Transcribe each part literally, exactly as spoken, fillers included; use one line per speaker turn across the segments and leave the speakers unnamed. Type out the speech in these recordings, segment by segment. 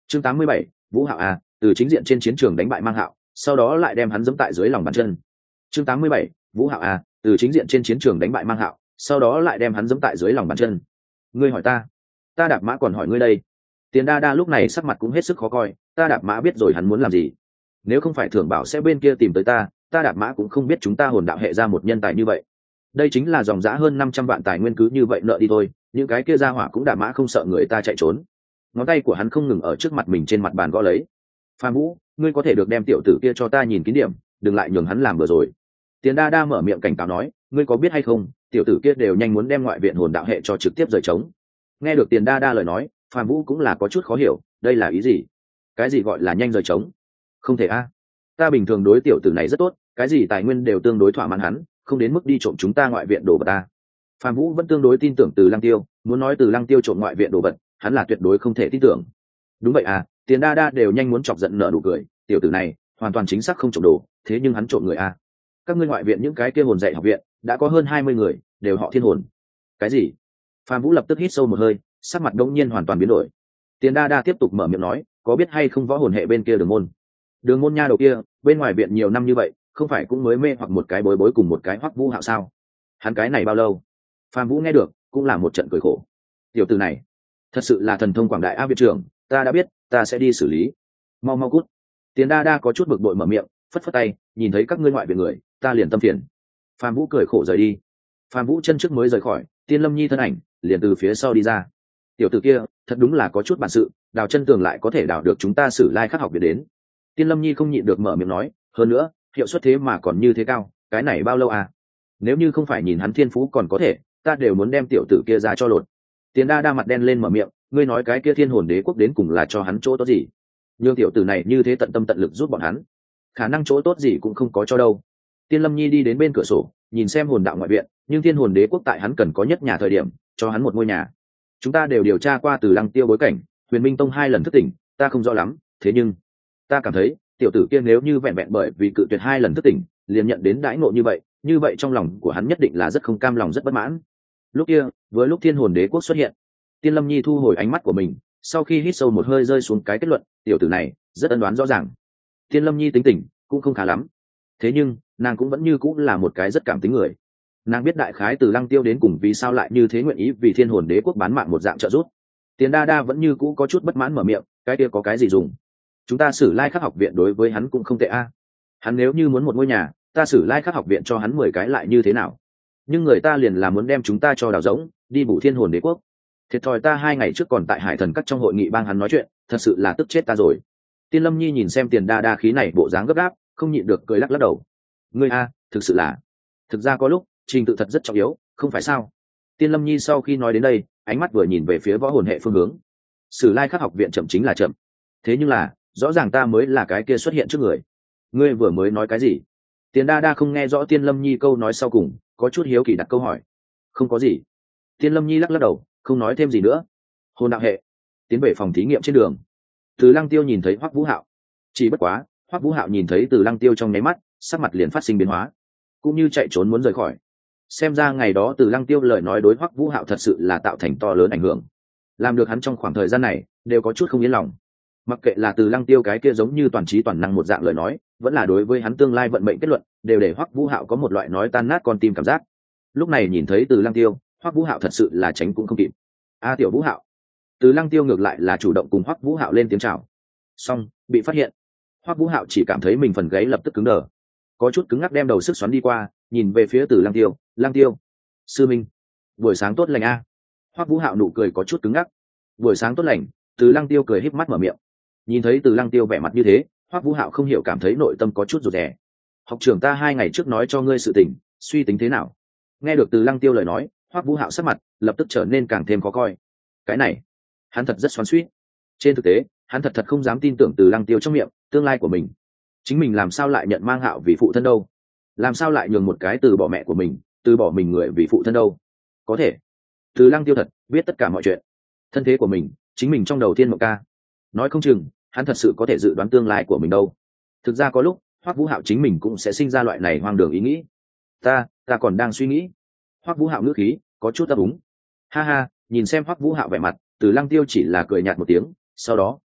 chương tám mươi bảy, Vũ Hạo à, từ chính diện trên chiến trường đánh bại Mang Hạo, sau đó lại đem hắn giẫm tại dưới lòng bàn chân. chương tám mươi bảy, Vũ Hạo à, từ chính diện trên chiến trường đánh bại Mang Hạo, sau đó lại đem hắn giẫm tại dưới lòng bàn chân. Ngươi hỏi ta, ta Đạp Mã còn hỏi ngươi đây. Tiền Đa Đa lúc này sắc mặt cũng hết sức khó coi, ta Đạp Mã biết rồi hắn muốn làm gì. Nếu không phải Thưởng Bảo sẽ bên kia tìm tới ta, ta Đạp Mã cũng không biết chúng ta hồn đạo hệ ra một nhân tài như vậy. Đây chính là dòng giá hơn năm trăm vạn tài nguyên cứ như vậy nợ đi thôi, những cái kia ra hỏa cũng Đạp Mã không sợ người ta chạy trốn. Ngón tay của hắn không ngừng ở trước mặt mình trên mặt bàn gõ lấy. Phan Vũ, ngươi có thể được đem tiểu tử kia cho ta nhìn kín điểm, đừng lại nhường hắn làm bừa rồi. Tiền Đa Đa mở miệng cảnh cáo nói, ngươi có biết hay không, tiểu tử kia đều nhanh muốn đem ngoại viện hồn đạo hệ cho trực tiếp rời trống. Nghe được Tiền Đa Đa lời nói, Phan Vũ cũng là có chút khó hiểu, đây là ý gì? Cái gì gọi là nhanh rời trống? Không thể a, ta bình thường đối tiểu tử này rất tốt, cái gì tài nguyên đều tương đối thỏa mãn hắn, không đến mức đi trộm chúng ta ngoại viện đồ vật ta. Phan Vũ vẫn tương đối tin tưởng Từ Lăng Tiêu, muốn nói Từ Lăng Tiêu trộm ngoại viện đồ vật, hắn là tuyệt đối không thể tin tưởng. Đúng vậy à, Tiền Đa Đa đều nhanh muốn chọc giận nở nụ cười, tiểu tử này hoàn toàn chính xác không trộm đồ, thế nhưng hắn trộm người a. Các ngươi ngoại viện những cái kia hồn dạy học viện đã có hơn hai mươi người, đều họ Thiên hồn. Cái gì? Phan Vũ lập tức hít sâu một hơi, sắc mặt đống nhiên hoàn toàn biến đổi. Tiền Đa Đa tiếp tục mở miệng nói, có biết hay không võ hồn hệ bên kia Đường môn? Đường môn nha đầu kia, bên ngoài viện nhiều năm như vậy, không phải cũng mới mê hoặc một cái bối bối cùng một cái Hoắc Vũ Hạo sao? Hắn cái này bao lâu? Phan Vũ nghe được, cũng là một trận cười khổ. Tiểu tử này, thật sự là thần thông quảng đại a viện trưởng, ta đã biết, ta sẽ đi xử lý. Mau mau cút. Tiền Đa Đa có chút bực bội mở miệng, phất phất tay, nhìn thấy các ngươi ngoại viện người, ta liền tâm phiền. Phan Vũ cười khổ rời đi. Phan Vũ chân trước mới rời khỏi, Tiên Lâm Nhi thân ảnh liền từ phía sau đi ra. Tiểu tử kia, thật đúng là có chút bản sự, đào chân tường lại có thể đào được chúng ta Sử Lai Khắc học viện đến. Tiên Lâm Nhi không nhịn được mở miệng nói, hơn nữa, hiệu suất thế mà còn như thế cao, cái này bao lâu à? Nếu như không phải nhìn hắn thiên phú còn có thể, ta đều muốn đem tiểu tử kia ra cho lột. Tiền Đa Đa mặt đen lên mở miệng, ngươi nói cái kia Thiên Hồn Đế quốc đến cùng là cho hắn chỗ tốt gì? Nhưng tiểu tử này như thế tận tâm tận lực giúp bọn hắn, khả năng chỗ tốt gì cũng không có cho đâu. Tiên Lâm Nhi đi đến bên cửa sổ, nhìn xem hồn đạo ngoại viện, nhưng Thiên Hồn Đế quốc tại hắn cần có nhất nhà thời điểm, cho hắn một ngôi nhà. Chúng ta đều điều tra qua Từ Lăng Tiêu bối cảnh, Huyền Minh Tông hai lần thức tỉnh, ta không rõ lắm, thế nhưng ta cảm thấy, tiểu tử kia nếu như vẹn vẹn bởi vì cự tuyệt hai lần thức tỉnh, liền nhận đến đãi ngộ như vậy, như vậy trong lòng của hắn nhất định là rất không cam lòng rất bất mãn. Lúc kia, với lúc Thiên Hồn Đế quốc xuất hiện, Tiên Lâm Nhi thu hồi ánh mắt của mình, sau khi hít sâu một hơi rơi xuống cái kết luận, tiểu tử này rất ân đoán rõ ràng. Tiên Lâm Nhi tính tình cũng không khá lắm, thế nhưng nàng cũng vẫn như cũng là một cái rất cảm tính người. Nàng biết đại khái Từ Lăng Tiêu đến cùng vì sao lại như thế nguyện ý vì Thiên Hồn Đế quốc bán mạng một dạng trợ giúp. Tiền Đa Đa vẫn như cũ có chút bất mãn mở miệng, cái kia có cái gì dùng? Chúng ta Sử Lai Khắc học viện đối với hắn cũng không tệ a. Hắn nếu như muốn một ngôi nhà, ta Sử Lai Khắc học viện cho hắn mười cái lại như thế nào? Nhưng người ta liền là muốn đem chúng ta cho đào rỗng, đi bù Thiên Hồn Đế quốc. Thiệt thòi ta hai ngày trước còn tại Hải Thần Các trong hội nghị bang hắn nói chuyện, thật sự là tức chết ta rồi. Tiên Lâm Nhi nhìn xem Tiền Đa Đa khí này bộ dáng gấp gáp, không nhịn được cười lắc lắc đầu. Ngươi a, thực sự là, thực ra có lúc trình tự thật rất trọng yếu, không phải sao? Tiên Lâm Nhi sau khi nói đến đây, ánh mắt vừa nhìn về phía võ hồn hệ phương hướng. Sử Lai Khắc học viện chậm chính là chậm, thế nhưng là rõ ràng ta mới là cái kia xuất hiện trước người. Ngươi vừa mới nói cái gì? Tiền Đa Đa không nghe rõ Tiên Lâm Nhi câu nói sau cùng, có chút hiếu kỳ đặt câu hỏi. Không có gì. Tiên Lâm Nhi lắc lắc đầu, không nói thêm gì nữa. Hồn đạo hệ tiến về phòng thí nghiệm trên đường, Từ Lăng Tiêu nhìn thấy Hoắc Vũ Hạo. Chỉ bất quá, Hoắc Vũ Hạo nhìn thấy Từ Lăng Tiêu trong nháy mắt, sắc mặt liền phát sinh biến hóa, cũng như chạy trốn muốn rời khỏi. Xem ra ngày đó Từ Lăng Tiêu lời nói đối Hoắc Vũ Hạo thật sự là tạo thành to lớn ảnh hưởng, làm được hắn trong khoảng thời gian này đều có chút không yên lòng. Mặc kệ là Từ Lăng Tiêu cái kia giống như toàn trí toàn năng một dạng lời nói, vẫn là đối với hắn tương lai vận mệnh kết luận, đều để Hoắc Vũ Hạo có một loại nói tan nát con tim cảm giác. Lúc này nhìn thấy Từ Lăng Tiêu, Hoắc Vũ Hạo thật sự là tránh cũng không kịp. A tiểu Vũ Hạo. Từ Lăng Tiêu ngược lại là chủ động cùng Hoắc Vũ Hạo lên tiếng chào. Xong, bị phát hiện. Hoắc Vũ Hạo chỉ cảm thấy mình phần gáy lập tức cứng đờ, có chút cứng ngắc đem đầu sức xoắn đi qua, nhìn về phía Từ Lăng Tiêu. Lăng Tiêu, sư minh, buổi sáng tốt lành a. Hoắc Vũ Hạo nụ cười có chút cứng ngắc. Buổi sáng tốt lành. Từ Lăng Tiêu cười híp mắt mở miệng. Nhìn thấy Từ Lăng Tiêu vẻ mặt như thế, Hoắc Vũ Hạo không hiểu cảm thấy nội tâm có chút rụt rè. Học trưởng ta hai ngày trước nói cho ngươi sự tình, suy tính thế nào? Nghe được Từ Lăng Tiêu lời nói, Hoắc Vũ Hạo sắc mặt lập tức trở nên càng thêm khó coi. Cái này, hắn thật rất xoắn xuýt. Trên thực tế, hắn thật thật không dám tin tưởng Từ Lăng Tiêu trong miệng tương lai của mình. Chính mình làm sao lại nhận Mang Hạo vì phụ thân đâu? Làm sao lại nhường một cái từ bỏ mẹ của mình, từ bỏ mình người vì phụ thân đâu? Có thể, Từ Lăng Tiêu thật biết tất cả mọi chuyện. Thân thế của mình, chính mình trong đầu thiên mộng ca. Nói không chừng, hắn thật sự có thể dự đoán tương lai của mình đâu. Thực ra có lúc, Hoắc Vũ Hạo chính mình cũng sẽ sinh ra loại này hoang đường ý nghĩ. Ta, ta còn đang suy nghĩ. Hoắc Vũ Hạo ngữ khí có chút ấp úng. Ha ha, nhìn xem Hoắc Vũ Hạo vẻ mặt, Từ Lăng Tiêu chỉ là cười nhạt một tiếng, sau đó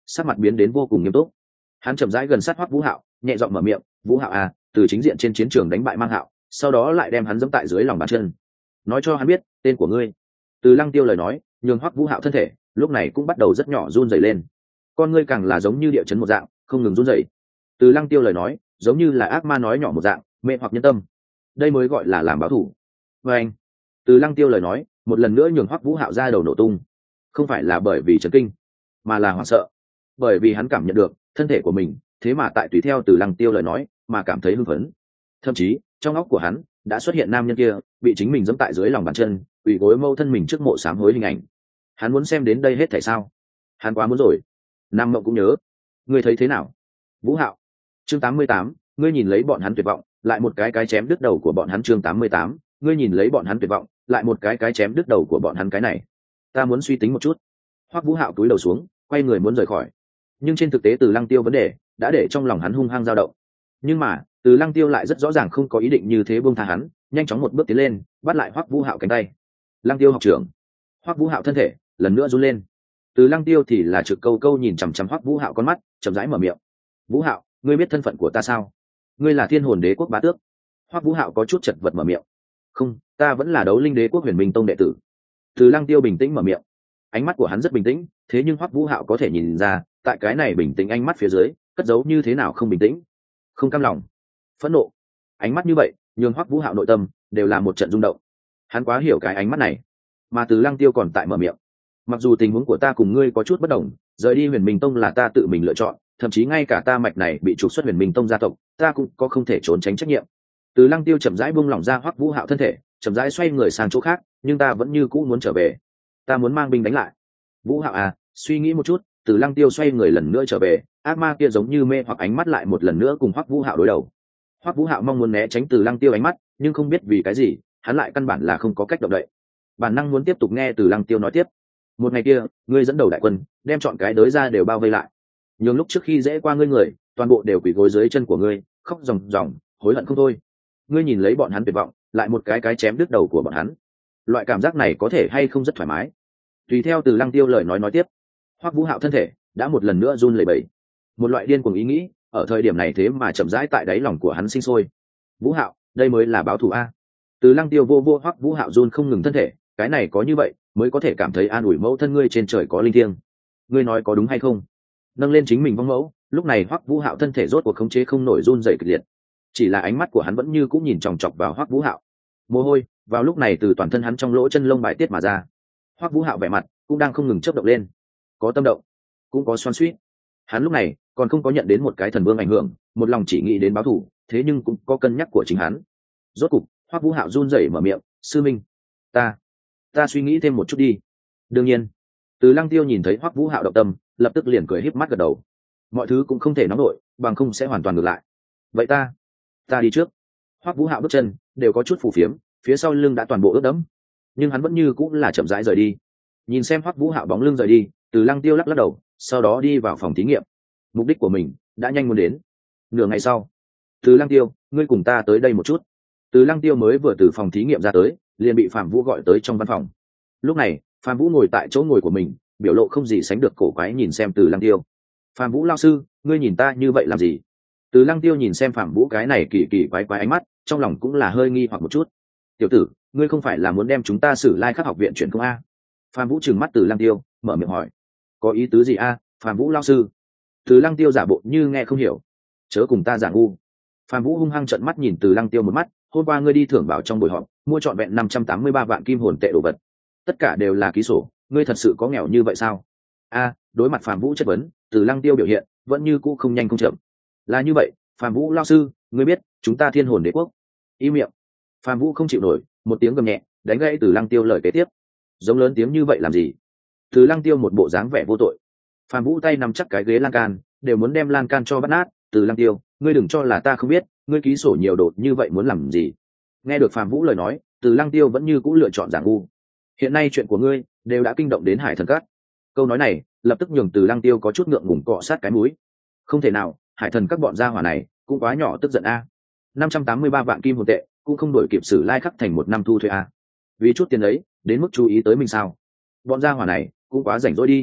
sắc mặt biến đến vô cùng nghiêm túc. Hắn chậm rãi gần sát Hoắc Vũ Hạo, nhẹ giọng mở miệng, "Vũ Hạo à, từ chính diện trên chiến trường đánh bại Mang Hạo, sau đó lại đem hắn giẫm tại dưới lòng bàn chân. Nói cho hắn biết tên của ngươi." Từ Lăng Tiêu lời nói, nhường Hoắc Vũ Hạo thân thể lúc này cũng bắt đầu rất nhỏ run rẩy lên. Con ngươi càng là giống như địa chấn một dạng, không ngừng run rẩy. Từ Lăng Tiêu lời nói, giống như là ác ma nói nhỏ một dạng, mê hoặc nhân tâm. Đây mới gọi là làm báo thù. Và anh, Từ Lăng Tiêu lời nói, một lần nữa nhường Hoắc Vũ Hạo ra đầu nổ tung. Không phải là bởi vì chấn kinh, mà là hoảng sợ. Bởi vì hắn cảm nhận được thân thể của mình, thế mà tại tùy theo Từ Lăng Tiêu lời nói, mà cảm thấy hưng phấn. Thậm chí, trong óc của hắn đã xuất hiện nam nhân kia bị chính mình giẫm tại dưới lòng bàn chân, quỳ gối mâu thân mình trước mộ sám hối hình ảnh. Hắn muốn xem đến đây hết thảy sao? Hắn quá muốn rồi. Nam Mộng cũng nhớ. Ngươi thấy thế nào? Vũ Hạo. Chương tám mươi tám, ngươi nhìn lấy bọn hắn tuyệt vọng, lại một cái cái chém đứt đầu của bọn hắn. Chương tám mươi tám, ngươi nhìn lấy bọn hắn tuyệt vọng, lại một cái cái chém đứt đầu của bọn hắn. Cái này, ta muốn suy tính một chút. Hoắc Vũ Hạo cúi đầu xuống, quay người muốn rời khỏi. Nhưng trên thực tế Từ Lăng Tiêu vấn đề đã để trong lòng hắn hung hăng dao động. Nhưng mà, Từ Lăng Tiêu lại rất rõ ràng không có ý định như thế buông tha hắn, nhanh chóng một bước tiến lên, bắt lại Hoắc Vũ Hạo cánh tay. Lăng Tiêu học trưởng. Hoắc Vũ Hạo thân thể lần nữa run lên. Từ Lăng Tiêu thì là trực câu câu nhìn chằm chằm Hoắc Vũ Hạo con mắt, chậm rãi mở miệng. "Vũ Hạo, ngươi biết thân phận của ta sao? Ngươi là Thiên Hồn Đế quốc bá tước." Hoắc Vũ Hạo có chút chật vật mở miệng. "Không, ta vẫn là Đấu Linh Đế quốc Huyền Minh tông đệ tử." Từ Lăng Tiêu bình tĩnh mở miệng. Ánh mắt của hắn rất bình tĩnh, thế nhưng Hoắc Vũ Hạo có thể nhìn ra, tại cái này bình tĩnh ánh mắt phía dưới, cất giấu như thế nào không bình tĩnh, không cam lòng, phẫn nộ. Ánh mắt như vậy, nhường Hoắc Vũ Hạo nội tâm đều là một trận rung động. Hắn quá hiểu cái ánh mắt này. Mà Từ Lăng Tiêu còn tại mở miệng. "Mặc dù tình huống của ta cùng ngươi có chút bất đồng, rời đi Huyền Minh tông là ta tự mình lựa chọn, thậm chí ngay cả ta mạch này bị trục xuất Huyền Minh tông gia tộc, ta cũng có không thể trốn tránh trách nhiệm." Từ Lăng Tiêu chậm rãi buông lỏng ra Hoắc Vũ Hạo thân thể, chậm rãi xoay người sang chỗ khác, "Nhưng ta vẫn như cũ muốn trở về, ta muốn mang binh đánh lại." "Vũ Hạo à, suy nghĩ một chút." Từ Lăng Tiêu xoay người lần nữa trở về, ác ma kia giống như mê hoặc ánh mắt lại một lần nữa cùng Hoắc Vũ Hạo đối đầu. Hoắc Vũ Hạo mong muốn né tránh Từ Lăng Tiêu ánh mắt, nhưng không biết vì cái gì, hắn lại căn bản là không có cách động đậy. Bản năng muốn tiếp tục nghe Từ Lăng Tiêu nói tiếp. "Một ngày kia, ngươi dẫn đầu đại quân, đem chọn cái đới ra đều bao vây lại. Nhưng lúc trước khi dễ qua ngươi người, toàn bộ đều quỳ gối dưới chân của ngươi, khóc ròng ròng, hối hận không thôi. Ngươi nhìn lấy bọn hắn tuyệt vọng, lại một cái cái chém đứt đầu của bọn hắn. Loại cảm giác này có thể hay không rất thoải mái." Tùy theo Từ Lăng Tiêu lời nói nói tiếp, Hoắc Vũ Hạo thân thể đã một lần nữa run lẩy bẩy. Một loại điên cuồng ý nghĩ ở thời điểm này thế mà chậm rãi tại đáy lòng của hắn sinh sôi. "Vũ Hạo, đây mới là báo thù a." Từ Lăng Tiêu vô vô Hoắc Vũ Hạo run không ngừng thân thể, "Cái này có như vậy mới có thể cảm thấy an ủi mẫu thân ngươi trên trời có linh thiêng. Ngươi nói có đúng hay không?" Nâng lên chính mình vong mẫu, lúc này Hoắc Vũ Hạo thân thể rốt cuộc khống chế không nổi run rẩy kịch liệt. Chỉ là ánh mắt của hắn vẫn như cũng nhìn chòng chọc vào Hoắc Vũ Hạo. Mồ hôi vào lúc này từ toàn thân hắn trong lỗ chân lông bài tiết mà ra. Hoắc Vũ Hạo vẻ mặt cũng đang không ngừng chớp động lên, có tâm động, cũng có xoan xuýt. Hắn lúc này còn không có nhận đến một cái thần vương ảnh hưởng, một lòng chỉ nghĩ đến báo thù, thế nhưng cũng có cân nhắc của chính hắn. Rốt cục, Hoắc Vũ Hạo run rẩy mở miệng, "Sư minh, ta, ta suy nghĩ thêm một chút đi." Đương nhiên, Từ Lăng Tiêu nhìn thấy Hoắc Vũ Hạo động tâm, lập tức liền cười híp mắt gật đầu. Mọi thứ cũng không thể nóng nổi, bằng không sẽ hoàn toàn ngược lại. "Vậy ta, ta đi trước." Hoắc Vũ Hạo bước chân đều có chút phù phiếm, phía sau lưng đã toàn bộ ướt đẫm, nhưng hắn vẫn như cũng là chậm rãi rời đi. Nhìn xem Hoắc Vũ Hạo bóng lưng rời đi, Từ Lăng Tiêu lắc lắc đầu, sau đó đi vào phòng thí nghiệm. Mục đích của mình đã nhanh muốn đến. Nửa ngày sau, Từ Lăng Tiêu, ngươi cùng ta tới đây một chút. Từ Lăng Tiêu mới vừa từ phòng thí nghiệm ra tới, liền bị Phạm Vũ gọi tới trong văn phòng. Lúc này, Phạm Vũ ngồi tại chỗ ngồi của mình, biểu lộ không gì sánh được cổ quái nhìn xem Từ Lăng Tiêu. "Phạm Vũ lão sư, ngươi nhìn ta như vậy làm gì?" Từ Lăng Tiêu nhìn xem Phạm Vũ cái này kỳ kỳ quái quái ánh mắt, trong lòng cũng là hơi nghi hoặc một chút. "Tiểu tử, ngươi không phải là muốn đem chúng ta Sử Lai Khắc học viện chuyển không a?" Phạm Vũ trừng mắt Từ Lăng Tiêu, mở miệng hỏi. "Có ý tứ gì a, Phạm Vũ lão sư?" Từ Lăng Tiêu giả bộ như nghe không hiểu. "Chớ cùng ta giả ngu." Phạm Vũ hung hăng trợn mắt nhìn Từ Lăng Tiêu một mắt, "Hôm qua ngươi đi thưởng bảo trong buổi họp, mua trọn vẹn năm trăm tám mươi ba vạn kim hồn tệ đồ vật, tất cả đều là ký sổ, ngươi thật sự có nghèo như vậy sao?" A, đối mặt Phạm Vũ chất vấn, Từ Lăng Tiêu biểu hiện vẫn như cũ không nhanh không chậm. "Là như vậy, Phạm Vũ lão sư, ngươi biết, chúng ta Thiên Hồn Đế quốc." Im miệng. Phạm Vũ không chịu nổi, một tiếng gầm nhẹ, đánh gãy Từ Lăng Tiêu lời kế tiếp. "Giống lớn tiếng như vậy làm gì?" Từ Lăng Tiêu một bộ dáng vẻ vô tội. Phạm Vũ tay nắm chắc cái ghế lan can, đều muốn đem lan can cho bắt nát. "Từ Lăng Tiêu, ngươi đừng cho là ta không biết, ngươi ký sổ nhiều đột như vậy muốn làm gì?" Nghe được Phạm Vũ lời nói, Từ Lăng Tiêu vẫn như cũ lựa chọn giả ngu. "Hiện nay chuyện của ngươi đều đã kinh động đến Hải Thần Các." Câu nói này lập tức nhường Từ Lăng Tiêu có chút ngượng ngùng cọ sát cái mũi. Không thể nào, Hải Thần Các bọn gia hỏa này cũng quá nhỏ tức giận a. năm trăm tám mươi ba vạn kim hồn tệ cũng không đổi kịp Sử Lai Khắc thành một năm thu thuế a. Vì chút tiền ấy, đến mức chú ý tới mình sao? Bọn gia hỏa này cũng quá rảnh rỗi đi.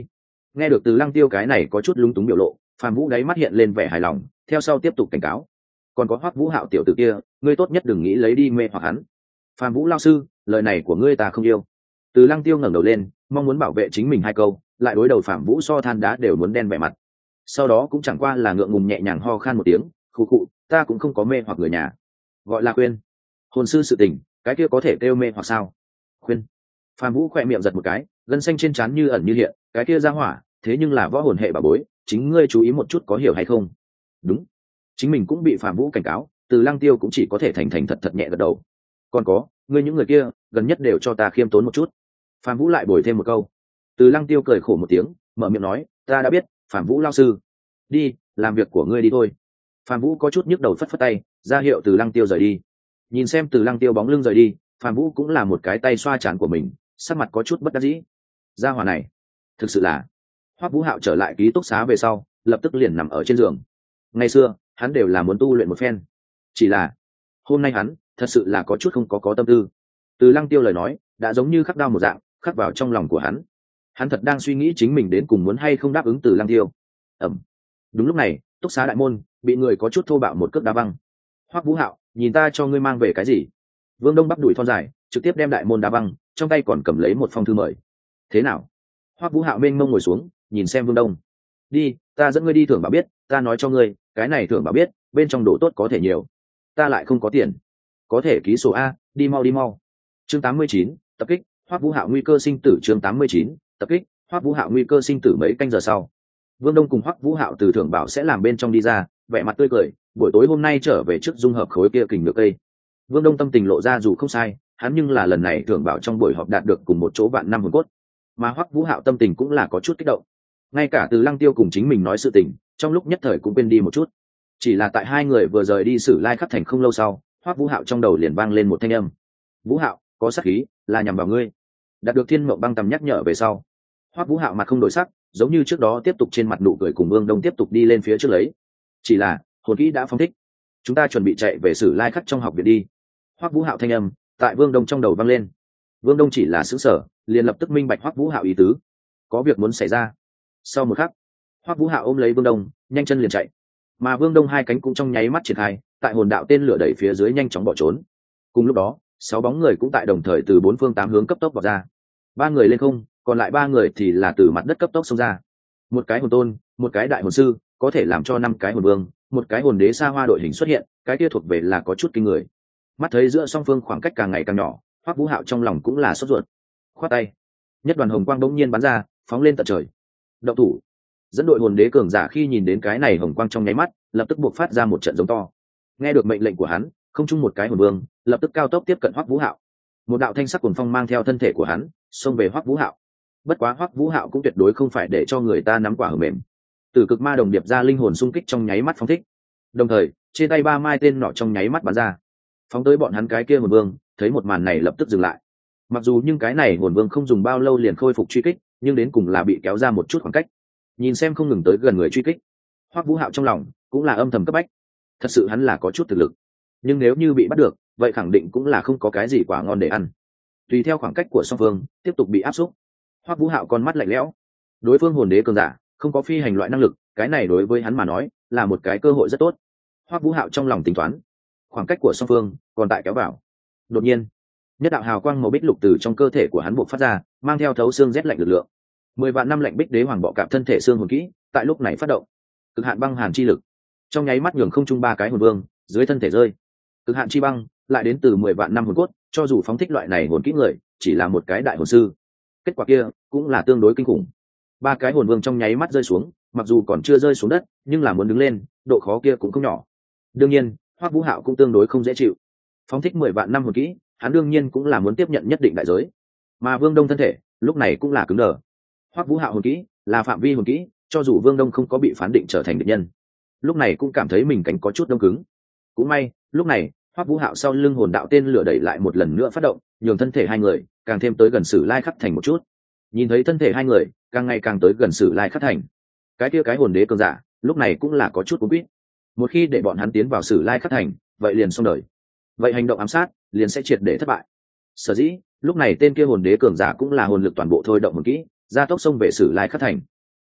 Nghe được Từ Lăng Tiêu cái này có chút lúng túng biểu lộ, Phạm Vũ đáy mắt hiện lên vẻ hài lòng, theo sau tiếp tục cảnh cáo. Còn có Hoắc Vũ Hạo tiểu tử kia, ngươi tốt nhất đừng nghĩ lấy đi mê hoặc hắn. Phạm Vũ lão sư, lời này của ngươi ta không yêu. Từ Lăng Tiêu ngẩng đầu lên, mong muốn bảo vệ chính mình hai câu, lại đối đầu Phạm Vũ so than đá đều muốn đen vẻ mặt. Sau đó cũng chẳng qua là ngượng ngùng nhẹ nhàng ho khan một tiếng, khụ khụ, ta cũng không có mê hoặc người nhà. Gọi là khuyên. Hồn sư sự tình, cái kia có thể kêu mê hoặc sao? Khuyên. Phạm Vũ khẽ miệng giật một cái, gân xanh trên trán như ẩn như hiện, cái kia ra hỏa, thế nhưng là võ hồn hệ bà bối, chính ngươi chú ý một chút có hiểu hay không? Đúng. Chính mình cũng bị Phạm Vũ cảnh cáo, Từ Lăng Tiêu cũng chỉ có thể thành thành thật thật nhẹ gật đầu. Còn có, ngươi những người kia, gần nhất đều cho ta khiêm tốn một chút. Phạm Vũ lại bồi thêm một câu. Từ Lăng Tiêu cười khổ một tiếng, mở miệng nói, ta đã biết, Phạm Vũ lão sư. Đi, làm việc của ngươi đi thôi. Phạm Vũ có chút nhức đầu phất phất tay, ra hiệu Từ Lăng Tiêu rời đi. Nhìn xem Từ Lăng Tiêu bóng lưng rời đi, Phạm Vũ cũng là một cái tay xoa trán của mình, sắc mặt có chút bất đắc dĩ. Gia hỏa này, thực sự là. Hoắc Vũ Hạo trở lại ký túc xá về sau, lập tức liền nằm ở trên giường. Ngày xưa, hắn đều là muốn tu luyện một phen, chỉ là hôm nay hắn thật sự là có chút không có có tâm tư. Từ Lăng Tiêu lời nói đã giống như khắc đao một dạng, khắc vào trong lòng của hắn. Hắn thật đang suy nghĩ chính mình đến cùng muốn hay không đáp ứng Từ Lăng Tiêu. Ẩm. Đúng lúc này, túc xá đại môn bị người có chút thô bạo một cước đá văng. Hoắc Vũ Hạo, nhìn ta cho ngươi mang về cái gì? Vương Đông bắp đùi thon dài, trực tiếp đem đại môn đá văng, trong tay còn cầm lấy một phong thư mời. Thế nào? Hoắc Vũ Hạo mênh mông ngồi xuống, nhìn xem Vương Đông. Đi, ta dẫn ngươi đi thưởng bảo biết, ta nói cho ngươi, cái này thưởng bảo biết, bên trong đồ tốt có thể nhiều. Ta lại không có tiền. Có thể ký sổ a, đi mau đi mau. Chương tám mươi chín, tập kích, Hoắc Vũ Hạo nguy cơ sinh tử. Chương tám mươi chín, tập kích, Hoắc Vũ Hạo nguy cơ sinh tử. Mấy canh giờ sau, Vương Đông cùng Hoắc Vũ Hạo từ thưởng bảo sẽ làm bên trong đi ra, vẻ mặt tươi cười, buổi tối hôm nay trở về trước dung hợp khối kia kình ngược cây. Vương Đông tâm tình lộ ra dù không sai, hắn nhưng là lần này thưởng bảo trong buổi họp đạt được cùng một chỗ vạn năm hồn cốt. Mà Hoắc Vũ Hạo tâm tình cũng là có chút kích động. Ngay cả Từ Lăng Tiêu cùng chính mình nói sự tình, trong lúc nhất thời cũng quên đi một chút. Chỉ là tại hai người vừa rời đi Sử Lai Khắc Thành không lâu sau, Hoắc Vũ Hạo trong đầu liền vang lên một thanh âm. Vũ Hạo, có sát khí, là nhằm vào ngươi. Đạt được Thiên Mộng Băng Tầm nhắc nhở về sau, Hoắc Vũ Hạo mặt không đổi sắc, giống như trước đó tiếp tục trên mặt nụ cười cùng Vương Đông tiếp tục đi lên phía trước lấy. Chỉ là, hồn kỹ đã phóng thích, chúng ta chuẩn bị chạy về Sử Lai Khắc trong học viện đi. Hoắc Vũ Hạo thanh âm tại Vương Đông trong đầu vang lên. Vương Đông chỉ là sững sờ, liền lập tức minh bạch Hoắc Vũ Hạo ý tứ, có việc muốn xảy ra. Sau một khắc, Hoắc Vũ Hạo ôm lấy Vương Đông, nhanh chân liền chạy. Mà Vương Đông hai cánh cũng trong nháy mắt triển khai, tại hồn đạo tên lửa đẩy phía dưới nhanh chóng bỏ trốn. Cùng lúc đó, sáu bóng người cũng tại đồng thời từ bốn phương tám hướng cấp tốc vào ra. Ba người lên không, còn lại ba người thì là từ mặt đất cấp tốc xông ra. Một cái hồn tôn, một cái đại hồn sư, có thể làm cho năm cái hồn vương, một cái hồn đế xa hoa đội hình xuất hiện, cái kia thuộc về là có chút kinh người. Mắt thấy giữa song phương khoảng cách càng ngày càng nhỏ, Hoắc Vũ Hạo trong lòng cũng là sốt ruột. Khoát tay, nhất đoàn hồng quang đống nhiên bắn ra, phóng lên tận trời. Động thủ. Dẫn đội hồn đế cường giả khi nhìn đến cái này hồng quang trong nháy mắt, lập tức buộc phát ra một trận giống to. Nghe được mệnh lệnh của hắn, không chung một cái hồn vương, lập tức cao tốc tiếp cận Hoắc Vũ Hạo. Một đạo thanh sắc cuồng phong mang theo thân thể của hắn, xông về Hoắc Vũ Hạo. Bất quá Hoắc Vũ Hạo cũng tuyệt đối không phải để cho người ta nắm quả hở mềm. Từ cực ma đồng điệp ra linh hồn xung kích trong nháy mắt phóng thích. Đồng thời, trên tay ba mai tên nọ trong nháy mắt bắn ra. Phóng tới bọn hắn cái kia hồn vương, thấy một màn này lập tức dừng lại. Mặc dù nhưng cái này hồn vương không dùng bao lâu liền khôi phục truy kích, nhưng đến cùng là bị kéo ra một chút khoảng cách. Nhìn xem không ngừng tới gần người truy kích, Hoắc Vũ Hạo trong lòng cũng là âm thầm cấp bách. Thật sự hắn là có chút thực lực, nhưng nếu như bị bắt được, vậy khẳng định cũng là không có cái gì quả ngon để ăn. Tùy theo khoảng cách của song phương tiếp tục bị áp xúc, Hoắc Vũ Hạo con mắt lạnh lẽo. Đối phương hồn đế cường giả, không có phi hành loại năng lực, cái này đối với hắn mà nói là một cái cơ hội rất tốt. Hoắc Vũ Hạo trong lòng tính toán, khoảng cách của song phương còn tại kéo vào. Đột nhiên, nhất đạo hào quang màu bích lục từ trong cơ thể của hắn bộc phát ra, mang theo thấu xương rét lạnh lực lượng. Mười vạn năm lạnh bích đế hoàng bọ cạp thân thể xương hồn kỹ, tại lúc này phát động. Cực hạn băng hàn chi lực, trong nháy mắt nhường không trung ba cái hồn vương dưới thân thể rơi. Cực hạn chi băng lại đến từ mười vạn năm hồn cốt, cho dù phóng thích loại này hồn kỹ người, chỉ là một cái đại hồn sư, kết quả kia cũng là tương đối kinh khủng. Ba cái hồn vương trong nháy mắt rơi xuống, mặc dù còn chưa rơi xuống đất, nhưng là muốn đứng lên, độ khó kia cũng không nhỏ. Đương nhiên, Hoắc Vũ Hạo cũng tương đối không dễ chịu. Phóng thích mười vạn năm hồn kỹ, hắn đương nhiên cũng là muốn tiếp nhận nhất định đại giới. Mà Vương Đông thân thể, lúc này cũng là cứng đờ. Hoắc Vũ Hạo hồn kỹ là phạm vi hồn kỹ, cho dù Vương Đông không có bị phán định trở thành địch nhân, lúc này cũng cảm thấy mình cánh có chút đông cứng. Cũng may, lúc này, Hoắc Vũ Hạo sau lưng hồn đạo tên lửa đẩy lại một lần nữa phát động, nhường thân thể hai người càng thêm tới gần Sử Lai Khắc Thành một chút. Nhìn thấy thân thể hai người càng ngày càng tới gần Sử Lai Khắc Thành, cái kia cái hồn đế cường giả, lúc này cũng là có chút cuống quýt. Một khi để bọn hắn tiến vào Sử Lai Khắc Thành, vậy liền xong đời. Vậy hành động ám sát liền sẽ triệt để thất bại. Sở dĩ, lúc này tên kia hồn đế cường giả cũng là hồn lực toàn bộ thôi động hồn kỹ, gia tốc xông về Sử Lai Khắc Thành.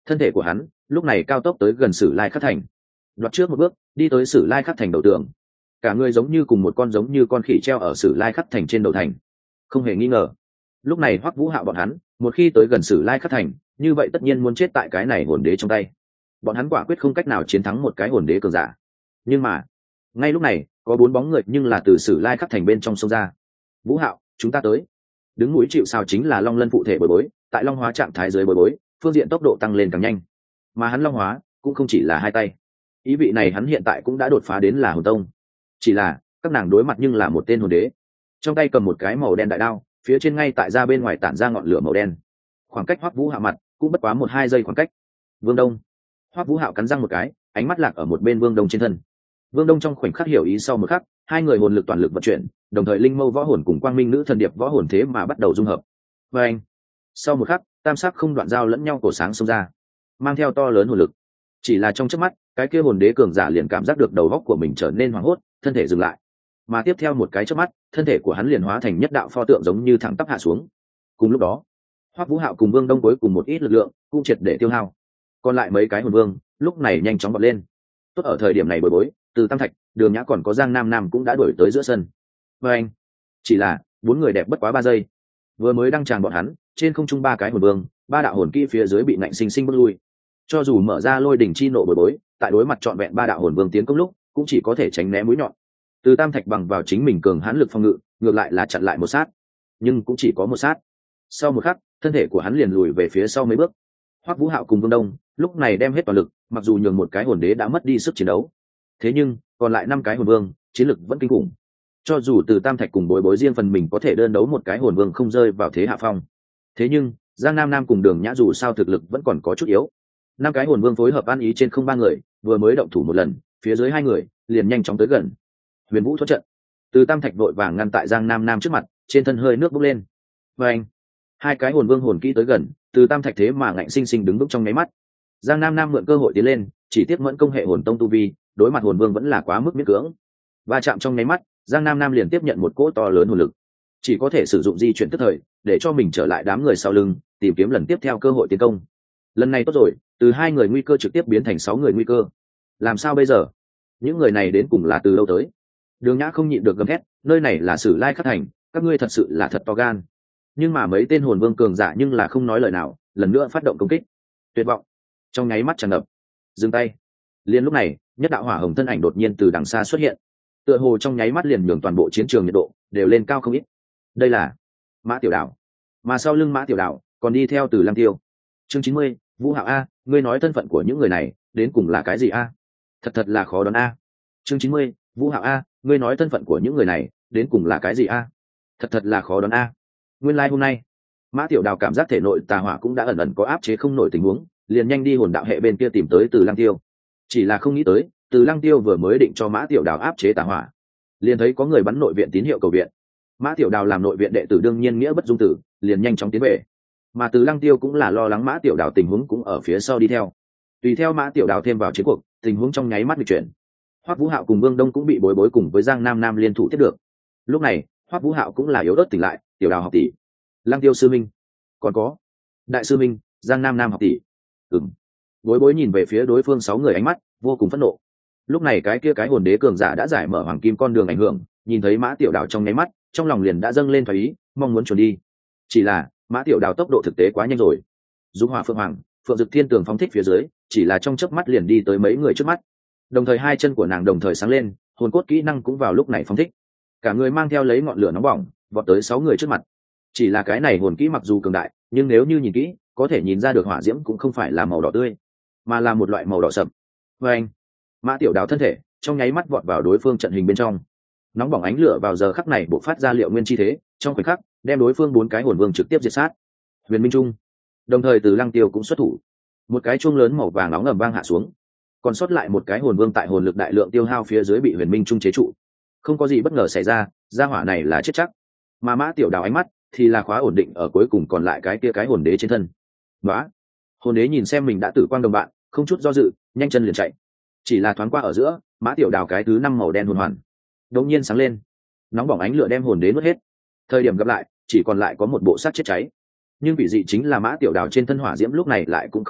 thân thể của hắn lúc này cao tốc tới gần sử lai khắc thành, đoạt trước một bước đi tới sử lai khắc thành đầu tường, cả người giống như cùng một con giống như con khỉ treo ở sử lai khắc thành trên đầu thành. Không hề nghi ngờ, lúc này Hoắc Vũ Hạo bọn hắn một khi tới gần sử lai khắc thành, như vậy tất nhiên muốn chết tại cái này hồn đế trong tay. Bọn hắn quả quyết không cách nào chiến thắng một cái hồn đế cường giả. Nhưng mà ngay lúc này có bốn bóng người nhưng là từ sử lai khắc thành bên trong sông ra. Vũ Hạo, chúng ta tới. Đứng mũi chịu sào chính là Long Lân phụ thể bồi bối, tại long hóa trạng thái dưới bồi bối, phương diện tốc độ tăng lên càng nhanh. Mà hắn long hóa cũng không chỉ là hai tay, ý vị này hắn hiện tại cũng đã đột phá đến là hồn tông. Chỉ là các nàng đối mặt nhưng là một tên hồn đế, trong tay cầm một cái màu đen đại đao, phía trên ngay tại ra bên ngoài tản ra ngọn lửa màu đen. Khoảng cách Hoắc Vũ Hạo mặt cũng bất quá một hai giây khoảng cách. Vương Đông. Hoắc Vũ Hạo cắn răng một cái, ánh mắt lạc ở một bên Vương Đông trên thân. Vương Đông trong khoảnh khắc hiểu ý, sau một khắc hai người hồn lực toàn lực vận chuyển, đồng thời linh mâu võ hồn cùng quang minh nữ thần điệp võ hồn thế mà bắt đầu dung hợp. Và anh, sau một khắc tam sắc không đoạn giao lẫn nhau cổ sáng xông ra, mang theo to lớn hồn lực. Chỉ là trong chớp mắt, cái kia hồn đế cường giả liền cảm giác được đầu óc của mình trở nên hoảng hốt, thân thể dừng lại. Mà tiếp theo một cái chớp mắt, thân thể của hắn liền hóa thành nhất đạo pho tượng giống như thẳng tắp hạ xuống. Cùng lúc đó, Hoắc Vũ Hạo cùng Vương Đông cuối cùng một ít lực lượng cũng triệt để tiêu hao. Còn lại mấy cái hồn vương lúc này nhanh chóng bật lên. Tốt ở thời điểm này bối bối, từ Tam Thạch, Đường Nhã còn có Giang Nam Nam cũng đã đuổi tới giữa sân. Và anh, chỉ là bốn người đẹp bất quá ba giây, vừa mới đăng tràn bọn hắn, trên không trung ba cái hồn vương, ba đạo hồn kỹ phía dưới bị nạnh sinh sinh bước lui. Cho dù mở ra lôi đỉnh chi nộ bối bối, tại đối mặt trọn vẹn ba đạo hồn vương tiến công lúc, cũng chỉ có thể tránh né mũi nhọn. Từ Tam Thạch bằng vào chính mình cường hãn lực phòng ngự, ngược lại là chặn lại một sát, nhưng cũng chỉ có một sát. Sau một khắc, thân thể của hắn liền lùi về phía sau mấy bước. Hoắc Vũ Hạo cùng Vương Đông lúc này đem hết toàn lực, mặc dù nhường một cái hồn đế đã mất đi sức chiến đấu, thế nhưng còn lại năm cái hồn vương chiến lực vẫn kinh khủng. Cho dù từ Tam Thạch cùng bối bối riêng phần mình có thể đơn đấu một cái hồn vương không rơi vào thế hạ phong, thế nhưng Giang Nam Nam cùng Đường Nhã dù sao thực lực vẫn còn có chút yếu. Năm cái hồn vương phối hợp ăn ý trên không ba người, vừa mới động thủ một lần, phía dưới hai người liền nhanh chóng tới gần. Huyền Vũ thoát trận, từ Tam Thạch vội vàng ngăn tại Giang Nam Nam trước mặt, trên thân hơi nước bốc lên. Và anh, hai cái hồn vương hồn kỹ tới gần, từ Tam Thạch thế mà ngạnh sinh sinh đứng vững trong nháy mắt. Giang Nam Nam mượn cơ hội tiến lên, chỉ tiếc mẫn công hệ hồn tông tu vi, đối mặt hồn vương vẫn là quá mức miễn cưỡng. Va chạm trong nháy mắt, Giang Nam Nam liền tiếp nhận một cỗ to lớn hồn lực, chỉ có thể sử dụng di chuyển tức thời để cho mình trở lại đám người sau lưng, tìm kiếm lần tiếp theo cơ hội tiến công. Lần này tốt rồi, từ hai người nguy cơ trực tiếp biến thành sáu người nguy cơ. Làm sao bây giờ? Những người này đến cùng là từ đâu tới? Đường Nhã không nhịn được gầm thét, nơi này là Sử Lai Khắc Thành, các ngươi thật sự là thật to gan. Nhưng mà mấy tên hồn vương cường giả nhưng là không nói lời nào, lần nữa phát động công kích. Tuyệt vọng trong nháy mắt tràn ngập. Dừng tay. Liên lúc này, nhất đạo hỏa hồng thân ảnh đột nhiên từ đằng xa xuất hiện, tựa hồ trong nháy mắt liền nhường toàn bộ chiến trường nhiệt độ đều lên cao không ít. Đây là Mã Tiểu Đảo, mà sau lưng Mã Tiểu Đảo còn đi theo Từ Lăng Tiêu. Chương chín mươi, Vũ Hạo a, ngươi nói thân phận của những người này đến cùng là cái gì a? Thật thật là khó đoán a. Chương chín mươi, Vũ Hạo a, ngươi nói thân phận của những người này đến cùng là cái gì a? Thật thật là khó đoán a. Nguyên lai like hôm nay, Mã Tiểu Đào cảm giác thể nội tà hỏa cũng đã ẩn ẩn có áp chế không nổi tình huống, liền nhanh đi hồn đạo hệ bên kia tìm tới Từ Lăng Tiêu. Chỉ là không nghĩ tới, Từ Lăng Tiêu vừa mới định cho Mã Tiểu Đào áp chế tà hỏa, liền thấy có người bắn nội viện tín hiệu cầu viện. Mã Tiểu Đào làm nội viện đệ tử đương nhiên nghĩa bất dung tử, liền nhanh chóng tiến về. Mà Từ Lăng Tiêu cũng là lo lắng Mã Tiểu Đào tình huống cũng ở phía sau đi theo. Tùy theo Mã Tiểu Đào thêm vào chiến cuộc, tình huống trong nháy mắt bị chuyển. Hoắc Vũ Hạo cùng Vương Đông cũng bị bối bối cùng với Giang Nam Nam liên thủ tiếp được. Lúc này, Hoắc Vũ Hạo cũng là yếu ớt tỉnh lại, Tiểu Đào học tỷ, Lăng Tiêu sư minh, còn có Đại sư minh, Giang Nam Nam học tỷ. Ừm. Bối bối nhìn về phía đối phương sáu người, ánh mắt vô cùng phẫn nộ. Lúc này cái kia cái hồn đế cường giả đã giải mở hoàng kim con đường ảnh hưởng, nhìn thấy Mã Tiểu Đào trong nháy mắt, trong lòng liền đã dâng lên thoái ý, mong muốn chuẩn đi. Chỉ là Mã Tiểu Đào tốc độ thực tế quá nhanh rồi. Dục Hỏa Phượng Hoàng, Phượng Dực Thiên Tường phóng thích phía dưới, chỉ là trong chớp mắt liền đi tới mấy người trước mắt. Đồng thời hai chân của nàng đồng thời sáng lên, hồn cốt kỹ năng cũng vào lúc này phóng thích. Cả người mang theo lấy ngọn lửa nóng bỏng, vọt tới sáu người trước mặt. Chỉ là cái này hồn kỹ mặc dù cường đại, nhưng nếu như nhìn kỹ, có thể nhìn ra được hỏa diễm cũng không phải là màu đỏ tươi, mà là một loại màu đỏ sậm. Và anh, Mã Tiểu Đào thân thể trong nháy mắt vọt vào đối phương trận hình bên trong. Nóng bỏng ánh lửa vào giờ khắc này bộc phát ra liệu nguyên chi thế, trong khoảnh khắc đem đối phương bốn cái hồn vương trực tiếp diệt sát. Huyền Minh Trung, đồng thời Từ Lăng Tiêu cũng xuất thủ, một cái chuông lớn màu vàng nóng ầm vang hạ xuống, còn sót lại một cái hồn vương tại hồn lực đại lượng tiêu hao phía dưới bị Huyền Minh Trung chế trụ. Không có gì bất ngờ xảy ra, gia hỏa này là chết chắc. Mà Mã Tiểu Đào ánh mắt thì là khóa ổn định ở cuối cùng còn lại cái kia cái hồn đế trên thân. Đó, hồn đế nhìn xem mình đã tử quang đồng bạn, không chút do dự, nhanh chân liền chạy. Chỉ là thoáng qua ở giữa, Mã Tiểu Đào cái thứ năm màu đen hồn hoàn đột nhiên sáng lên, nóng bỏng ánh lửa đem hồn đế nuốt hết. Thời điểm gặp lại, chỉ còn lại có một bộ xác chết cháy. Nhưng vị dị chính là Mã Tiểu Đào trên thân hỏa diễm lúc này lại cũng không biến mất,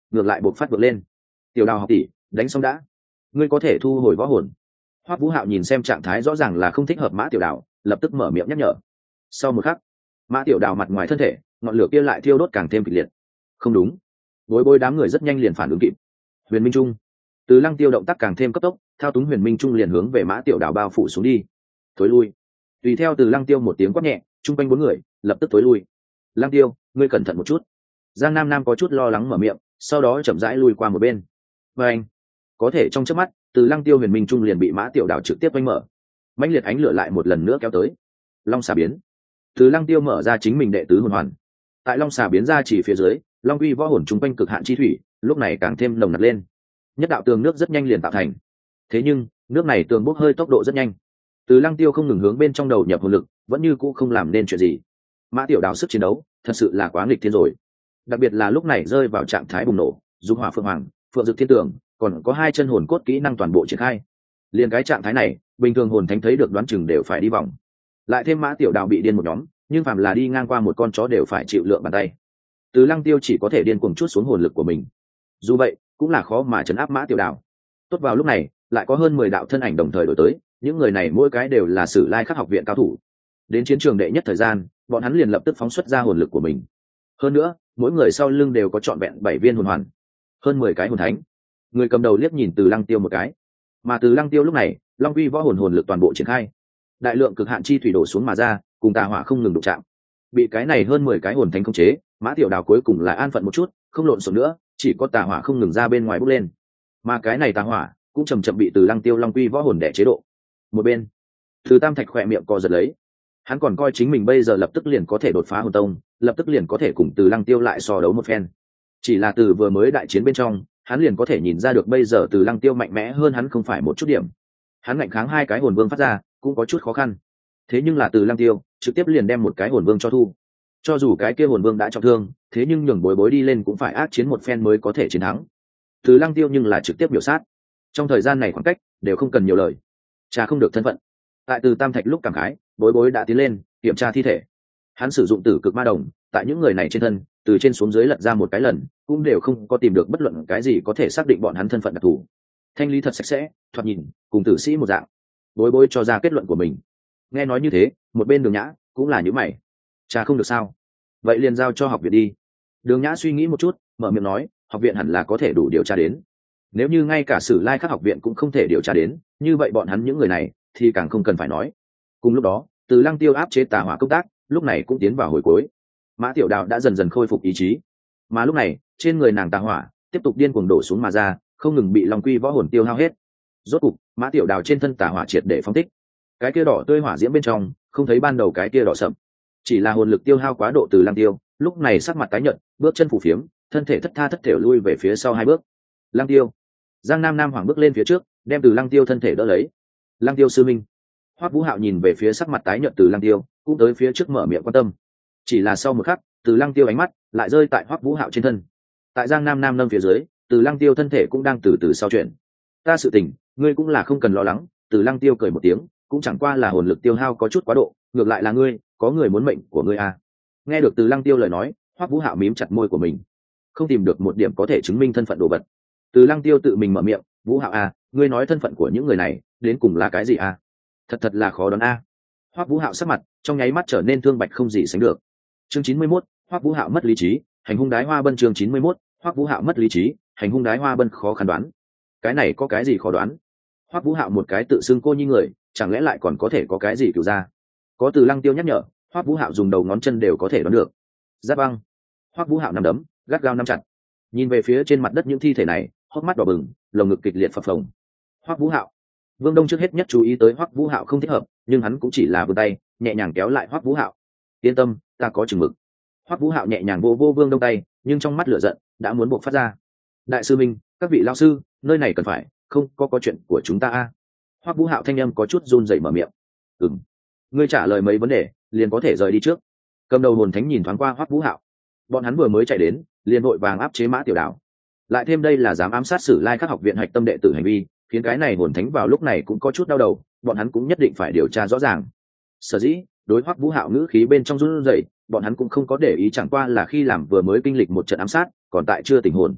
ngược lại buộc phát vượt lên. Tiểu Đào học tỷ, đánh xong đã, ngươi có thể thu hồi võ hồn. Hoắc Vũ Hạo nhìn xem trạng thái rõ ràng là không thích hợp Mã Tiểu Đào, lập tức mở miệng nhắc nhở. Sau một khắc, Mã Tiểu Đào mặt ngoài thân thể ngọn lửa kia lại thiêu đốt càng thêm kịch liệt. Không đúng, bối bối đám người rất nhanh liền phản ứng kịp. Huyền Minh Trung, Từ Lăng Tiêu động tác càng thêm cấp tốc, thao túng Huyền Minh Trung liền hướng về Mã Tiểu Đào bao phủ xuống đi. Thối lui. Tùy theo Từ Lăng Tiêu một tiếng quát nhẹ, trung quanh bốn người lập tức thối lui. Lăng Tiêu, ngươi cẩn thận một chút. Giang Nam Nam có chút lo lắng mở miệng, sau đó chậm rãi lui qua một bên. Và anh, có thể trong chớp mắt, Từ Lăng Tiêu Huyền Minh Trung liền bị Mã Tiểu Đào trực tiếp vây mở. Mãnh liệt ánh lửa lại một lần nữa kéo tới. Long xà biến. Từ Lăng Tiêu mở ra chính mình đệ tứ hồn hoàn. Tại Long xà biến ra chỉ phía dưới, Long uy võ hồn trung quanh cực hạn chi thủy, lúc này càng thêm nồng nặc lên. Nhất đạo tường nước rất nhanh liền tạo thành. Thế nhưng, nước này tường bốc hơi tốc độ rất nhanh. Từ Lăng Tiêu không ngừng hướng bên trong đầu nhập hồn lực, vẫn như cũ không làm nên chuyện gì. Mã Tiểu Đào sức chiến đấu, thật sự là quá nghịch thiên rồi. Đặc biệt là lúc này rơi vào trạng thái bùng nổ, Dung Hỏa Phượng Hoàng, Phượng Dực Thiên Tường, còn có hai chân hồn cốt kỹ năng toàn bộ triển khai. Liền cái trạng thái này, bình thường hồn thánh thấy được đoán chừng đều phải đi vòng. Lại thêm Mã Tiểu Đào bị điên một nhóm, nhưng phàm là đi ngang qua một con chó đều phải chịu lượng bàn tay. Từ Lăng Tiêu chỉ có thể điên cuồng chút xuống hồn lực của mình. Dù vậy, cũng là khó mà trấn áp Mã Tiểu Đào. Tốt vào lúc này, lại có hơn mười đạo thân ảnh đồng thời đổi tới, những người này mỗi cái đều là Sử Lai Khắc học viện cao thủ. Đến chiến trường đệ nhất thời gian, bọn hắn liền lập tức phóng xuất ra hồn lực của mình. Hơn nữa, mỗi người sau lưng đều có trọn vẹn bảy viên hồn hoàn, hơn mười cái hồn thánh. Người cầm đầu liếc nhìn Từ Lăng Tiêu một cái, mà Từ Lăng Tiêu lúc này, Long uy võ hồn hồn lực toàn bộ triển khai, đại lượng cực hạn chi thủy đổ xuống mà ra, cùng tà hỏa không ngừng đụng chạm. Bị cái này hơn mười cái hồn thánh khống chế, Mã Tiểu Đào cuối cùng là an phận một chút, không lộn xộn nữa, chỉ có tà hỏa không ngừng ra bên ngoài bốc lên. Mà cái này tà hỏa cũng chậm chậm bị Từ Lăng Tiêu Long uy võ hồn đè chế độ. Một bên, Từ Tam Thạch khỏe miệng co giật lấy, hắn còn coi chính mình bây giờ lập tức liền có thể đột phá hồn tông, lập tức liền có thể cùng Từ Lăng Tiêu lại so đấu một phen. Chỉ là từ vừa mới đại chiến bên trong, hắn liền có thể nhìn ra được bây giờ Từ Lăng Tiêu mạnh mẽ hơn hắn không phải một chút điểm. Hắn ngạnh kháng hai cái hồn vương phát ra, cũng có chút khó khăn. Thế nhưng là Từ Lăng Tiêu trực tiếp liền đem một cái hồn vương cho thu. Cho dù cái kia hồn vương đã trọng thương, thế nhưng nhường bối bối đi lên cũng phải ác chiến một phen mới có thể chiến thắng. Từ Lăng Tiêu nhưng là trực tiếp biểu sát. Trong thời gian này khoảng cách đều không cần nhiều lời. Cha không được thân phận. Tại Từ Tam Thạch lúc cảm khái, bối bối đã tiến lên kiểm tra thi thể. Hắn sử dụng tử cực ma đồng, tại những người này trên thân, từ trên xuống dưới lật ra một cái lần, cũng đều không có tìm được bất luận cái gì có thể xác định bọn hắn thân phận đặc thù. Thanh lý thật sạch sẽ, thoạt nhìn cùng tử sĩ một dạng. Bối bối cho ra kết luận của mình. Nghe nói như thế, một bên Đường Nhã cũng là như mày. Cha không được sao? Vậy liền giao cho học viện đi. Đường Nhã suy nghĩ một chút, mở miệng nói, học viện hẳn là có thể đủ điều tra đến. Nếu như ngay cả Sử Lai Khắc học viện cũng không thể điều tra đến, như vậy bọn hắn những người này thì càng không cần phải nói. Cùng lúc đó, Từ Lăng Tiêu áp chế tà hỏa công tác, lúc này cũng tiến vào hồi cuối. Mã Tiểu Đào đã dần dần khôi phục ý chí, mà lúc này trên người nàng tà hỏa tiếp tục điên cuồng đổ xuống mà ra, không ngừng bị Long Quy võ hồn tiêu hao hết. Rốt cục, Mã Tiểu Đào trên thân tà hỏa triệt để phóng thích, cái kia đỏ tươi hỏa diễm bên trong không thấy ban đầu cái kia đỏ sậm, chỉ là hồn lực tiêu hao quá độ. Từ Lăng Tiêu lúc này sắc mặt tái nhợt, bước chân phù phiếm, thân thể thất tha thất thểu lui về phía sau hai bước. Lăng Tiêu, Giang Nam Nam Hoàng bước lên phía trước, đem Từ Lăng Tiêu thân thể đỡ lấy. Lăng Tiêu sư minh. Hoắc Vũ Hạo nhìn về phía sắc mặt tái nhợt Từ Lăng Tiêu, cũng tới phía trước mở miệng quan tâm. Chỉ là sau một khắc, Từ Lăng Tiêu ánh mắt lại rơi tại Hoắc Vũ Hạo trên thân. Tại Giang Nam Nam nâng phía dưới, Từ Lăng Tiêu thân thể cũng đang từ từ sau chuyển. Ta sự tình, ngươi cũng là không cần lo lắng. Từ Lăng Tiêu cười một tiếng, cũng chẳng qua là hồn lực tiêu hao có chút quá độ, ngược lại là ngươi, có người muốn mệnh của ngươi à? Nghe được Từ Lăng Tiêu lời nói, Hoắc Vũ Hạo mím chặt môi của mình, không tìm được một điểm có thể chứng minh thân phận đồ vật. Từ Lăng Tiêu tự mình mở miệng, Vũ Hạo à, ngươi nói thân phận của những người này đến cùng là cái gì à? Thật thật là khó đoán a. À. Hoắc Vũ Hạo sắc mặt trong nháy mắt trở nên thương bạch không gì sánh được. Chương chín mươi mốt, Hoắc Vũ Hạo mất lý trí, hành hung đái hoa bân. Chương chín mươi mốt, Hoắc Vũ Hạo mất lý trí, hành hung đái hoa bân. Khó khăn đoán. Cái này có cái gì khó đoán? Hoắc Vũ Hạo một cái tự xưng cô nhi người, chẳng lẽ lại còn có thể có cái gì cửu ra? Có Từ Lăng Tiêu nhắc nhở, Hoắc Vũ Hạo dùng đầu ngón chân đều có thể đoán được. Giáp băng. Hoắc Vũ Hạo nắm đấm, gắt gao nắm chặt. Nhìn về phía trên mặt đất những thi thể này, hốc mắt đỏ bừng, lồng ngực kịch liệt phập phồng. Hoắc Vũ Hạo. Vương Đông trước hết nhất chú ý tới Hoắc Vũ Hạo không thích hợp, nhưng hắn cũng chỉ là vươn tay, nhẹ nhàng kéo lại Hoắc Vũ Hạo. Yên tâm, ta có chừng mực. Hoắc Vũ Hạo nhẹ nhàng vô vô Vương Đông tay, nhưng trong mắt lửa giận đã muốn bộc phát ra. Đại sư minh, các vị lão sư, nơi này cần phải, không có có chuyện của chúng ta a. À. Hoắc Vũ Hạo thanh âm có chút run rẩy mở miệng. Ừm, ngươi trả lời mấy vấn đề, liền có thể rời đi trước. Cầm đầu hồn thánh nhìn thoáng qua Hoắc Vũ Hạo, bọn hắn vừa mới chạy đến, liền vội vàng áp chế Mã Tiểu Đào. Lại thêm đây là dám ám sát Sử Lai Khắc học viện hạch tâm đệ tử hành vi, khiến cái này hồn thánh vào lúc này cũng có chút đau đầu, bọn hắn cũng nhất định phải điều tra rõ ràng. Sở dĩ đối Hoắc Vũ Hạo ngữ khí bên trong run rẩy, bọn hắn cũng không có để ý, chẳng qua là khi làm vừa mới kinh lịch một trận ám sát, còn tại chưa tỉnh hồn.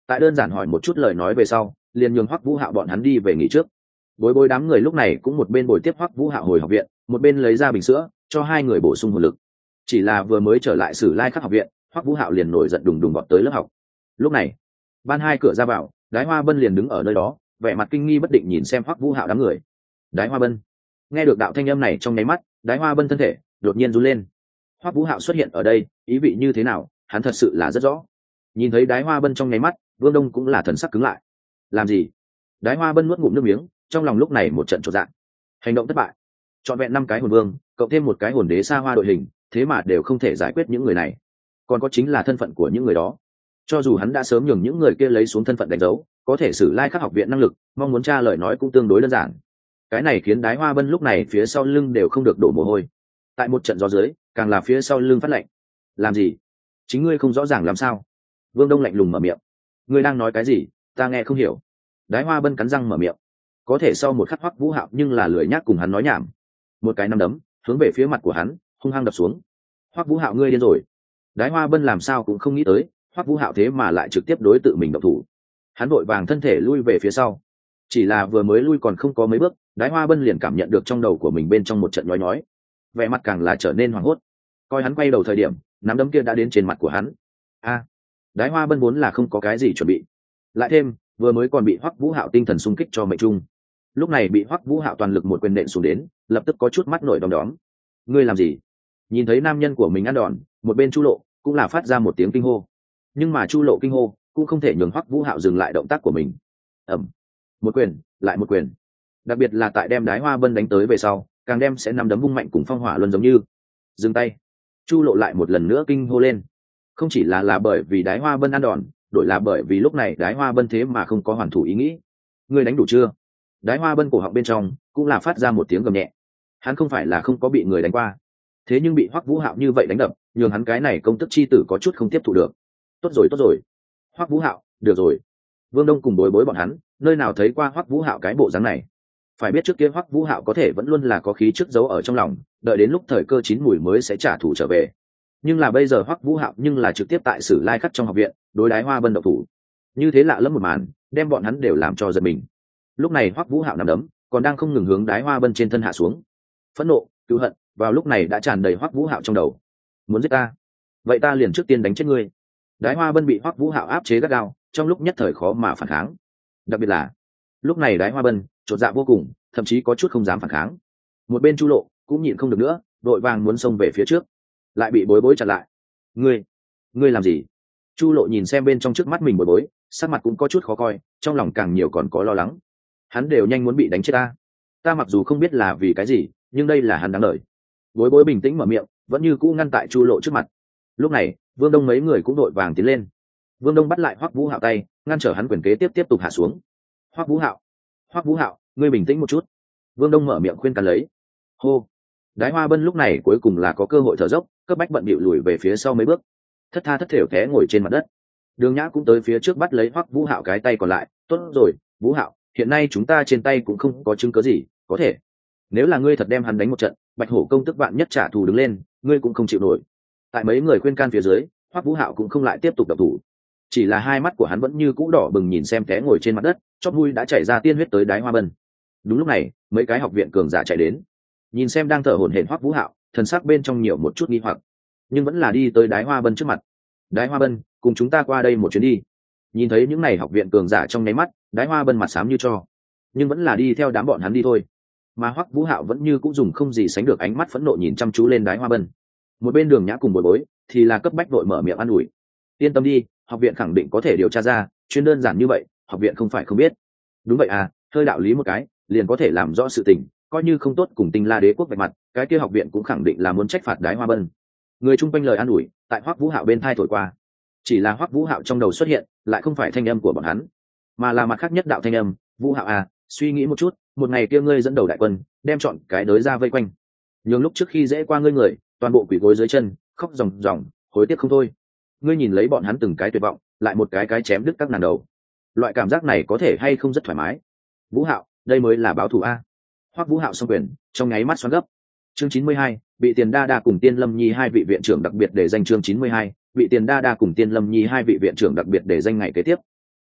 tại đơn giản hỏi một chút lời nói về sau liền nhường Hoắc Vũ Hạo bọn hắn đi về nghỉ trước. Bối bối đám người lúc này cũng một bên bồi tiếp Hoắc Vũ Hạo hồi học viện, một bên lấy ra bình sữa cho hai người bổ sung hồn lực. Chỉ là vừa mới trở lại Sử Lai Khắc học viện, Hoắc Vũ Hạo liền nổi giận đùng đùng vọt tới lớp học. Lúc này ban hai cửa ra vào, Đái Hoa Bân liền đứng ở nơi đó, vẻ mặt kinh nghi bất định nhìn xem Hoắc Vũ Hạo đám người. Đái Hoa Bân nghe được đạo thanh âm này trong nháy mắt, Đái Hoa Bân thân thể đột nhiên run lên. Hoắc Vũ Hạo xuất hiện ở đây ý vị như thế nào hắn thật sự là rất rõ. Nhìn thấy Đái Hoa Bân trong nháy mắt, Vương Đông cũng là thần sắc cứng lại. Làm gì? Đái Hoa Bân nuốt ngụm nước miếng, trong lòng lúc này một trận chột dạ. Hành động thất bại, trọn vẹn năm cái hồn vương cộng thêm một cái hồn đế xa hoa đội hình, thế mà đều không thể giải quyết những người này. Còn có chính là thân phận của những người đó. Cho dù hắn đã sớm nhường những người kia lấy xuống thân phận đánh dấu, có thể Sử Lai Khắc học viện năng lực, mong muốn tra lời nói cũng tương đối đơn giản. Cái này khiến Đái Hoa Bân lúc này phía sau lưng đều không được đổ mồ hôi. Tại một trận gió dưới, càng là phía sau lưng phát lạnh. Làm gì? Chính ngươi không rõ ràng làm sao? Vương Đông lạnh lùng mở miệng. Ngươi đang nói cái gì? Ta nghe không hiểu. Đái Hoa Bân cắn răng mở miệng. Có thể sau một khắc Hoắc Vũ Hạo nhưng là lười nhác cùng hắn nói nhảm. Một cái nắm đấm hướng về phía mặt của hắn, hung hăng đập xuống. Hoắc Vũ Hạo ngươi điên rồi. Đái Hoa Bân làm sao cũng không nghĩ tới, Hoắc Vũ Hạo thế mà lại trực tiếp đối tự mình động thủ. Hắn vội vàng thân thể lui về phía sau. Chỉ là vừa mới lui còn không có mấy bước, Đái Hoa Bân liền cảm nhận được trong đầu của mình bên trong một trận nhói nhói, vẻ mặt càng là trở nên hoảng hốt. Coi hắn quay đầu thời điểm, nắm đấm kia đã đến trên mặt của hắn. A, Đái Hoa Bân vốn là không có cái gì chuẩn bị, lại thêm vừa mới còn bị Hoắc Vũ Hạo tinh thần xung kích cho mệnh trung, lúc này bị Hoắc Vũ Hạo toàn lực một quyền nện xuống đến, lập tức có chút mắt nổi đom đóm. Ngươi làm gì? Nhìn thấy nam nhân của mình ăn đòn, một bên Chu Lộ cũng là phát ra một tiếng kinh hô. Nhưng mà Chu Lộ kinh hô cũng không thể nhường Hoắc Vũ Hạo dừng lại động tác của mình. Ầm, một quyền lại một quyền, đặc biệt là tại đem Đái Hoa Bân đánh tới về sau, càng đem sẽ nắm đấm vung mạnh cùng phong hỏa luân giống như. Dừng tay. Chu Lộ lại một lần nữa kinh hô lên. Không chỉ là là bởi vì Đái Hoa Bân ăn đòn, đổi là bởi vì lúc này Đái Hoa Bân thế mà không có hoàn thủ ý nghĩ. Ngươi đánh đủ chưa? Đái Hoa Bân cổ họng bên trong cũng là phát ra một tiếng gầm nhẹ. Hắn không phải là không có bị người đánh qua, thế nhưng bị Hoắc Vũ Hạo như vậy đánh đập, nhường hắn cái này công tức chi tử có chút không tiếp thụ được. Tốt rồi tốt rồi, Hoắc Vũ Hạo, được rồi. Vương Đông cùng bối bối bọn hắn, nơi nào thấy qua Hoắc Vũ Hạo cái bộ dáng này. Phải biết trước kia Hoắc Vũ Hạo có thể vẫn luôn là có khí trước giấu ở trong lòng, đợi đến lúc thời cơ chín mùi mới sẽ trả thù trở về. Nhưng là bây giờ Hoắc Vũ Hạo nhưng là trực tiếp tại Sử Lai Khắc trong học viện, đối Đái Hoa Bân động thủ. Như thế lạ lẫm một màn, đem bọn hắn đều làm cho giật mình. Lúc này Hoắc Vũ Hạo nằm đấm, còn đang không ngừng hướng Đái Hoa Bân trên thân hạ xuống. Phẫn nộ, cứu hận, vào lúc này đã tràn đầy Hoắc Vũ Hạo trong đầu. Muốn giết ta? Vậy ta liền trước tiên đánh chết ngươi. Đái Hoa Bân bị Hoắc Vũ Hạo áp chế gắt gao, trong lúc nhất thời khó mà phản kháng. Đặc biệt là lúc này Đái Hoa Bân chột dạ vô cùng, thậm chí có chút không dám phản kháng. Một bên Chu Lộ cũng nhịn không được nữa, đội vàng muốn xông về phía trước, lại bị bối bối chặn lại. Ngươi, ngươi làm gì? Chu Lộ nhìn xem bên trong trước mắt mình bối bối, sắc mặt cũng có chút khó coi, trong lòng càng nhiều còn có lo lắng. Hắn đều nhanh muốn bị đánh chết ta. Ta mặc dù không biết là vì cái gì, nhưng đây là hắn đáng lời. Bối bối bình tĩnh mở miệng, vẫn như cũ ngăn tại Chu Lộ trước mặt. Lúc này Vương Đông mấy người cũng đội vàng tiến lên. Vương Đông bắt lại Hoắc Vũ Hạo tay, ngăn trở hắn quyền kế tiếp tiếp tục hạ xuống. Hoắc Vũ Hạo, Hoắc Vũ Hạo, ngươi bình tĩnh một chút. Vương Đông mở miệng khuyên can lấy. Hô. Đái Hoa Bân lúc này cuối cùng là có cơ hội thở dốc, cấp bách bận bịu lùi về phía sau mấy bước, thất tha thất thểu té ngồi trên mặt đất. Đường Nhã cũng tới phía trước bắt lấy Hoắc Vũ Hạo cái tay còn lại. Tốt rồi, Vũ Hạo, hiện nay chúng ta trên tay cũng không có chứng cứ gì, có thể. Nếu là ngươi thật đem hắn đánh một trận, Bạch Hổ công tức vạn nhất trả thù đứng lên, ngươi cũng không chịu nổi. Tại mấy người khuyên can phía dưới, Hoắc Vũ Hạo cũng không lại tiếp tục động thủ, chỉ là hai mắt của hắn vẫn như cũ đỏ bừng nhìn xem té ngồi trên mặt đất, chót mũi đã chảy ra tiên huyết tới Đái Hoa Bân. Đúng lúc này, mấy cái học viện cường giả chạy đến, nhìn xem đang thở hổn hển Hoắc Vũ Hạo, thần sắc bên trong nhiều một chút nghi hoặc, nhưng vẫn là đi tới Đái Hoa Bân trước mặt. Đái Hoa Bân, cùng chúng ta qua đây một chuyến đi. Nhìn thấy những này học viện cường giả trong nháy mắt, Đái Hoa Bân mặt xám như tro, nhưng vẫn là đi theo đám bọn hắn đi thôi. Mà Hoắc Vũ Hạo vẫn như cũng dùng không gì sánh được ánh mắt phẫn nộ nhìn chăm chú lên Đái Hoa Bân. Một bên Đường Nhã cùng bối bối thì là cấp bách đội mở miệng an ủi. Yên tâm đi, học viện khẳng định có thể điều tra ra, chuyên đơn giản như vậy, học viện không phải không biết. Đúng vậy à, hơi đạo lý một cái, liền có thể làm rõ sự tình, coi như không tốt cùng Tinh La Đế quốc vạch mặt, cái kia học viện cũng khẳng định là muốn trách phạt Đái Hoa Bân. Người chung quanh lời an ủi, tại Hoắc Vũ Hạo bên tai thổi qua. Chỉ là Hoắc Vũ Hạo trong đầu xuất hiện, lại không phải thanh âm của bọn hắn, mà là mặt khác nhất đạo thanh âm. Vũ Hạo à, suy nghĩ một chút, một ngày kia ngươi dẫn đầu đại quân, đem chọn cái đới ra vây quanh, nhưng lúc trước khi dễ qua ngươi người, toàn bộ quỳ gối dưới chân, khóc ròng ròng, hối tiếc không thôi. Ngươi nhìn lấy bọn hắn từng cái tuyệt vọng, lại một cái cái chém đứt các nàng đầu. Loại cảm giác này có thể hay không rất thoải mái. Vũ Hạo, đây mới là báo thù a. Hoắc Vũ Hạo song quyền, trong nháy mắt xoắn gấp. Chương chín mươi hai, bị Tiền Đa Đa cùng Tiên Lâm Nhi hai vị viện trưởng đặc biệt để danh chương chín mươi hai, bị Tiền Đa Đa cùng Tiên Lâm Nhi hai vị viện trưởng đặc biệt để danh ngày kế tiếp.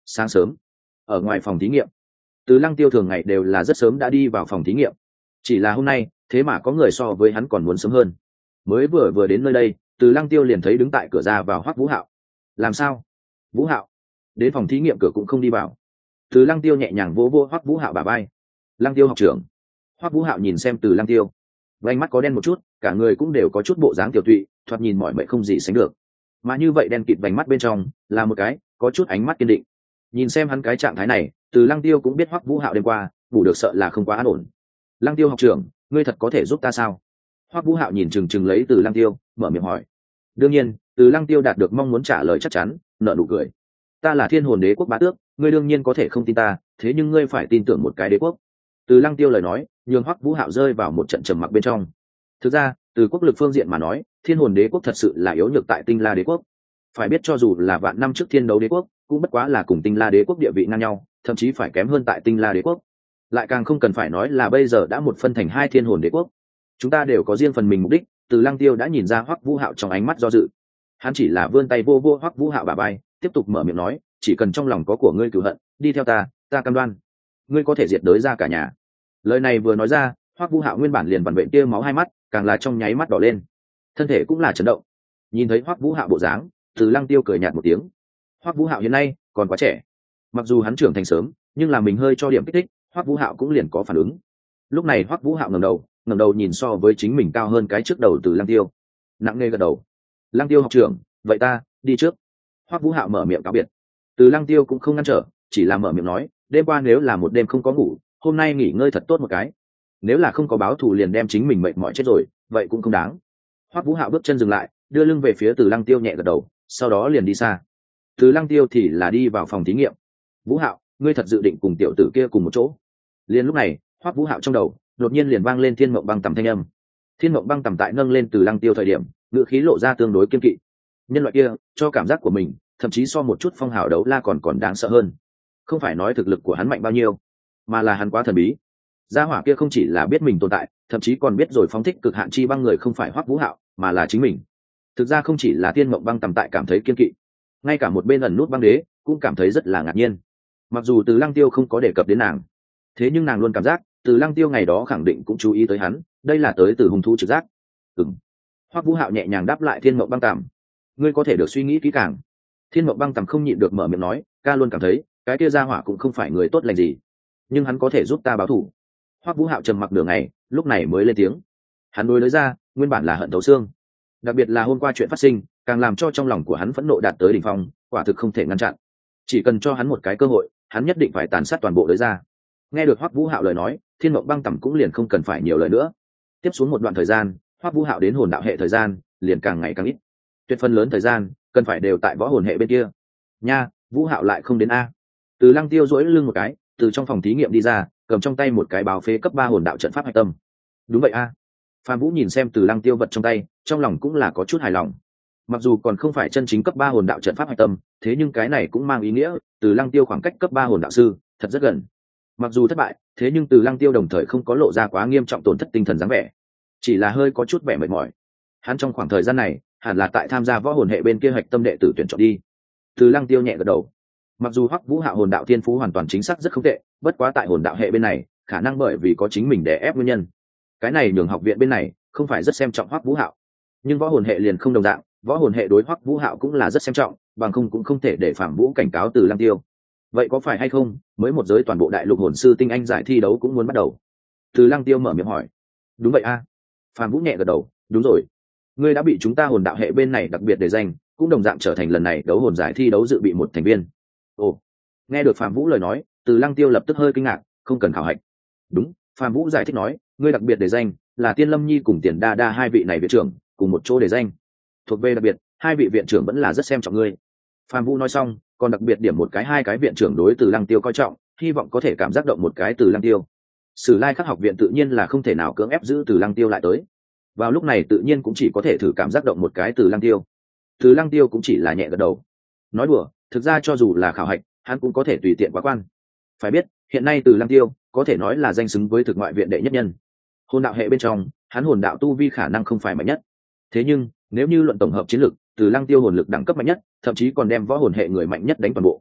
Sáng sớm, ở ngoài phòng thí nghiệm, Từ Lăng Tiêu thường ngày đều là rất sớm đã đi vào phòng thí nghiệm. Chỉ là hôm nay, thế mà có người so với hắn còn muốn sớm hơn. Mới vừa vừa đến nơi đây, Từ Lăng Tiêu liền thấy đứng tại cửa ra vào Hoắc Vũ Hạo. Làm sao? Vũ Hạo, đến phòng thí nghiệm cửa cũng không đi vào. Từ Lăng Tiêu nhẹ nhàng vỗ vỗ Hoắc Vũ Hạo bả vai. Lăng Tiêu học trưởng. Hoắc Vũ Hạo nhìn xem Từ Lăng Tiêu, vành mắt có đen một chút, cả người cũng đều có chút bộ dáng tiểu tụy, thoạt nhìn mỏi mệt không gì sánh được. Mà như vậy đen kịt vành mắt bên trong là một cái có chút ánh mắt kiên định. Nhìn xem hắn cái trạng thái này, Từ Lăng Tiêu cũng biết Hoắc Vũ Hạo đêm qua ngủ được sợ là không quá an ổn. Lăng Tiêu học trưởng, ngươi thật có thể giúp ta sao? Hoắc Vũ Hạo nhìn chừng chừng lấy Từ Lăng Tiêu, mở miệng hỏi. Đương nhiên, Từ Lăng Tiêu đạt được mong muốn trả lời chắc chắn, nở nụ cười. Ta là Thiên Hồn Đế quốc bá tước, ngươi đương nhiên có thể không tin ta, thế nhưng ngươi phải tin tưởng một cái đế quốc. Từ Lăng Tiêu lời nói nhường Hoắc Vũ Hạo rơi vào một trận trầm mặc bên trong. Thực ra, từ quốc lực phương diện mà nói, Thiên Hồn Đế quốc thật sự là yếu nhược tại Tinh La Đế quốc. Phải biết cho dù là vạn năm trước Thiên Đấu Đế quốc, cũng bất quá là cùng Tinh La Đế quốc địa vị ngang nhau, thậm chí phải kém hơn tại Tinh La Đế quốc. Lại càng không cần phải nói là bây giờ đã một phân thành hai Thiên Hồn Đế quốc. Chúng ta đều có riêng phần mình mục đích, Từ Lăng Tiêu đã nhìn ra Hoắc Vũ Hạo trong ánh mắt do dự. Hắn chỉ là vươn tay vô vô Hoắc Vũ Hạo bả vai, tiếp tục mở miệng nói, chỉ cần trong lòng có của ngươi cửu hận, đi theo ta, ta cam đoan, ngươi có thể diệt đới ra cả nhà. Lời này vừa nói ra, Hoắc Vũ Hạo nguyên bản liền vằn vện tia máu hai mắt, càng là trong nháy mắt đỏ lên, thân thể cũng là chấn động. Nhìn thấy Hoắc Vũ Hạo bộ dáng, Từ Lăng Tiêu cười nhạt một tiếng. Hoắc Vũ Hạo hiện nay còn quá trẻ, mặc dù hắn trưởng thành sớm, nhưng là mình hơi cho điểm kích thích, Hoắc Vũ Hạo cũng liền có phản ứng. Lúc này Hoắc Vũ Hạo ngẩng đầu, ngẩng đầu nhìn so với chính mình cao hơn cái trước đầu Từ Lăng Tiêu, nặng nề gật đầu. Lăng Tiêu học trưởng, vậy ta đi trước. Hoắc Vũ Hạo mở miệng cáo biệt. Từ Lăng Tiêu cũng không ngăn trở, chỉ là mở miệng nói, đêm qua nếu là một đêm không có ngủ, hôm nay nghỉ ngơi thật tốt một cái. Nếu là không có báo thù liền đem chính mình mệt mỏi chết rồi, vậy cũng không đáng. Hoắc Vũ Hạo bước chân dừng lại, đưa lưng về phía Từ Lăng Tiêu nhẹ gật đầu, sau đó liền đi xa. Từ Lăng Tiêu thì là đi vào phòng thí nghiệm. Vũ Hạo, ngươi thật dự định cùng tiểu tử kia cùng một chỗ? Liền lúc này, Hoắc Vũ Hạo trong đầu đột nhiên liền vang lên Thiên Mộng Băng Tầm thanh âm. Thiên Mộng Băng Tầm tại nâng lên Từ Lăng Tiêu thời điểm, ngữ khí lộ ra tương đối kiên kỵ. Nhân loại kia, cho cảm giác của mình, thậm chí so một chút phong hào đấu la còn còn đáng sợ hơn. Không phải nói thực lực của hắn mạnh bao nhiêu, mà là hắn quá thần bí. Gia hỏa kia không chỉ là biết mình tồn tại, thậm chí còn biết rồi phóng thích cực hạn chi băng người không phải Hoắc Vũ Hạo, mà là chính mình. Thực ra không chỉ là Thiên Mộng Băng Tầm tại cảm thấy kiên kỵ, ngay cả một bên ẩn nút băng đế cũng cảm thấy rất là ngạc nhiên. Mặc dù Từ Lăng Tiêu không có đề cập đến nàng, thế nhưng nàng luôn cảm giác Từ Lăng Tiêu ngày đó khẳng định cũng chú ý tới hắn, đây là tới từ hung thú trực giác. Ừm. Hoắc Vũ Hạo nhẹ nhàng đáp lại Thiên Mộng Băng Tầm. Ngươi có thể được suy nghĩ kỹ càng. Thiên Mộng Băng Tầm không nhịn được mở miệng nói, ca luôn cảm thấy cái kia gia hỏa cũng không phải người tốt lành gì, nhưng hắn có thể giúp ta báo thù. Hoắc Vũ Hạo trầm mặc nửa ngày, lúc này mới lên tiếng. Hắn đối lấy ra, nguyên bản là hận thấu xương, đặc biệt là hôm qua chuyện phát sinh, càng làm cho trong lòng của hắn phẫn nộ đạt tới đỉnh phong, quả thực không thể ngăn chặn. Chỉ cần cho hắn một cái cơ hội, hắn nhất định phải tàn sát toàn bộ đối ra. Nghe được Hoắc Vũ Hạo lời nói, Thiên Mộng Băng Tầm cũng liền không cần phải nhiều lời nữa. Tiếp xuống một đoạn thời gian, Hoắc Vũ Hạo đến hồn đạo hệ thời gian liền càng ngày càng ít, tuyệt phần lớn thời gian cần phải đều tại võ hồn hệ bên kia. Nha, Vũ Hạo lại không đến a. Từ Lăng Tiêu duỗi lưng một cái, từ trong phòng thí nghiệm đi ra, cầm trong tay một cái báo phế cấp ba hồn đạo trận pháp hạch tâm. Đúng vậy a. Phan Vũ nhìn xem Từ Lăng Tiêu vật trong tay, trong lòng cũng là có chút hài lòng. Mặc dù còn không phải chân chính cấp ba hồn đạo trận pháp hạch tâm, thế nhưng cái này cũng mang ý nghĩa Từ Lăng Tiêu khoảng cách cấp ba hồn đạo sư thật rất gần. Mặc dù thất bại, thế nhưng Từ Lăng Tiêu đồng thời không có lộ ra quá nghiêm trọng tổn thất tinh thần dáng vẻ, chỉ là hơi có chút vẻ mệt mỏi. Hắn trong khoảng thời gian này hẳn là tại tham gia võ hồn hệ bên kia hạch tâm đệ tử tuyển chọn đi. Từ Lăng Tiêu nhẹ gật đầu. Mặc dù Hoắc Vũ Hạo hồn đạo thiên phú hoàn toàn chính xác rất không tệ, bất quá tại hồn đạo hệ bên này, khả năng bởi vì có chính mình đè ép nguyên nhân, cái này nhường học viện bên này không phải rất xem trọng Hoắc Vũ Hạo. Nhưng võ hồn hệ liền không đồng dạng, võ hồn hệ đối Hoắc Vũ Hạo cũng là rất xem trọng, bằng không cũng không thể để Phạm Vũ cảnh cáo Từ Lăng Tiêu. Vậy có phải hay không, mới một giới toàn bộ đại lục hồn sư tinh anh giải thi đấu cũng muốn bắt đầu? Từ Lăng Tiêu mở miệng hỏi. Đúng vậy a. Phạm Vũ nhẹ gật đầu, đúng rồi. Ngươi đã bị chúng ta hồn đạo hệ bên này đặc biệt đề danh, cũng đồng dạng trở thành lần này đấu hồn giải thi đấu dự bị một thành viên. Ồ. Nghe được Phạm Vũ lời nói, Từ Lăng Tiêu lập tức hơi kinh ngạc, không cần khảo hạch. Đúng, Phạm Vũ giải thích nói, ngươi đặc biệt đề danh là Tiên Lâm Nhi cùng Tiền Đa Đa hai vị này viện trưởng cùng một chỗ đề danh. Thuộc về đặc biệt, hai vị viện trưởng vẫn là rất xem trọng ngươi. Phạm Vũ nói xong, còn đặc biệt điểm một cái hai cái viện trưởng đối Từ Lăng Tiêu coi trọng, hy vọng có thể cảm giác động một cái Từ Lăng Tiêu. Sử Lai Khắc học viện tự nhiên là không thể nào cưỡng ép giữ Từ Lăng Tiêu lại tới. Vào lúc này tự nhiên cũng chỉ có thể thử cảm giác động một cái Từ Lăng Tiêu. Từ Lăng Tiêu cũng chỉ là nhẹ gật đầu. Nói đùa, thực ra cho dù là khảo hạch, hắn cũng có thể tùy tiện quá quan. Phải biết, hiện nay Từ Lăng Tiêu có thể nói là danh xứng với thực ngoại viện đệ nhất nhân. Hồn đạo hệ bên trong, hắn hồn đạo tu vi khả năng không phải mạnh nhất. Thế nhưng, nếu như luận tổng hợp chiến lực, Từ Lăng Tiêu hồn lực đẳng cấp mạnh nhất, thậm chí còn đem võ hồn hệ người mạnh nhất đánh toàn bộ.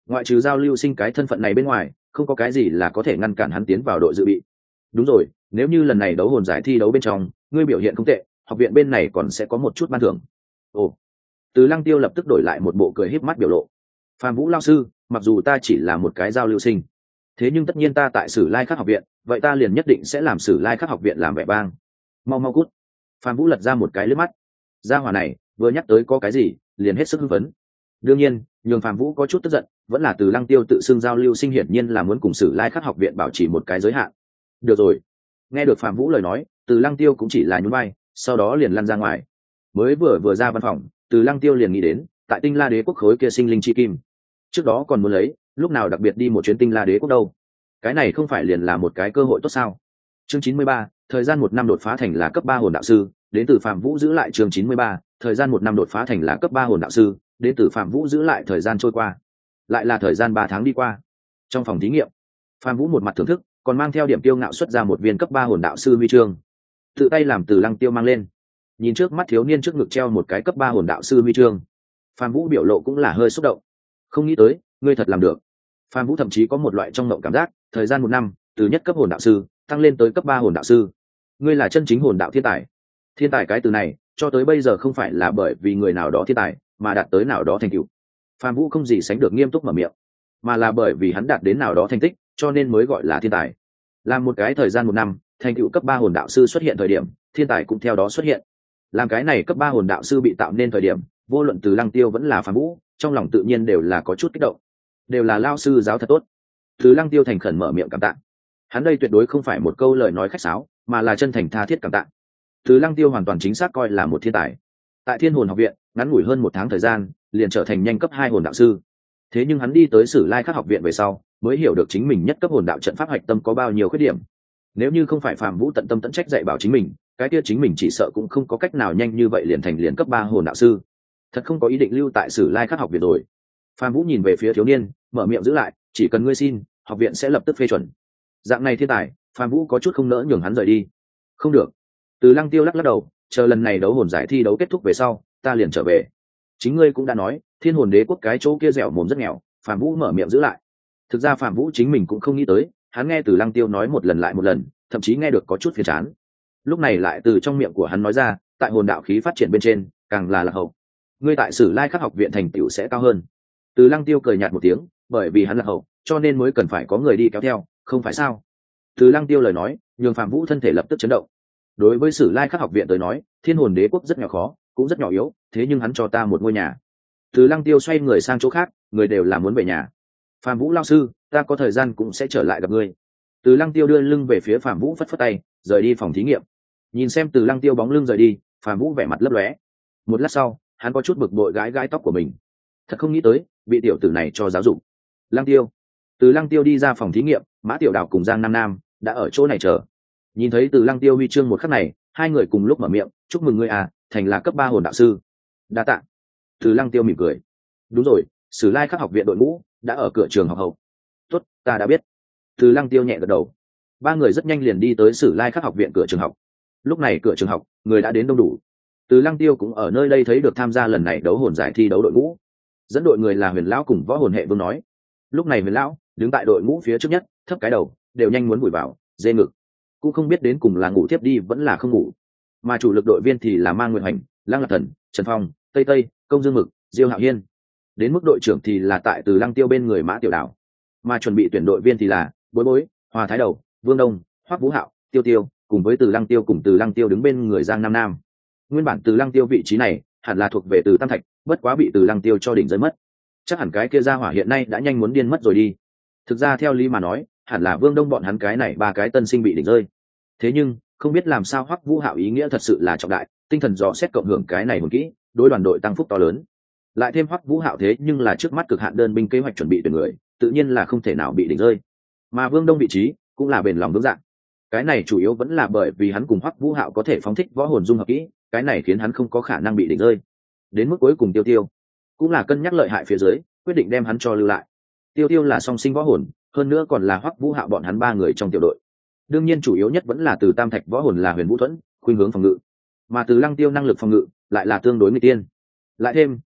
ngoại trừ giao lưu sinh cái thân phận này bên ngoài không có cái gì là có thể ngăn cản hắn tiến vào đội dự bị. Đúng rồi, nếu như lần này đấu hồn giải thi đấu bên trong ngươi biểu hiện không tệ, học viện bên này còn sẽ có một chút ban thưởng. Ồ. Từ Lăng Tiêu lập tức đổi lại một bộ cười híp mắt biểu lộ. Phạm Vũ lão sư, mặc dù ta chỉ là một cái giao lưu sinh, thế nhưng tất nhiên ta tại Sử Lai Khắc học viện, vậy ta liền nhất định sẽ làm Sử Lai Khắc học viện làm vẻ vang. Mau mau cút. Phạm Vũ lật ra một cái liếc mắt. Gia hỏa này vừa nhắc tới có cái gì liền hết sức hưng phấn. Đương nhiên nhường Phạm Vũ có chút tức giận vẫn là Từ Lăng Tiêu tự xưng giao lưu sinh, hiển nhiên là muốn cùng Sử Lai Khắc học viện bảo trì một cái giới hạn. Được rồi. Nghe được Phạm Vũ lời nói, Từ Lăng Tiêu cũng chỉ là nhún vai, sau đó liền lăn ra ngoài. Mới vừa vừa ra văn phòng, Từ Lăng Tiêu liền nghĩ đến tại Tinh La Đế quốc khối kia sinh linh chi kim, trước đó còn muốn lấy lúc nào đặc biệt đi một chuyến Tinh La Đế quốc đâu. Cái này không phải liền là một cái cơ hội tốt sao? Chương chín mươi ba, thời gian một năm đột phá thành là cấp ba hồn đạo sư, đến từ Phạm Vũ giữ lại. Chương chín mươi ba, thời gian một năm đột phá thành là cấp ba hồn đạo sư, đến từ Phạm Vũ giữ lại. Thời gian trôi qua, lại là thời gian ba tháng đi qua. Trong phòng thí nghiệm, Phạm Vũ một mặt thưởng thức, còn mang theo điểm tiêu ngạo xuất ra một viên cấp ba hồn đạo sư huy chương, tự tay làm Từ Lăng Tiêu mang lên. Nhìn trước mắt thiếu niên trước ngực treo một cái cấp ba hồn đạo sư huy chương, Phạm Vũ biểu lộ cũng là hơi xúc động. Không nghĩ tới ngươi thật làm được. Phạm Vũ thậm chí có một loại trong mộng cảm giác, thời gian một năm từ nhất cấp hồn đạo sư tăng lên tới cấp ba hồn đạo sư, ngươi là chân chính hồn đạo thiên tài. Thiên tài cái từ này cho tới bây giờ không phải là bởi vì người nào đó thiên tài mà đạt tới nào đó thành tựu. Phạm Vũ không gì sánh được nghiêm túc mở miệng, mà là bởi vì hắn đạt đến nào đó thành tích cho nên mới gọi là thiên tài. Làm một cái thời gian một năm thành tựu cấp ba hồn đạo sư xuất hiện thời điểm, thiên tài cũng theo đó xuất hiện. Làm cái này cấp ba hồn đạo sư bị tạo nên thời điểm, vô luận Từ Lăng Tiêu vẫn là Phạm Vũ trong lòng tự nhiên đều là có chút kích động, đều là lao sư giáo thật tốt. Từ Lăng Tiêu thành khẩn mở miệng cảm tạ. Hắn đây tuyệt đối không phải một câu lời nói khách sáo, mà là chân thành tha thiết cảm tạ. Từ Lăng Tiêu hoàn toàn chính xác coi là một thiên tài. Tại Thiên Hồn học viện, ngắn ngủi hơn một tháng thời gian, liền trở thành nhanh cấp hai hồn đạo sư. Thế nhưng hắn đi tới Sử Lai Khắc học viện về sau, mới hiểu được chính mình nhất cấp hồn đạo trận pháp hạch tâm có bao nhiêu khuyết điểm. Nếu như không phải Phạm Vũ tận tâm tận trách dạy bảo chính mình, cái kia chính mình chỉ sợ cũng không có cách nào nhanh như vậy liền thành liền cấp ba hồn đạo sư. Thật không có ý định lưu tại Sử Lai Khắc học viện rồi. Phạm Vũ nhìn về phía thiếu niên, mở miệng giữ lại, chỉ cần ngươi xin, học viện sẽ lập tức phê chuẩn. Dạng này thiên tài, Phạm Vũ có chút không nỡ nhường hắn rời đi. Không được. Từ Lăng Tiêu lắc lắc đầu, chờ lần này đấu hồn giải thi đấu kết thúc về sau, ta liền trở về. Chính ngươi cũng đã nói, Thiên Hồn Đế quốc cái chỗ kia dẻo mồm rất nghèo. Phạm Vũ mở miệng giữ lại. Thực ra Phạm Vũ chính mình cũng không nghĩ tới, hắn nghe Từ Lăng Tiêu nói một lần lại một lần, thậm chí nghe được có chút phiền chán. Lúc này lại từ trong miệng của hắn nói ra, tại hồn đạo khí phát triển bên trên, càng là lạc hậu. Ngươi tại Sử Lai Khắc học viện thành tựu sẽ cao hơn. Từ Lăng Tiêu cười nhạt một tiếng, bởi vì hắn lạc hậu, cho nên mới cần phải có người đi kéo theo, không phải sao? Từ Lăng Tiêu lời nói, nhường Phạm Vũ thân thể lập tức chấn động. Đối với Sử Lai Khắc học viện tới nói, Thiên Hồn Đế quốc rất nhỏ khó, cũng rất nhỏ yếu, thế nhưng hắn cho ta một ngôi nhà. Từ Lăng Tiêu xoay người sang chỗ khác, người đều là muốn về nhà. Phạm Vũ lão sư, ta có thời gian cũng sẽ trở lại gặp ngươi. Từ Lăng Tiêu đưa lưng về phía Phạm Vũ, phất phất tay, rời đi phòng thí nghiệm. Nhìn xem Từ Lăng Tiêu bóng lưng rời đi, Phạm Vũ vẻ mặt lấp lóe. Một lát sau, hắn có chút bực bội gãi gãi tóc của mình. Thật không nghĩ tới, bị tiểu tử này cho giáo dục. Lăng Tiêu. Từ Lăng Tiêu đi ra phòng thí nghiệm, Mã Tiểu Đào cùng Giang Nam Nam đã ở chỗ này chờ. Nhìn thấy Từ Lăng Tiêu huy chương một khắc này, hai người cùng lúc mở miệng, chúc mừng ngươi à, thành là cấp ba hồn đạo sư. Đa tạ. Từ Lăng Tiêu mỉm cười. Đúng rồi, Sử Lai Khắc học viện đội ngũ đã ở cửa trường học hậu. Tốt, ta đã biết. Từ Lăng Tiêu nhẹ gật đầu. Ba người rất nhanh liền đi tới Sử Lai Khắc học viện cửa trường học. Lúc này cửa trường học, người đã đến đông đủ. Từ Lăng Tiêu cũng ở nơi đây thấy được tham gia lần này đấu hồn giải thi đấu đội ngũ. Dẫn đội người là Huyền lão cùng Võ Hồn Hệ Vương nói. Lúc này Huyền lão đứng tại đội ngũ phía trước nhất, thấp cái đầu, đều nhanh muốn vùi vào, dê ngực. Cũng không biết đến cùng là ngủ tiếp đi vẫn là không ngủ. Mà chủ lực đội viên thì là Mang Nguyệt Hành, Lăng Lạc Thần, Trần Phong, Tây Tây, Công Dương Mực, Diêu Hạo Hiên. Đến mức đội trưởng thì là tại Từ Lăng Tiêu bên người Mã Tiểu Đào. Mà chuẩn bị tuyển đội viên thì là Bối Bối, Hòa Thái Đầu, Vương Đông, Hoắc Vũ Hạo, Tiêu Tiêu, cùng với Từ Lăng Tiêu cùng Từ Lăng Tiêu đứng bên người Giang Nam Nam. Nguyên bản Từ Lăng Tiêu vị trí này hẳn là thuộc về Từ Tam Thạch, bất quá bị Từ Lăng Tiêu cho đỉnh rơi mất. Chắc hẳn cái kia gia hỏa hiện nay đã nhanh muốn điên mất rồi đi. Thực ra theo lý mà nói, hẳn là Vương Đông bọn hắn cái này ba cái tân sinh bị đỉnh rơi. Thế nhưng, không biết làm sao Hoắc Vũ Hạo ý nghĩa thật sự là trọng đại, tinh thần dò xét cộng hưởng cái này một kỹ, đối đoàn đội tăng phúc to lớn. Lại thêm Hoắc Vũ Hạo thế nhưng là trước mắt cực hạn đơn binh kế hoạch chuẩn bị tuyển người, tự nhiên là không thể nào bị đỉnh rơi. Mà Vương Đông vị trí cũng là bền lòng vững dạng. Cái này chủ yếu vẫn là bởi vì hắn cùng Hoắc Vũ Hạo có thể phóng thích võ hồn dung hợp kỹ, cái này khiến hắn không có khả năng bị đỉnh rơi. Đến mức cuối cùng Tiêu Tiêu, cũng là cân nhắc lợi hại phía dưới, quyết định đem hắn cho lưu lại. Tiêu Tiêu là song sinh võ hồn, hơn nữa còn là Hoắc Vũ Hạo bọn hắn ba người trong tiểu đội. Đương nhiên chủ yếu nhất vẫn là Từ Tam Thạch võ hồn là Huyền Vũ Thuẫn, khuynh hướng phòng ngự, mà Từ Lăng Tiêu năng lực phòng ngự lại là tương đối nguy tiên. Lại thêm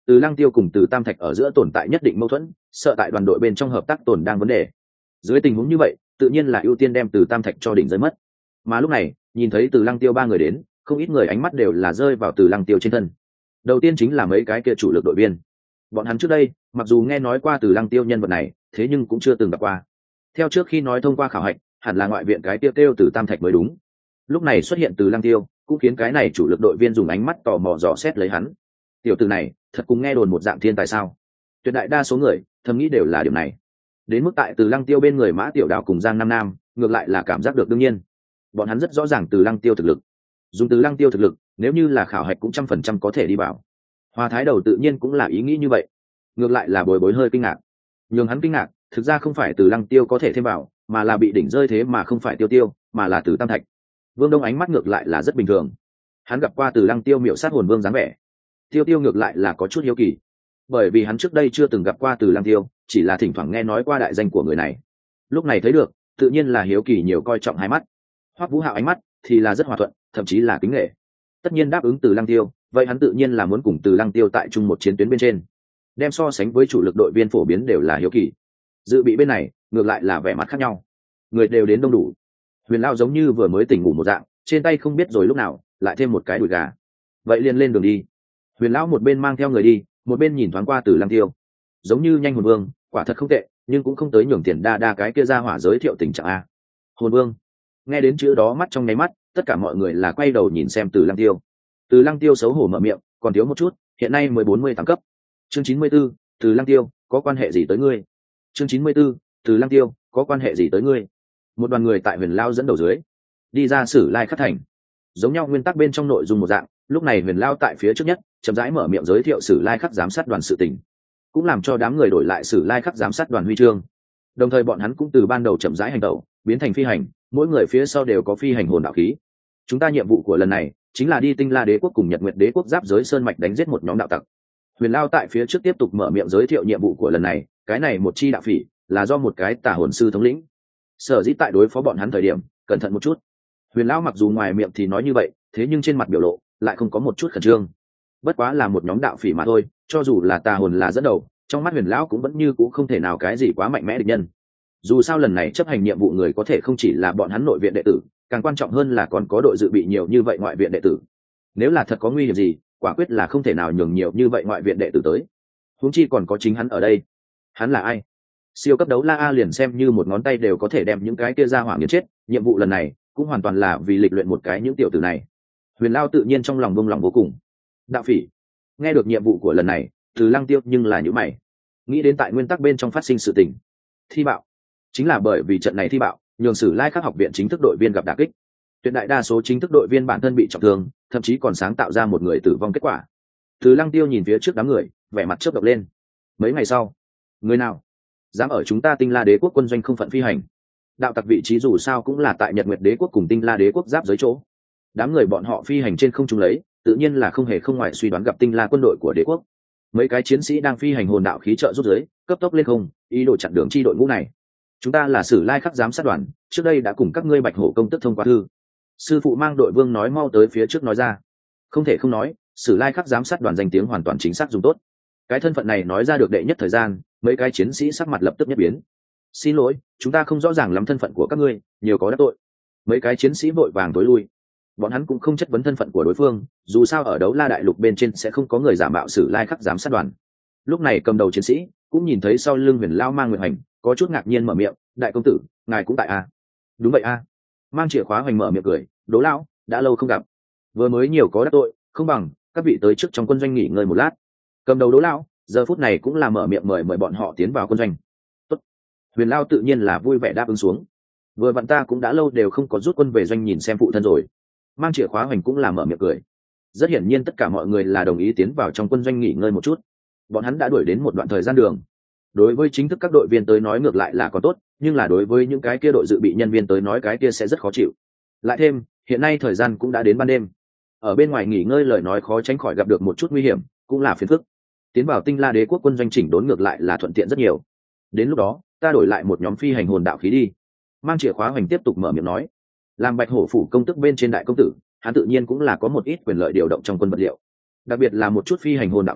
Từ Lăng Tiêu cùng Từ Tam Thạch ở giữa tồn tại nhất định mâu thuẫn, sợ tại đoàn đội bên trong hợp tác tồn đang vấn đề. Dưới tình huống như vậy, tự nhiên là ưu tiên đem Từ Tam Thạch cho đỉnh rơi mất. Mà lúc này, nhìn thấy Từ Lăng Tiêu ba người đến, không ít người ánh mắt đều là rơi vào Từ Lăng Tiêu trên thân. Đầu tiên chính là mấy cái kia chủ lực đội viên. Bọn hắn trước đây, mặc dù nghe nói qua Từ Lăng Tiêu nhân vật này, thế nhưng cũng chưa từng gặp qua. Theo trước khi nói thông qua khảo hạch, hẳn là ngoại viện cái tiêu kêu Từ Tam Thạch mới đúng. Lúc này xuất hiện Từ Lăng Tiêu, cũng khiến cái này chủ lực đội viên dùng ánh mắt tò mò dò xét lấy hắn. Tiểu tử này, thật cùng nghe đồn một dạng thiên tài sao? Tuyệt đại đa số người thầm nghĩ đều là điều này. Đến mức tại Từ Lăng Tiêu bên người Mã Tiểu Đào cùng Giang Nam Nam, ngược lại là cảm giác được đương nhiên. Bọn hắn rất rõ ràng Từ Lăng Tiêu thực lực. Dùng Từ Lăng Tiêu thực lực, nếu như là khảo hạch cũng trăm phần trăm có thể đi vào. Hoa Thái Đầu tự nhiên cũng là ý nghĩ như vậy. Ngược lại là Bồi Bối hơi kinh ngạc. Nhưng hắn kinh ngạc, thực ra không phải Từ Lăng Tiêu có thể thêm vào, mà là bị đỉnh rơi thế mà không phải Tiêu Tiêu, mà là Từ Tam Thạch. Vương Đông ánh mắt ngược lại là rất bình thường. Hắn gặp qua Từ Lăng Tiêu miểu sát hồn vương dáng vẻ. Tiêu Tiêu ngược lại là có chút hiếu kỳ, bởi vì hắn trước đây chưa từng gặp qua Từ Lăng Tiêu, chỉ là thỉnh thoảng nghe nói qua đại danh của người này. Lúc này thấy được, tự nhiên là hiếu kỳ nhiều coi trọng hai mắt. Hoắc Vũ Hạo ánh mắt thì là rất hòa thuận, thậm chí là kính nghệ. Tất nhiên đáp ứng Từ Lăng Tiêu, vậy hắn tự nhiên là muốn cùng Từ Lăng Tiêu tại chung một chiến tuyến bên trên. Đem so sánh với chủ lực đội viên phổ biến đều là hiếu kỳ. Dự bị bên này, ngược lại là vẻ mặt khác nhau. Người đều đến đông đủ. Huyền Lão giống như vừa mới tỉnh ngủ một dạng, trên tay không biết rồi lúc nào lại thêm một cái đùi gà. Vậy liền lên đường đi. Huyền Lão một bên mang theo người đi, một bên nhìn thoáng qua Từ Lăng Tiêu. Giống như nhanh hồn vương, quả thật không tệ, nhưng cũng không tới nhường tiền đa đa cái kia ra hỏa giới thiệu tình trạng a. Hồn vương. Nghe đến chữ đó mắt trong nháy mắt, tất cả mọi người là quay đầu nhìn xem Từ Lăng Tiêu. Từ Lăng Tiêu xấu hổ mở miệng, còn thiếu một chút, hiện nay mới bốn mươi tám cấp. Chương chín mươi 94, Từ Lăng Tiêu, có quan hệ gì tới ngươi? Chương chín mươi 94, Từ Lăng Tiêu, có quan hệ gì tới ngươi? Một đoàn người tại Huyền Lao dẫn đầu dưới, đi ra Sử Lai Khắc thành. Giống nhau nguyên tắc bên trong nội dung một dạng, lúc này Huyền Lao tại phía trước nhất, chậm rãi mở miệng giới thiệu Sử Lai Khắc giám sát đoàn sự tình, cũng làm cho đám người đổi lại Sử Lai Khắc giám sát đoàn huy chương. Đồng thời bọn hắn cũng từ ban đầu chậm rãi hành động, biến thành phi hành, mỗi người phía sau đều có phi hành hồn đạo khí. Chúng ta nhiệm vụ của lần này chính là đi Tinh La Đế quốc cùng Nhật Nguyệt Đế quốc giáp giới sơn mạch đánh giết một nhóm đạo tặc. Huyền Lao tại phía trước tiếp tục mở miệng giới thiệu nhiệm vụ của lần này, cái này một chi đạo phỉ là do một cái tà hồn sư thống lĩnh. Sở dĩ tại đối phó bọn hắn thời điểm, cẩn thận một chút. Huyền Lao mặc dù ngoài miệng thì nói như vậy, thế nhưng trên mặt biểu lộ lại không có một chút khẩn trương. Bất quá là một nhóm đạo phỉ mà thôi, cho dù là tà hồn là dẫn đầu, trong mắt Huyền Lão cũng vẫn như cũng không thể nào cái gì quá mạnh mẽ địch nhân. Dù sao lần này chấp hành nhiệm vụ người có thể không chỉ là bọn hắn nội viện đệ tử, càng quan trọng hơn là còn có đội dự bị nhiều như vậy ngoại viện đệ tử. Nếu là thật có nguy hiểm gì, quả quyết là không thể nào nhường nhiều như vậy ngoại viện đệ tử tới. Huống chi còn có chính hắn ở đây. Hắn là ai? Siêu cấp đấu la A liền xem như một ngón tay đều có thể đem những cái kia ra hỏa nghiền chết, nhiệm vụ lần này cũng hoàn toàn là vì lịch luyện một cái những tiểu tử này. Huyền Lao tự nhiên trong lòng bông lòng vô cùng. Đạo phỉ. Nghe được nhiệm vụ của lần này, Từ Lăng Tiêu nhưng là những mày. Nghĩ đến tại nguyên tắc bên trong phát sinh sự tình. Thi bạo. Chính là bởi vì trận này thi bạo, nhường Sử Lai Khắc học viện chính thức đội viên gặp đả kích. Tuyệt đại đa số chính thức đội viên bản thân bị trọng thương, thậm chí còn sáng tạo ra một người tử vong kết quả. Từ Lăng Tiêu nhìn phía trước đám người, vẻ mặt chớp động lên. Mấy ngày sau, người nào dám ở chúng ta Tinh La Đế quốc quân doanh không phận phi hành? Đạo tặc vị trí dù sao cũng là tại Nhật Nguyệt Đế quốc cùng Tinh La Đế quốc giáp giới chỗ. Đám người bọn họ phi hành trên không trung lấy, tự nhiên là không hề không ngoại suy đoán gặp Tinh La quân đội của đế quốc. Mấy cái chiến sĩ đang phi hành hồn đạo khí trợ giúp dưới, cấp tốc lên không, ý đồ chặn đường chi đội ngũ này. Chúng ta là Sử Lai Khắc giám sát đoàn, trước đây đã cùng các ngươi Bạch Hổ công tức thông qua thư. Sư phụ mang đội vương nói mau tới phía trước nói ra. Không thể không nói, Sử Lai Khắc giám sát đoàn danh tiếng hoàn toàn chính xác dùng tốt. Cái thân phận này nói ra được đệ nhất thời gian, mấy cái chiến sĩ sắc mặt lập tức nhất biến. Xin lỗi, chúng ta không rõ ràng lắm thân phận của các ngươi, nhiều có đắc tội. Mấy cái chiến sĩ vội vàng tối lui. Bọn hắn cũng không chất vấn thân phận của đối phương, dù sao ở đấu la đại lục bên trên sẽ không có người giả mạo Sử Lai Khắc giám sát đoàn. Lúc này cầm đầu chiến sĩ cũng nhìn thấy sau lưng Huyền Lao mang Nguyệt Hành, có chút ngạc nhiên mở miệng, đại công tử, ngài cũng tại à? Đúng vậy à? Mang chìa khóa Hoành mở miệng cười, Đỗ lão, đã lâu không gặp, vừa mới nhiều có đắc tội, không bằng các vị tới trước trong quân doanh nghỉ ngơi một lát. Cầm đầu Đỗ lão giờ phút này cũng là mở miệng mời mời bọn họ tiến vào quân doanh. Tốt. Huyền Lao tự nhiên là vui vẻ đáp ứng xuống. Vừa vặn ta cũng đã lâu đều không có rút quân về doanh nhìn xem phụ thân rồi. Mang chìa khóa Hoành cũng là mở miệng cười. Rất hiển nhiên tất cả mọi người là đồng ý tiến vào trong quân doanh nghỉ ngơi một chút. Bọn hắn đã đuổi đến một đoạn thời gian đường. Đối với chính thức các đội viên tới nói ngược lại là còn tốt, nhưng là đối với những cái kia đội dự bị nhân viên tới nói cái kia sẽ rất khó chịu. Lại thêm, hiện nay thời gian cũng đã đến ban đêm. Ở bên ngoài nghỉ ngơi lời nói khó tránh khỏi gặp được một chút nguy hiểm, cũng là phiền phức. Tiến vào Tinh La Đế quốc quân doanh chỉnh đốn ngược lại là thuận tiện rất nhiều. Đến lúc đó, ta đổi lại một nhóm phi hành hồn đạo khí đi. Mang chìa khóa Hoành tiếp tục mở miệng nói. Làm Bạch Hổ phủ công tức bên trên đại công tử, hắn tự nhiên cũng là có một ít quyền lợi điều động trong quân vật liệu. Đặc biệt là một chút phi hành hồn đạo khí,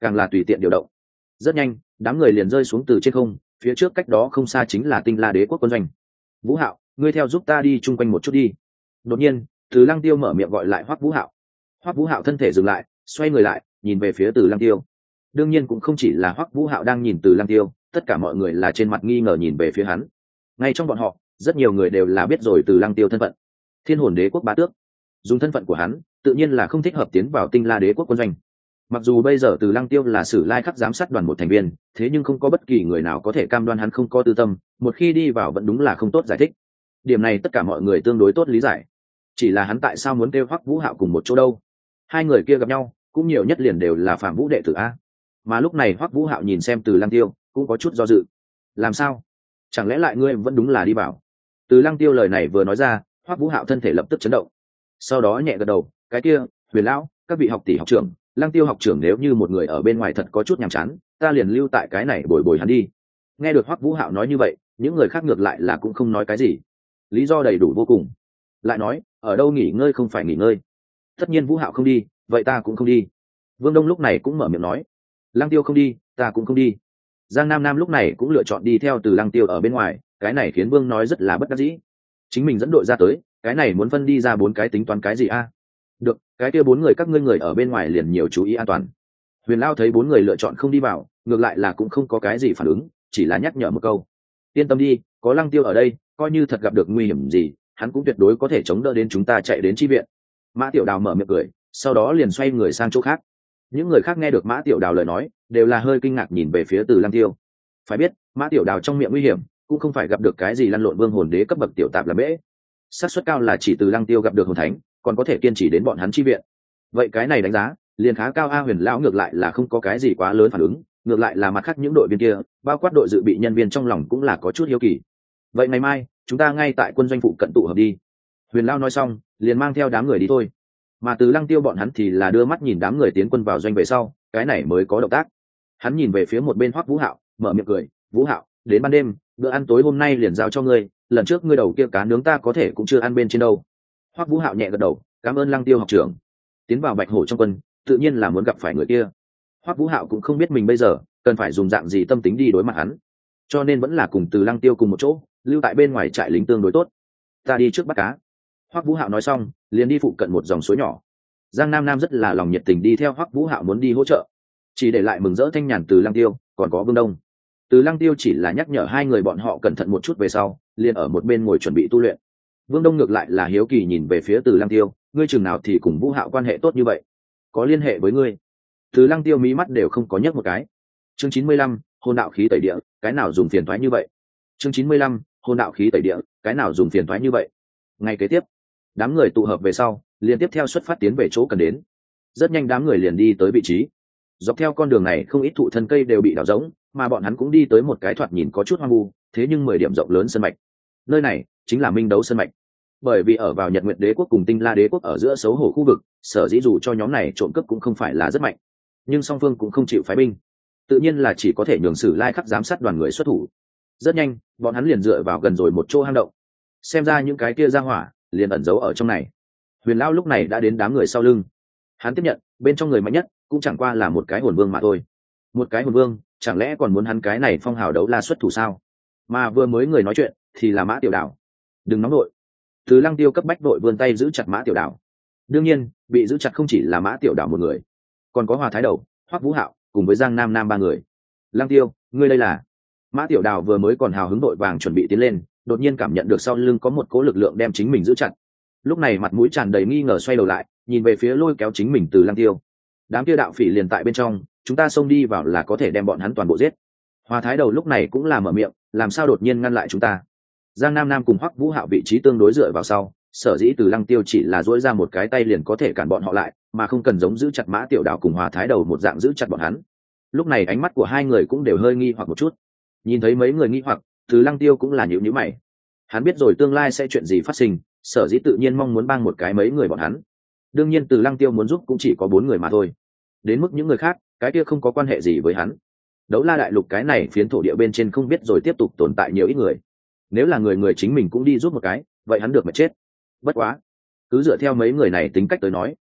càng là tùy tiện điều động. Rất nhanh đám người liền rơi xuống từ trên không, phía trước cách đó không xa chính là Tinh La Đế quốc quân doanh. Vũ Hạo, ngươi theo giúp ta đi chung quanh một chút đi. Đột nhiên Từ Lăng Tiêu mở miệng gọi lại Hoắc Vũ Hạo. Hoắc Vũ Hạo thân thể dừng lại, xoay người lại nhìn về phía Từ Lăng Tiêu. Đương nhiên cũng không chỉ là Hoắc Vũ Hạo đang nhìn Từ Lăng Tiêu, tất cả mọi người là trên mặt nghi ngờ nhìn về phía hắn. Ngay trong bọn họ rất nhiều người đều là biết rồi Từ Lăng Tiêu thân phận, Thiên Hồn Đế quốc bá tước. Dùng thân phận của hắn tự nhiên là không thích hợp tiến vào Tinh La Đế quốc quân doanh. Mặc dù bây giờ Từ Lăng Tiêu là Sử Lai Khắc giám sát đoàn một thành viên, thế nhưng không có bất kỳ người nào có thể cam đoan hắn không có tư tâm, một khi đi vào vẫn đúng là không tốt giải thích. Điểm này tất cả mọi người tương đối tốt lý giải. Chỉ là hắn tại sao muốn kêu Hoắc Vũ Hạo cùng một chỗ đâu? Hai người kia gặp nhau cũng nhiều nhất liền đều là Phạm Vũ đệ tử a. Mà lúc này Hoắc Vũ Hạo nhìn xem Từ Lăng Tiêu cũng có chút do dự. Làm sao? Chẳng lẽ lại ngươi vẫn đúng là đi vào? Từ Lăng Tiêu lời này vừa nói ra, Hoắc Vũ Hạo thân thể lập tức chấn động. Sau đó nhẹ gật đầu, cái kia, Huyền lão, các vị học tỷ học trưởng, Lăng Tiêu học trưởng nếu như một người ở bên ngoài thật có chút nhàm chán, ta liền lưu tại cái này bồi bồi hắn đi. Nghe được Hoắc Vũ Hạo nói như vậy, những người khác ngược lại là cũng không nói cái gì. Lý do đầy đủ vô cùng. Lại nói, ở đâu nghỉ ngơi không phải nghỉ ngơi. Tất nhiên Vũ Hạo không đi, vậy ta cũng không đi. Vương Đông lúc này cũng mở miệng nói, Lăng Tiêu không đi, ta cũng không đi. Giang Nam Nam lúc này cũng lựa chọn đi theo Từ Lăng Tiêu ở bên ngoài, cái này khiến Vương nói rất là bất đắc dĩ. Chính mình dẫn đội ra tới, cái này muốn phân đi ra bốn cái tính toán cái gì a? Được, cái kia bốn người các ngươi người ở bên ngoài liền nhiều chú ý an toàn. Huyền Lao thấy bốn người lựa chọn không đi vào, ngược lại là cũng không có cái gì phản ứng, chỉ là nhắc nhở một câu. Yên tâm đi, có Lăng Tiêu ở đây, coi như thật gặp được nguy hiểm gì, hắn cũng tuyệt đối có thể chống đỡ đến chúng ta chạy đến chi viện. Mã Tiểu Đào mở miệng cười, sau đó liền xoay người sang chỗ khác. Những người khác nghe được Mã Tiểu Đào lời nói, đều là hơi kinh ngạc nhìn về phía Từ Lăng Tiêu. Phải biết, Mã Tiểu Đào trong miệng nguy hiểm, cũng không phải gặp được cái gì lăn lộn vương hồn đế cấp bậc tiểu tạp là bễ. Xác suất cao là chỉ Từ Lăng Tiêu gặp được hồn thánh, còn có thể kiên trì đến bọn hắn chi viện. Vậy cái này đánh giá liền khá cao a. Huyền lão ngược lại là không có cái gì quá lớn phản ứng, ngược lại là mặt khác những đội viên kia, bao quát đội dự bị nhân viên trong lòng cũng là có chút hiếu kỳ. Vậy ngày mai chúng ta ngay tại quân doanh phụ cận tụ hợp đi. Huyền lão nói xong liền mang theo đám người đi thôi. Mà Từ Lăng Tiêu bọn hắn thì là đưa mắt nhìn đám người tiến quân vào doanh về sau, cái này mới có động tác. Hắn nhìn về phía một bên Hoắc Vũ Hạo, mở miệng cười, Vũ Hạo, đến ban đêm bữa ăn tối hôm nay liền giao cho ngươi, lần trước ngươi đầu kia cá nướng ta có thể cũng chưa ăn bên trên đâu. Hoắc Vũ Hạo nhẹ gật đầu, cảm ơn Lăng Tiêu học trưởng. Tiến vào Bạch Hổ trong quân tự nhiên là muốn gặp phải người kia. Hoắc Vũ Hạo cũng không biết mình bây giờ cần phải dùng dạng gì tâm tính đi đối mặt hắn, cho nên vẫn là cùng Từ Lăng Tiêu cùng một chỗ lưu tại bên ngoài trại lính tương đối tốt. Ta đi trước bắt cá. Hoắc Vũ Hạo nói xong liền đi phụ cận một dòng suối nhỏ. Giang Nam Nam rất là lòng nhiệt tình đi theo Hoắc Vũ Hạo muốn đi hỗ trợ, chỉ để lại mừng rỡ thanh nhàn Từ Lăng Tiêu, còn có Vương Đông. Từ Lăng Tiêu chỉ là nhắc nhở hai người bọn họ cẩn thận một chút về sau, liền ở một bên ngồi chuẩn bị tu luyện. Vương Đông ngược lại là hiếu kỳ nhìn về phía Từ Lăng Tiêu, ngươi chừng nào thì cùng Vũ Hạo quan hệ tốt như vậy, có liên hệ với ngươi? Từ Lăng Tiêu mí mắt đều không có nhấc một cái. Chương chín mươi lăm, hồn đạo khí tẩy địa, cái nào dùng phiền toái như vậy? Chương chín mươi lăm, hồn đạo khí tẩy địa, cái nào dùng phiền toái như vậy? Ngày kế tiếp, đám người tụ hợp về sau, liền tiếp theo xuất phát tiến về chỗ cần đến. Rất nhanh đám người liền đi tới vị trí. Dọc theo con đường này không ít thụ thân cây đều bị đào rỗng, mà bọn hắn cũng đi tới một cái thoạt nhìn có chút hoang vu, thế nhưng mười điểm rộng lớn sân mạch. Nơi này chính là Minh Đấu sân mạch. Bởi vì ở vào Nhật Nguyệt Đế quốc cùng Tinh La Đế quốc ở giữa xấu hổ khu vực, sở dĩ dù cho nhóm này trộm cướp cũng không phải là rất mạnh, nhưng song phương cũng không chịu phái binh, tự nhiên là chỉ có thể nhường Sử Lai Khắc giám sát đoàn người xuất thủ. Rất nhanh bọn hắn liền dựa vào gần rồi một chỗ hang động, xem ra những cái kia ra hỏa liền ẩn giấu ở trong này. Huyền lão lúc này đã đến đám người sau lưng, hắn tiếp nhận bên trong người mạnh nhất cũng chẳng qua là một cái hồn vương mà thôi. Một cái hồn vương chẳng lẽ còn muốn hắn cái này phong hào đấu la xuất thủ sao? Mà vừa mới người nói chuyện thì là Mã Tiểu Đào. Đừng nóng đội. Từ Lăng Tiêu cấp bách đội vươn tay giữ chặt Mã Tiểu Đào. Đương nhiên bị giữ chặt không chỉ là Mã Tiểu Đào một người, còn có Hòa Thái Đầu, Hoắc Vũ Hạo cùng với Giang Nam Nam ba người. Lăng Tiêu, ngươi đây là? Mã Tiểu Đào vừa mới còn hào hứng đội vàng chuẩn bị tiến lên, đột nhiên cảm nhận được sau lưng có một cỗ lực lượng đem chính mình giữ chặt. Lúc này mặt mũi tràn đầy nghi ngờ xoay đầu lại, nhìn về phía lôi kéo chính mình Từ Lăng Tiêu. Đám kia đạo phỉ liền tại bên trong, chúng ta xông đi vào là có thể đem bọn hắn toàn bộ giết. Hòa Thái Đầu lúc này cũng là mở miệng, làm sao đột nhiên ngăn lại chúng ta? Giang Nam Nam cùng Hoắc Vũ Hạo vị trí tương đối dựa vào sau, sở dĩ Từ Lăng Tiêu chỉ là duỗi ra một cái tay liền có thể cản bọn họ lại, mà không cần giống giữ chặt Mã Tiểu Đào cùng Hòa Thái Đầu một dạng giữ chặt bọn hắn. Lúc này ánh mắt của hai người cũng đều hơi nghi hoặc một chút. Nhìn thấy mấy người nghi hoặc, Từ Lăng Tiêu cũng là nhíu nhíu mày. Hắn biết rồi tương lai sẽ chuyện gì phát sinh, sở dĩ tự nhiên mong muốn bang một cái mấy người bọn hắn. Đương nhiên Từ Lăng Tiêu muốn giúp cũng chỉ có bốn người mà thôi. Đến mức những người khác, cái kia không có quan hệ gì với hắn. Đấu La đại lục cái này phiến thổ địa bên trên không biết rồi tiếp tục tồn tại nhiều ít người. Nếu là người người chính mình cũng đi giúp một cái, vậy hắn được mà chết. Bất quá, cứ dựa theo mấy người này tính cách tới nói,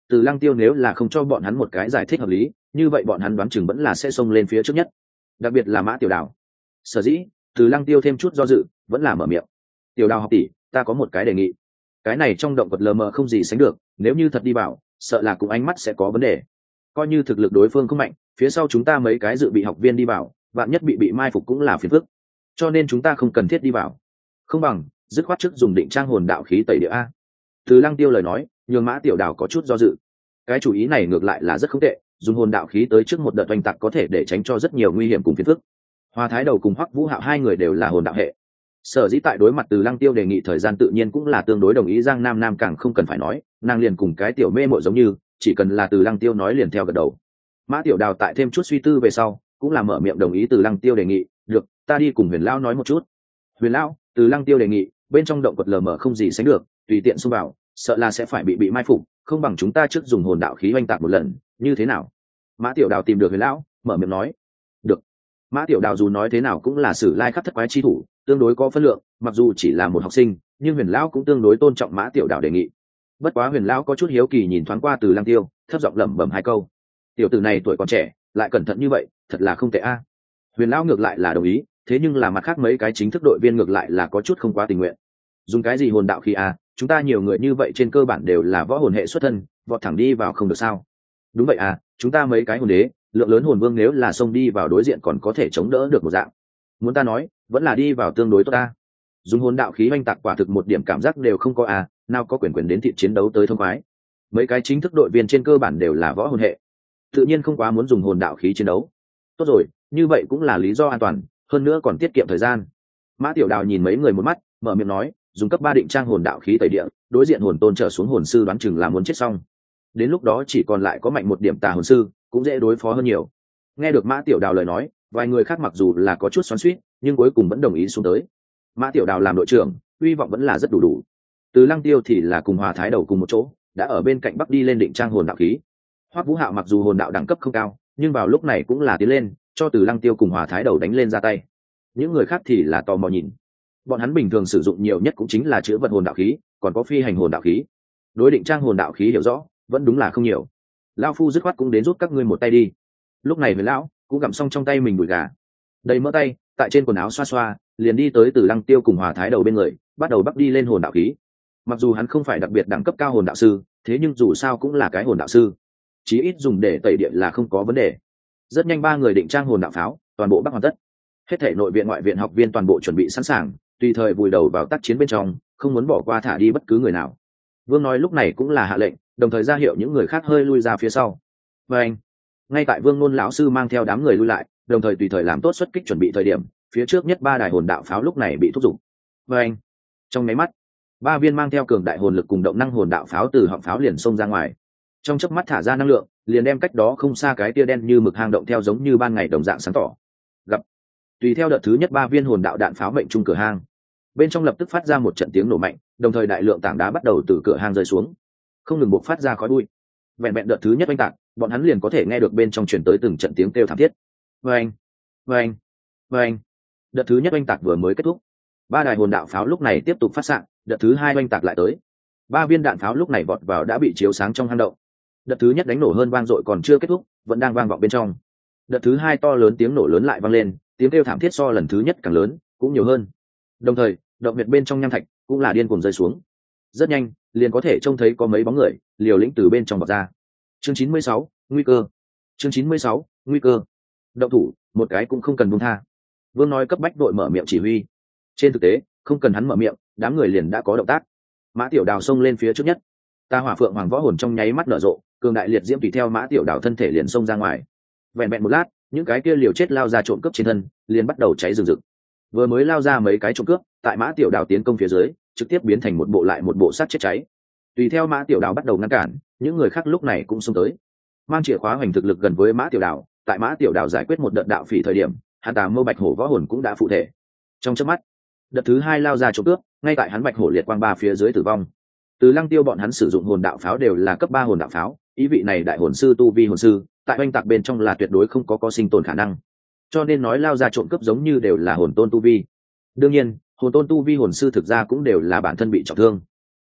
Từ Lăng Tiêu nếu là không cho bọn hắn một cái giải thích hợp lý, như vậy bọn hắn đoán chừng vẫn là sẽ xông lên phía trước nhất, đặc biệt là Mã Tiểu Đào. Sở dĩ Từ Lăng Tiêu thêm chút do dự, vẫn là mở miệng. Tiểu Đào học tỷ, ta có một cái đề nghị. Cái này trong động vật lờ mờ không gì sánh được, nếu như thật đi vào, sợ là cũng ánh mắt sẽ có vấn đề. Coi như thực lực đối phương không mạnh, phía sau chúng ta mấy cái dự bị học viên đi vào, vạn nhất bị bị mai phục cũng là phiền phức. Cho nên chúng ta không cần thiết đi vào. Không bằng dứt khoát trước dùng định trang hồn đạo khí tẩy địa a. Từ Lăng Tiêu lời nói, nhường Mã Tiểu Đào có chút do dự. Cái chủ ý này ngược lại là rất không tệ, dùng hồn đạo khí tới trước một đợt oanh tạc có thể để tránh cho rất nhiều nguy hiểm cùng phiền phức. Hoa Thái Đầu cùng Hoắc Vũ Hạo hai người đều là hồn đạo hệ. Sở dĩ tại đối mặt Từ Lăng Tiêu đề nghị thời gian tự nhiên cũng là tương đối đồng ý. Giang Nam Nam càng không cần phải nói, nàng liền cùng cái tiểu mê mội giống như, chỉ cần là Từ Lăng Tiêu nói liền theo gật đầu. Mã Tiểu Đào tại thêm chút suy tư về sau, cũng là mở miệng đồng ý Từ Lăng Tiêu đề nghị. Được, ta đi cùng Huyền Lão nói một chút. Huyền Lão, Từ Lăng Tiêu đề nghị, bên trong động quật lờ mờ không gì sánh được, tùy tiện xông vào, sợ là sẽ phải bị bị mai phục, không bằng chúng ta trước dùng hồn đạo khí oanh tạc một lần, như thế nào? Mã Tiểu Đào tìm được Huyền Lão, mở miệng nói. Được. Mã Tiểu Đào dù nói thế nào cũng là sử lai khắp thất quái chi thủ, tương đối có phân lượng, mặc dù chỉ là một học sinh, nhưng Huyền Lão cũng tương đối tôn trọng Mã Tiểu Đào đề nghị. Bất quá Huyền Lão có chút hiếu kỳ nhìn thoáng qua Từ Lăng Tiêu, thấp giọng lẩm bẩm hai câu. Tiểu tử này tuổi còn trẻ, lại cẩn thận như vậy, thật là không tệ a. Huyền Lão ngược lại là đồng ý, thế nhưng là mặt khác mấy cái chính thức đội viên ngược lại là có chút không quá tình nguyện. Dùng cái gì hồn đạo khí a, chúng ta nhiều người như vậy trên cơ bản đều là võ hồn hệ xuất thân, vọt thẳng đi vào không được sao? Đúng vậy à, chúng ta mấy cái hồn đế, lượng lớn hồn vương nếu là xông đi vào đối diện còn có thể chống đỡ được một dạng. Muốn ta nói, vẫn là đi vào tương đối tốt ta. Dùng hồn đạo khí oanh tạc quả thực một điểm cảm giác đều không có à, nào có quyền quyền đến thịt chiến đấu tới thông khoái. Mấy cái chính thức đội viên trên cơ bản đều là võ hồn hệ, tự nhiên không quá muốn dùng hồn đạo khí chiến đấu. Tốt rồi, như vậy cũng là lý do an toàn, hơn nữa còn tiết kiệm thời gian. Mã Tiểu Đào nhìn mấy người một mắt, mở miệng nói, dùng cấp ba định trang hồn đạo khí tẩy địa, đối diện hồn tôn trở xuống hồn sư đoán chừng là muốn chết xong. Đến lúc đó chỉ còn lại có mạnh một điểm tà hồn sư, cũng dễ đối phó hơn nhiều. Nghe được Mã Tiểu Đào lời nói, vài người khác mặc dù là có chút xoắn xuýt, nhưng cuối cùng vẫn đồng ý xuống tới. Mã Tiểu Đào làm đội trưởng, uy vọng vẫn là rất đủ đủ. Từ Lăng Tiêu thì là cùng Hòa Thái Đầu cùng một chỗ, đã ở bên cạnh Bắc đi lên định trang hồn đạo khí. Hoắc Vũ Hạo mặc dù hồn đạo đẳng cấp không cao, nhưng vào lúc này cũng là tiến lên, cho Từ Lăng Tiêu cùng Hòa Thái Đầu đánh lên ra tay. Những người khác thì là tò mò nhìn. Bọn hắn bình thường sử dụng nhiều nhất cũng chính là chữa vật hồn đạo khí, còn có phi hành hồn đạo khí. Đối định trang hồn đạo khí hiểu rõ, vẫn đúng là không nhiều. Lão phu dứt khoát cũng đến giúp các ngươi một tay đi. Lúc này với lão cũng gặm xong trong tay mình đùi gà, đầy mỡ tay, tại trên quần áo xoa xoa, liền đi tới Từ Lăng Tiêu cùng Hòa Thái Đầu bên người, bắt đầu bắc đi lên hồn đạo khí. Mặc dù hắn không phải đặc biệt đẳng cấp cao hồn đạo sư, thế nhưng dù sao cũng là cái hồn đạo sư, chí ít dùng để tẩy điện là không có vấn đề. Rất nhanh ba người định trang hồn đạo pháo, toàn bộ bắc hoàn tất. Hết thể nội viện ngoại viện học viên toàn bộ chuẩn bị sẵn sàng, tùy thời vùi đầu vào tác chiến bên trong, không muốn bỏ qua thả đi bất cứ người nào. Vương nói lúc này cũng là hạ lệnh, đồng thời ra hiệu những người khác hơi lui ra phía sau. Và anh, ngay tại Vương Nôn lão sư mang theo đám người lui lại, đồng thời tùy thời làm tốt xuất kích chuẩn bị thời điểm, phía trước nhất ba đài hồn đạo pháo lúc này bị thúc giục. Và anh, trong máy mắt, ba viên mang theo cường đại hồn lực cùng động năng hồn đạo pháo từ họng pháo liền xông ra ngoài. Trong chớp mắt thả ra năng lượng, liền đem cách đó không xa cái tia đen như mực hang động theo giống như ban ngày đồng dạng sáng tỏ. Gặp tùy theo đợt thứ nhất ba viên hồn đạo đạn pháo mệnh trung cửa hang, bên trong lập tức phát ra một trận tiếng nổ mạnh, đồng thời đại lượng tảng đá bắt đầu từ cửa hang rơi xuống, không ngừng bộc phát ra khói bụi. Vẹn vẹn đợt thứ nhất oanh tạc, bọn hắn liền có thể nghe được bên trong truyền tới từng trận tiếng kêu thảm thiết. Vâng, vâng, vâng. Đợt thứ nhất oanh tạc vừa mới kết thúc, ba đài hồn đạo pháo lúc này tiếp tục phát xạ, đợt thứ hai oanh tạc lại tới, ba viên đạn pháo lúc này vọt vào đã bị chiếu sáng trong hang động. Đợt thứ nhất đánh nổ hơn vang dội còn chưa kết thúc, vẫn đang vang vọng bên trong. Đợt thứ hai to lớn tiếng nổ lớn lại vang lên, tiếng kêu thảm thiết so lần thứ nhất càng lớn, cũng nhiều hơn. Đồng thời, động huyệt bên trong nham thạch cũng là điên cuồng rơi xuống. Rất nhanh, liền có thể trông thấy có mấy bóng người liều lĩnh từ bên trong bọc ra. Chương chín mươi sáu, nguy cơ. Chương chín mươi sáu, nguy cơ. Động thủ, một cái cũng không cần buông tha. Vương nói cấp bách đội mở miệng chỉ huy. Trên thực tế, không cần hắn mở miệng, đám người liền đã có động tác. Mã Tiểu Đào xông lên phía trước nhất. Ta Hỏa Phượng Hoàng võ hồn trong nháy mắt nở rộ, cường đại liệt diễm tùy theo Mã Tiểu Đào thân thể liền xông ra ngoài. Vẹn vẹn một lát, những cái kia liều chết lao ra trộm cướp trên thân, liền bắt đầu cháy rừng rực. Vừa mới lao ra mấy cái trộm cướp, tại Mã Tiểu Đào tiến công phía dưới, trực tiếp biến thành một bộ lại một bộ sát chết cháy. Tùy theo Mã Tiểu Đào bắt đầu ngăn cản, những người khác lúc này cũng xông tới. Mang chìa khóa hoành thực lực gần với Mã Tiểu Đào, tại Mã Tiểu Đào giải quyết một đợt đạo phỉ thời điểm, hắn Tà Mâu Bạch Hổ võ hồn cũng đã phụ thể. Trong chớp mắt, đợt thứ hai lao ra trộm cướp, ngay tại hắn Bạch Hổ liệt quang ba phía dưới tử vong. Từ Lăng Tiêu bọn hắn sử dụng hồn đạo pháo đều là cấp ba hồn đạo pháo, ý vị này đại hồn sư tu vi hồn sư, tại oanh tạc bên trong là tuyệt đối không có có sinh tồn khả năng. Cho nên nói lao ra trộm cướp giống như đều là hồn tôn tu vi. Đương nhiên, hồn tôn tu vi hồn sư thực ra cũng đều là bản thân bị trọng thương.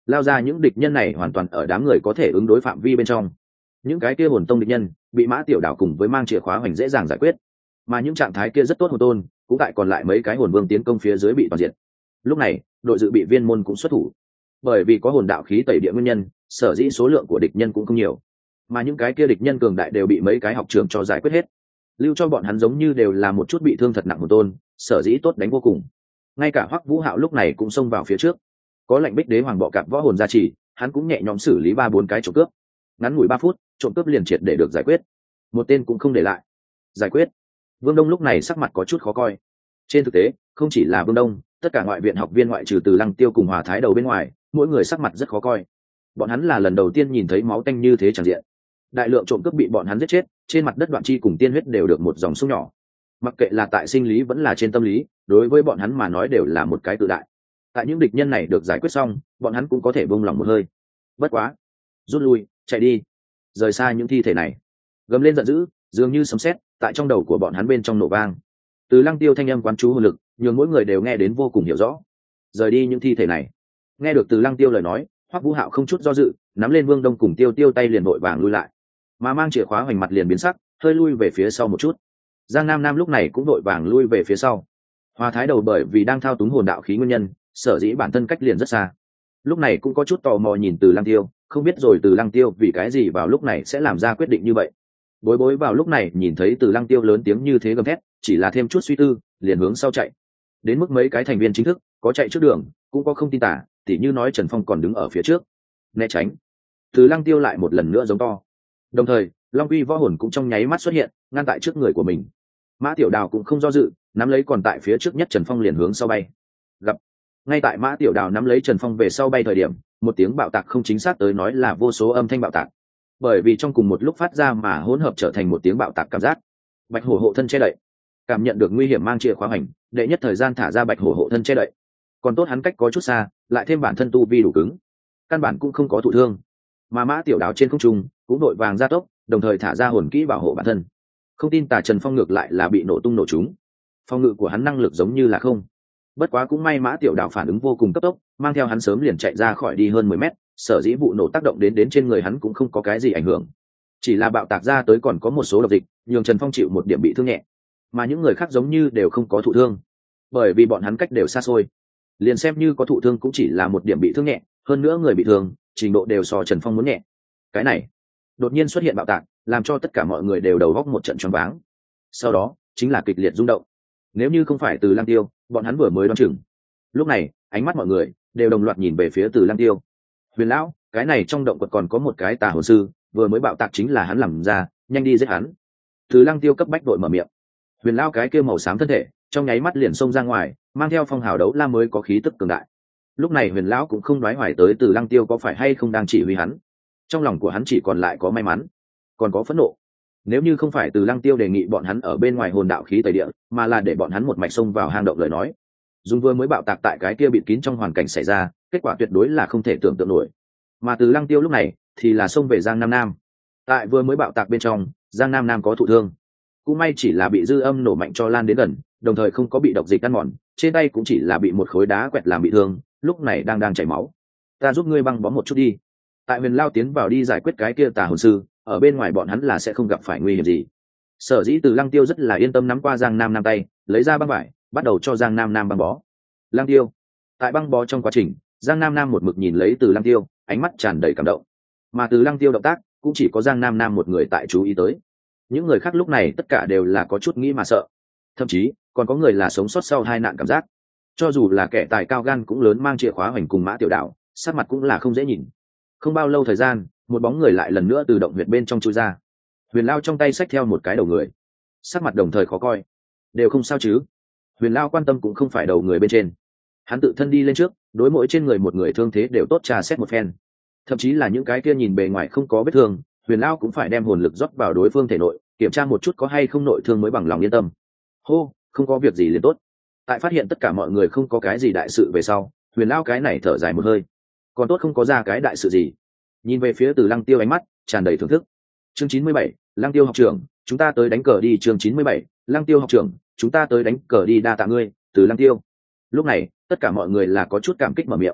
lao ra những địch nhân này hoàn toàn ở đám người có thể ứng đối phạm vi bên trong. Những cái kia hồn tông địch nhân bị Mã Tiểu Đảo cùng với mang chìa khóa hoành dễ dàng giải quyết, mà những trạng thái kia rất tốt hồn tôn cũng tại còn lại mấy cái hồn vương tiến công phía dưới bị toàn diện. Lúc này đội dự bị viên môn cũng xuất thủ, bởi vì có hồn đạo khí tẩy địa nguyên nhân, sở dĩ số lượng của địch nhân cũng không nhiều, mà những cái kia địch nhân cường đại đều bị mấy cái học trường cho giải quyết hết, lưu cho bọn hắn giống như đều là một chút bị thương thật nặng hồn tôn, sở dĩ tốt đánh vô cùng. Ngay cả Hoắc Vũ Hạo lúc này cũng xông vào phía trước, có lệnh Bích Đế Hoàng bọ cạp võ hồn gia trì, hắn cũng nhẹ nhõm xử lý ba bốn cái trộm cướp, ngắn ngủi ba phút trộm cướp liền triệt để được giải quyết, một tên cũng không để lại. Giải quyết. Vương Đông lúc này sắc mặt có chút khó coi. Trên thực tế không chỉ là Vương Đông, tất cả ngoại viện học viên ngoại trừ Từ Lăng Tiêu cùng Hòa Thái Đầu bên ngoài, mỗi người sắc mặt rất khó coi. Bọn hắn là lần đầu tiên nhìn thấy máu tanh như thế tràn diện, đại lượng trộm cướp bị bọn hắn giết chết, trên mặt đất đoạn chi cùng tiên huyết đều được một dòng sông nhỏ. Mặc kệ là tại sinh lý vẫn là trên tâm lý, đối với bọn hắn mà nói đều là một cái tự đại. Tại những địch nhân này được giải quyết xong, bọn hắn cũng có thể buông lòng một hơi. Bất quá, rút lui, chạy đi, rời xa những thi thể này. Gầm lên giận dữ, dường như sấm sét, tại trong đầu của bọn hắn bên trong nổ vang. Từ Lăng Tiêu thanh âm quán chú hồn lực, nhường mỗi người đều nghe đến vô cùng hiểu rõ. Rời đi những thi thể này. Nghe được Từ Lăng Tiêu lời nói, Hoắc Vũ Hạo không chút do dự, nắm lên Vương Đông cùng Tiêu Tiêu tay liền vội vàng lui lại, mà mang chìa khóa hoành mặt liền biến sắc, hơi lui về phía sau một chút. Giang Nam Nam lúc này cũng vội vàng lui về phía sau. Hoa Thái Đầu bởi vì đang thao túng hồn đạo khí nguyên nhân, sở dĩ bản thân cách liền rất xa, lúc này cũng có chút tò mò nhìn Từ Lăng Tiêu, không biết rồi Từ Lăng Tiêu vì cái gì vào lúc này sẽ làm ra quyết định như vậy. Bối Bối vào lúc này nhìn thấy Từ Lăng Tiêu lớn tiếng như thế gầm thét, chỉ là thêm chút suy tư, liền hướng sau chạy. Đến mức mấy cái thành viên chính thức, có chạy trước đường, cũng có không tin tả, tỉ như nói Trần Phong còn đứng ở phía trước, né tránh. Từ Lăng Tiêu lại một lần nữa giống to. Đồng thời, Long Uy võ hồn cũng trong nháy mắt xuất hiện, ngăn tại trước người của mình. Mã Tiểu Đào cũng không do dự, nắm lấy còn tại phía trước nhất Trần Phong liền hướng sau bay. Gặp. Ngay tại Mã Tiểu Đào nắm lấy Trần Phong về sau bay thời điểm, một tiếng bạo tạc không chính xác tới nói là vô số âm thanh bạo tạc. Bởi vì trong cùng một lúc phát ra mà hỗn hợp trở thành một tiếng bạo tạc cảm giác. Bạch hổ hộ thân che đậy. Cảm nhận được nguy hiểm mang chìa khóa hành, đệ nhất thời gian thả ra bạch hổ hộ thân che đậy. Còn tốt hắn cách có chút xa, lại thêm bản thân tu vi đủ cứng, căn bản cũng không có thụ thương. Mà Mã Tiểu Đào trên không trung cũng đội vàng ra tốc, đồng thời thả ra hồn kỹ bảo hộ bản thân. Không tin tà Trần Phong ngược lại là bị nổ tung nổ trúng, phòng ngự của hắn năng lực giống như là không. Bất quá cũng may Mã Tiểu Đào phản ứng vô cùng cấp tốc, mang theo hắn sớm liền chạy ra khỏi đi hơn mười mét, sở dĩ vụ nổ tác động đến đến trên người hắn cũng không có cái gì ảnh hưởng, chỉ là bạo tạc ra tới còn có một số độc dịch, nhường Trần Phong chịu một điểm bị thương nhẹ, mà những người khác giống như đều không có thụ thương, bởi vì bọn hắn cách đều xa xôi, liền xem như có thụ thương cũng chỉ là một điểm bị thương nhẹ, hơn nữa người bị thương trình độ đều so Trần Phong muốn nhẹ. Cái này đột nhiên xuất hiện bạo tạc, làm cho tất cả mọi người đều đầu góc một trận choáng váng. Sau đó chính là kịch liệt rung động. Nếu như không phải Từ Lăng Tiêu, bọn hắn vừa mới đoán chừng. Lúc này ánh mắt mọi người đều đồng loạt nhìn về phía Từ Lăng Tiêu. Huyền lão, cái này trong động quật còn có một cái tà hồn sư, vừa mới bạo tạc chính là hắn làm ra, nhanh đi giết hắn. Từ Lăng Tiêu cấp bách đội mở miệng. Huyền lão cái kia màu xám thân thể trong nháy mắt liền xông ra ngoài, mang theo phong hào đấu la mới có khí tức cường đại. Lúc này Huyền lão cũng không đoái hoài tới Từ Lăng Tiêu có phải hay không đang chỉ huy hắn, trong lòng của hắn chỉ còn lại có may mắn, còn có phẫn nộ. Nếu như không phải Từ Lăng Tiêu đề nghị bọn hắn ở bên ngoài hồn đạo khí tẩy địa, mà là để bọn hắn một mạch xông vào hang động lời nói, dùng vừa mới bạo tạc tại cái kia bịt kín trong hoàn cảnh xảy ra, kết quả tuyệt đối là không thể tưởng tượng nổi. Mà Từ Lăng Tiêu lúc này thì là xông về Giang Nam Nam. Tại vừa mới bạo tạc bên trong, Giang Nam Nam có thụ thương, cũng may chỉ là bị dư âm nổ mạnh cho lan đến gần, đồng thời không có bị độc dịch ăn mòn, trên tay cũng chỉ là bị một khối đá quẹt làm bị thương, lúc này đang đang chảy máu. Ta giúp ngươi băng bó một chút đi. Tại Huyền Lao tiến vào đi giải quyết cái kia tà hồn sư, ở bên ngoài bọn hắn là sẽ không gặp phải nguy hiểm gì. Sở dĩ Từ Lăng Tiêu rất là yên tâm nắm qua Giang Nam Nam tay, lấy ra băng vải, bắt đầu cho Giang Nam Nam băng bó. Lăng Tiêu. Tại băng bó trong quá trình, Giang Nam Nam một mực nhìn lấy Từ Lăng Tiêu, ánh mắt tràn đầy cảm động. Mà Từ Lăng Tiêu động tác, cũng chỉ có Giang Nam Nam một người tại chú ý tới. Những người khác lúc này tất cả đều là có chút nghĩ mà sợ. Thậm chí, còn có người là sống sót sau hai nạn cảm giác. Cho dù là kẻ tài cao gan cũng lớn mang chìa khóa hoành cùng Mã Tiểu Đạo, sắc mặt cũng là không dễ nhìn. Không bao lâu thời gian, một bóng người lại lần nữa từ động huyệt bên trong chui ra. Huyền Lao trong tay xách theo một cái đầu người, sắc mặt đồng thời khó coi. Đều không sao chứ? Huyền Lao quan tâm cũng không phải đầu người bên trên, hắn tự thân đi lên trước, đối mỗi trên người một người thương thế đều tốt trà xét một phen. Thậm chí là những cái kia nhìn bề ngoài không có vết thương, Huyền Lao cũng phải đem hồn lực rót vào đối phương thể nội, kiểm tra một chút có hay không nội thương mới bằng lòng yên tâm. Hô, không có việc gì liền tốt. Tại phát hiện tất cả mọi người không có cái gì đại sự về sau, Huyền Lao cái này thở dài một hơi. Còn tốt không có ra cái đại sự gì. Nhìn về phía Từ Lăng Tiêu ánh mắt tràn đầy thưởng thức. Chương chín mươi bảy, Lăng Tiêu học trưởng, chúng ta tới đánh cờ đi. Chương chín mươi bảy, Lăng Tiêu học trưởng, chúng ta tới đánh cờ đi. Đa tạ ngươi, Từ Lăng Tiêu. Lúc này tất cả mọi người là có chút cảm kích mở miệng.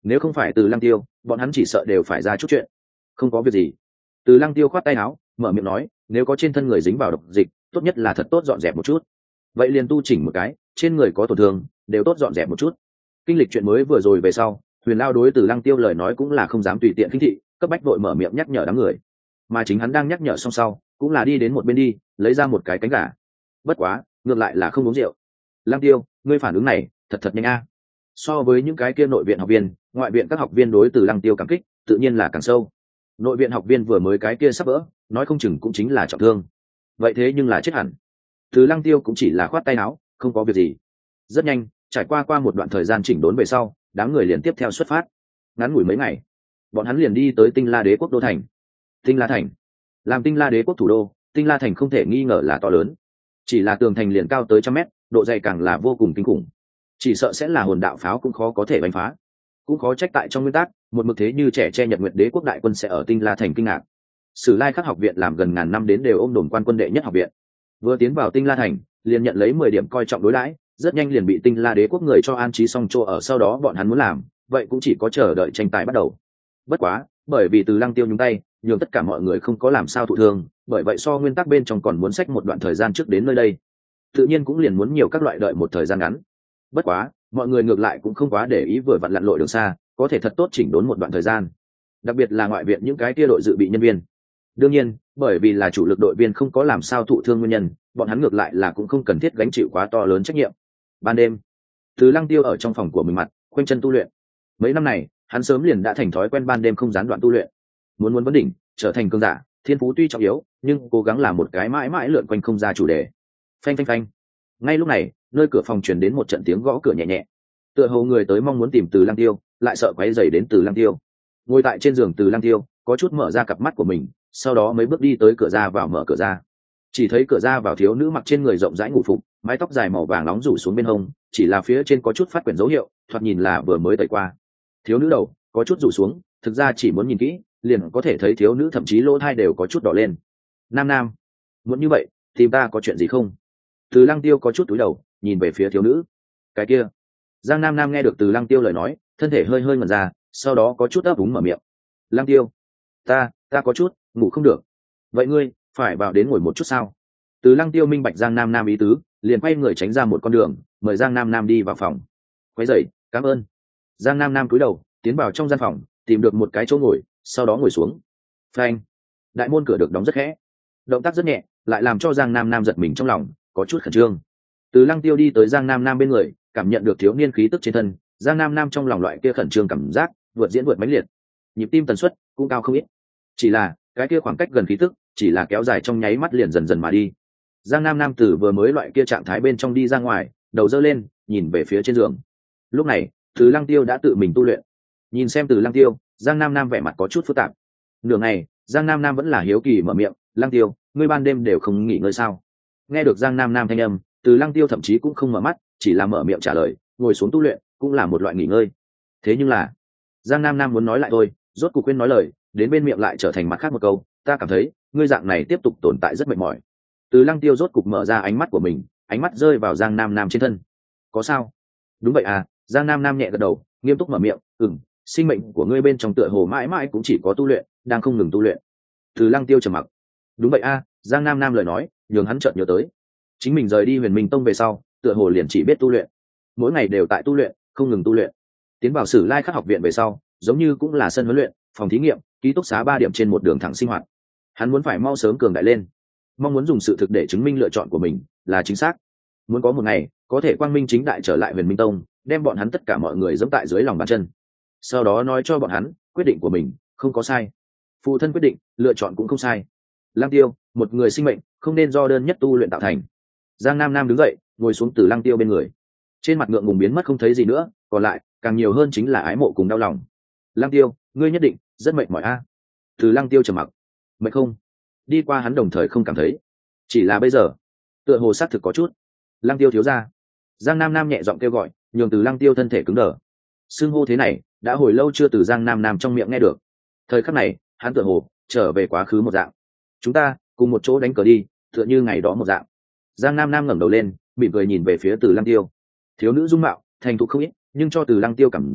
nếu không phải từ lăng tiêu, bọn hắn chỉ sợ đều phải ra chút chuyện. Không có việc gì. Từ lăng tiêu khoát tay áo, mở miệng nói, nếu có trên thân người dính vào độc dịch, tốt nhất là thật tốt dọn dẹp một chút. Vậy liền tu chỉnh một cái, trên người có tổn thương đều tốt dọn dẹp một chút. Kinh lịch chuyện mới vừa rồi về sau, Huyền Lao đối từ lăng tiêu lời nói cũng là không dám tùy tiện khinh thị, cấp bách vội mở miệng nhắc nhở đám người. Mà chính hắn đang nhắc nhở xong sau, cũng là đi đến một bên đi, lấy ra một cái cánh gà. Bất quá, ngược lại là không uống rượu. Lăng tiêu, ngươi phản ứng này thật thật nhanh a. So với những cái kia nội viện học viên, ngoại viện các học viên đối từ lăng tiêu cảm kích tự nhiên là càng sâu. Nội viện học viên vừa mới cái kia sắp vỡ, nói không chừng cũng chính là trọng thương. Vậy thế nhưng là chết hẳn. Từ lăng tiêu cũng chỉ là khoát tay áo, không có việc gì. Rất nhanh, trải qua qua một đoạn thời gian chỉnh đốn về sau, đám người liền tiếp theo xuất phát. Ngắn ngủi mấy ngày, bọn hắn liền đi tới Tinh La Đế quốc đô thành. Tinh La thành, làm Tinh La Đế quốc thủ đô, Tinh La thành không thể nghi ngờ là to lớn. Chỉ là tường thành liền cao tới trăm mét, độ dày càng là vô cùng kinh khủng. Chỉ sợ sẽ là hồn đạo pháo cũng khó có thể đánh phá. Cũng khó trách tại trong nguyên tắc, một mực thế như trẻ che Nhật Nguyệt Đế quốc đại quân sẽ ở Tinh La thành kinh ngạc. Sử Lai Khắc học viện làm gần ngàn năm đến đều ôm đồn quan quân đệ nhất học viện. Vừa tiến vào Tinh La thành, liền nhận lấy mười điểm coi trọng đối đãi, rất nhanh liền bị Tinh La Đế quốc người cho an trí xong chỗ ở, sau đó bọn hắn muốn làm, vậy cũng chỉ có chờ đợi tranh tài bắt đầu. Bất quá, bởi vì từ lăng tiêu nhúng tay, nhường tất cả mọi người không có làm sao thụ thương, bởi vậy so nguyên tắc bên trong còn muốn xách một đoạn thời gian trước đến nơi đây. Tự nhiên cũng liền muốn nhiều các loại đợi một thời gian ngắn. Bất quá, mọi người ngược lại cũng không quá để ý, vừa vặn lặn lội đường xa, có thể thật tốt chỉnh đốn một đoạn thời gian. Đặc biệt là ngoại viện những cái kia đội dự bị nhân viên. Đương nhiên, bởi vì là chủ lực đội viên không có làm sao thụ thương nguyên nhân, bọn hắn ngược lại là cũng không cần thiết gánh chịu quá to lớn trách nhiệm. Ban đêm, từ lăng tiêu ở trong phòng của mình mặt khoanh chân tu luyện. Mấy năm này hắn sớm liền đã thành thói quen ban đêm không gián đoạn tu luyện. Muốn muốn vấn đỉnh, trở thành cường giả, thiên phú tuy trọng yếu, nhưng cố gắng là một cái mãi mãi lượn quanh không ra chủ đề. Phanh phanh phanh. Ngay lúc này, nơi cửa phòng truyền đến một trận tiếng gõ cửa nhẹ nhẹ. Tựa hồ người tới mong muốn tìm từ lăng tiêu, lại sợ quấy rầy đến từ lăng tiêu. Ngồi tại trên giường từ lăng tiêu có chút mở ra cặp mắt của mình, sau đó mấy bước đi tới cửa ra vào mở cửa ra. Chỉ thấy cửa ra vào thiếu nữ mặc trên người rộng rãi ngủ phục, mái tóc dài màu vàng nóng rủ xuống bên hông, chỉ là phía trên có chút phát quyển dấu hiệu, thoạt nhìn là vừa mới tẩy qua. Thiếu nữ đầu có chút rủ xuống, thực ra chỉ muốn nhìn kỹ, liền có thể thấy thiếu nữ thậm chí lỗ tai đều có chút đỏ lên. Nam Nam, muốn như vậy, tìm ta có chuyện gì không? Từ Lăng Tiêu có chút cúi đầu, nhìn về phía thiếu nữ. Cái kia. Giang Nam Nam nghe được Từ Lăng Tiêu lời nói, thân thể hơi hơi ngẩn ra, sau đó có chút ấp úng mở miệng. Lăng Tiêu, ta, ta có chút ngủ không được. Vậy ngươi phải vào đến ngồi một chút sao? Từ Lăng Tiêu minh bạch Giang Nam Nam ý tứ, liền quay người tránh ra một con đường, mời Giang Nam Nam đi vào phòng. Quấy rầy, cảm ơn. Giang Nam Nam cúi đầu, tiến vào trong gian phòng, tìm được một cái chỗ ngồi, sau đó ngồi xuống. Phanh, đại môn cửa được đóng rất khẽ, động tác rất nhẹ, lại làm cho Giang Nam Nam giật mình trong lòng, có chút khẩn trương. Từ Lăng Tiêu đi tới Giang Nam Nam bên người, cảm nhận được thiếu niên khí tức trên thân, Giang Nam Nam trong lòng loại kia khẩn trương cảm giác vượt diễn vượt mãnh liệt, nhịp tim tần suất cũng cao không ít. Chỉ là cái kia khoảng cách gần khí tức, chỉ là kéo dài trong nháy mắt liền dần dần mà đi. Giang Nam Nam từ vừa mới loại kia trạng thái bên trong đi ra ngoài, đầu dơ lên, nhìn về phía trên giường. Lúc này, Từ Lăng Tiêu đã tự mình tu luyện. Nhìn xem Từ Lăng Tiêu, Giang Nam Nam vẻ mặt có chút phức tạp. Nửa ngày, Giang Nam Nam vẫn là hiếu kỳ mở miệng, "Lăng Tiêu, ngươi ban đêm đều không nghỉ ngơi sao?" Nghe được Giang Nam Nam thanh âm, Từ Lăng Tiêu thậm chí cũng không mở mắt, chỉ là mở miệng trả lời, ngồi xuống tu luyện cũng là một loại nghỉ ngơi. Thế nhưng là, Giang Nam Nam muốn nói lại thôi, rốt cuộc quên nói lời, đến bên miệng lại trở thành mặt khác một câu, "Ta cảm thấy, ngươi dạng này tiếp tục tồn tại rất mệt mỏi." Từ Lăng Tiêu rốt cục mở ra ánh mắt của mình, ánh mắt rơi vào Giang Nam Nam trên thân. "Có sao?" "Đúng vậy à." Giang Nam Nam nhẹ gật đầu, nghiêm túc mở miệng, "Ừm, sinh mệnh của ngươi bên trong tựa hồ mãi mãi cũng chỉ có tu luyện, đang không ngừng tu luyện." Từ Lăng Tiêu trầm mặc. "Đúng vậy a." Giang Nam Nam lời nói, nhường hắn chợt nhớ tới, chính mình rời đi Huyền Minh Tông về sau, tựa hồ liền chỉ biết tu luyện, mỗi ngày đều tại tu luyện, không ngừng tu luyện. Tiến vào Sử Lai Khắc học viện về sau, giống như cũng là sân huấn luyện, phòng thí nghiệm, ký túc xá ba điểm trên một đường thẳng sinh hoạt. Hắn muốn phải mau sớm cường đại lên, mong muốn dùng sự thực để chứng minh lựa chọn của mình là chính xác, muốn có một ngày có thể quang minh chính đại trở lại Huyền Minh Tông, đem bọn hắn tất cả mọi người giẫm tại dưới lòng bàn chân, sau đó nói cho bọn hắn quyết định của mình không có sai, phụ thân quyết định, lựa chọn cũng không sai. Lăng Tiêu, một người sinh mệnh không nên do đơn nhất tu luyện tạo thành. Giang Nam Nam đứng dậy, ngồi xuống từ Lăng Tiêu bên người, trên mặt ngượng ngùng biến mất không thấy gì nữa, còn lại càng nhiều hơn chính là ái mộ cùng đau lòng. Lăng Tiêu, ngươi nhất định rất mệt mỏi a. Từ Lăng Tiêu trầm mặc. Mệt không? Đi qua hắn đồng thời không cảm thấy, chỉ là bây giờ tựa hồ xác thực có chút. Lăng Tiêu thiếu gia. Giang Nam Nam nhẹ giọng kêu gọi, nhường từ Lăng Tiêu thân thể cứng đờ. Xưng hô thế này đã hồi lâu chưa từ Giang Nam Nam trong miệng nghe được. Thời khắc này hắn tựa hồ trở về quá khứ một dạng. Chúng ta cùng một chỗ đánh cờ đi, tựa như ngày đó một dạng. Giang Nam Nam ngẩng đầu lên, mỉm cười nhìn về phía từ Lăng Tiêu. Thiếu nữ dung mạo thành thục không ít, nhưng cho từ Lăng Tiêu cảm giác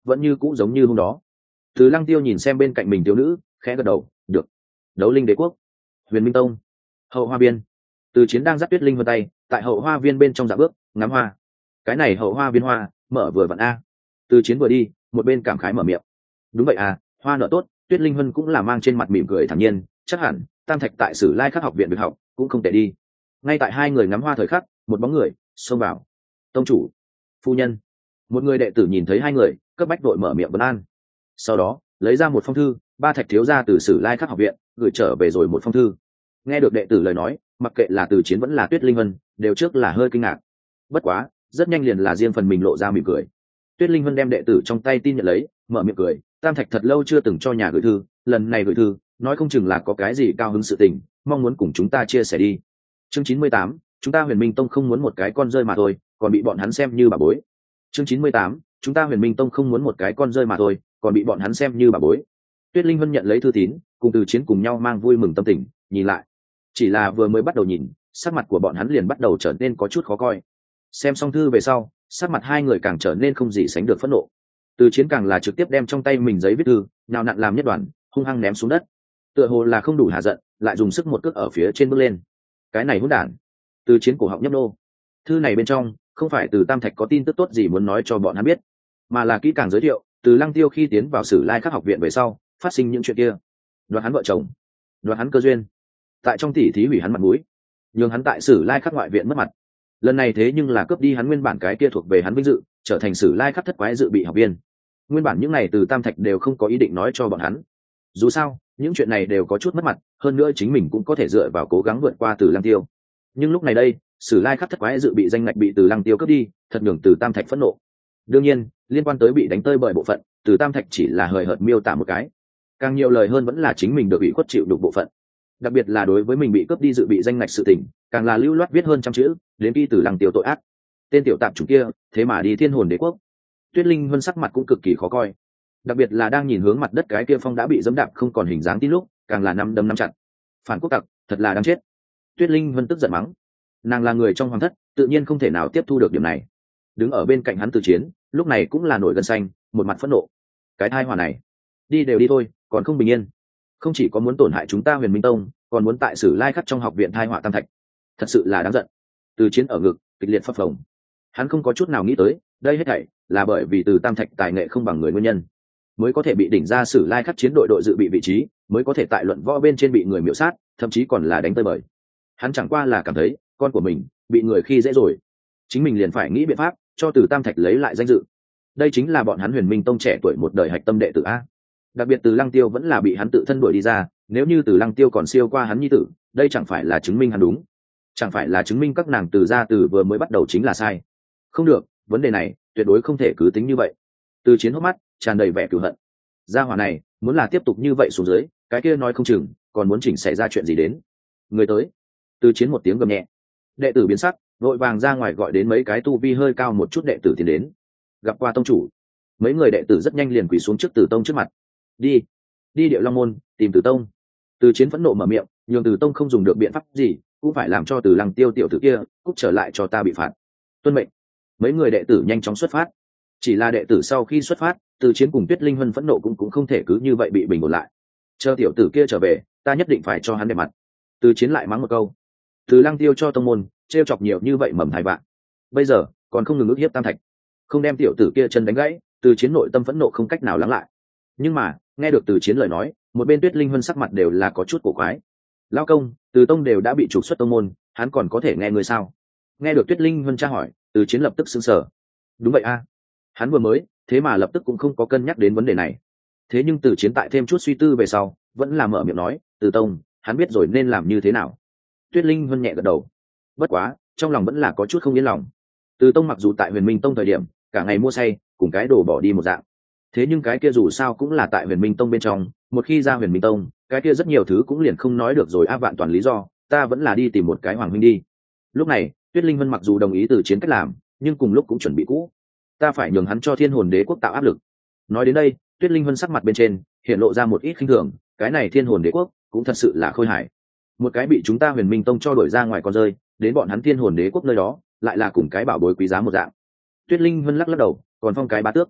vẫn như cũ giống như hôm đó. Từ Lăng Tiêu nhìn xem bên cạnh mình thiếu nữ, khẽ gật đầu, được. Đấu Linh Đế Quốc, Huyền Minh Tông, Hậu Hoa Viên. Từ Chiến đang dắt Tuyết Linh vươn tay, tại Hậu Hoa Viên bên trong dạ bước, ngắm hoa. Cái này Hậu Hoa Viên hoa, mở vừa vặn a. Từ Chiến vừa đi, một bên cảm khái mở miệng. Đúng vậy à, hoa nở tốt. Tuyết Linh Vân cũng là mang trên mặt mỉm cười thản nhiên, chắc hẳn Tam Thạch tại Sử Lai Khắc học viện việc học cũng không tệ đi. Ngay tại hai người ngắm hoa thời khắc, một bóng người xông vào. Tông chủ, phu nhân. Một người đệ tử nhìn thấy hai người, cấp bách đội mở miệng vấn an. Sau đó lấy ra một phong thư, ba Thạch thiếu gia từ Sử Lai Khắc học viện gửi trở về rồi một phong thư. Nghe được đệ tử lời nói, mặc kệ là Từ Chiến vẫn là Tuyết Linh Vân, đều trước là hơi kinh ngạc. Bất quá rất nhanh liền là riêng phần mình lộ ra mỉm cười. Tuyết Linh Vân đem đệ tử trong tay tin nhận lấy, mở miệng cười. Tam Thạch thật lâu chưa từng cho nhà gửi thư, lần này gửi thư, nói không chừng là có cái gì cao hứng sự tình, mong muốn cùng chúng ta chia sẻ đi. Chương chín mươi tám, chúng ta Huyền Minh Tông không muốn một cái con rơi mà thôi, còn bị bọn hắn xem như bà bối. Chương chín mươi tám, chúng ta Huyền Minh Tông không muốn một cái con rơi mà thôi, còn bị bọn hắn xem như bà bối. Tuyết Linh Vân nhận lấy thư tín, cùng Từ Chiến cùng nhau mang vui mừng tâm tình, nhìn lại. Chỉ là vừa mới bắt đầu nhìn, sắc mặt của bọn hắn liền bắt đầu trở nên có chút khó coi. Xem xong thư về sau, sắc mặt hai người càng trở nên không gì sánh được phẫn nộ. Từ Chiến càng là trực tiếp đem trong tay mình giấy viết thư nào nặn làm nhất đoàn, hung hăng ném xuống đất. Tựa hồ là không đủ hạ giận, lại dùng sức một cước ở phía trên bước lên. Cái này hỗn đản. Từ Chiến cổ họng nhấp nô. Thư này bên trong không phải từ Tam Thạch có tin tức tốt gì muốn nói cho bọn hắn biết, mà là kỹ càng giới thiệu từ Lăng Tiêu khi tiến vào Sử Lai Khắc học viện về sau phát sinh những chuyện kia, đoạt hắn vợ chồng, đoạt hắn cơ duyên, tại trong tỉ thí hủy hắn mặt mũi, nhường hắn tại Sử Lai Khắc ngoại viện mất mặt. Lần này thế nhưng là cướp đi hắn nguyên bản cái kia thuộc về hắn vinh dự, trở thành Sử Lai Khắc thất quái dự bị học viên. Nguyên bản những này từ Tam Thạch đều không có ý định nói cho bọn hắn. Dù sao những chuyện này đều có chút mất mặt, hơn nữa chính mình cũng có thể dựa vào cố gắng vượt qua từ Lăng Tiêu. Nhưng lúc này đây Sử Lai Khắc thất quái dự bị danh ngạch bị từ Lăng Tiêu cướp đi, thật nhường từ Tam Thạch phẫn nộ. Đương nhiên liên quan tới bị đánh tơi bởi bộ phận, từ Tam Thạch chỉ là hời hợt miêu tả một cái, càng nhiều lời hơn vẫn là chính mình được bị khuất chịu đục bộ phận. Đặc biệt là đối với mình bị cướp đi dự bị danh ngạch sự tình, càng là lưu loát viết hơn trăm chữ, đến khi từ Lăng Tiêu tội ác. Tên tiểu tạp chủng kia thế mà đi Thiên Hồn Đế Quốc. Tuyết Linh Vân sắc mặt cũng cực kỳ khó coi, đặc biệt là đang nhìn hướng mặt đất cái kia phong đã bị dẫm đạp không còn hình dáng tí lúc, càng là năm đấm năm chặt. Phản quốc tặc, thật là đáng chết. Tuyết Linh Vân tức giận mắng. Nàng là người trong hoàng thất, tự nhiên không thể nào tiếp thu được điểm này. Đứng ở bên cạnh hắn Từ Chiến lúc này cũng là nổi gân xanh, một mặt phẫn nộ. Cái thai họa này, đi đều đi thôi, còn không bình yên. Không chỉ có muốn tổn hại chúng ta Huyền Minh Tông, còn muốn tại Sử Lai Khắc trong học viện thai họa Tam Thạch. Thật sự là đáng giận. Từ Chiến ở ngực kịch liệt phập phồng. Hắn không có chút nào nghĩ tới, đây hết thảy là bởi vì từ Tam Thạch tài nghệ không bằng người nguyên nhân, mới có thể bị đỉnh ra Sử Lai Khắc chiến đội đội dự bị vị trí, mới có thể tại luận võ bên trên bị người miểu sát, thậm chí còn là đánh tơi bời. Hắn chẳng qua là cảm thấy con của mình bị người khi dễ rồi, chính mình liền phải nghĩ biện pháp cho từ Tam Thạch lấy lại danh dự. Đây chính là bọn hắn Huyền Minh Tông trẻ tuổi một đời hạch tâm đệ tử a. Đặc biệt từ Lăng Tiêu vẫn là bị hắn tự thân đuổi đi ra, nếu như từ Lăng Tiêu còn siêu qua hắn nhi tử, đây chẳng phải là chứng minh hắn đúng, chẳng phải là chứng minh các nàng từ gia từ vừa mới bắt đầu chính là sai. Không được, vấn đề này tuyệt đối không thể cứ tính như vậy. Từ Chiến hốc mắt tràn đầy vẻ cừu hận. Gia hỏa này muốn là tiếp tục như vậy xuống dưới, cái kia nói không chừng còn muốn chỉnh xảy ra chuyện gì đến. Người tới. Từ Chiến một tiếng gầm nhẹ. Đệ tử biến sắc, vội vàng ra ngoài gọi đến mấy cái tu vi hơi cao một chút đệ tử tiến đến. Gặp qua tông chủ. Mấy người đệ tử rất nhanh liền quỳ xuống trước Từ Tông trước mặt. Đi, đi Điệu Long môn tìm Từ Tông. Từ Chiến phẫn nộ mở miệng, nhường Từ Tông không dùng được biện pháp gì, cũng phải làm cho Từ Lăng Tiêu tiểu tử kia cút trở lại cho ta bị phạt. Tuân mệnh. Mấy người đệ tử nhanh chóng xuất phát. Chỉ là đệ tử sau khi xuất phát, Từ Chiến cùng Tuyết Linh Vân phẫn nộ cũng cũng không thể cứ như vậy bị bình ổn lại. Chờ tiểu tử kia trở về, ta nhất định phải cho hắn đẹp mặt. Từ Chiến lại mắng một câu. Từ Lăng Tiêu cho tông môn trêu chọc nhiều như vậy mầm thai vạn, bây giờ còn không ngừng ức hiếp Tam Thạch, không đem tiểu tử kia chân đánh gãy, Từ Chiến nội tâm phẫn nộ không cách nào lắng lại. Nhưng mà nghe được Từ Chiến lời nói, một bên Tuyết Linh Vân sắc mặt đều là có chút cổ quái. Lão công, Từ Tông đều đã bị trục xuất tông môn, hắn còn có thể nghe người sao? Nghe được Tuyết Linh Vân tra hỏi, Từ Chiến lập tức sững sờ. Đúng vậy a, hắn vừa mới thế mà lập tức cũng không có cân nhắc đến vấn đề này. Thế nhưng Từ Chiến tại thêm chút suy tư về sau, vẫn là mở miệng nói, Từ Tông, hắn biết rồi nên làm như thế nào. Tuyết Linh Vân nhẹ gật đầu. Bất quá trong lòng vẫn là có chút không yên lòng. Từ Tông mặc dù tại Huyền Minh Tông thời điểm cả ngày mua say, cùng cái đồ bỏ đi một dạng, thế nhưng cái kia dù sao cũng là tại Huyền Minh Tông bên trong, một khi ra Huyền Minh Tông, cái kia rất nhiều thứ cũng liền không nói được rồi. A vạn toàn lý do, ta vẫn là đi tìm một cái hoàng huynh đi. Lúc này Tuyết Linh Vân mặc dù đồng ý Từ Chiến cách làm, nhưng cùng lúc cũng chuẩn bị cũ, ta phải nhường hắn cho Thiên Hồn Đế Quốc tạo áp lực. Nói đến đây, Tuyết Linh Vân sắc mặt bên trên hiện lộ ra một ít khinh thường, cái này Thiên Hồn Đế Quốc cũng thật sự là khôi hài. Một cái bị chúng ta Huyền Minh Tông cho đuổi ra ngoài con rơi, đến bọn hắn Thiên Hồn Đế Quốc nơi đó lại là cùng cái bảo bối quý giá một dạng. Tuyết Linh Vân lắc lắc đầu, còn phong cái bá tước.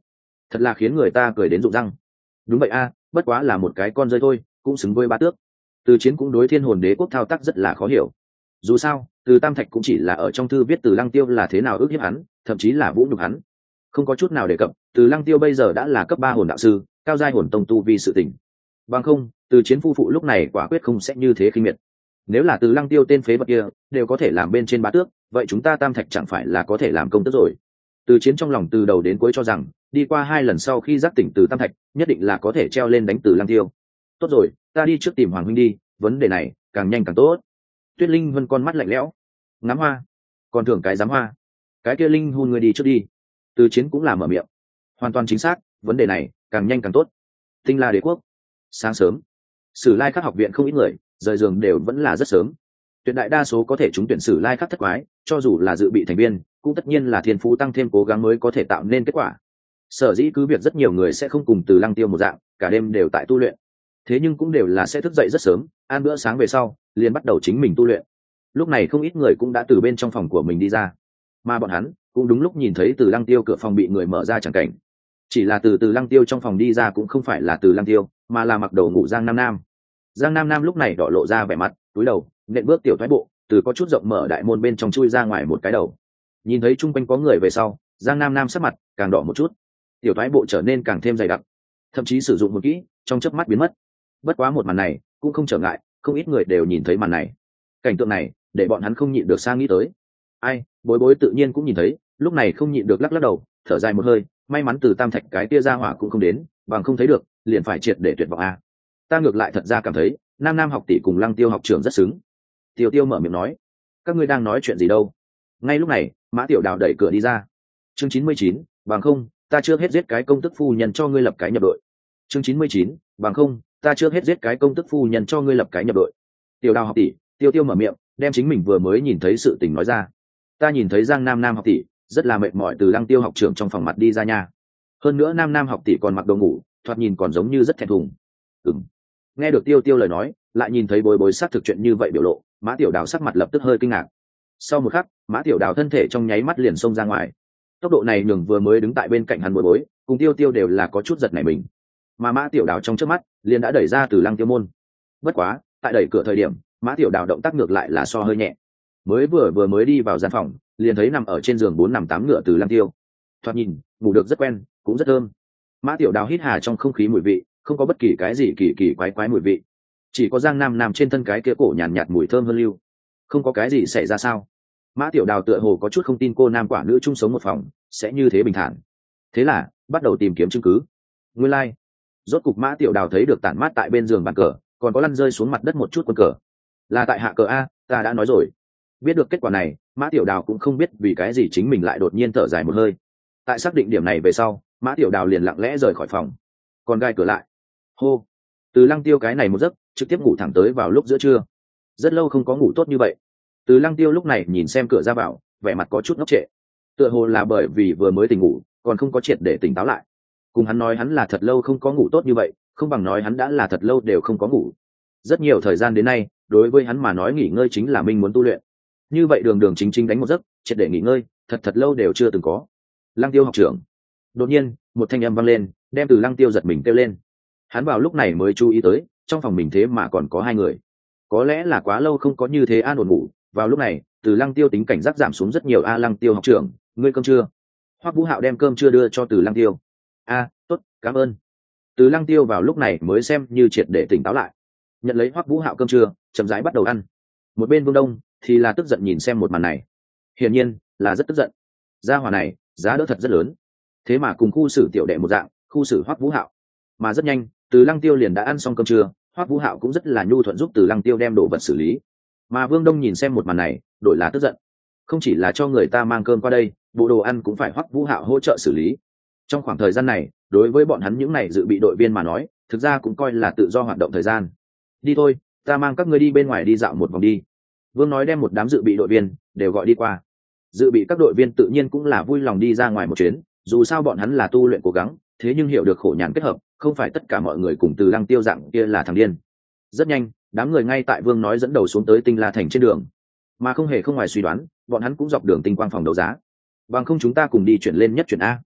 thật là khiến người ta cười đến rụng răng. Đúng vậy a, bất quá là một cái con rơi thôi, cũng xứng với bá tước. Từ Chiến cũng đối Thiên Hồn Đế quốc thao tác rất là khó hiểu. Dù sao, Từ Tam Thạch cũng chỉ là ở trong thư viết Từ Lăng Tiêu là thế nào ước hiếp hắn, thậm chí là vũ nhục hắn, không có chút nào đề cập Từ Lăng Tiêu bây giờ đã là cấp ba hồn đạo sư, cao giai hồn tông tu vi sự tình. Bằng không, Từ Chiến phu phụ lúc này quả quyết không sẽ như thế khinh miệt. Nếu là Từ Lăng Tiêu tên phế vật kia đều có thể làm bên trên bá tước, vậy chúng ta Tam Thạch chẳng phải là có thể làm công tước rồi. Từ Chiến trong lòng từ đầu đến cuối cho rằng đi qua hai lần sau khi giác tỉnh từ Tam Thạch nhất định là có thể treo lên đánh Từ Lăng Tiêu. Tốt rồi, ta đi trước tìm Hoàng huynh đi, vấn đề này càng nhanh càng tốt. Tuyết Linh Vân con mắt lạnh lẽo, ngắm hoa, còn thưởng cái giám hoa, cái kia Linh hôn người đi trước đi. Từ Chiến cũng là mở miệng, hoàn toàn chính xác, vấn đề này càng nhanh càng tốt. Tinh La Đế quốc, sáng sớm, Sử Lai Khắc học viện không ít người rời giường đều vẫn là rất sớm. Tuyệt đại đa số có thể trúng tuyển Sử Lai Khắc thất quái, cho dù là dự bị thành viên, cũng tất nhiên là thiên phú tăng thêm cố gắng mới có thể tạo nên kết quả. Sở dĩ cứ việc rất nhiều người sẽ không cùng Từ Lăng Tiêu một dạng, cả đêm đều tại tu luyện, thế nhưng cũng đều là sẽ thức dậy rất sớm, ăn bữa sáng về sau liền bắt đầu chính mình tu luyện. Lúc này không ít người cũng đã từ bên trong phòng của mình đi ra, mà bọn hắn cũng đúng lúc nhìn thấy Từ Lăng Tiêu cửa phòng bị người mở ra chẳng cảnh. Chỉ là từ từ Lăng Tiêu trong phòng đi ra cũng không phải là Từ Lăng Tiêu, mà là mặc đồ ngủ Giang Nam Nam. Giang Nam Nam lúc này đỏ lộ ra vẻ mặt, cúi đầu nện bước tiểu thoái bộ từ có chút rộng mở đại môn bên trong chui ra ngoài một cái đầu. Nhìn thấy chung quanh có người về sau, Giang Nam Nam sắc mặt càng đỏ một chút, tiểu thoái bộ trở nên càng thêm dày đặc, thậm chí sử dụng một kỹ trong chớp mắt biến mất. Bất quá một màn này cũng không trở ngại, không ít người đều nhìn thấy màn này. Cảnh tượng này để bọn hắn không nhịn được sang nghĩ tới. Ai, Bối Bối tự nhiên cũng nhìn thấy, lúc này không nhịn được lắc lắc đầu, thở dài một hơi, may mắn từ Tam Thạch cái tia ra hỏa cũng không đến, bằng không thấy được liền phải triệt để tuyệt vọng a. Ta ngược lại thật ra cảm thấy Nam Nam học tỷ cùng Lăng Tiêu học trưởng rất xứng. Tiêu Tiêu mở miệng nói, các ngươi đang nói chuyện gì đâu? Ngay lúc này Mã Tiểu Đào đẩy cửa đi ra. Chương chín mươi chín, bằng không ta chưa hết giết cái công tức phu nhân cho ngươi lập cái nhập đội. Chương chín mươi chín, bằng không ta chưa hết giết cái công tức phu nhân cho ngươi lập cái nhập đội. Tiểu Đào học tỷ, Tiêu Tiêu mở miệng đem chính mình vừa mới nhìn thấy sự tình nói ra. Ta nhìn thấy Giang Nam Nam học tỷ rất là mệt mỏi từ Lăng Tiêu học trưởng trong phòng mặt đi ra nha. Hơn nữa Nam Nam học tỷ còn mặc đồ ngủ, thoạt nhìn còn giống như rất thẹn thùng. Ừm. Nghe được Tiêu Tiêu lời nói, lại nhìn thấy Bối Bối xác thực chuyện như vậy biểu lộ, Mã Tiểu Đào sắc mặt lập tức hơi kinh ngạc. Sau một khắc, Mã Tiểu Đào thân thể trong nháy mắt liền xông ra ngoài. Tốc độ này nhường vừa mới đứng tại bên cạnh hắn Bối Bối, cùng Tiêu Tiêu đều là có chút giật nảy mình. Mà Mã Tiểu Đào trong chớp mắt liền đã đẩy ra từ Lăng Tiêu môn. Bất quá, tại đẩy cửa thời điểm, Mã Tiểu Đào động tác ngược lại là so hơi nhẹ. Mới vừa vừa mới đi vào gian phòng, liền thấy nằm ở trên giường bốn nằm tám ngựa từ Lăng Tiêu. Thoạt nhìn, ngủ được rất quen, cũng rất thơm. Mã Tiểu Đào hít hà trong không khí mùi vị, không có bất kỳ cái gì kỳ kỳ quái quái mùi vị, chỉ có Giang Nam Nam trên thân cái kia cổ nhàn nhạt, nhạt mùi thơm hơn lưu. Không có cái gì xảy ra sao? Mã Tiểu Đào tựa hồ có chút không tin cô nam quả nữ chung sống một phòng sẽ như thế bình thản, thế là bắt đầu tìm kiếm chứng cứ. Nguyên lai, like. Rốt cục Mã Tiểu Đào thấy được tản mát tại bên giường bàn cờ, còn có lăn rơi xuống mặt đất một chút quân cờ, là tại hạ cờ a. Ta đã nói rồi. Biết được kết quả này, Mã Tiểu Đào cũng không biết vì cái gì chính mình lại đột nhiên thở dài một hơi. Tại xác định điểm này về sau, Mã Tiểu Đào liền lặng lẽ rời khỏi phòng, còn gai cửa lại. Hô, từ Lăng Tiêu cái này một giấc trực tiếp ngủ thẳng tới vào lúc giữa trưa. Rất lâu không có ngủ tốt như vậy. Từ Lăng Tiêu lúc này nhìn xem cửa ra vào, vẻ mặt có chút ngốc trệ, tựa hồ là bởi vì vừa mới tỉnh ngủ, còn không có triệt để tỉnh táo lại. Cùng hắn nói hắn là thật lâu không có ngủ tốt như vậy, không bằng nói hắn đã là thật lâu đều không có ngủ. Rất nhiều thời gian đến nay, đối với hắn mà nói nghỉ ngơi chính là minh muốn tu luyện. Như vậy đường đường chính chính đánh một giấc, triệt để nghỉ ngơi, thật thật lâu đều chưa từng có. Lăng Tiêu học trưởng. Đột nhiên, một thanh âm vang lên, đem Từ Lăng Tiêu giật mình kêu lên. Hắn vào lúc này mới chú ý tới, trong phòng mình thế mà còn có hai người. Có lẽ là quá lâu không có như thế an ổn ngủ, vào lúc này, Từ Lăng Tiêu tính cảnh giác giảm xuống rất nhiều. A Lăng Tiêu học trưởng, ngươi cơm chưa? Hoắc Vũ Hạo đem cơm chưa đưa cho Từ Lăng Tiêu. A, tốt, cảm ơn. Từ Lăng Tiêu vào lúc này mới xem như triệt để tỉnh táo lại, nhận lấy Hoắc Vũ Hạo cơm trưa, chậm rãi bắt đầu ăn. Một bên Vương Đông thì là tức giận nhìn xem một màn này, hiển nhiên là rất tức giận. Gia hỏa này giá đỡ thật rất lớn, thế mà cùng khu xử tiểu đệ một dạng, khu xử Hoắc Vũ Hạo. Mà rất nhanh, Từ Lăng Tiêu liền đã ăn xong cơm trưa, Hoắc Vũ Hạo cũng rất là nhu thuận giúp Từ Lăng Tiêu đem đồ vật xử lý. Mà Vương Đông nhìn xem một màn này, đổi là tức giận. Không chỉ là cho người ta mang cơm qua đây, bộ đồ ăn cũng phải Hoắc Vũ Hạo hỗ trợ xử lý. Trong khoảng thời gian này, đối với bọn hắn những này dự bị đội viên mà nói, thực ra cũng coi là tự do hoạt động thời gian. Đi thôi, ta mang các ngươi đi bên ngoài đi dạo một vòng đi. Vương nói đem một đám dự bị đội viên đều gọi đi qua. Dự bị các đội viên tự nhiên cũng là vui lòng đi ra ngoài một chuyến, dù sao bọn hắn là tu luyện cố gắng, thế nhưng hiểu được khổ nhàn kết hợp, không phải tất cả mọi người cùng Từ Lăng Tiêu dạng kia là thằng điên. Rất nhanh, đám người ngay tại Vương nói dẫn đầu xuống tới Tinh La thành trên đường, mà không hề không ngoài suy đoán, bọn hắn cũng dọc đường tinh quang phòng đấu giá. Bằng không chúng ta cùng đi chuyển lên nhất chuyển a.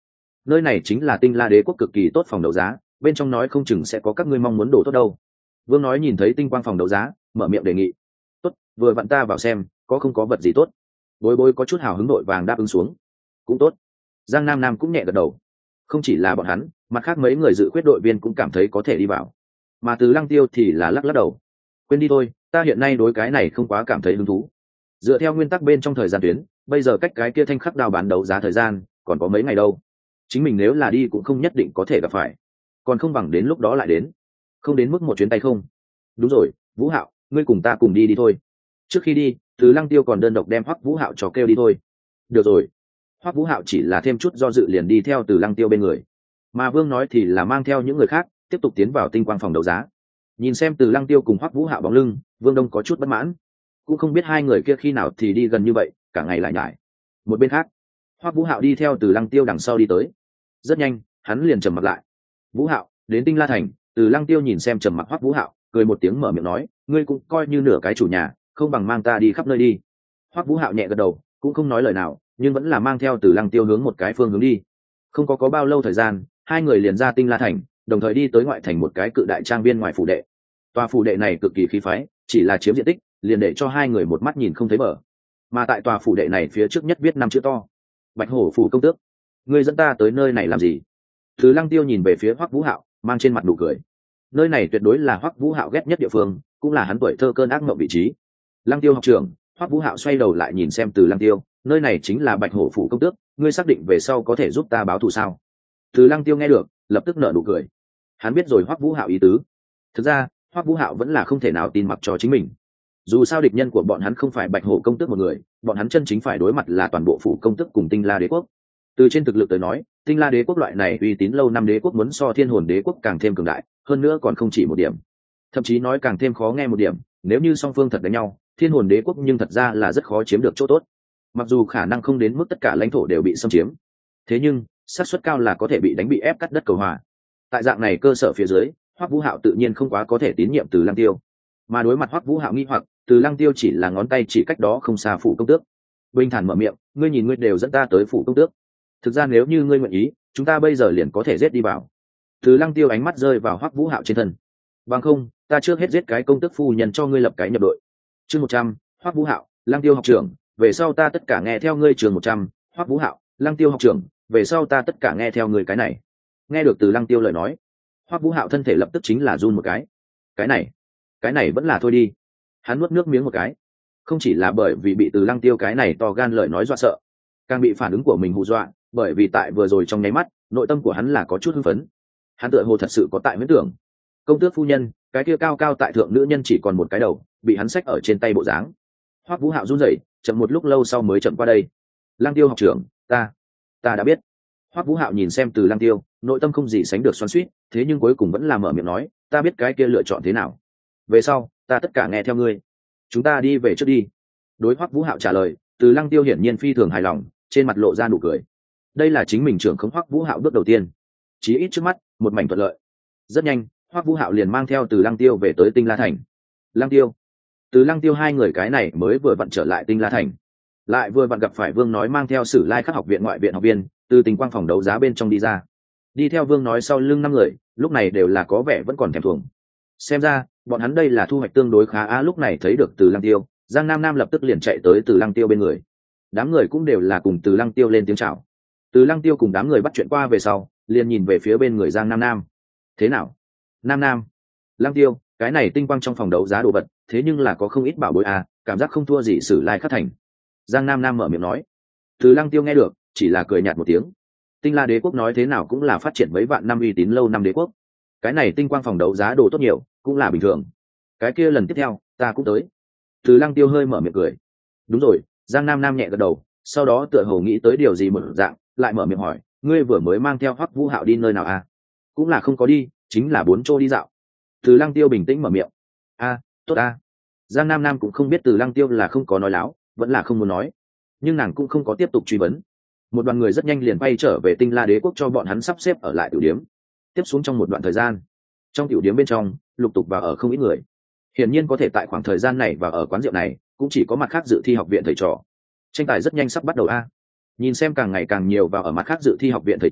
nơi này chính là Tinh La Đế quốc cực kỳ tốt phòng đấu giá, bên trong nói không chừng sẽ có các ngươi mong muốn đồ tốt đâu. Vương nói nhìn thấy tinh quang phòng đấu giá, mở miệng đề nghị. Tốt, vừa vặn ta vào xem, có không có vật gì tốt. Bối Bối có chút hào hứng đội vàng đáp ứng xuống. Cũng tốt. Giang Nam Nam cũng nhẹ gật đầu. Không chỉ là bọn hắn, mặt khác mấy người dự khuyết đội viên cũng cảm thấy có thể đi vào. Mà Từ Lăng Tiêu thì là lắc lắc đầu. Quên đi thôi, ta hiện nay đối cái này không quá cảm thấy hứng thú. Dựa theo nguyên tắc bên trong thời gian tuyến, bây giờ cách cái kia thanh khắc đao bán đấu giá thời gian còn có mấy ngày đâu. Chính mình nếu là đi cũng không nhất định có thể gặp phải, còn không bằng đến lúc đó lại đến, không đến mức một chuyến tay không. Đúng rồi, Vũ Hạo, ngươi cùng ta cùng đi đi thôi. Trước khi đi, Từ Lăng Tiêu còn đơn độc đem Hoắc Vũ Hạo cho kêu đi thôi. Được rồi. Hoắc Vũ Hạo chỉ là thêm chút do dự liền đi theo Từ Lăng Tiêu bên người, mà Vương nói thì là mang theo những người khác tiếp tục tiến vào tinh quang phòng đấu giá. Nhìn xem Từ Lăng Tiêu cùng Hoắc Vũ Hạo bóng lưng, Vương Đông có chút bất mãn, cũng không biết hai người kia khi nào thì đi gần như vậy, cả ngày lại nhải. Một bên khác, Hoắc Vũ Hạo đi theo Từ Lăng Tiêu đằng sau đi tới. Rất nhanh, hắn liền trầm mặt lại. Vũ Hạo, đến Tinh La Thành. Từ Lăng Tiêu nhìn xem trầm mặc Hoắc Vũ Hạo, cười một tiếng mở miệng nói, ngươi cũng coi như nửa cái chủ nhà, không bằng mang ta đi khắp nơi đi. Hoắc Vũ Hạo nhẹ gật đầu, cũng không nói lời nào, nhưng vẫn là mang theo Từ Lăng Tiêu hướng một cái phương hướng đi. Không có có bao lâu thời gian, hai người liền ra Tinh La Thành, đồng thời đi tới ngoại thành một cái cự đại trang viên ngoài phủ đệ. Tòa phủ đệ này cực kỳ khí phái, chỉ là chiếm diện tích, liền để cho hai người một mắt nhìn không thấy bờ. Mà tại tòa phủ đệ này phía trước nhất viết năm chữ to: Bạch Hổ phủ công tước. Ngươi dẫn ta tới nơi này làm gì? Từ Lăng Tiêu nhìn về phía Hoắc Vũ Hạo, mang trên mặt nụ cười. Nơi này tuyệt đối là Hoắc Vũ Hạo ghét nhất địa phương, cũng là hắn tuổi thơ cơn ác mộng vị trí. Lăng Tiêu học trưởng. Hoắc Vũ Hạo xoay đầu lại nhìn xem Từ Lăng Tiêu, nơi này chính là Bạch Hổ phủ công tước, ngươi xác định về sau có thể giúp ta báo thù sao? Từ Lăng Tiêu nghe được, lập tức nở nụ cười. Hắn biết rồi Hoắc Vũ Hạo ý tứ. Thực ra, Hoắc Vũ Hạo vẫn là không thể nào tin mặc cho chính mình. Dù sao địch nhân của bọn hắn không phải Bạch Hổ công tước một người, bọn hắn chân chính phải đối mặt là toàn bộ phủ công tước cùng Tinh La Đế quốc. Từ trên thực lực tới nói, Tinh La Đế quốc loại này uy tín lâu năm đế quốc muốn so Thiên Hồn Đế quốc càng thêm cường đại, hơn nữa còn không chỉ một điểm. Thậm chí nói càng thêm khó nghe một điểm, nếu như song phương thật đánh nhau, Thiên Hồn Đế quốc nhưng thật ra là rất khó chiếm được chỗ tốt. Mặc dù khả năng không đến mức tất cả lãnh thổ đều bị xâm chiếm, thế nhưng xác suất cao là có thể bị đánh bị ép cắt đất cầu hòa. Tại dạng này cơ sở phía dưới, Hoắc Vũ Hạo tự nhiên không quá có thể tín nhiệm Từ Lăng Tiêu. Mà đối mặt Hoắc Vũ Hạo nghi hoặc, Từ Lăng Tiêu chỉ là ngón tay chỉ cách đó không xa phủ công tước. Bình thản mở miệng, ngươi nhìn ngươi đều dẫn ta tới phủ công tước. Thực ra nếu như ngươi nguyện ý, chúng ta bây giờ liền có thể giết đi vào. Từ Lăng Tiêu ánh mắt rơi vào Hoắc Vũ Hạo trên thân. Bằng không, ta trước hết giết cái công tước phu nhân cho ngươi lập cái nhập đội. Chương một trăm, Hoắc Vũ Hạo, Lăng Tiêu học trưởng, về sau ta tất cả nghe theo ngươi. Chương một trăm, Hoắc Vũ Hạo, Lăng Tiêu học trưởng, về sau ta tất cả nghe theo ngươi. Cái này. Nghe được Từ Lăng Tiêu lời nói, Hoắc Vũ Hạo thân thể lập tức chính là run một cái. Cái này, cái này vẫn là thôi đi. Hắn nuốt nước miếng một cái. Không chỉ là bởi vì bị Từ Lăng Tiêu cái này to gan lời nói dọa sợ, càng bị phản ứng của mình hù dọa, bởi vì tại vừa rồi trong nháy mắt, nội tâm của hắn là có chút hưng phấn. Hắn tựa hồ thật sự có tại huyễn tưởng, công tước phu nhân, cái kia cao cao tại thượng nữ nhân chỉ còn một cái đầu, bị hắn xách ở trên tay bộ dáng. Hoắc Vũ Hạo run rẩy, chậm một lúc lâu sau mới chậm qua đây. Lăng Tiêu học trưởng, ta, ta đã biết. Hoắc Vũ Hạo nhìn xem Từ Lăng Tiêu, nội tâm không gì sánh được xoắn xuýt, thế nhưng cuối cùng vẫn là mở miệng nói, ta biết cái kia lựa chọn thế nào. Về sau, ta tất cả nghe theo ngươi. Chúng ta đi về trước đi. Đối Hoắc Vũ Hạo trả lời, Từ Lăng Tiêu hiển nhiên phi thường hài lòng, trên mặt lộ ra nụ cười. Đây là chính mình trưởng không Hoắc Vũ Hạo bước đầu tiên, chí ít trước mắt một mảnh thuận lợi. Rất nhanh, Hoắc Vũ Hạo liền mang theo Từ Lăng Tiêu về tới Tinh La Thành. Lăng Tiêu, Từ Lăng Tiêu hai người cái này mới vừa vặn trở lại Tinh La Thành, lại vừa vặn gặp phải Vương nói mang theo Sử Lai Khắc học viện ngoại viện học viên từ Tinh Quang phòng đấu giá bên trong đi ra. Đi theo Vương nói sau lưng năm người, lúc này đều là có vẻ vẫn còn thèm thuồng. Xem ra bọn hắn đây là thu hoạch tương đối khá. Á lúc này thấy được Từ Lăng Tiêu, Giang Nam Nam lập tức liền chạy tới Từ Lăng Tiêu bên người. Đám người cũng đều là cùng Từ Lăng Tiêu lên tiếng chào. Từ Lăng Tiêu cùng đám người bắt chuyện qua về sau, liền nhìn về phía bên người Giang Nam Nam. Thế nào? Nam Nam, Lăng Tiêu, cái này Tinh Quang trong phòng đấu giá đồ vật, thế nhưng là có không ít bảo bối à, cảm giác không thua gì Sử Lai Khắc thành. Giang Nam Nam mở miệng nói. Từ Lăng Tiêu nghe được, chỉ là cười nhạt một tiếng. Tinh La Đế quốc nói thế nào cũng là phát triển mấy vạn năm uy tín lâu năm đế quốc. Cái này Tinh Quang phòng đấu giá đồ tốt nhiều, cũng là bình thường. Cái kia lần tiếp theo, ta cũng tới. Từ Lăng Tiêu hơi mở miệng cười. Đúng rồi, Giang Nam Nam nhẹ gật đầu, sau đó tựa hồ nghĩ tới điều gì một dạng, lại mở miệng hỏi, ngươi vừa mới mang theo Hoắc Vũ Hạo đi nơi nào à? Cũng là không có đi, chính là bốn chỗ đi dạo. Từ Lăng Tiêu bình tĩnh mở miệng. A, tốt a. Giang Nam Nam cũng không biết Từ Lăng Tiêu là không có nói láo, vẫn là không muốn nói, nhưng nàng cũng không có tiếp tục truy vấn. Một đoàn người rất nhanh liền bay trở về Tinh La Đế quốc cho bọn hắn sắp xếp ở lại tiểu điếm. Tiếp xuống trong một đoạn thời gian, trong tiểu điếm bên trong lục tục vào ở không ít người. Hiển nhiên có thể tại khoảng thời gian này và ở quán rượu này, cũng chỉ có mặt khác dự thi học viện thầy trò. Tranh tài rất nhanh sắp bắt đầu a. Nhìn xem càng ngày càng nhiều vào ở mặt khác dự thi học viện thầy trò,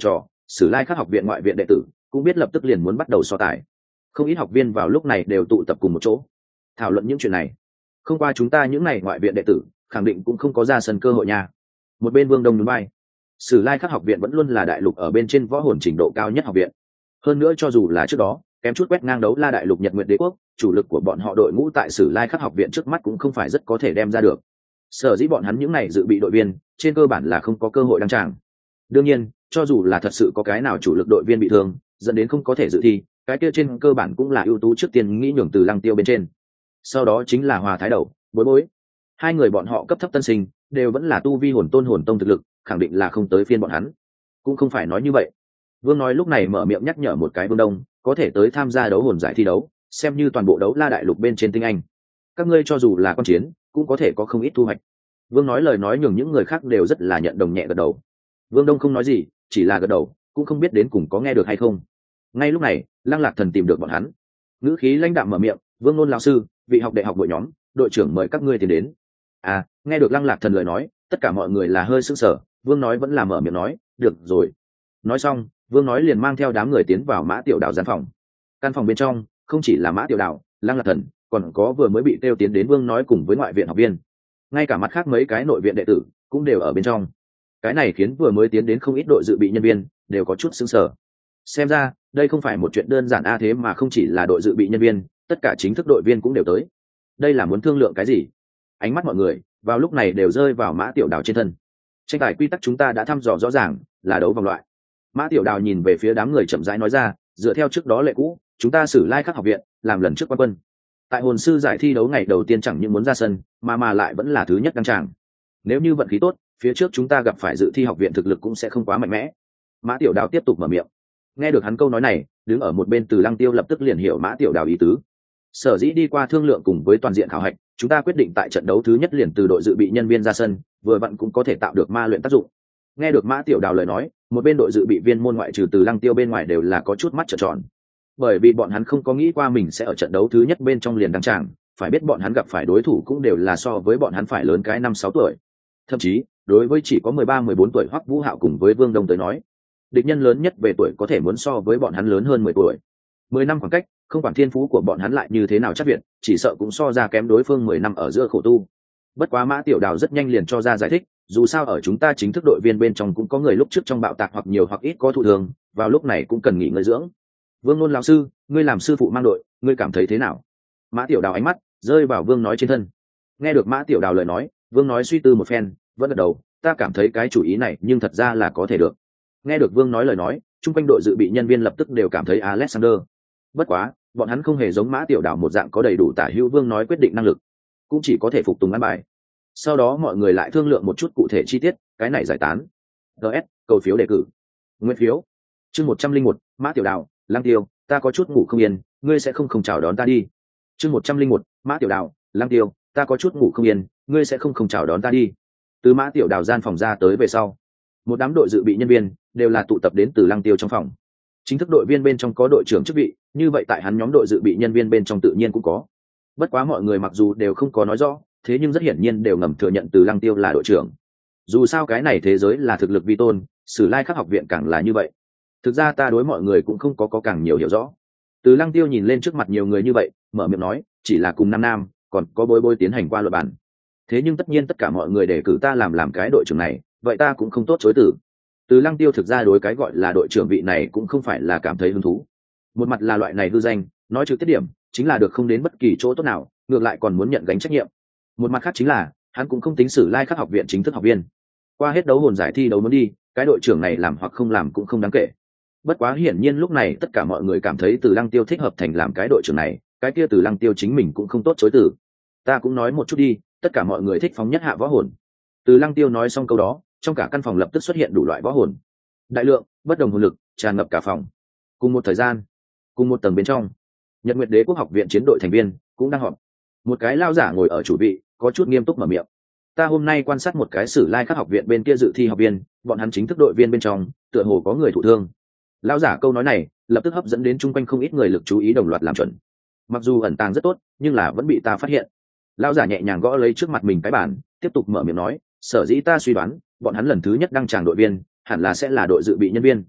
Sử Lai Khắc học viện ngoại viện đệ tử cũng biết lập tức liền muốn bắt đầu so tài. Không ít học viên vào lúc này đều tụ tập cùng một chỗ thảo luận những chuyện này. Không qua chúng ta những này ngoại viện đệ tử khẳng định cũng không có ra sân cơ hội nha. Một bên Vương Đông núi bay. Sử Lai Khắc học viện vẫn luôn là đại lục ở bên trên võ hồn trình độ cao nhất học viện. Hơn nữa cho dù là trước đó kém chút quét ngang đấu la đại lục Nhật Nguyệt Đế quốc, chủ lực của bọn họ đội ngũ tại Sử Lai Khắc học viện trước mắt cũng không phải rất có thể đem ra được. Sở dĩ bọn hắn những này dự bị đội viên trên cơ bản là không có cơ hội đăng tràng. Đương nhiên, cho dù là thật sự có cái nào chủ lực đội viên bị thương dẫn đến không có thể dự thi, cái kia trên cơ bản cũng là ưu tú trước tiên nghĩ nhường từ Lăng Tiêu bên trên. Sau đó chính là Hòa Thái Đầu, Bối Bối. Hai người bọn họ cấp thấp tân sinh đều vẫn là tu vi hồn tôn hồn tông thực lực, khẳng định là không tới phiên bọn hắn. Cũng không phải nói như vậy. Vương nói lúc này mở miệng nhắc nhở một cái Vương Đông có thể tới tham gia đấu hồn giải thi đấu, xem như toàn bộ đấu la đại lục bên trên tinh anh. Các ngươi cho dù là con chiến cũng có thể có không ít thu hoạch. Vương nói lời nói nhường những người khác đều rất là nhận đồng nhẹ gật đầu. Vương Đông không nói gì, chỉ là gật đầu, cũng không biết đến cùng có nghe được hay không. Ngay lúc này, Lăng Lạc Thần tìm được bọn hắn, ngữ khí lãnh đạm mở miệng, Vương Nôn lão sư, vị học đại học đội nhóm, đội trưởng mời các ngươi tiến đến. À, nghe được Lăng Lạc Thần lời nói, tất cả mọi người là hơi sững sờ. Vương nói vẫn là mở miệng nói, được rồi. Nói xong, Vương nói liền mang theo đám người tiến vào Mã Tiểu Đào gian phòng. Căn phòng bên trong không chỉ là Mã Tiểu Đào, Lăng Lạc Thần, còn có vừa mới bị tiêu tiến đến Vương nói cùng với ngoại viện học viên, ngay cả mặt khác mấy cái nội viện đệ tử cũng đều ở bên trong. Cái này khiến vừa mới tiến đến không ít đội dự bị nhân viên đều có chút sững sờ. Xem ra đây không phải một chuyện đơn giản a, thế mà không chỉ là đội dự bị nhân viên, tất cả chính thức đội viên cũng đều tới. Đây là muốn thương lượng cái gì? Ánh mắt mọi người vào lúc này đều rơi vào Mã Tiểu Đào trên thân. Tranh tài quy tắc chúng ta đã thăm dò rõ ràng, là đấu vòng loại. Mã Tiểu Đào nhìn về phía đám người chậm rãi nói ra, dựa theo trước đó lệ cũ, chúng ta Sử Lai Khắc học viện làm lần trước quan quân. Tại hồn sư giải thi đấu ngày đầu tiên chẳng những muốn ra sân, mà mà lại vẫn là thứ nhất đăng tràng. Nếu như vận khí tốt, phía trước chúng ta gặp phải dự thi học viện thực lực cũng sẽ không quá mạnh mẽ. Mã Tiểu Đào tiếp tục mở miệng. Nghe được hắn câu nói này, đứng ở một bên Từ Lăng Tiêu lập tức liền hiểu Mã Tiểu Đào ý tứ. Sở dĩ đi qua thương lượng cùng với toàn diện khảo hạch, chúng ta quyết định tại trận đấu thứ nhất liền từ đội dự bị nhân viên ra sân, vừa vặn cũng có thể tạo được ma luyện tác dụng. Nghe được Mã Tiểu Đào lời nói, một bên đội dự bị viên môn ngoại trừ Từ Lăng Tiêu bên ngoài đều là có chút mắt trợn tròn. Bởi vì bọn hắn không có nghĩ qua mình sẽ ở trận đấu thứ nhất bên trong liền đăng tràng, phải biết bọn hắn gặp phải đối thủ cũng đều là so với bọn hắn phải lớn cái năm sáu tuổi. Thậm chí, đối với chỉ có mười ba mười bốn tuổi Hoắc Vũ Hạo cùng với Vương Đông tới nói, địch nhân lớn nhất về tuổi có thể muốn so với bọn hắn lớn hơn mười tuổi. Mười năm khoảng cách, không quản thiên phú của bọn hắn lại như thế nào chắc viện, chỉ sợ cũng so ra kém đối phương mười năm ở giữa khổ tu. Bất quá Mã Tiểu Đào rất nhanh liền cho ra giải thích, dù sao ở chúng ta chính thức đội viên bên trong cũng có người lúc trước trong bạo tạc hoặc nhiều hoặc ít có thụ thường, vào lúc này cũng cần nghỉ ngơi dưỡng. Vương Nôn lão sư, ngươi làm sư phụ mang đội, ngươi cảm thấy thế nào? Mã Tiểu Đào ánh mắt rơi vào Vương nói trên thân. Nghe được Mã Tiểu Đào lời nói, Vương nói suy tư một phen, vẫn gật đầu, ta cảm thấy cái chủ ý này nhưng thật ra là có thể được. Nghe được Vương nói lời nói, chung quanh đội dự bị nhân viên lập tức đều cảm thấy Alexander. Bất quá, bọn hắn không hề giống Mã Tiểu Đào một dạng có đầy đủ tả hữu Vương nói quyết định năng lực, cũng chỉ có thể phục tùng ăn bài. Sau đó mọi người lại thương lượng một chút cụ thể chi tiết, cái này giải tán. ds cầu phiếu đề cử, nguyên phiếu. Chương một trăm linh một, Mã Tiểu Đào, Lăng Tiêu, ta có chút ngủ không yên, ngươi sẽ không không chào đón ta đi. Chương một trăm linh một, Mã Tiểu Đào, Lăng Tiêu, ta có chút ngủ không yên, ngươi sẽ không không chào đón ta đi. Từ Mã Tiểu Đào gian phòng ra tới về sau, một đám đội dự bị nhân viên đều là tụ tập đến từ Lăng Tiêu trong phòng. Chính thức đội viên bên trong có đội trưởng chức vị, như vậy tại hắn nhóm đội dự bị nhân viên bên trong tự nhiên cũng có. Bất quá mọi người mặc dù đều không có nói rõ, thế nhưng rất hiển nhiên đều ngầm thừa nhận từ Lăng Tiêu là đội trưởng. Dù sao cái này thế giới là thực lực vi tôn, Sử Lai Khắc học viện càng là như vậy. Thực ra ta đối mọi người cũng không có có càng nhiều hiểu rõ. Từ Lăng Tiêu nhìn lên trước mặt nhiều người như vậy, mở miệng nói, chỉ là cùng năm nam, còn có Bối Bối tiến hành qua luận bản. Thế nhưng tất nhiên tất cả mọi người đề cử ta làm làm cái đội trưởng này, vậy ta cũng không tốt chối từ. Từ Lăng Tiêu thực ra đối cái gọi là đội trưởng vị này cũng không phải là cảm thấy hứng thú. Một mặt là loại này hư danh, nói trực tiếp điểm, chính là được không đến bất kỳ chỗ tốt nào, ngược lại còn muốn nhận gánh trách nhiệm. Một mặt khác chính là, hắn cũng không tính Sử Lai Khắc học viện chính thức học viên. Qua hết đấu hồn giải thi đấu muốn đi, cái đội trưởng này làm hoặc không làm cũng không đáng kể. Bất quá hiển nhiên lúc này tất cả mọi người cảm thấy Từ Lăng Tiêu thích hợp thành làm cái đội trưởng này, cái kia Từ Lăng Tiêu chính mình cũng không tốt chối từ. Ta cũng nói một chút đi, tất cả mọi người thích phóng nhất hạ võ hồn. Từ Lăng Tiêu nói xong câu đó, trong cả căn phòng lập tức xuất hiện đủ loại võ hồn, đại lượng bất đồng hồn lực tràn ngập cả phòng. Cùng một thời gian, cùng một tầng bên trong, Nhật Nguyệt Đế quốc học viện chiến đội thành viên cũng đang họp. Một cái lao giả ngồi ở chủ vị, có chút nghiêm túc mở miệng. Ta hôm nay quan sát một cái Sử Lai Khắc học viện bên kia dự thi học viên, bọn hắn chính thức đội viên bên trong, tựa hồ có người thụ thương. Lao giả câu nói này lập tức hấp dẫn đến chung quanh không ít người lực chú ý đồng loạt làm chuẩn. Mặc dù ẩn tàng rất tốt, nhưng là vẫn bị ta phát hiện. Lao giả nhẹ nhàng gõ lấy trước mặt mình cái bàn, tiếp tục mở miệng nói, sở dĩ ta suy đoán, bọn hắn lần thứ nhất đăng tràng đội viên, hẳn là sẽ là đội dự bị nhân viên.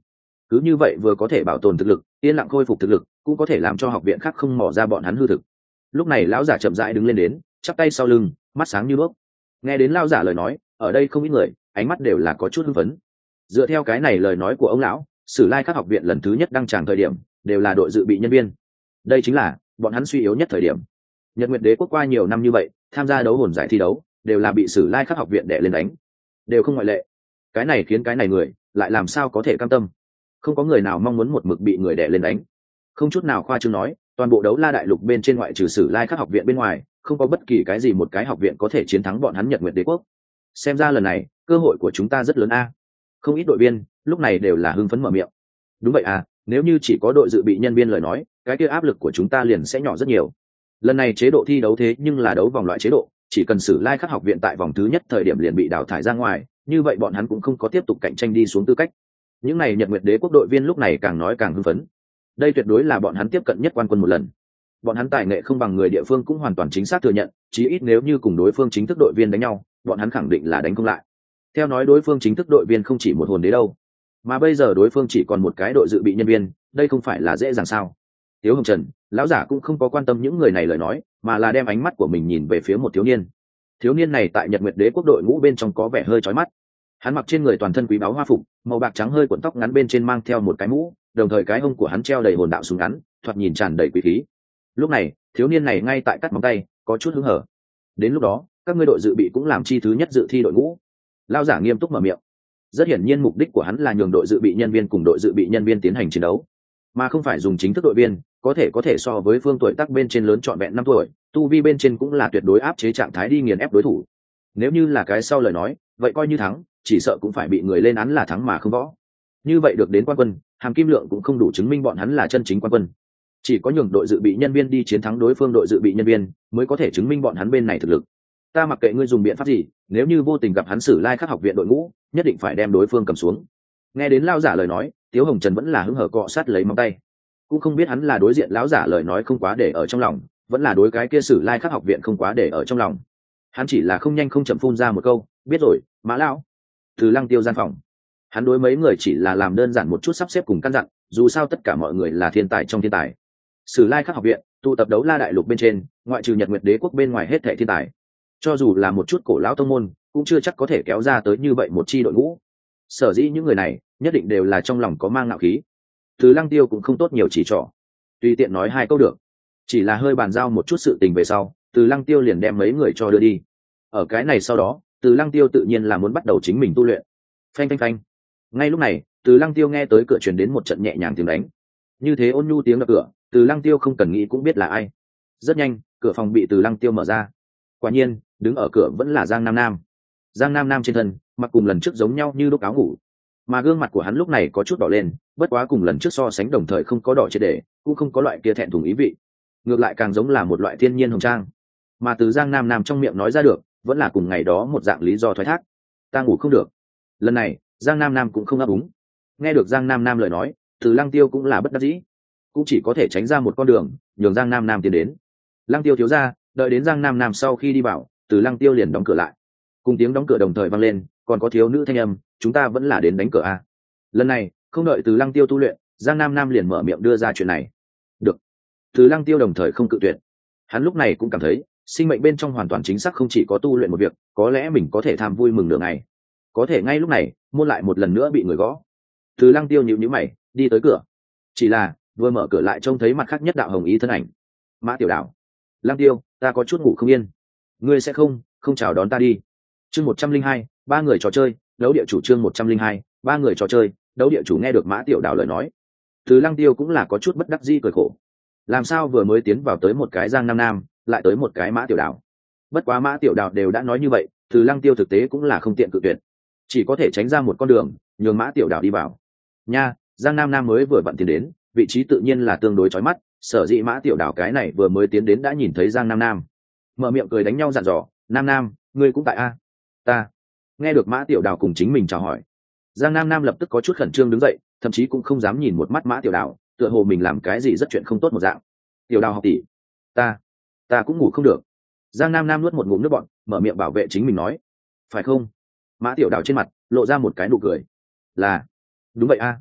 cứ như vậy vừa có thể bảo tồn thực lực, yên lặng khôi phục thực lực, cũng có thể làm cho học viện khác không mò ra bọn hắn hư thực. Lúc này lão giả chậm rãi đứng lên đến, chắp tay sau lưng, mắt sáng như đuốc. Nghe đến lão giả lời nói, ở đây không ít người ánh mắt đều là có chút hưng phấn. Dựa theo cái này lời nói của ông lão, Sử Lai Khắc học viện lần thứ nhất đăng tràng thời điểm đều là đội dự bị nhân viên, đây chính là bọn hắn suy yếu nhất thời điểm. Nhật Nguyệt Đế quốc qua nhiều năm như vậy, tham gia đấu hồn giải thi đấu đều là bị Sử Lai Khắc học viện đè lên đánh, đều không ngoại lệ. Cái này khiến cái này người lại làm sao có thể cam tâm? Không có người nào mong muốn một mực bị người đè lên đánh. Không chút nào khoa trương nói, toàn bộ đấu la đại lục bên trên ngoại trừ Sử Lai Khắc học viện bên ngoài, không có bất kỳ cái gì một cái học viện có thể chiến thắng bọn hắn Nhật Nguyệt Đế quốc. Xem ra lần này cơ hội của chúng ta rất lớn a. Không ít đội viên lúc này đều là hưng phấn mở miệng. Đúng vậy à, nếu như chỉ có đội dự bị nhân viên lời nói, cái kia áp lực của chúng ta liền sẽ nhỏ rất nhiều. Lần này chế độ thi đấu thế nhưng là đấu vòng loại chế độ, chỉ cần Sử Lai Khắc học viện tại vòng thứ nhất thời điểm liền bị đào thải ra ngoài, như vậy bọn hắn cũng không có tiếp tục cạnh tranh đi xuống tư cách. Những này Nhật Nguyệt Đế quốc đội viên lúc này càng nói càng hưng phấn. Đây tuyệt đối là bọn hắn tiếp cận nhất quan quân một lần. Bọn hắn tài nghệ không bằng người địa phương cũng hoàn toàn chính xác thừa nhận, chí ít nếu như cùng đối phương chính thức đội viên đánh nhau, bọn hắn khẳng định là đánh không lại. Theo nói đối phương chính thức đội viên không chỉ một hồn đế đâu, mà bây giờ đối phương chỉ còn một cái đội dự bị nhân viên, đây không phải là dễ dàng sao? Tiếu Hồng Trần, lão giả cũng không có quan tâm những người này lời nói, mà là đem ánh mắt của mình nhìn về phía một thiếu niên. Thiếu niên này tại Nhật Nguyệt Đế quốc đội ngũ bên trong có vẻ hơi chói mắt. Hắn mặc trên người toàn thân quý báu hoa phục, màu bạc trắng hơi cuộn tóc ngắn bên trên mang theo một cái mũ, đồng thời cái hông của hắn treo đầy hồn đạo súng ngắn, thoạt nhìn tràn đầy quý khí. Lúc này, thiếu niên này ngay tại cắt móng tay, có chút hứng hở. Đến lúc đó, các ngươi đội dự bị cũng làm chi thứ nhất dự thi đội ngũ. Lão giả nghiêm túc mở miệng. Rất hiển nhiên mục đích của hắn là nhường đội dự bị nhân viên cùng đội dự bị nhân viên tiến hành chiến đấu, mà không phải dùng chính thức đội viên, có thể có thể so với phương tuổi tác bên trên lớn trọn vẹn năm tuổi, tu vi bên trên cũng là tuyệt đối áp chế trạng thái đi nghiền ép đối thủ. Nếu như là cái sau lời nói, vậy coi như thắng, chỉ sợ cũng phải bị người lên án là thắng mà không võ. Như vậy được đến quan quân, Hàm Kim Lượng cũng không đủ chứng minh bọn hắn là chân chính quan quân. Chỉ có nhường đội dự bị nhân viên đi chiến thắng đối phương đội dự bị nhân viên, mới có thể chứng minh bọn hắn bên này thực lực. Ta mặc kệ ngươi dùng biện pháp gì, nếu như vô tình gặp hắn Sử Lai Khắc học viện đội ngũ, nhất định phải đem đối phương cầm xuống. Nghe đến lão giả lời nói, Tiếu Hồng Trần vẫn là hứng hở cọ sát lấy móng tay. Cũng không biết hắn là đối diện lão giả lời nói không quá để ở trong lòng, vẫn là đối cái kia Sử Lai Khắc học viện không quá để ở trong lòng. Hắn chỉ là không nhanh không chậm phun ra một câu, biết rồi, Mã lão. Từ Lăng Tiêu gian phòng, hắn đối mấy người chỉ là làm đơn giản một chút sắp xếp cùng căn dặn, dù sao tất cả mọi người là thiên tài trong thiên tài. Sử Lai Khắc học viện tụ tập đấu la đại lục bên trên, ngoại trừ Nhật Nguyệt Đế quốc bên ngoài hết thảy thiên tài, cho dù là một chút cổ lão tông môn cũng chưa chắc có thể kéo ra tới như vậy một chi đội ngũ. Sở dĩ những người này nhất định đều là trong lòng có mang ngạo khí. Từ Lăng Tiêu cũng không tốt nhiều chỉ trỏ, tùy tiện nói hai câu được, chỉ là hơi bàn giao một chút sự tình về sau, Từ Lăng Tiêu liền đem mấy người cho đưa đi. Ở cái này sau đó, Từ Lăng Tiêu tự nhiên là muốn bắt đầu chính mình tu luyện. Phanh phanh phanh. Ngay lúc này, Từ Lăng Tiêu nghe tới cửa truyền đến một trận nhẹ nhàng tiếng đánh. Như thế ôn nhu tiếng đập cửa, Từ Lăng Tiêu không cần nghĩ cũng biết là ai. Rất nhanh, cửa phòng bị Từ Lăng Tiêu mở ra. Quả nhiên, đứng ở cửa vẫn là Giang Nam Nam. Giang Nam Nam trên thân mặc cùng lần trước giống nhau như lúc áo ngủ, mà gương mặt của hắn lúc này có chút đỏ lên, bất quá cùng lần trước so sánh đồng thời không có đỏ triệt để, cũng không có loại kia thẹn thùng ý vị, ngược lại càng giống là một loại thiên nhiên hồng trang. Mà từ Giang Nam Nam trong miệng nói ra được, vẫn là cùng ngày đó một dạng lý do thoái thác. Ta ngủ không được. Lần này, Giang Nam Nam cũng không ấp úng. Nghe được Giang Nam Nam lời nói, Từ Lăng Tiêu cũng là bất đắc dĩ, cũng chỉ có thể tránh ra một con đường, nhường Giang Nam Nam tiến đến. Lăng Tiêu thiếu gia, đợi đến Giang Nam Nam sau khi đi vào, Từ Lăng Tiêu liền đóng cửa lại. Cùng tiếng đóng cửa đồng thời vang lên, còn có thiếu nữ thanh âm, chúng ta vẫn là đến đánh cửa a. Lần này, không đợi Từ Lăng Tiêu tu luyện, Giang Nam Nam liền mở miệng đưa ra chuyện này. Được. Từ Lăng Tiêu đồng thời không cự tuyệt. Hắn lúc này cũng cảm thấy, sinh mệnh bên trong hoàn toàn chính xác không chỉ có tu luyện một việc, có lẽ mình có thể tham vui mừng nửa ngày. Có thể ngay lúc này, môn lại một lần nữa bị người gõ. Từ Lăng Tiêu nhíu nhíu mày, đi tới cửa. Chỉ là, vừa mở cửa lại trông thấy mặt khác nhất đạo hồng ý thân ảnh. Mã Tiểu Đảo. Lăng Tiêu, ta có chút ngủ không yên. Ngươi sẽ không, không chào đón ta đi. Chương một trăm linh hai, ba người trò chơi, đấu địa chủ chương một trăm linh hai, ba người trò chơi, đấu địa chủ nghe được Mã Tiểu Đảo lời nói. Từ Lăng Tiêu cũng là có chút bất đắc dĩ cười khổ. Làm sao vừa mới tiến vào tới một cái Giang Nam Nam, lại tới một cái Mã Tiểu Đảo. Bất quá Mã Tiểu Đảo đều đã nói như vậy, Từ Lăng Tiêu thực tế cũng là không tiện cự tuyệt, chỉ có thể tránh ra một con đường, nhường Mã Tiểu Đảo đi vào. Nha, Giang Nam Nam mới vừa vặn tiến đến, vị trí tự nhiên là tương đối chói mắt, sở dĩ Mã Tiểu Đảo cái này vừa mới tiến đến đã nhìn thấy Giang Nam Nam, mở miệng cười đánh nhau dặn dò, Nam Nam, ngươi cũng tại a? Ta. Nghe được Mã Tiểu Đảo cùng chính mình chào hỏi, Giang Nam Nam lập tức có chút khẩn trương đứng dậy, thậm chí cũng không dám nhìn một mắt Mã Tiểu Đảo, tựa hồ mình làm cái gì rất chuyện không tốt một dạng. Tiểu Đảo học tỷ, ta, ta cũng ngủ không được. Giang Nam Nam nuốt một ngụm nước bọt, mở miệng bảo vệ chính mình nói, phải không? Mã Tiểu Đảo trên mặt lộ ra một cái nụ cười, là, đúng vậy a.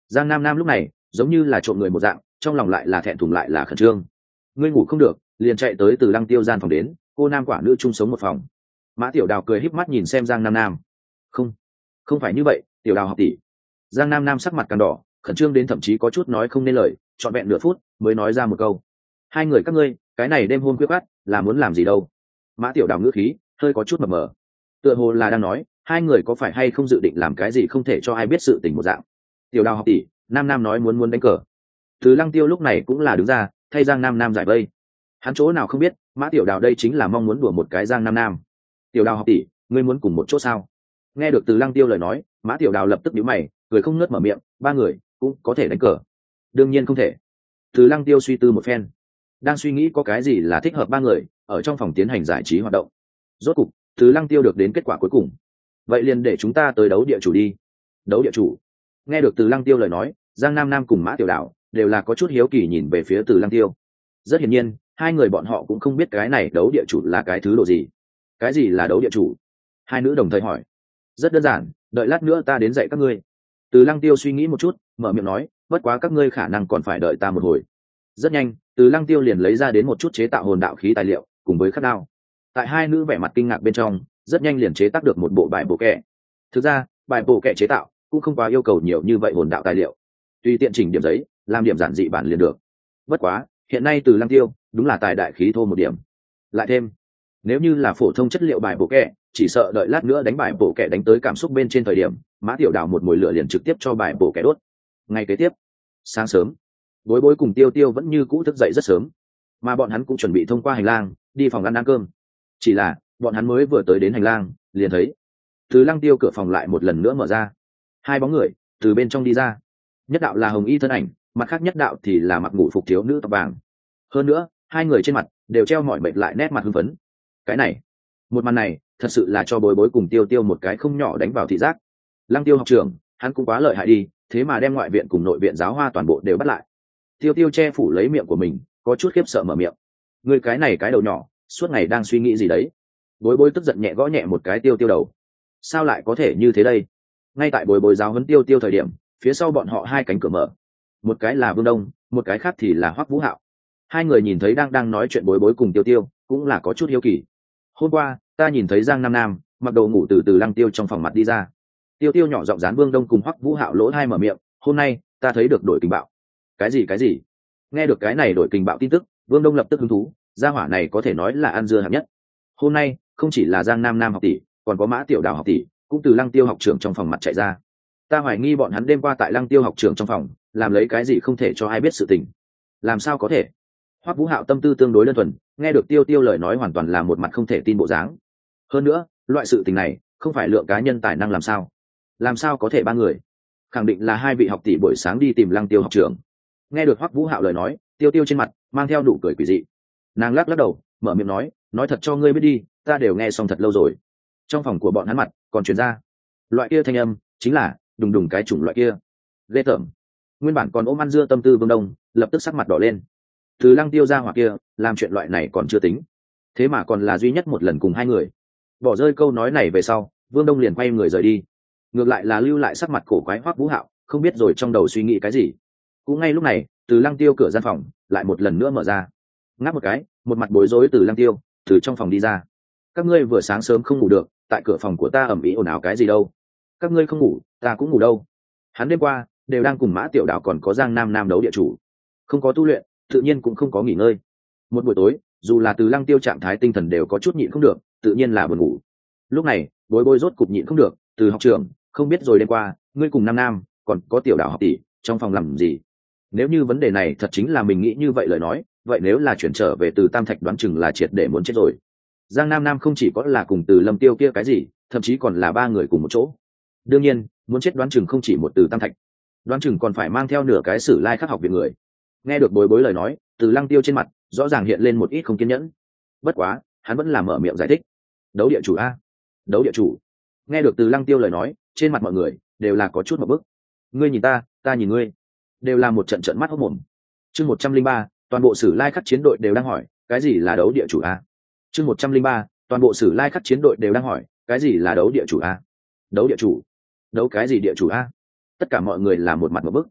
Giang Nam Nam lúc này giống như là trộm người một dạng, trong lòng lại là thẹn thùng lại là khẩn trương. Ngươi ngủ không được, liền chạy tới Từ Lăng Tiêu gian phòng đến, cô nam quả nữ chung sống một phòng. Mã Tiểu Đào cười híp mắt nhìn xem Giang Nam Nam. Không, không phải như vậy, Tiểu Đào học tỷ. Giang Nam Nam sắc mặt càng đỏ, khẩn trương đến thậm chí có chút nói không nên lời, trọn vẹn nửa phút mới nói ra một câu. Hai người các ngươi, cái này đêm hôm khuya khoắt, là muốn làm gì đâu? Mã Tiểu Đào ngữ khí hơi có chút mập mờ, tựa hồ là đang nói hai người có phải hay không dự định làm cái gì không thể cho ai biết sự tình một dạng. Tiểu Đào học tỷ, Nam Nam nói muốn muốn đánh cờ. Từ Lăng Tiêu lúc này cũng là đứng ra thay Giang Nam Nam giải vây. Hắn chỗ nào không biết Mã Tiểu Đào đây chính là mong muốn đùa một cái Giang Nam Nam. Tiểu Đào học tỷ, ngươi muốn cùng một chỗ sao? Nghe được Từ Lăng Tiêu lời nói, Mã Tiểu Đào lập tức nhíu mày, cười không ngớt mở miệng, ba người cũng có thể đánh cờ? Đương nhiên không thể. Từ Lăng Tiêu suy tư một phen, đang suy nghĩ có cái gì là thích hợp ba người ở trong phòng tiến hành giải trí hoạt động. Rốt cục Từ Lăng Tiêu được đến kết quả cuối cùng. Vậy liền để chúng ta tới đấu địa chủ đi. Đấu địa chủ? Nghe được Từ Lăng Tiêu lời nói, Giang Nam Nam cùng Mã Tiểu Đào đều là có chút hiếu kỳ nhìn về phía Từ Lăng Tiêu. Rất hiển nhiên hai người bọn họ cũng không biết cái này đấu địa chủ là cái thứ độ gì. Cái gì là đấu địa chủ? Hai nữ đồng thời hỏi. Rất đơn giản, đợi lát nữa ta đến dạy các ngươi. Từ Lăng Tiêu suy nghĩ một chút, mở miệng nói, bất quá các ngươi khả năng còn phải đợi ta một hồi. Rất nhanh Từ Lăng Tiêu liền lấy ra đến một chút chế tạo hồn đạo khí tài liệu cùng với khắc đao. Tại hai nữ vẻ mặt kinh ngạc bên trong, rất nhanh liền chế tác được một bộ bài bộ kệ. Thực ra bài bộ kệ chế tạo cũng không quá yêu cầu nhiều như vậy hồn đạo tài liệu, tùy tiện chỉnh điểm giấy làm điểm giản dị bản liền được. Bất quá hiện nay Từ Lăng Tiêu đúng là tài đại khí thô một điểm. Lại thêm nếu như là phổ thông chất liệu bài bộ kệ, chỉ sợ đợi lát nữa đánh bài bộ kệ đánh tới cảm xúc bên trên thời điểm, Mã Tiểu Đào một mồi lửa liền trực tiếp cho bài bộ kệ đốt. Ngay kế tiếp sáng sớm, Bối Bối cùng Tiêu Tiêu vẫn như cũ thức dậy rất sớm, mà bọn hắn cũng chuẩn bị thông qua hành lang đi phòng ăn ăn cơm. Chỉ là bọn hắn mới vừa tới đến hành lang liền thấy Từ Lăng Tiêu cửa phòng lại một lần nữa mở ra, hai bóng người từ bên trong đi ra. Nhất đạo là hồng y thân ảnh, mặt khác nhất đạo thì là mặc ngủ phục thiếu nữ tóc vàng. Hơn nữa hai người trên mặt đều treo mỏi mệt lại nét mặt hưng phấn. Cái này một màn này thật sự là cho Bối Bối cùng Tiêu Tiêu một cái không nhỏ đánh vào thị giác. Lăng Tiêu học trưởng, hắn cũng quá lợi hại đi, thế mà đem ngoại viện cùng nội viện giáo hoa toàn bộ đều bắt lại. Tiêu Tiêu che phủ lấy miệng của mình, có chút khiếp sợ mở miệng. Người cái này cái đầu nhỏ suốt ngày đang suy nghĩ gì đấy? Bối Bối tức giận nhẹ gõ nhẹ một cái Tiêu Tiêu đầu. Sao lại có thể như thế đây? Ngay tại Bối Bối giáo huấn Tiêu Tiêu thời điểm, phía sau bọn họ hai cánh cửa mở, một cái là Vương Đông, một cái khác thì là Hoắc Vũ Hạo. Hai người nhìn thấy đang đang nói chuyện Bối Bối cùng Tiêu Tiêu, cũng là có chút hiếu kỳ. Hôm qua ta nhìn thấy Giang Nam Nam mặc đồ ngủ từ từ Lăng Tiêu trong phòng mặt đi ra. Tiêu Tiêu nhỏ giọng dán Vương Đông cùng Hoắc Vũ Hạo lỗ hai mở miệng, hôm nay ta thấy được đổi kình bạo. Cái gì cái gì? Nghe được cái này đổi kình bạo tin tức, Vương Đông lập tức hứng thú, gia hỏa này có thể nói là ăn dưa hạng nhất. Hôm nay không chỉ là Giang Nam Nam học tỷ, còn có Mã Tiểu Đào học tỷ cũng từ Lăng Tiêu học trưởng trong phòng mặt chạy ra. Ta hoài nghi bọn hắn đêm qua tại Lăng Tiêu học trưởng trong phòng làm lấy cái gì không thể cho ai biết sự tình. Làm sao có thể? Hoắc Vũ Hạo tâm tư tương đối đơn thuần, nghe được Tiêu Tiêu lời nói hoàn toàn là một mặt không thể tin bộ dáng. Hơn nữa loại sự tình này không phải lượng cá nhân tài năng làm sao? Làm sao có thể ba người? Khẳng định là hai vị học tỷ buổi sáng đi tìm Lăng Tiêu học trưởng. Nghe được Hoắc Vũ Hạo lời nói, Tiêu Tiêu trên mặt mang theo nụ cười quỷ dị. Nàng lắc lắc đầu, mở miệng nói, nói thật cho ngươi biết đi, ta đều nghe xong thật lâu rồi. Trong phòng của bọn hắn mặt còn truyền ra loại kia thanh âm, chính là đùng đùng cái chủng loại kia. Ghê tởm. Nguyên bản còn ôm ăn dưa tâm tư Vương Đông lập tức sắc mặt đỏ lên. Từ Lăng Tiêu ra hoặc kia làm chuyện loại này còn chưa tính, thế mà còn là duy nhất một lần cùng hai người. Bỏ rơi câu nói này về sau, Vương Đông liền quay người rời đi, ngược lại là lưu lại sắc mặt cổ quái Hoắc Vũ Hạo, không biết rồi trong đầu suy nghĩ cái gì. Cũng ngay lúc này Từ Lăng Tiêu cửa gian phòng lại một lần nữa mở ra. Ngáp một cái, một mặt bối rối Từ Lăng Tiêu từ trong phòng đi ra. Các ngươi vừa sáng sớm không ngủ được, tại cửa phòng của ta ầm ĩ ồn ào cái gì đâu? Các ngươi không ngủ, ta cũng ngủ đâu. Hắn đêm qua đều đang cùng Mã Tiểu Đào còn có Giang Nam Nam đấu địa chủ, không có tu luyện, tự nhiên cũng không có nghỉ ngơi. Một buổi tối, dù là Từ Lăng Tiêu trạng thái tinh thần đều có chút nhịn không được, tự nhiên là buồn ngủ. Lúc này Bối Bối rốt cục nhịn không được, Từ học trưởng, không biết rồi đêm qua ngươi cùng Nam Nam còn có Tiểu Đào học tỷ trong phòng làm gì? Nếu như vấn đề này thật chính là mình nghĩ như vậy lời nói, vậy nếu là chuyển trở về Từ Tam Thạch đoán chừng là triệt để muốn chết rồi. Giang Nam Nam không chỉ có là cùng Từ Lâm Tiêu kia cái gì, thậm chí còn là ba người cùng một chỗ. Đương nhiên muốn chết đoán chừng không chỉ một Từ Tam Thạch, đoán chừng còn phải mang theo nửa cái Sử Lai Khắc học viện người. Nghe được Bối Bối lời nói, Từ Lăng Tiêu trên mặt rõ ràng hiện lên một ít không kiên nhẫn. Bất quá hắn vẫn là mở miệng giải thích. Đấu địa chủ a? Đấu địa chủ? Nghe được Từ Lăng Tiêu lời nói, trên mặt mọi người đều là có chút một bức. Ngươi nhìn ta, ta nhìn ngươi, đều là một trận trận mắt hốt mồm. Chương một trăm linh ba, toàn bộ Sử Lai Khắc chiến đội đều đang hỏi, cái gì là đấu địa chủ a? Chương một trăm linh ba, toàn bộ Sử Lai Khắc chiến đội đều đang hỏi, cái gì là đấu địa chủ a? Đấu địa chủ? Đấu cái gì địa chủ a? Tất cả mọi người là một mặt một bức.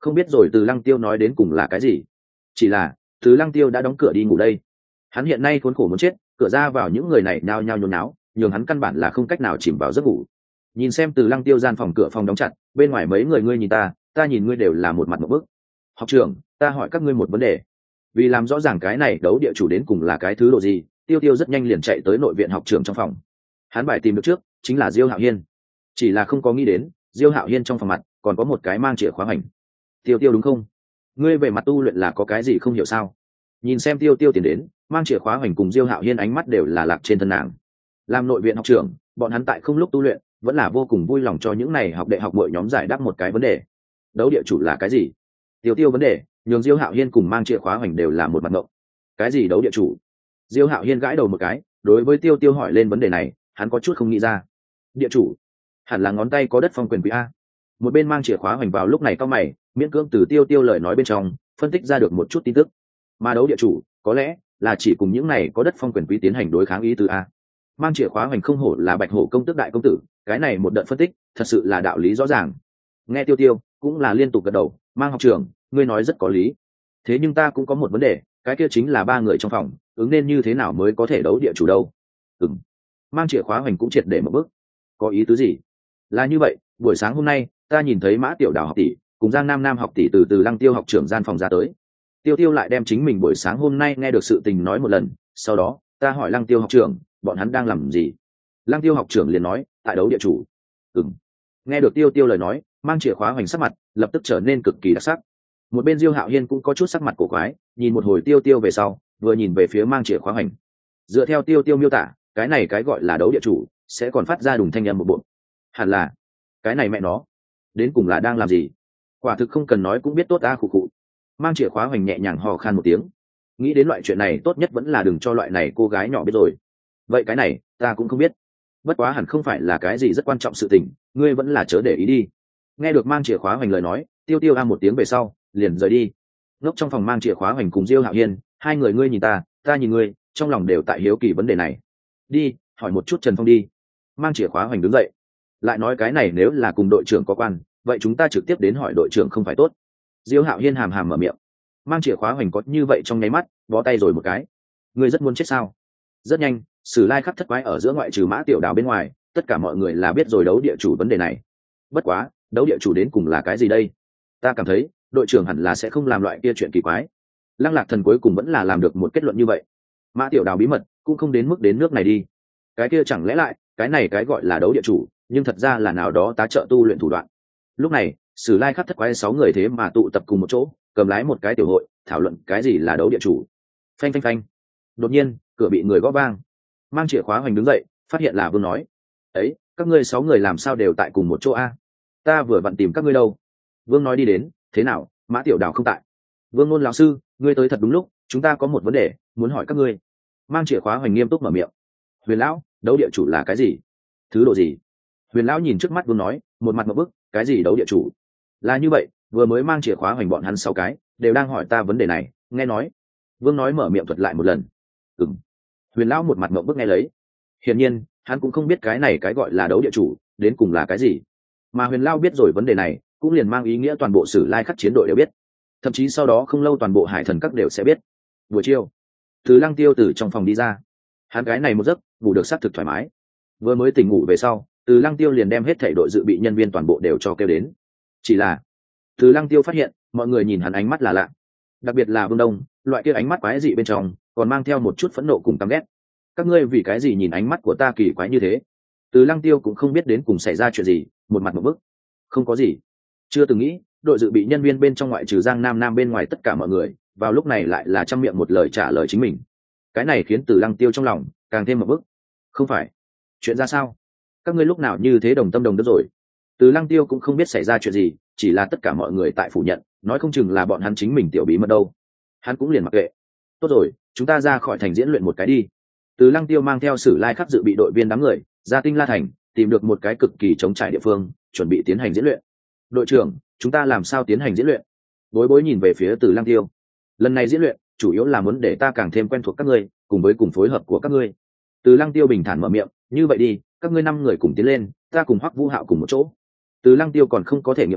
Không biết rồi từ lăng tiêu nói đến cùng là cái gì, chỉ là từ lăng tiêu đã đóng cửa đi ngủ đây. Hắn hiện nay khốn khổ muốn chết, cửa ra vào những người này nhao nhao nhốn náo, nhường hắn căn bản là không cách nào chìm vào giấc ngủ. Nhìn xem từ lăng tiêu gian phòng cửa phòng đóng chặt, bên ngoài mấy người ngươi nhìn ta ta nhìn ngươi đều là một mặt một bức. Học trưởng, ta hỏi các ngươi một vấn đề. Vì làm rõ ràng cái này đấu địa chủ đến cùng là cái thứ độ gì, tiêu tiêu rất nhanh liền chạy tới nội viện học trưởng trong phòng. Hắn bài tìm được trước chính là Diêu Hạo Hiên, chỉ là không có nghĩ đến Diêu Hạo Hiên trong phòng mặt còn có một cái mang chìa khóa hành. Tiêu tiêu đúng không? Ngươi về mặt tu luyện là có cái gì không hiểu sao? Nhìn xem tiêu tiêu tiến đến mang chìa khóa hành cùng Diêu Hạo Hiên, ánh mắt đều là lạc trên thân nàng. Làm nội viện học trưởng, bọn hắn tại không lúc tu luyện vẫn là vô cùng vui lòng cho những này học đệ học mỗi nhóm giải đáp một cái vấn đề. Đấu địa chủ là cái gì? Tiêu tiêu vấn đề nhường Diêu Hạo Hiên cùng mang chìa khóa hành đều là một mặt ngộng. Cái gì đấu địa chủ? Diêu Hạo Hiên gãi đầu một cái, đối với tiêu tiêu hỏi lên vấn đề này hắn có chút không nghĩ ra. Địa chủ hẳn là ngón tay có đất phong quyền quý a. Một bên mang chìa khóa hoành vào lúc này cao mày, miễn cưỡng từ tiêu tiêu lời nói bên trong phân tích ra được một chút tin tức. Mà đấu địa chủ có lẽ là chỉ cùng những này có đất phong quyền quý tiến hành đối kháng ý tứ a. Mang chìa khóa hoành không hổ là bạch hổ công tước đại công tử, cái này một đợt phân tích thật sự là đạo lý rõ ràng. Nghe tiêu tiêu cũng là liên tục gật đầu, mang học trưởng ngươi nói rất có lý. Thế nhưng ta cũng có một vấn đề, cái kia chính là ba người trong phòng ứng nên như thế nào mới có thể đấu địa chủ đâu? Ừm. Mang chìa khóa hoành cũng triệt để một bước. Có ý tứ gì? Là như vậy, buổi sáng hôm nay ta nhìn thấy Mã Tiểu Đào học tỷ cùng Giang Nam Nam học tỷ từ từ Lăng Tiêu học trưởng gian phòng ra tới. Tiêu Tiêu lại đem chính mình buổi sáng hôm nay nghe được sự tình nói một lần, sau đó ta hỏi Lăng Tiêu học trưởng bọn hắn đang làm gì. Lăng Tiêu học trưởng liền nói tại đấu địa chủ. Ừm. Nghe được Tiêu Tiêu lời nói, mang chìa khóa hoành sắc mặt lập tức trở nên cực kỳ đặc sắc. Một bên Diêu Hạo Hiên cũng có chút sắc mặt cổ quái, nhìn một hồi Tiêu Tiêu về sau vừa nhìn về phía mang chìa khóa hoành. Dựa theo Tiêu Tiêu miêu tả, cái này cái gọi là đấu địa chủ sẽ còn phát ra đùng thanh âm một bộ. Hẳn là cái này mẹ nó đến cùng là đang làm gì? Quả thực không cần nói cũng biết tốt a. Khụ khụ. Mang chìa khóa hoành nhẹ nhàng hò khan một tiếng, nghĩ đến loại chuyện này tốt nhất vẫn là đừng cho loại này cô gái nhỏ biết rồi. Vậy cái này ta cũng không biết, bất quá hẳn không phải là cái gì rất quan trọng sự tình, ngươi vẫn là chớ để ý đi. Nghe được mang chìa khóa hoành lời nói, Tiêu Tiêu a một tiếng về sau liền rời đi. Ngốc trong phòng mang chìa khóa hoành cùng Diêu Hạo Hiên, hai người ngươi nhìn ta ta nhìn ngươi, trong lòng đều tại hiếu kỳ vấn đề này. Đi hỏi một chút Trần Phong đi. Mang chìa khóa hoành đứng dậy, lại nói cái này nếu là cùng đội trưởng có quan, vậy chúng ta trực tiếp đến hỏi đội trưởng không phải tốt? Diêu Hạo Hiên hàm hàm mở miệng. Mang chìa khóa hoành có như vậy trong nháy mắt bó tay rồi một cái. Ngươi rất muốn chết sao? Rất nhanh, Sử Lai khắp thất quái ở giữa ngoại trừ Mã Tiểu Đào bên ngoài, tất cả mọi người là biết rồi đấu địa chủ vấn đề này. Bất quá, đấu địa chủ đến cùng là cái gì đây? Ta cảm thấy đội trưởng hẳn là sẽ không làm loại kia chuyện kỳ quái. Lăng Lạc Thần cuối cùng vẫn là làm được một kết luận như vậy. Mã Tiểu Đào bí mật cũng không đến mức đến nước này đi. Cái kia chẳng lẽ lại cái này cái gọi là đấu địa chủ nhưng thật ra là nào đó tá trợ tu luyện thủ đoạn. Lúc này Sử Lai khắp thất quái sáu người thế mà tụ tập cùng một chỗ, cầm lái một cái tiểu hội thảo luận cái gì là đấu địa chủ. Phanh phanh phanh. Đột nhiên cửa bị người gõ vang. Mang chìa khóa hoành đứng dậy, phát hiện là Vương nói: ấy, các ngươi sáu người làm sao đều tại cùng một chỗ a? Ta vừa vặn tìm các ngươi đâu. Vương nói đi đến: thế nào, Mã Tiểu Đào không tại? Vương Nôn lão sư, ngươi tới thật đúng lúc, chúng ta có một vấn đề muốn hỏi các ngươi. Mang chìa khóa hoành nghiêm túc mở miệng. Huyền lão, đấu địa chủ là cái gì? Thứ độ gì? Huyền lão nhìn trước mắt Vương nói, một mặt một bức: cái gì đấu địa chủ? Là như vậy, vừa mới mang chìa khóa hoành bọn hắn sáu cái đều đang hỏi ta vấn đề này, nghe nói. Vương nói mở miệng thuật lại một lần. Ừm. Huyền lão một mặt mộng bức nghe lấy. Hiển nhiên hắn cũng không biết cái này cái gọi là đấu địa chủ đến cùng là cái gì, mà Huyền lão biết rồi vấn đề này cũng liền mang ý nghĩa toàn bộ Sử Lai khắc chiến đội đều biết, thậm chí sau đó không lâu toàn bộ Hải Thần các đều sẽ biết. Buổi chiều, Từ Lăng Tiêu từ trong phòng đi ra, hắn cái này một giấc ngủ được xác thực thoải mái. Vừa mới tỉnh ngủ về sau, Từ Lăng Tiêu liền đem hết thảy đội dự bị nhân viên toàn bộ đều cho kêu đến. Chỉ là Từ Lăng Tiêu phát hiện mọi người nhìn hắn ánh mắt là lạ, đặc biệt là Vương Đông, loại kia ánh mắt quái dị bên trong còn mang theo một chút phẫn nộ cùng căm ghét. Các ngươi vì cái gì nhìn ánh mắt của ta kỳ quái như thế? Từ Lăng Tiêu cũng không biết đến cùng xảy ra chuyện gì, một mặt một bức. Không có gì, chưa từng nghĩ đội dự bị nhân viên bên trong ngoại trừ Giang Nam Nam bên ngoài tất cả mọi người vào lúc này lại là trăm miệng một lời trả lời chính mình. Cái này khiến Từ Lăng Tiêu trong lòng càng thêm một bức. Không phải, chuyện ra sao? Các ngươi lúc nào như thế đồng tâm đồng đức rồi? Từ Lăng Tiêu cũng không biết xảy ra chuyện gì, chỉ là tất cả mọi người tại phủ nhận, nói không chừng là bọn hắn chính mình tiểu bí mật đâu. Hắn cũng liền mặc kệ. Tốt rồi, chúng ta ra khỏi thành diễn luyện một cái đi. Từ Lăng Tiêu mang theo Sử Lai khắc dự bị đội viên đám người ra Tinh La thành, tìm được một cái cực kỳ trống trải địa phương, chuẩn bị tiến hành diễn luyện. Đội trưởng, chúng ta làm sao tiến hành diễn luyện? Bối Bối nhìn về phía Từ Lăng Tiêu. Lần này diễn luyện chủ yếu là muốn để ta càng thêm quen thuộc các ngươi, cùng với cùng phối hợp của các ngươi. Từ Lăng Tiêu bình thản mở miệng, như vậy đi, các ngươi năm người cùng tiến lên, ta cùng Hoắc Vũ Hạo cùng một chỗ. Từ Lăng Tiêu còn không có thể nghiệm qua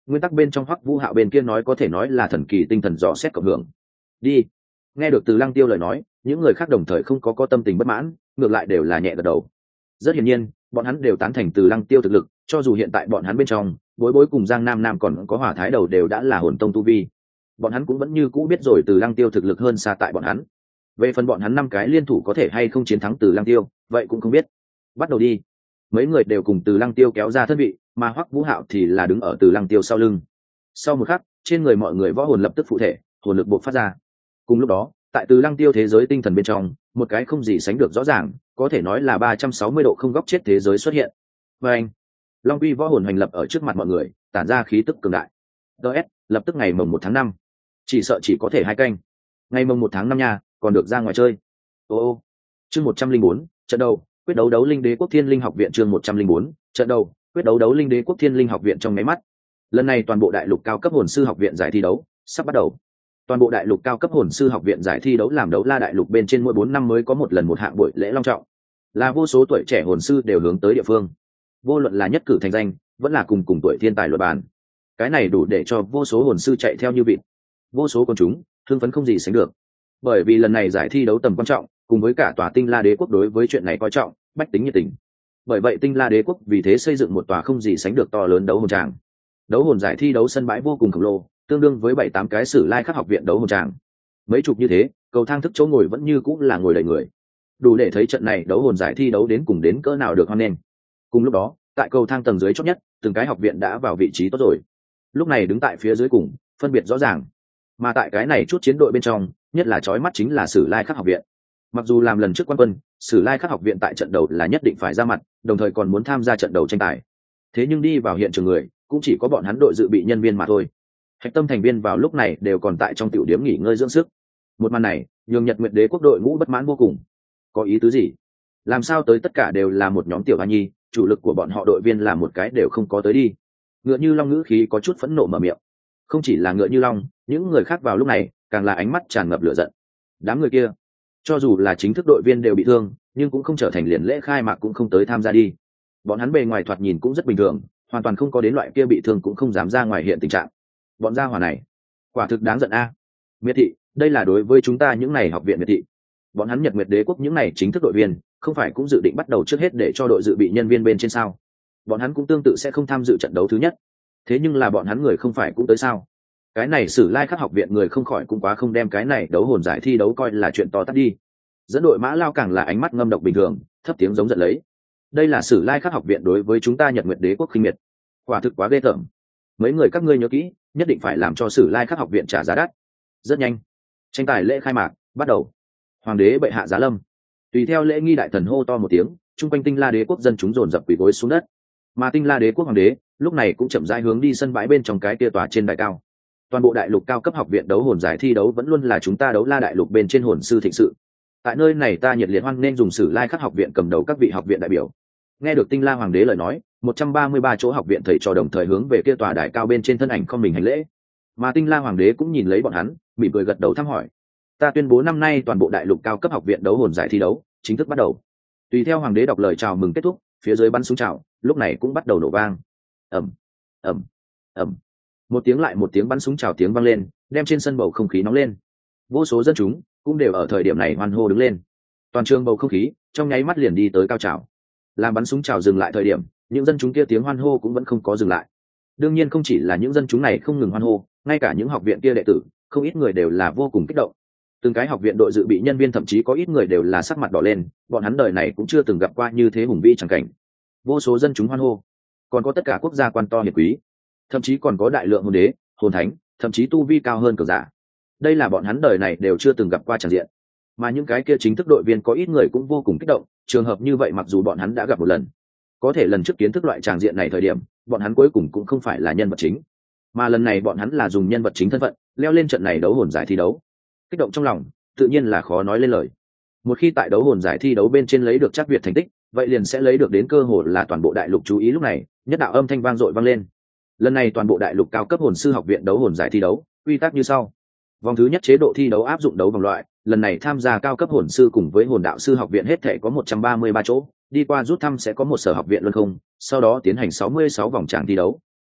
nguyên tắc bên trong Hoắc Vũ Hạo bên kia nói có thể nói là thần kỳ tinh thần dò xét cộng hưởng. Đi. Nghe được Từ Lăng Tiêu lời nói, những người khác đồng thời không có có tâm tình bất mãn, ngược lại đều là nhẹ gật đầu. Rất hiển nhiên, bọn hắn đều tán thành Từ Lăng Tiêu thực lực, cho dù hiện tại bọn hắn bên trong, Bối Bối cùng Giang Nam Nam còn có Hỏa Thái Đầu đều đã là hồn tông tu vi. Bọn hắn cũng vẫn như cũ biết rồi Từ Lăng Tiêu thực lực hơn xa tại bọn hắn. Về phần bọn hắn năm cái liên thủ có thể hay không chiến thắng Từ Lăng Tiêu, vậy cũng không biết. Bắt đầu đi. Mấy người đều cùng Từ Lăng Tiêu kéo ra thân vị, mà Hoắc Vũ Hạo thì là đứng ở Từ Lăng Tiêu sau lưng. Sau một khắc, trên người mọi người võ hồn lập tức phụ thể, hồn lực bộc phát ra. Cùng lúc đó, tại Từ Lăng Tiêu thế giới tinh thần bên trong, một cái không gì sánh được rõ ràng, có thể nói là ba trăm sáu mươi độ không góc chết thế giới xuất hiện. Và anh, Long Quy võ hồn hành lập ở trước mặt mọi người, tản ra khí tức cường đại. đê ét, lập tức ngày mồng một tháng năm. Chỉ sợ chỉ có thể hai canh. Ngày mồng một tháng năm nha, còn được ra ngoài chơi. Ô ô. Chương một trăm linh bốn, trận đầu, quyết đấu đấu linh đế quốc thiên linh học viện chương một trăm linh bốn, trận đầu, quyết đấu đấu linh đế quốc thiên linh học viện trong mấy mắt. Lần này toàn bộ đại lục cao cấp hồn sư học viện giải thi đấu sắp bắt đầu. Toàn bộ đại lục cao cấp hồn sư học viện giải thi đấu làm đấu la đại lục bên trên mỗi bốn năm mới có một lần một hạng buổi lễ long trọng, là vô số tuổi trẻ hồn sư đều hướng tới địa phương. Vô luận là nhất cử thành danh, vẫn là cùng cùng tuổi thiên tài luật bàn. Cái này đủ để cho vô số hồn sư chạy theo như vịt. Vô số con chúng hưng phấn không gì sánh được. Bởi vì lần này giải thi đấu tầm quan trọng, cùng với cả tòa Tinh La Đế quốc đối với chuyện này coi trọng, bách tính nhiệt tình. Bởi vậy Tinh La Đế quốc vì thế xây dựng một tòa không gì sánh được to lớn đấu hồn tràng. Đấu hồn giải thi đấu sân bãi vô cùng khổng lồ, tương đương với bảy tám cái Sử Lai Khắc học viện đấu hồn tràng. Mấy chục như thế, cầu thang thức chỗ ngồi vẫn như cũng là ngồi đầy người. Đủ để thấy trận này đấu hồn giải thi đấu đến cùng đến cỡ nào được hoan nghênh. Cùng lúc đó, tại cầu thang tầng dưới chót nhất, từng cái học viện đã vào vị trí tốt rồi. Lúc này đứng tại phía dưới cùng, phân biệt rõ ràng. Mà tại cái này chút chiến đội bên trong, nhất là chói mắt chính là Sử Lai Khắc học viện. Mặc dù làm lần trước quan quân, Sử Lai Khắc học viện tại trận đầu là nhất định phải ra mặt, đồng thời còn muốn tham gia trận đầu tranh tài. Thế nhưng đi vào hiện trường người, cũng chỉ có bọn hắn đội dự bị nhân viên mà thôi. Hạch tâm thành viên vào lúc này đều còn tại trong tiểu điểm nghỉ ngơi dưỡng sức. Một màn này, nhường Nhật Nguyệt Đế quốc đội ngũ bất mãn vô cùng. Có ý tứ gì? Làm sao tới tất cả đều là một nhóm tiểu hoa nhi, chủ lực của bọn họ đội viên là một cái đều không có tới đi. Ngựa Như Long ngữ khí có chút phẫn nộ mở miệng. Không chỉ là Ngựa Như Long, những người khác vào lúc này càng là ánh mắt tràn ngập lửa giận. Đám người kia, cho dù là chính thức đội viên đều bị thương, nhưng cũng không trở thành liền lễ khai mạc cũng không tới tham gia đi. Bọn hắn bề ngoài thoạt nhìn cũng rất bình thường, hoàn toàn không có đến loại kia bị thương cũng không dám ra ngoài hiện tình trạng. Bọn gia hỏa này, quả thực đáng giận a. À. Miệt thị, đây là đối với chúng ta những này học viện miệt thị. Bọn hắn Nhật Nguyệt Đế quốc những này chính thức đội viên, không phải cũng dự định bắt đầu trước hết để cho đội dự bị nhân viên bên trên sao? Bọn hắn cũng tương tự sẽ không tham dự trận đấu thứ nhất. Thế nhưng là bọn hắn người không phải cũng tới sao? Cái này Sử Lai Khắc học viện người không khỏi cũng quá không đem cái này đấu hồn giải thi đấu coi là chuyện to tát đi. Dẫn đội Mã Lao càng là ánh mắt ngâm độc bình thường, thấp tiếng giống giận lấy. Đây là Sử Lai Khắc học viện đối với chúng ta Nhật Nguyệt Đế quốc khinh miệt. Quả thực quá ghê tởm. Mấy người các ngươi nhớ kỹ, nhất định phải làm cho Sử Lai Khắc học viện trả giá đắt. Rất nhanh, tranh tài lễ khai mạc bắt đầu. Hoàng đế bệ hạ giá lâm. Tùy theo lễ nghi đại thần hô to một tiếng, chung quanh Tinh La Đế quốc dân chúng dồn dập quỳ gối xuống đất. Mà Tinh La Đế quốc hoàng đế lúc này cũng chậm rãi hướng đi sân bãi bên trong cái kia tòa trên đài cao. Toàn bộ đại lục cao cấp học viện đấu hồn giải thi đấu vẫn luôn là chúng ta đấu la đại lục bên trên hồn sư thịnh sự. Tại nơi này ta nhiệt liệt hoan nên dùng Sử Lai Khắc học viện cầm đầu các vị học viện đại biểu. Nghe được Tinh La hoàng đế lời nói, một trăm ba mươi ba chỗ học viện thầy trò đồng thời hướng về kia tòa đài cao bên trên thân ảnh không mình hành lễ. Mà Tinh La hoàng đế cũng nhìn lấy bọn hắn, mỉm cười gật đầu thăm hỏi. Ta tuyên bố năm nay toàn bộ đại lục cao cấp học viện đấu hồn giải thi đấu chính thức bắt đầu. Tùy theo hoàng đế đọc lời chào mừng kết thúc, phía dưới bắn súng chào, lúc này cũng bắt đầu nổ vang. Ầm, ầm, ầm. Một tiếng lại một tiếng bắn súng chào tiếng vang lên, đem trên sân bầu không khí nóng lên. Vô số dân chúng cũng đều ở thời điểm này hoan hô đứng lên. Toàn trường bầu không khí trong nháy mắt liền đi tới cao trào. Làm bắn súng chào dừng lại thời điểm, những dân chúng kia tiếng hoan hô cũng vẫn không có dừng lại. Đương nhiên không chỉ là những dân chúng này không ngừng hoan hô, ngay cả những học viện kia đệ tử, không ít người đều là vô cùng kích động. Từng cái học viện đội dự bị nhân viên thậm chí có ít người đều là sắc mặt đỏ lên, bọn hắn đời này cũng chưa từng gặp qua như thế hùng vĩ chẳng cảnh. Vô số dân chúng hoan hô, còn có tất cả quốc gia quan to hiển quý, thậm chí còn có đại lượng hồn đế, hồn thánh, thậm chí tu vi cao hơn cường giả. Đây là bọn hắn đời này đều chưa từng gặp qua tràng diện. Mà những cái kia chính thức đội viên có ít người cũng vô cùng kích động, trường hợp như vậy mặc dù bọn hắn đã gặp một lần, có thể lần trước kiến thức loại tràng diện này thời điểm, bọn hắn cuối cùng cũng không phải là nhân vật chính, mà lần này bọn hắn là dùng nhân vật chính thân phận leo lên trận này đấu hồn giải thi đấu. Kích động trong lòng tự nhiên là khó nói lên lời. Một khi tại đấu hồn giải thi đấu bên trên lấy được chắc việt thành tích, vậy liền sẽ lấy được đến cơ hội là toàn bộ đại lục chú ý. Lúc này nhất đạo âm thanh vang dội vang lên. Lần này toàn bộ đại lục cao cấp hồn sư học viện đấu hồn giải thi đấu quy tắc như sau. Vòng thứ nhất chế độ thi đấu áp dụng đấu vòng loại, lần này tham gia cao cấp hồn sư cùng với hồn đạo sư học viện hết thể có một trăm ba mươi ba chỗ, đi qua rút thăm sẽ có một sở học viện luân không, sau đó tiến hành sáu mươi sáu vòng tràng thi đấu.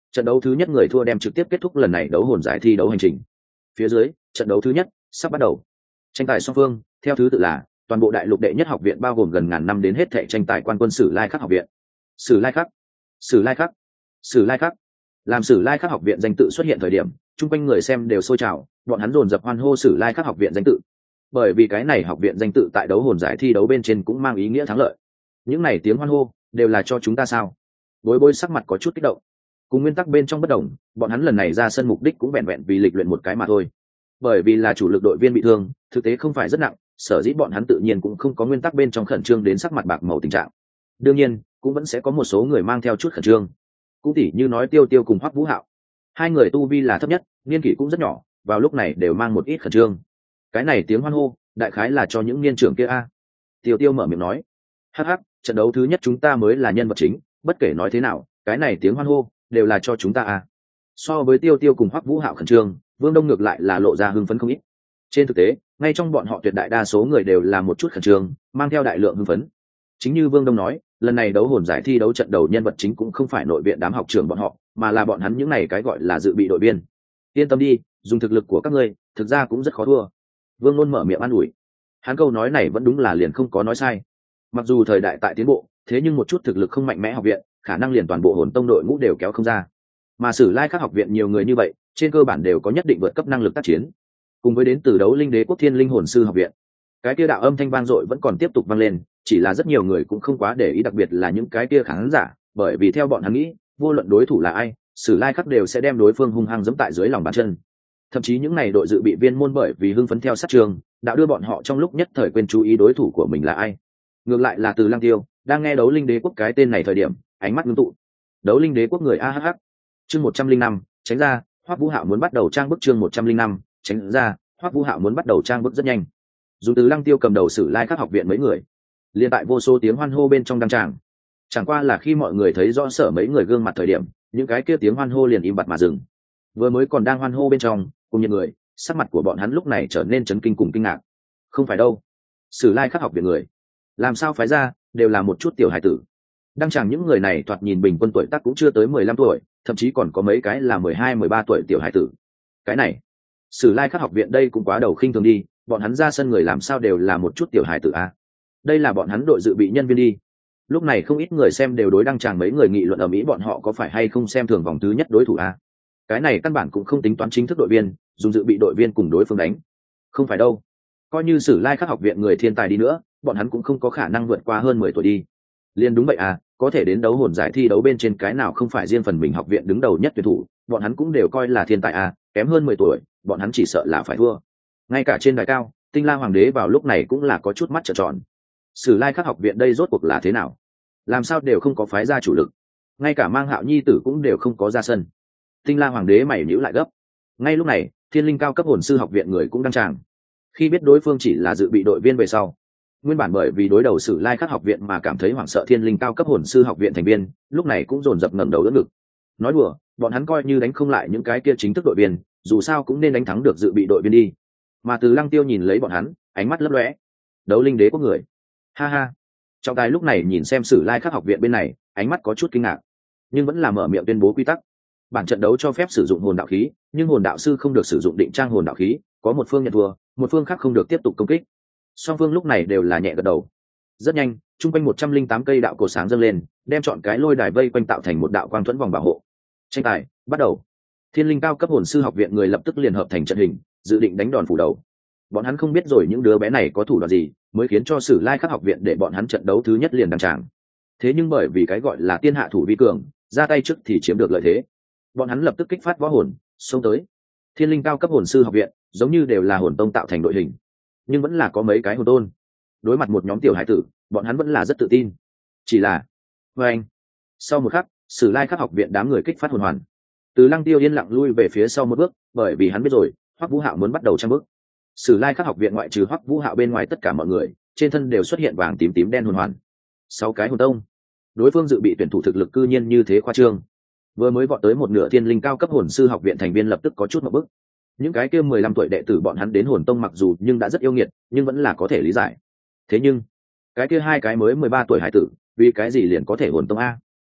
trận đấu thứ nhất người thua đem trực tiếp kết thúc lần này đấu hồn giải thi đấu hành trình. Phía dưới, trận đấu thứ nhất sắp bắt đầu. Tranh tài song phương theo thứ tự là toàn bộ đại lục đệ nhất học viện, bao gồm gần ngàn năm đến hết thệ tranh tài quan quân Sử Lai Khắc học viện. Sử Lai Khắc, Sử Lai Khắc, Sử Lai Khắc. Làm Sử Lai Khắc học viện danh tự xuất hiện thời điểm, chung quanh người xem đều sôi trào, bọn hắn dồn dập hoan hô Sử Lai Khắc học viện danh tự. Bởi vì cái này học viện danh tự tại đấu hồn giải thi đấu bên trên cũng mang ý nghĩa thắng lợi. Những này tiếng hoan hô đều là cho chúng ta sao? Bối Bối sắc mặt có chút kích động. Cùng nguyên tắc bên trong bất đồng, bọn hắn lần này ra sân mục đích cũng vẹn vẹn vì lịch luyện một cái mà thôi. Bởi vì là chủ lực đội viên bị thương, thực tế không phải rất nặng, sở dĩ bọn hắn tự nhiên cũng không có nguyên tắc bên trong khẩn trương đến sắc mặt bạc màu tình trạng. Đương nhiên, cũng vẫn sẽ có một số người mang theo chút khẩn trương. Cũng tỉ như nói Tiêu Tiêu cùng Hoắc Vũ Hạo, hai người tu vi là thấp nhất, niên kỷ cũng rất nhỏ, vào lúc này đều mang một ít khẩn trương. Cái này tiếng hoan hô, đại khái là cho những niên trưởng kia a. Tiêu Tiêu mở miệng nói, hắc hắc, trận đấu thứ nhất chúng ta mới là nhân vật chính, bất kể nói thế nào, cái này tiếng hoan hô đều là cho chúng ta a. So với Tiêu Tiêu cùng Hoắc Vũ Hạo khẩn trương, Vương Đông ngược lại là lộ ra hưng phấn không ít. Trên thực tế, ngay trong bọn họ tuyệt đại đa số người đều là một chút khẩn trương, mang theo đại lượng hưng phấn. Chính như Vương Đông nói, lần này đấu hồn giải thi đấu trận đầu nhân vật chính cũng không phải nội viện đám học trưởng bọn họ, mà là bọn hắn những này cái gọi là dự bị đội viên. Yên tâm đi, dùng thực lực của các ngươi, thực ra cũng rất khó thua. Vương Luân mở miệng an ủi. Hắn câu nói này vẫn đúng là liền không có nói sai. Mặc dù thời đại tại tiến bộ, thế nhưng một chút thực lực không mạnh mẽ học viện, khả năng liền toàn bộ hồn tông đội ngũ đều kéo không ra. Mà Sử Lai Khắc học viện nhiều người như vậy, trên cơ bản đều có nhất định vượt cấp năng lực tác chiến. Cùng với đến từ đấu linh đế quốc Thiên Linh hồn sư học viện, cái kia đạo âm thanh vang dội vẫn còn tiếp tục vang lên, chỉ là rất nhiều người cũng không quá để ý, đặc biệt là những cái kia khán giả, bởi vì theo bọn hắn nghĩ, vô luận đối thủ là ai, Sử Lai Khắc đều sẽ đem đối phương hung hăng giẫm tại dưới lòng bàn chân. Thậm chí những này đội dự bị viên môn bởi vì hưng phấn theo sát trường, đã đưa bọn họ trong lúc nhất thời quên chú ý đối thủ của mình là ai. Ngược lại là Từ Lăng Tiêu, đang nghe đấu linh đế quốc cái tên này thời điểm, ánh mắt ngưng tụ. Đấu linh đế quốc người a hh. Chương một trăm linh năm, tránh ra, Hoắc Vũ Hạo muốn bắt đầu trang bức. Chương một trăm linh năm, tránh ra, Hoắc Vũ Hạo muốn bắt đầu trang bức rất nhanh. Dù Từ Lăng Tiêu cầm đầu Sử Lai Khắc học viện mấy người, liên tại vô số tiếng hoan hô bên trong đăng tràng. Chẳng qua là khi mọi người thấy rõ sở mấy người gương mặt thời điểm, những cái kia tiếng hoan hô liền im bặt mà dừng. Vừa mới còn đang hoan hô bên trong, cùng những người, sắc mặt của bọn hắn lúc này trở nên chấn kinh cùng kinh ngạc. Không phải đâu, Sử Lai Khắc học viện người, làm sao phái ra, đều là một chút tiểu hải tử. Đăng tràng những người này thoạt nhìn bình quân tuổi tác cũng chưa tới mười lăm tuổi, thậm chí còn có mấy cái là mười hai mười ba tuổi tiểu hải tử. Cái này, Sử Lai Khắc học viện đây cũng quá đầu khinh thường đi, bọn hắn ra sân người làm sao đều là một chút tiểu hải tử a. Đây là bọn hắn đội dự bị nhân viên đi. Lúc này không ít người xem đều đối đăng tràng mấy người nghị luận ở mỹ bọn họ có phải hay không xem thường vòng thứ nhất đối thủ a. Cái này căn bản cũng không tính toán chính thức đội viên, dùng dự bị đội viên cùng đối phương đánh. Không phải đâu, coi như Sử Lai Khắc học viện người thiên tài đi nữa, bọn hắn cũng không có khả năng vượt qua hơn mười tuổi đi. Liên đúng vậy à, có thể đến đấu hồn giải thi đấu bên trên cái nào không phải riêng phần mình học viện đứng đầu nhất tuyển thủ, bọn hắn cũng đều coi là thiên tài à, kém hơn mười tuổi, bọn hắn chỉ sợ là phải thua. Ngay cả trên đài cao, Tinh La Hoàng đế vào lúc này cũng là có chút mắt trợn tròn. Sử Lai Khắc học viện đây rốt cuộc là thế nào? Làm sao đều không có phái ra chủ lực, ngay cả Mang Hạo nhi tử cũng đều không có ra sân. Tinh La Hoàng đế mày nhíu lại gấp. Ngay lúc này, Thiên Linh cao cấp hồn sư học viện người cũng đăng tràng. Khi biết đối phương chỉ là dự bị đội viên về sau, nguyên bản bởi vì đối đầu Sử Lai Khắc học viện mà cảm thấy hoảng sợ Thiên Linh cao cấp hồn sư học viện thành viên, lúc này cũng dồn dập ngẩng đầu đỡ ngực. Nói đùa, bọn hắn coi như đánh không lại những cái kia chính thức đội viên, dù sao cũng nên đánh thắng được dự bị đội viên đi. Mà Từ Lăng Tiêu nhìn lấy bọn hắn, ánh mắt lấp lóe. Đấu linh đế quốc người, ha ha. Trọng tài lúc này nhìn xem Sử Lai Khắc học viện bên này, ánh mắt có chút kinh ngạc, nhưng vẫn là mở miệng tuyên bố quy tắc. Bản trận đấu cho phép sử dụng hồn đạo khí, nhưng hồn đạo sư không được sử dụng định trang hồn đạo khí, có một phương nhận thua, một phương khác không được tiếp tục công kích. Song phương lúc này đều là nhẹ gật đầu. Rất nhanh, trung quanh một trăm linh tám cây đạo cổ sáng dâng lên, đem chọn cái lôi đài vây quanh tạo thành một đạo quang thuẫn vòng bảo hộ. Tranh tài bắt đầu. Thiên Linh cao cấp hồn sư học viện người lập tức liền hợp thành trận hình, dự định đánh đòn phủ đầu. Bọn hắn không biết rồi những đứa bé này có thủ đoạn gì, mới khiến cho Sử Lai Khắc học viện để bọn hắn trận đấu thứ nhất liền đăng tràng. Thế nhưng bởi vì cái gọi là tiên hạ thủ vi cường, ra tay trước thì chiếm được lợi thế. Bọn hắn lập tức kích phát võ hồn, xông tới. Thiên Linh cao cấp hồn sư học viện, giống như đều là hồn tông tạo thành đội hình, nhưng vẫn là có mấy cái hồn tôn. Đối mặt một nhóm tiểu hải tử, bọn hắn vẫn là rất tự tin. Chỉ là, với anh, sau một khắc, Sử Lai Khắc học viện đám người kích phát hồn hoàn. Từ Lăng Tiêu yên lặng lui về phía sau một bước, bởi vì hắn biết rồi, Hoắc Vũ Hạo muốn bắt đầu trang bước. Sử Lai Khắc học viện ngoại trừ Hoắc Vũ Hạo bên ngoài tất cả mọi người, trên thân đều xuất hiện vàng tím tím đen hồn hoàn. Sáu cái hồn tông, đối phương dự bị tuyển thủ thực lực cư nhiên như thế khoa trương. Vừa mới vọt tới một nửa Thiên Linh cao cấp hồn sư học viện thành viên lập tức có chút một bức. Những cái kia mười lăm tuổi đệ tử bọn hắn đến hồn tông mặc dù nhưng đã rất yêu nghiệt, nhưng vẫn là có thể lý giải. Thế nhưng, cái kia hai cái mới mười ba tuổi hải tử, vì cái gì liền có thể hồn tông a?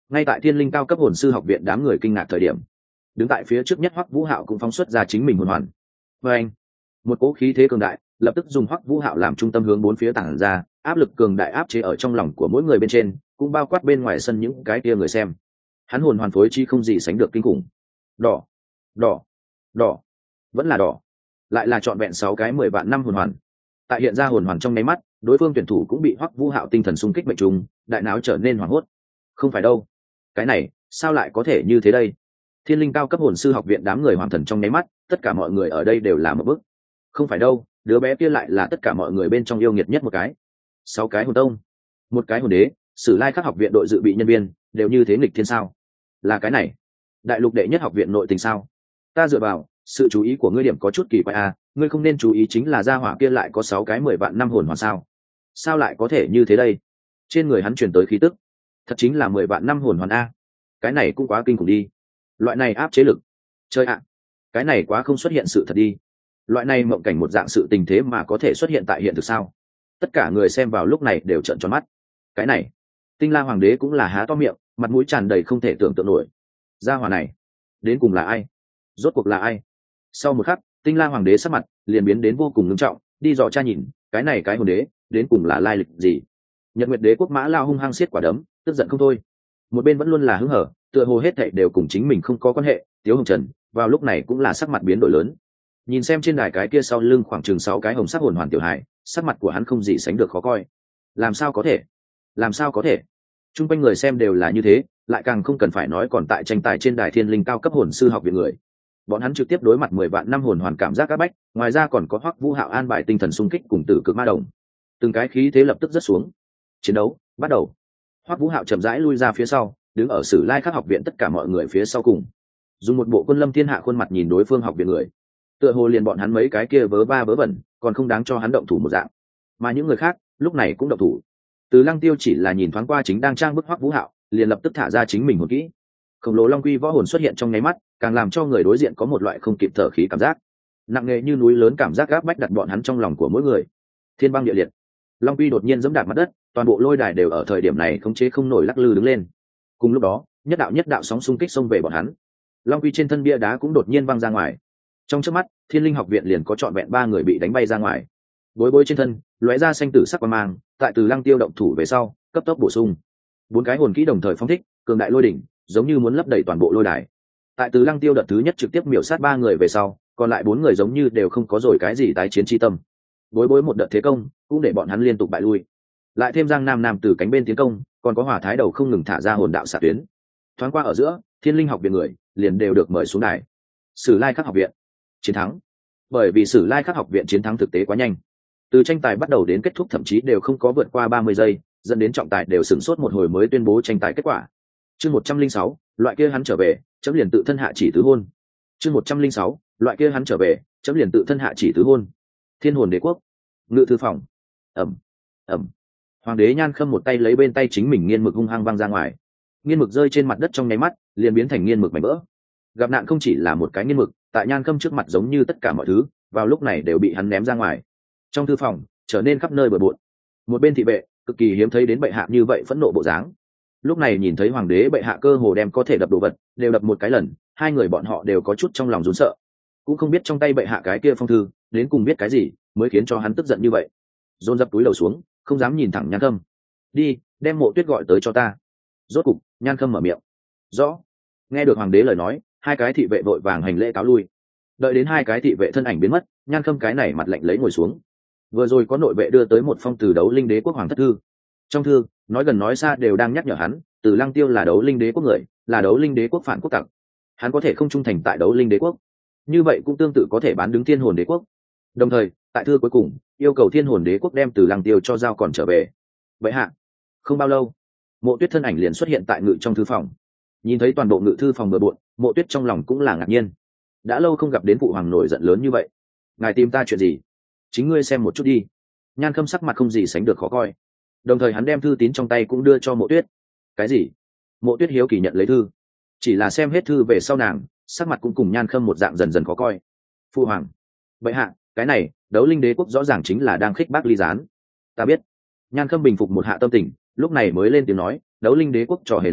ngay tại thiên linh cao cấp hồn sư học viện đám người kinh ngạc thời điểm, đứng tại phía trước nhất Hoắc Vũ Hạo cũng phóng xuất ra chính mình hồn hoàn. Và anh, một cỗ khí thế cường đại lập tức dùng Hoắc Vũ Hạo làm trung tâm hướng bốn phía tản ra, áp lực cường đại áp chế ở trong lòng của mỗi người bên trên, cũng bao quát bên ngoài sân những cái kia người xem. Hắn hồn hoàn phối chi không gì sánh được kinh khủng. Đỏ, đỏ, đỏ, vẫn là đỏ, lại là trọn vẹn sáu cái mười vạn năm hồn hoàn. Tại hiện ra hồn hoàn trong nháy mắt, đối phương tuyển thủ cũng bị Hoắc Vũ Hạo tinh thần xung kích mệnh trùng, đại não trở nên hoảng hốt. Không phải đâu, cái này sao lại có thể như thế đây? Thiên linh cao cấp hồn sư học viện đám người hoàng thần trong nháy mắt, tất cả mọi người ở đây đều là một bức. Không phải đâu, đứa bé kia lại là tất cả mọi người bên trong yêu nghiệt nhất một cái. Sáu cái hồn tông, một cái hồn đế, Sử Lai Khắc học viện đội dự bị nhân viên đều như thế nghịch thiên sao? Là cái này, đại lục đệ nhất học viện nội tình sao? Ta dựa vào, sự chú ý của ngươi điểm có chút kỳ quái à, ngươi không nên chú ý chính là gia hỏa kia lại có sáu cái mười vạn năm hồn hoàn sao? Sao lại có thể như thế đây? Trên người hắn truyền tới khí tức, thật chính là mười vạn năm hồn hoàn a. Cái này cũng quá kinh khủng đi. Loại này áp chế lực, chơi ạ, cái này quá không xuất hiện sự thật đi. Loại này mộng cảnh một dạng sự tình thế mà có thể xuất hiện tại hiện thực sao? Tất cả người xem vào lúc này đều trợn tròn mắt. Cái này, Tinh La Hoàng đế cũng là há to miệng, mặt mũi tràn đầy không thể tưởng tượng nổi. Gia hỏa này, đến cùng là ai? Rốt cuộc là ai? Sau một khắc, Tinh La Hoàng đế sắc mặt liền biến đến vô cùng nghiêm trọng, đi dò tra nhìn, cái này cái hồn đế, đến cùng là lai lịch gì? Nhật Nguyệt Đế quốc Mã Lao hung hăng siết quả đấm, tức giận không thôi. Một bên vẫn luôn là hứng hở, tựa hồ hết thảy đều cùng chính mình không có quan hệ, Tiếu Hồng Trần, vào lúc này cũng là sắc mặt biến đổi lớn. Nhìn xem trên đài cái kia sau lưng khoảng chừng sáu cái hồng sắc hồn hoàn tiểu hải, sắc mặt của hắn không gì sánh được khó coi. Làm sao có thể? Làm sao có thể? Trung quanh người xem đều là như thế, lại càng không cần phải nói còn tại tranh tài trên đài thiên linh cao cấp hồn sư học viện người. Bọn hắn trực tiếp đối mặt mười vạn năm hồn hoàn cảm giác các bách, ngoài ra còn có Hoắc Vũ Hạo an bài tinh thần xung kích cùng tử cực ma đồng. Từng cái khí thế lập tức rất xuống. Chiến đấu bắt đầu. Hoắc Vũ Hạo chậm rãi lui ra phía sau, đứng ở Sử Lai Khắc học viện tất cả mọi người phía sau cùng, dùng một bộ quân lâm thiên hạ khuôn mặt nhìn đối phương học viện người, tựa hồ liền bọn hắn mấy cái kia vớ ba vớ vẩn còn không đáng cho hắn động thủ một dạng. Mà những người khác lúc này cũng động thủ. Từ Lăng Tiêu chỉ là nhìn thoáng qua chính đang trang bức Hoắc Vũ Hạo, liền lập tức thả ra chính mình hồn kỹ. Khổng lồ long quy võ hồn xuất hiện trong nháy mắt, càng làm cho người đối diện có một loại không kịp thở khí cảm giác nặng nề như núi lớn, cảm giác gáp bách đặt bọn hắn trong lòng của mỗi người. Thiên băng địa liệt, long quy đột nhiên giẫm đạp mặt đất, toàn bộ lôi đài đều ở thời điểm này khống chế không nổi lắc lư đứng lên. Cùng lúc đó, nhất đạo nhất đạo sóng xung kích xông về bọn hắn. Long quy trên thân bia đá cũng đột nhiên văng ra ngoài. Trong chớp mắt, Thiên Linh học viện liền có trọn vẹn ba người bị đánh bay ra ngoài. Bối bối trên thân lóe ra xanh tử sắc quang mang, tại Từ Lăng Tiêu động thủ về sau, cấp tốc bổ sung. Bốn cái hồn kỹ đồng thời phóng thích, cường đại lôi đỉnh, giống như muốn lấp đầy toàn bộ lôi đài. Tại Từ Lăng Tiêu đợt thứ nhất trực tiếp miểu sát ba người về sau, còn lại bốn người giống như đều không có rồi cái gì tái chiến chi tâm. Bối bối một đợt thế công, cũng để bọn hắn liên tục bại lui. Lại thêm Giang Nam Nam từ cánh bên tiến công, còn có Hỏa Thái Đầu không ngừng thả ra hồn đạo xạ tuyến. Thoáng qua ở giữa, Thiên Linh học viện người liền đều được mời xuống đài. Sử Lai Khắc học viện chiến thắng. Bởi vì Sử Lai Khắc học viện chiến thắng thực tế quá nhanh, từ tranh tài bắt đầu đến kết thúc thậm chí đều không có vượt qua ba mươi giây, dẫn đến trọng tài đều sửng sốt một hồi mới tuyên bố tranh tài kết quả. Chương một trăm linh sáu, loại kia hắn trở về, chấm liền tự thân hạ chỉ tứ hôn. Chương một trăm linh sáu, loại kia hắn trở về, chấm liền tự thân hạ chỉ tứ hôn. Thiên Hồn Đế quốc, ngự thư phòng. Ầm, ầm. Hoàng đế Nhan Khâm một tay lấy bên tay chính mình nghiên mực hung hăng văng ra ngoài. Nghiên mực rơi trên mặt đất trong nháy mắt, liền biến thành nghiên mực mảnh vỡ. Gặp nạn không chỉ là một cái nghiên mực, tại Nhan Khâm trước mặt giống như tất cả mọi thứ, vào lúc này đều bị hắn ném ra ngoài. Trong thư phòng trở nên khắp nơi bừa bộn. Một bên thị vệ cực kỳ hiếm thấy đến bệ hạ như vậy phẫn nộ bộ dáng. Lúc này nhìn thấy hoàng đế bệ hạ cơ hồ đem có thể đập đồ vật đều đập một cái lần, hai người bọn họ đều có chút trong lòng run sợ, cũng không biết trong tay bệ hạ cái kia phong thư đến cùng biết cái gì mới khiến cho hắn tức giận như vậy. Dồn dập túi đầu xuống, không dám nhìn thẳng Nhan Khâm. Đi, đem Mộ Tuyết gọi tới cho ta. Rốt cục Nhan Khâm mở miệng. Rõ. Nghe được hoàng đế lời nói, hai cái thị vệ vội vàng hành lễ cáo lui. Đợi đến hai cái thị vệ thân ảnh biến mất, Nhan Khâm cái này mặt lạnh lấy ngồi xuống. Vừa rồi có nội vệ đưa tới một phong từ Đấu Linh Đế quốc hoàng thất thư. Trong thư nói gần nói xa đều đang nhắc nhở hắn, Từ Lăng Tiêu là Đấu Linh Đế quốc người, là Đấu Linh Đế quốc phản quốc tặc. Hắn có thể không trung thành tại Đấu Linh Đế quốc, như vậy cũng tương tự có thể bán đứng Thiên Hồn Đế quốc. Đồng thời tại thư cuối cùng yêu cầu Thiên Hồn Đế quốc đem Từ Lăng Tiêu cho giao còn trở về. Vậy hạ. Không bao lâu, Mộ Tuyết thân ảnh liền xuất hiện tại ngự trong thư phòng. Nhìn thấy toàn bộ ngự thư phòng bừa bộn, Mộ Tuyết trong lòng cũng là ngạc nhiên. Đã lâu không gặp đến phụ hoàng nổi giận lớn như vậy, ngài tìm ta chuyện gì? Chính ngươi xem một chút đi. Nhan Khâm sắc mặt không gì sánh được khó coi, đồng thời hắn đem thư tín trong tay cũng đưa cho Mộ Tuyết. Cái gì? Mộ Tuyết hiếu kỳ nhận lấy thư, chỉ là xem hết thư về sau nàng sắc mặt cũng cùng Nhan Khâm một dạng dần dần khó coi. Phụ hoàng, vậy hạ, cái này Đấu Linh Đế quốc rõ ràng chính là đang khích bác ly gián. Ta biết. Nhan Khâm bình phục một hạ tâm tình, lúc này mới lên tiếng nói, Đấu Linh Đế quốc trò hề này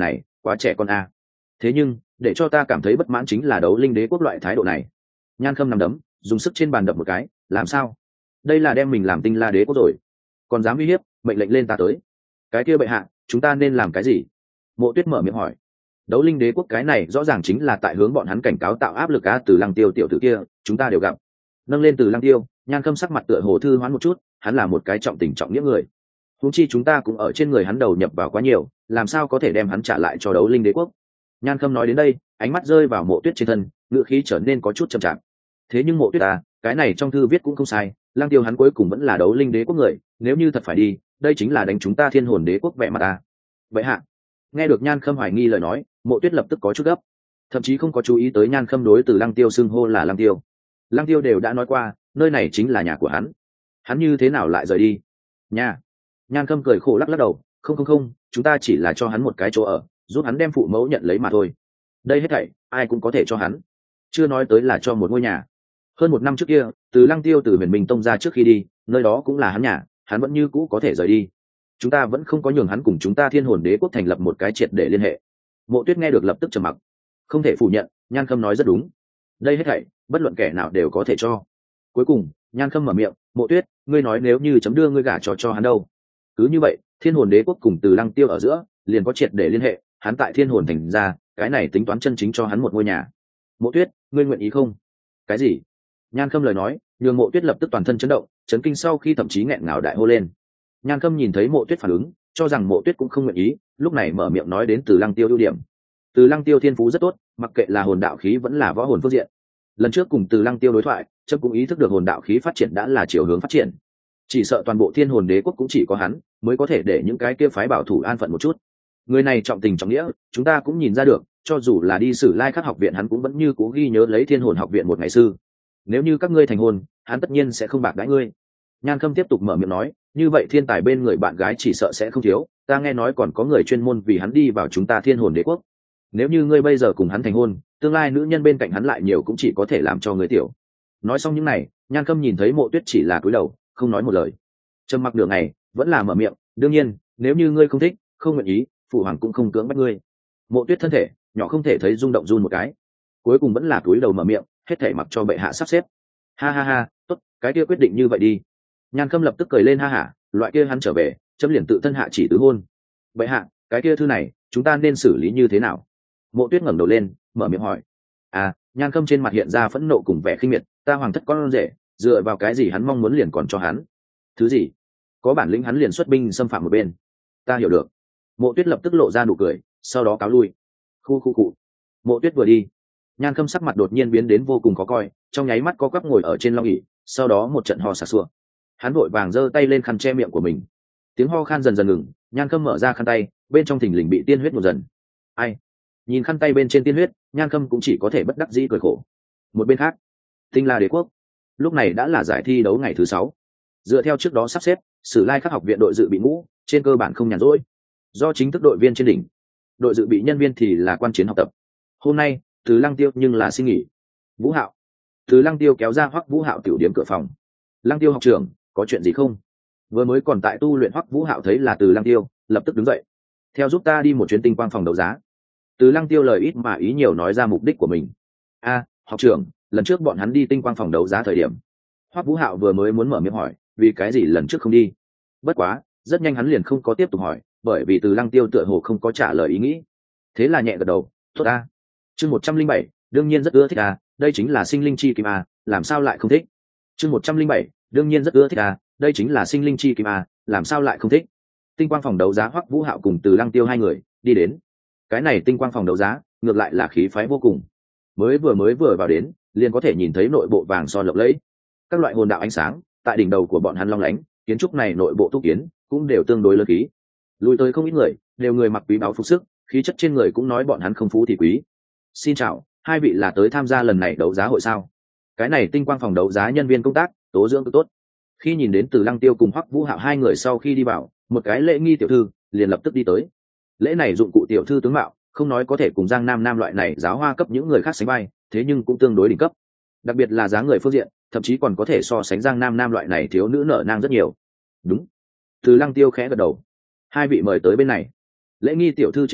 quá trẻ con a. Thế nhưng để cho ta cảm thấy bất mãn chính là đấu linh đế quốc loại thái độ này. Nhan Khâm nằm đấm dùng sức trên bàn đập một cái. Làm sao? Đây là đem mình làm tinh la đế quốc rồi, còn dám uy hiếp, mệnh lệnh lên ta tới. Cái kia bệ hạ, chúng ta nên làm cái gì? Mộ Tuyết mở miệng hỏi. Đấu linh đế quốc cái này rõ ràng chính là tại hướng bọn hắn cảnh cáo tạo áp lực á. Từ Lăng Tiêu tiểu tử kia chúng ta đều gặp. Nâng lên Từ Lăng Tiêu, Nhan Khâm sắc mặt tựa hồ thư hoán một chút. Hắn là một cái trọng tình trọng nghĩa người, huống chi chúng ta cũng ở trên người hắn đầu nhập vào quá nhiều, làm sao có thể đem hắn trả lại cho đấu linh đế quốc. Nhan Khâm nói đến đây, ánh mắt rơi vào Mộ Tuyết trên thân, ngựa khí trở nên có chút trầm trọng. Thế nhưng Mộ Tuyết à, cái này trong thư viết cũng không sai, Lăng Tiêu hắn cuối cùng vẫn là đấu linh đế quốc người, nếu như thật phải đi, đây chính là đánh chúng ta thiên hồn đế quốc vẻ mặt à. Vậy hạ, nghe được Nhan Khâm hoài nghi lời nói, Mộ Tuyết lập tức có chút gấp, thậm chí không có chú ý tới Nhan Khâm đối từ Lăng Tiêu xưng hô là Lăng Tiêu. Lăng Tiêu đều đã nói qua, nơi này chính là nhà của hắn, hắn như thế nào lại rời đi? Nhà? Nhan Khâm cười khổ lắc lắc đầu, không không không, chúng ta chỉ là cho hắn một cái chỗ ở, giúp hắn đem phụ mẫu nhận lấy mà thôi. Đây hết thảy ai cũng có thể cho hắn, chưa nói tới là cho một ngôi nhà. Hơn một năm trước kia, từ Lăng Tiêu từ Huyền Minh Tông ra trước khi đi, nơi đó cũng là hắn nhà, hắn vẫn như cũ có thể rời đi. Chúng ta vẫn không có nhường hắn cùng chúng ta Thiên Hồn Đế quốc thành lập một cái triệt để liên hệ. Mộ Tuyết nghe được lập tức trầm mặc, không thể phủ nhận, Nhan Khâm nói rất đúng. Đây hết thảy, bất luận kẻ nào đều có thể cho. Cuối cùng, Nhan Khâm mở miệng, Mộ Tuyết, ngươi nói nếu như chấm đưa ngươi gả cho cho hắn đâu? Cứ như vậy, Thiên Hồn Đế quốc cùng Từ Lăng Tiêu ở giữa liền có triệt để liên hệ, hắn tại Thiên Hồn thành ra, cái này tính toán chân chính cho hắn một ngôi nhà. Mộ Tuyết, ngươi nguyện ý không? Cái gì? Nhan Khâm lời nói nhường Mộ Tuyết lập tức toàn thân chấn động, chấn kinh sau khi thậm chí nghẹn ngào đại hô lên. Nhan Khâm nhìn thấy Mộ Tuyết phản ứng, cho rằng Mộ Tuyết cũng không nguyện ý, lúc này mở miệng nói đến Từ Lăng Tiêu ưu điểm. Từ Lăng Tiêu thiên phú rất tốt, mặc kệ là hồn đạo khí vẫn là võ hồn phương diện. Lần trước cùng Từ Lăng Tiêu đối thoại, chấm cũng ý thức được hồn đạo khí phát triển đã là chiều hướng phát triển. Chỉ sợ toàn bộ Thiên Hồn Đế quốc cũng chỉ có hắn mới có thể để những cái kia phái bảo thủ an phận một chút. Người này trọng tình trọng nghĩa, chúng ta cũng nhìn ra được, cho dù là đi Sử Lai Khắc học viện hắn cũng vẫn như cố ghi nhớ lấy Thiên Hồn học viện một ngày sư. Nếu như các ngươi thành hôn, hắn tất nhiên sẽ không bạc đãi ngươi. Nhan Khâm tiếp tục mở miệng nói, như vậy thiên tài bên người bạn gái chỉ sợ sẽ không thiếu, ta nghe nói còn có người chuyên môn vì hắn đi vào chúng ta Thiên Hồn Đế quốc. Nếu như ngươi bây giờ cùng hắn thành hôn, tương lai nữ nhân bên cạnh hắn lại nhiều cũng chỉ có thể làm cho người tiểu. Nói xong những này, Nhan Khâm nhìn thấy Mộ Tuyết chỉ là cúi đầu, không nói một lời. Trầm mặc nửa ngày, vẫn là mở miệng, đương nhiên, nếu như ngươi không thích, không nguyện ý, phụ hoàng cũng không cưỡng bắt ngươi. Mộ Tuyết thân thể nhỏ không thể thấy rung động run một cái, cuối cùng vẫn là cúi đầu mở miệng, hết thể mặc cho bệ hạ sắp xếp. Ha ha ha, tốt, cái kia quyết định như vậy đi. Nhan Khâm lập tức cười lên ha hả, loại kia hắn trở về, chấm liền tự thân hạ chỉ tứ hôn. Bệ hạ, cái kia thư này, chúng ta nên xử lý như thế nào? Mộ Tuyết ngẩng đầu lên, mở miệng hỏi. À, Nhan Khâm trên mặt hiện ra phẫn nộ cùng vẻ khinh miệt, ta hoàng thất con rể, dựa vào cái gì hắn mong muốn liền còn cho hắn? Thứ gì? Có bản lĩnh hắn liền xuất binh xâm phạm một bên. Ta hiểu được. Mộ Tuyết lập tức lộ ra nụ cười, sau đó cáo lui. Khu khu cụ. Mộ Tuyết vừa đi, Nhan Khâm sắc mặt đột nhiên biến đến vô cùng khó coi, trong nháy mắt có quắp ngồi ở trên long ỷ, sau đó một trận ho sặc sụa. Hắn vội vàng giơ tay lên khăn che miệng của mình. Tiếng ho khan dần dần ngừng, Nhan Khâm mở ra khăn tay, bên trong thình lình bị tiên huyết một dần. Ai? Nhìn khăn tay bên trên tiên huyết, Nhan Khâm cũng chỉ có thể bất đắc dĩ cười khổ. Một bên khác, Tinh La Đế quốc, lúc này đã là giải thi đấu ngày thứ sáu. Dựa theo trước đó sắp xếp, Sử Lai Khắc học viện đội dự bị ngũ, trên cơ bản không nhàn rỗi. Do chính thức đội viên trên đỉnh, đội dự bị nhân viên thì là quan chiến học tập. Hôm nay, Từ Lăng Tiêu nhưng là xin nghỉ. Vũ Hạo. Từ Lăng Tiêu kéo ra Hoắc Vũ Hạo tiểu điểm cửa phòng. Lăng Tiêu học trưởng, có chuyện gì không? Vừa mới còn tại tu luyện Hoắc Vũ Hạo thấy là Từ Lăng Tiêu, lập tức đứng dậy. Theo giúp ta đi một chuyến tinh quang phòng đấu giá. Từ Lăng Tiêu lời ít mà ý nhiều nói ra mục đích của mình. A, học trưởng, lần trước bọn hắn đi tinh quang phòng đấu giá thời điểm, Hoắc Vũ Hạo vừa mới muốn mở miệng hỏi, vì cái gì lần trước không đi? Bất quá, rất nhanh hắn liền không có tiếp tục hỏi, bởi vì Từ Lăng Tiêu tựa hồ không có trả lời ý nghĩ. Thế là nhẹ gật đầu, tốt a. Chương một trăm linh bảy, đương nhiên rất ưa thích a, đây chính là sinh linh chi kim a, làm sao lại không thích? Chương một trăm linh bảy, đương nhiên rất ưa thích a, đây chính là sinh linh chi kim a, làm sao lại không thích? Tinh quang phòng đấu giá Hoắc Vũ Hạo cùng Từ Lăng Tiêu hai người đi đến. Cái này tinh quang phòng đấu giá, ngược lại là khí phái vô cùng. Mới vừa mới vừa vào đến, liền có thể nhìn thấy nội bộ vàng son lộng lẫy. Các loại hồn đạo ánh sáng, tại đỉnh đầu của bọn hắn long lánh, kiến trúc này nội bộ tu kiến cũng đều tương đối lớn khí. Lùi tới không ít người, đều người mặc quý báu phục sức, khí chất trên người cũng nói bọn hắn không phú thì quý. Xin chào, hai vị là tới tham gia lần này đấu giá hội sao? Cái này tinh quang phòng đấu giá nhân viên công tác, tố dưỡng cực tốt. Khi nhìn đến Từ Lăng Tiêu cùng Hoắc Vũ Hạo hai người sau khi đi vào, một cái lễ nghi tiểu thư liền lập tức đi tới. Lễ này dụng cụ tiểu thư tướng mạo, không nói có thể cùng Giang Nam Nam loại này giáo hoa cấp những người khác sánh vai, thế nhưng cũng tương đối đỉnh cấp. Đặc biệt là dáng người phương diện, thậm chí còn có thể so sánh Giang Nam Nam loại này thiếu nữ nở nang rất nhiều. Đúng. Từ Lăng Tiêu khẽ gật đầu. Hai vị mời tới bên này. Lễ nghi tiểu thư trên mặt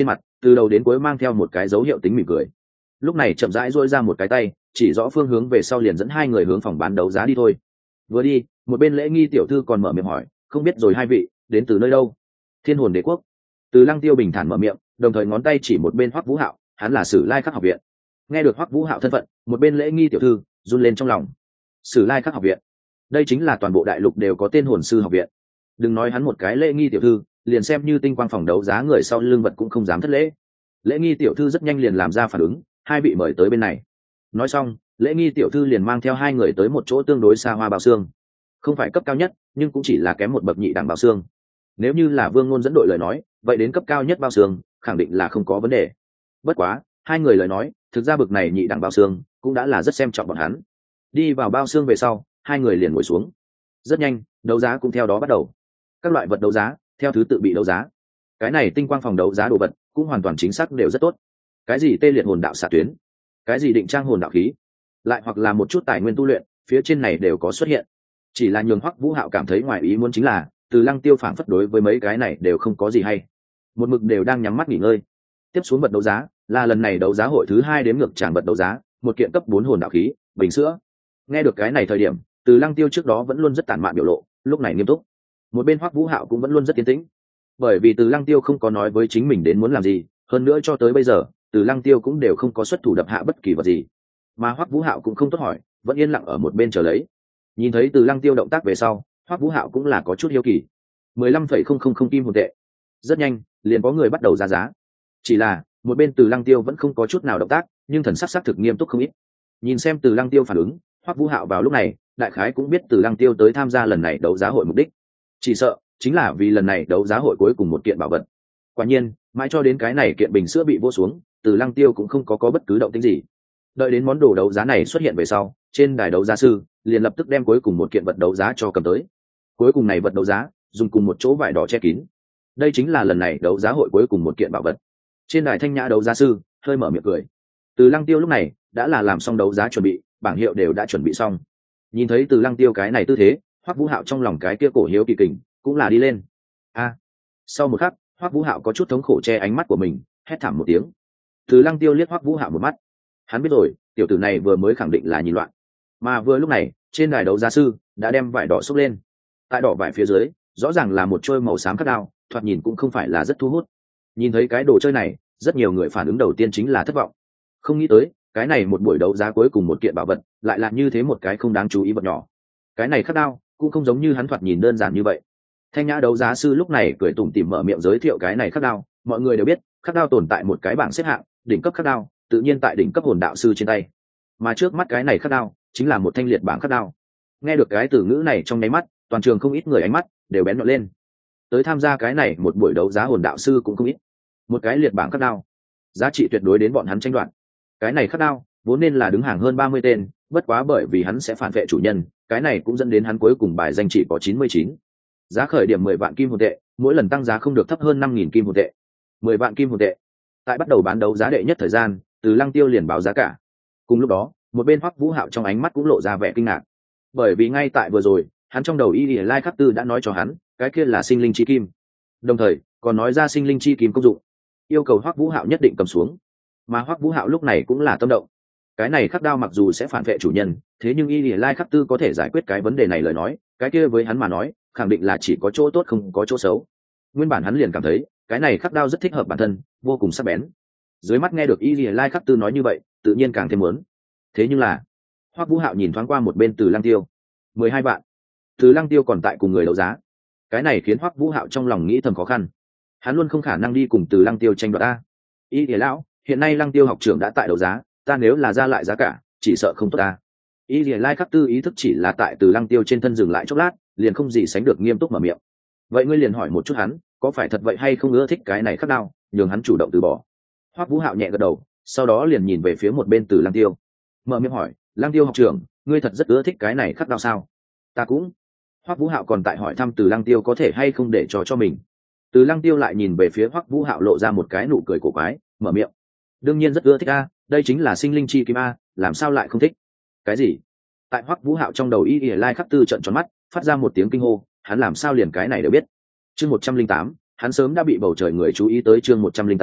từ đầu đến cuối mang theo một cái dấu hiệu tính mỉm cười. Lúc này chậm rãi duỗi ra một cái tay, chỉ rõ phương hướng về sau liền dẫn hai người hướng phòng bán đấu giá đi thôi. Vừa đi, một bên lễ nghi tiểu thư còn mở miệng hỏi, không biết rồi hai vị đến từ nơi đâu? Thiên Hồn Đế Quốc. Từ Lăng Tiêu bình thản mở miệng, đồng thời ngón tay chỉ một bên Hoắc Vũ Hạo, hắn là Sử Lai Khắc học viện. Nghe được Hoắc Vũ Hạo thân phận, một bên lễ nghi tiểu thư run lên trong lòng. Sử Lai Khắc học viện, đây chính là toàn bộ đại lục đều có tên hồn sư học viện. Đừng nói hắn một cái lễ nghi tiểu thư, liền xem như tinh quang phòng đấu giá người sau lưng vật cũng không dám thất lễ. Lễ nghi tiểu thư rất nhanh liền làm ra phản ứng, hai vị mời tới bên này. Nói xong, lễ nghi tiểu thư liền mang theo hai người tới một chỗ tương đối xa hoa bao xương. Không phải cấp cao nhất, nhưng cũng chỉ là kém một bậc nhị đẳng bao xương. Nếu như là Vương Ngôn dẫn đội lời nói, vậy đến cấp cao nhất bao xương, khẳng định là không có vấn đề. Bất quá, hai người lời nói, thực ra bậc này nhị đẳng bao xương cũng đã là rất xem trọng bọn hắn. Đi vào bao xương về sau, hai người liền ngồi xuống. Rất nhanh, đấu giá cũng theo đó bắt đầu. Các loại vật đấu giá theo thứ tự bị đấu giá. Cái này tinh quang phòng đấu giá đồ vật cũng hoàn toàn chính xác đều rất tốt. Cái gì tê liệt hồn đạo xạ tuyến, cái gì định trang hồn đạo khí, lại hoặc là một chút tài nguyên tu luyện, phía trên này đều có xuất hiện. Chỉ là nhường Hoắc Vũ Hạo cảm thấy ngoài ý muốn chính là, Từ Lăng Tiêu phảng phất đối với mấy cái này đều không có gì hay, một mực đều đang nhắm mắt nghỉ ngơi. Tiếp xuống vật đấu giá là lần này đấu giá hội thứ hai đếm ngược tràn vật đấu giá, một kiện cấp bốn hồn đạo khí, bình sữa. Nghe được cái này thời điểm, Từ Lăng Tiêu trước đó vẫn luôn rất tản mạn biểu lộ, lúc này nghiêm túc. Một bên Hoắc Vũ Hạo cũng vẫn luôn rất tiến tĩnh, bởi vì Từ Lăng Tiêu không có nói với chính mình đến muốn làm gì, hơn nữa cho tới bây giờ, Từ Lăng Tiêu cũng đều không có xuất thủ đập hạ bất kỳ vật gì. Mà Hoắc Vũ Hạo cũng không tốt hỏi, vẫn yên lặng ở một bên chờ lấy. Nhìn thấy Từ Lăng Tiêu động tác về sau, Hoắc Vũ Hạo cũng là có chút hiếu kỳ. mười lăm phẩy không không không kim hồn tệ. Rất nhanh, liền có người bắt đầu ra giá. Chỉ là, một bên Từ Lăng Tiêu vẫn không có chút nào động tác, nhưng thần sắc sắc thực nghiêm túc không ít. Nhìn xem Từ Lăng Tiêu phản ứng, Hoắc Vũ Hạo vào lúc này, đại khái cũng biết Từ Lăng Tiêu tới tham gia lần này đấu giá hội mục đích. Chỉ sợ chính là vì lần này đấu giá hội cuối cùng một kiện bảo vật. Quả nhiên, mãi cho đến cái này kiện bình sữa bị vô xuống, Từ Lăng Tiêu cũng không có có bất cứ động tĩnh gì. Đợi đến món đồ đấu giá này xuất hiện về sau, trên đài đấu giá sư liền lập tức đem cuối cùng một kiện vật đấu giá cho cầm tới. Cuối cùng này vật đấu giá dùng cùng một chỗ vải đỏ che kín. Đây chính là lần này đấu giá hội cuối cùng một kiện bảo vật. Trên đài thanh nhã đấu giá sư hơi mở miệng cười. Từ Lăng Tiêu lúc này đã là làm xong đấu giá chuẩn bị, bảng hiệu đều đã chuẩn bị xong. Nhìn thấy Từ Lăng Tiêu cái này tư thế, Hoắc Vũ Hạo trong lòng cái kia cổ hiếu kỳ kình cũng là đi lên. A. Sau một khắc, Hoắc Vũ Hạo có chút thống khổ che ánh mắt của mình, hét thảm một tiếng. Từ Lăng Tiêu liếc Hoắc Vũ Hạo một mắt. Hắn biết rồi, tiểu tử này vừa mới khẳng định là nhìn loạn. Mà vừa lúc này, trên đài đấu giá sư đã đem vải đỏ xốc lên. Tại đỏ vải phía dưới, rõ ràng là một trôi màu xám khắc đao, thoạt nhìn cũng không phải là rất thu hút. Nhìn thấy cái đồ chơi này, rất nhiều người phản ứng đầu tiên chính là thất vọng. Không nghĩ tới, cái này một buổi đấu giá cuối cùng một kiện bảo vật, lại là như thế một cái không đáng chú ý vật nhỏ. Cái này khắc đao, cũng không giống như hắn thoạt nhìn đơn giản như vậy. Thanh nhã đấu giá sư lúc này cười tủm tỉm mở miệng giới thiệu cái này khắc đao, mọi người đều biết, khắc đao tồn tại một cái bảng xếp hạng, đỉnh cấp khắc đao, tự nhiên tại đỉnh cấp hồn đạo sư trên tay. Mà trước mắt cái này khắc đao, chính là một thanh liệt bảng khắc đao. Nghe được cái từ ngữ này trong nháy mắt, toàn trường không ít người ánh mắt đều bén nhọn lên. Tới tham gia cái này một buổi đấu giá hồn đạo sư cũng không ít. Một cái liệt bảng khắc đao, giá trị tuyệt đối đến bọn hắn tranh đoạt. Cái này khắc đao, vốn nên là đứng hàng hơn ba mươi tên, bất quá bởi vì hắn sẽ phản vệ chủ nhân, cái này cũng dẫn đến hắn cuối cùng bài danh chỉ có chín mươi chín. Giá khởi điểm mười vạn kim hồn tệ, mỗi lần tăng giá không được thấp hơn năm nghìn kim hồn tệ. mười vạn kim hồn tệ. Tại bắt đầu bán đấu giá đệ nhất thời gian, Từ Lăng Tiêu liền báo giá cả. Cùng lúc đó, một bên Hoắc Vũ Hạo trong ánh mắt cũng lộ ra vẻ kinh ngạc. Bởi vì ngay tại vừa rồi, hắn trong đầu Y Lai Khắc Tư đã nói cho hắn, cái kia là sinh linh chi kim. Đồng thời, còn nói ra sinh linh chi kim công dụng, yêu cầu Hoắc Vũ Hạo nhất định cầm xuống. Mà Hoắc Vũ Hạo lúc này cũng là tâm động. Cái này khắc đao mặc dù sẽ phản vệ chủ nhân, thế nhưng Y Lai Khắc Tư có thể giải quyết cái vấn đề này lời nói, cái kia với hắn mà nói, khẳng định là chỉ có chỗ tốt không có chỗ xấu. Nguyên bản hắn liền cảm thấy, cái này khắc đao rất thích hợp bản thân, vô cùng sắc bén. Dưới mắt nghe được Y Lai Khắc Tư nói như vậy, tự nhiên càng thêm muốn. Thế nhưng là, Hoắc Vũ Hạo nhìn thoáng qua một bên Từ Lăng Tiêu, mười hai vạn. Từ Lăng Tiêu còn tại cùng người đấu giá. Cái này khiến Hoắc Vũ Hạo trong lòng nghĩ thầm khó khăn. Hắn luôn không khả năng đi cùng Từ Lăng Tiêu tranh đoạt a. Y Lìa lão, hiện nay Lăng Tiêu học trưởng đã tại đấu giá, ta nếu là ra lại giá cả, chỉ sợ không tốt ta. Y Lìa Lai Khắc Tư ý thức chỉ là tại Từ Lăng Tiêu trên thân dừng lại chốc lát, liền không gì sánh được nghiêm túc mở miệng. Vậy ngươi liền hỏi một chút hắn, có phải thật vậy hay không ưa thích cái này khắc đao, nhường hắn chủ động từ bỏ. Hoắc Vũ Hạo nhẹ gật đầu, sau đó liền nhìn về phía một bên Từ Lăng Tiêu, mở miệng hỏi, Lăng Tiêu học trưởng, ngươi thật rất ưa thích cái này khắc đao sao? Ta cũng. Hoắc Vũ Hạo còn tại hỏi thăm Từ Lăng Tiêu có thể hay không để cho cho mình. Từ Lăng Tiêu lại nhìn về phía Hoắc Vũ Hạo lộ ra một cái nụ cười cổ quái, mở miệng, đương nhiên rất ưa thích a, đây chính là sinh linh chi kim a, làm sao lại không thích? Cái gì? Tại Hoắc Vũ Hạo trong đầu Y Lai Khắc Tư trợn tròn mắt, phát ra một tiếng kinh hô, hắn làm sao liền cái này đều biết? Chương một trăm linh tám, hắn sớm đã bị bầu trời người chú ý tới chương một trăm linh tám,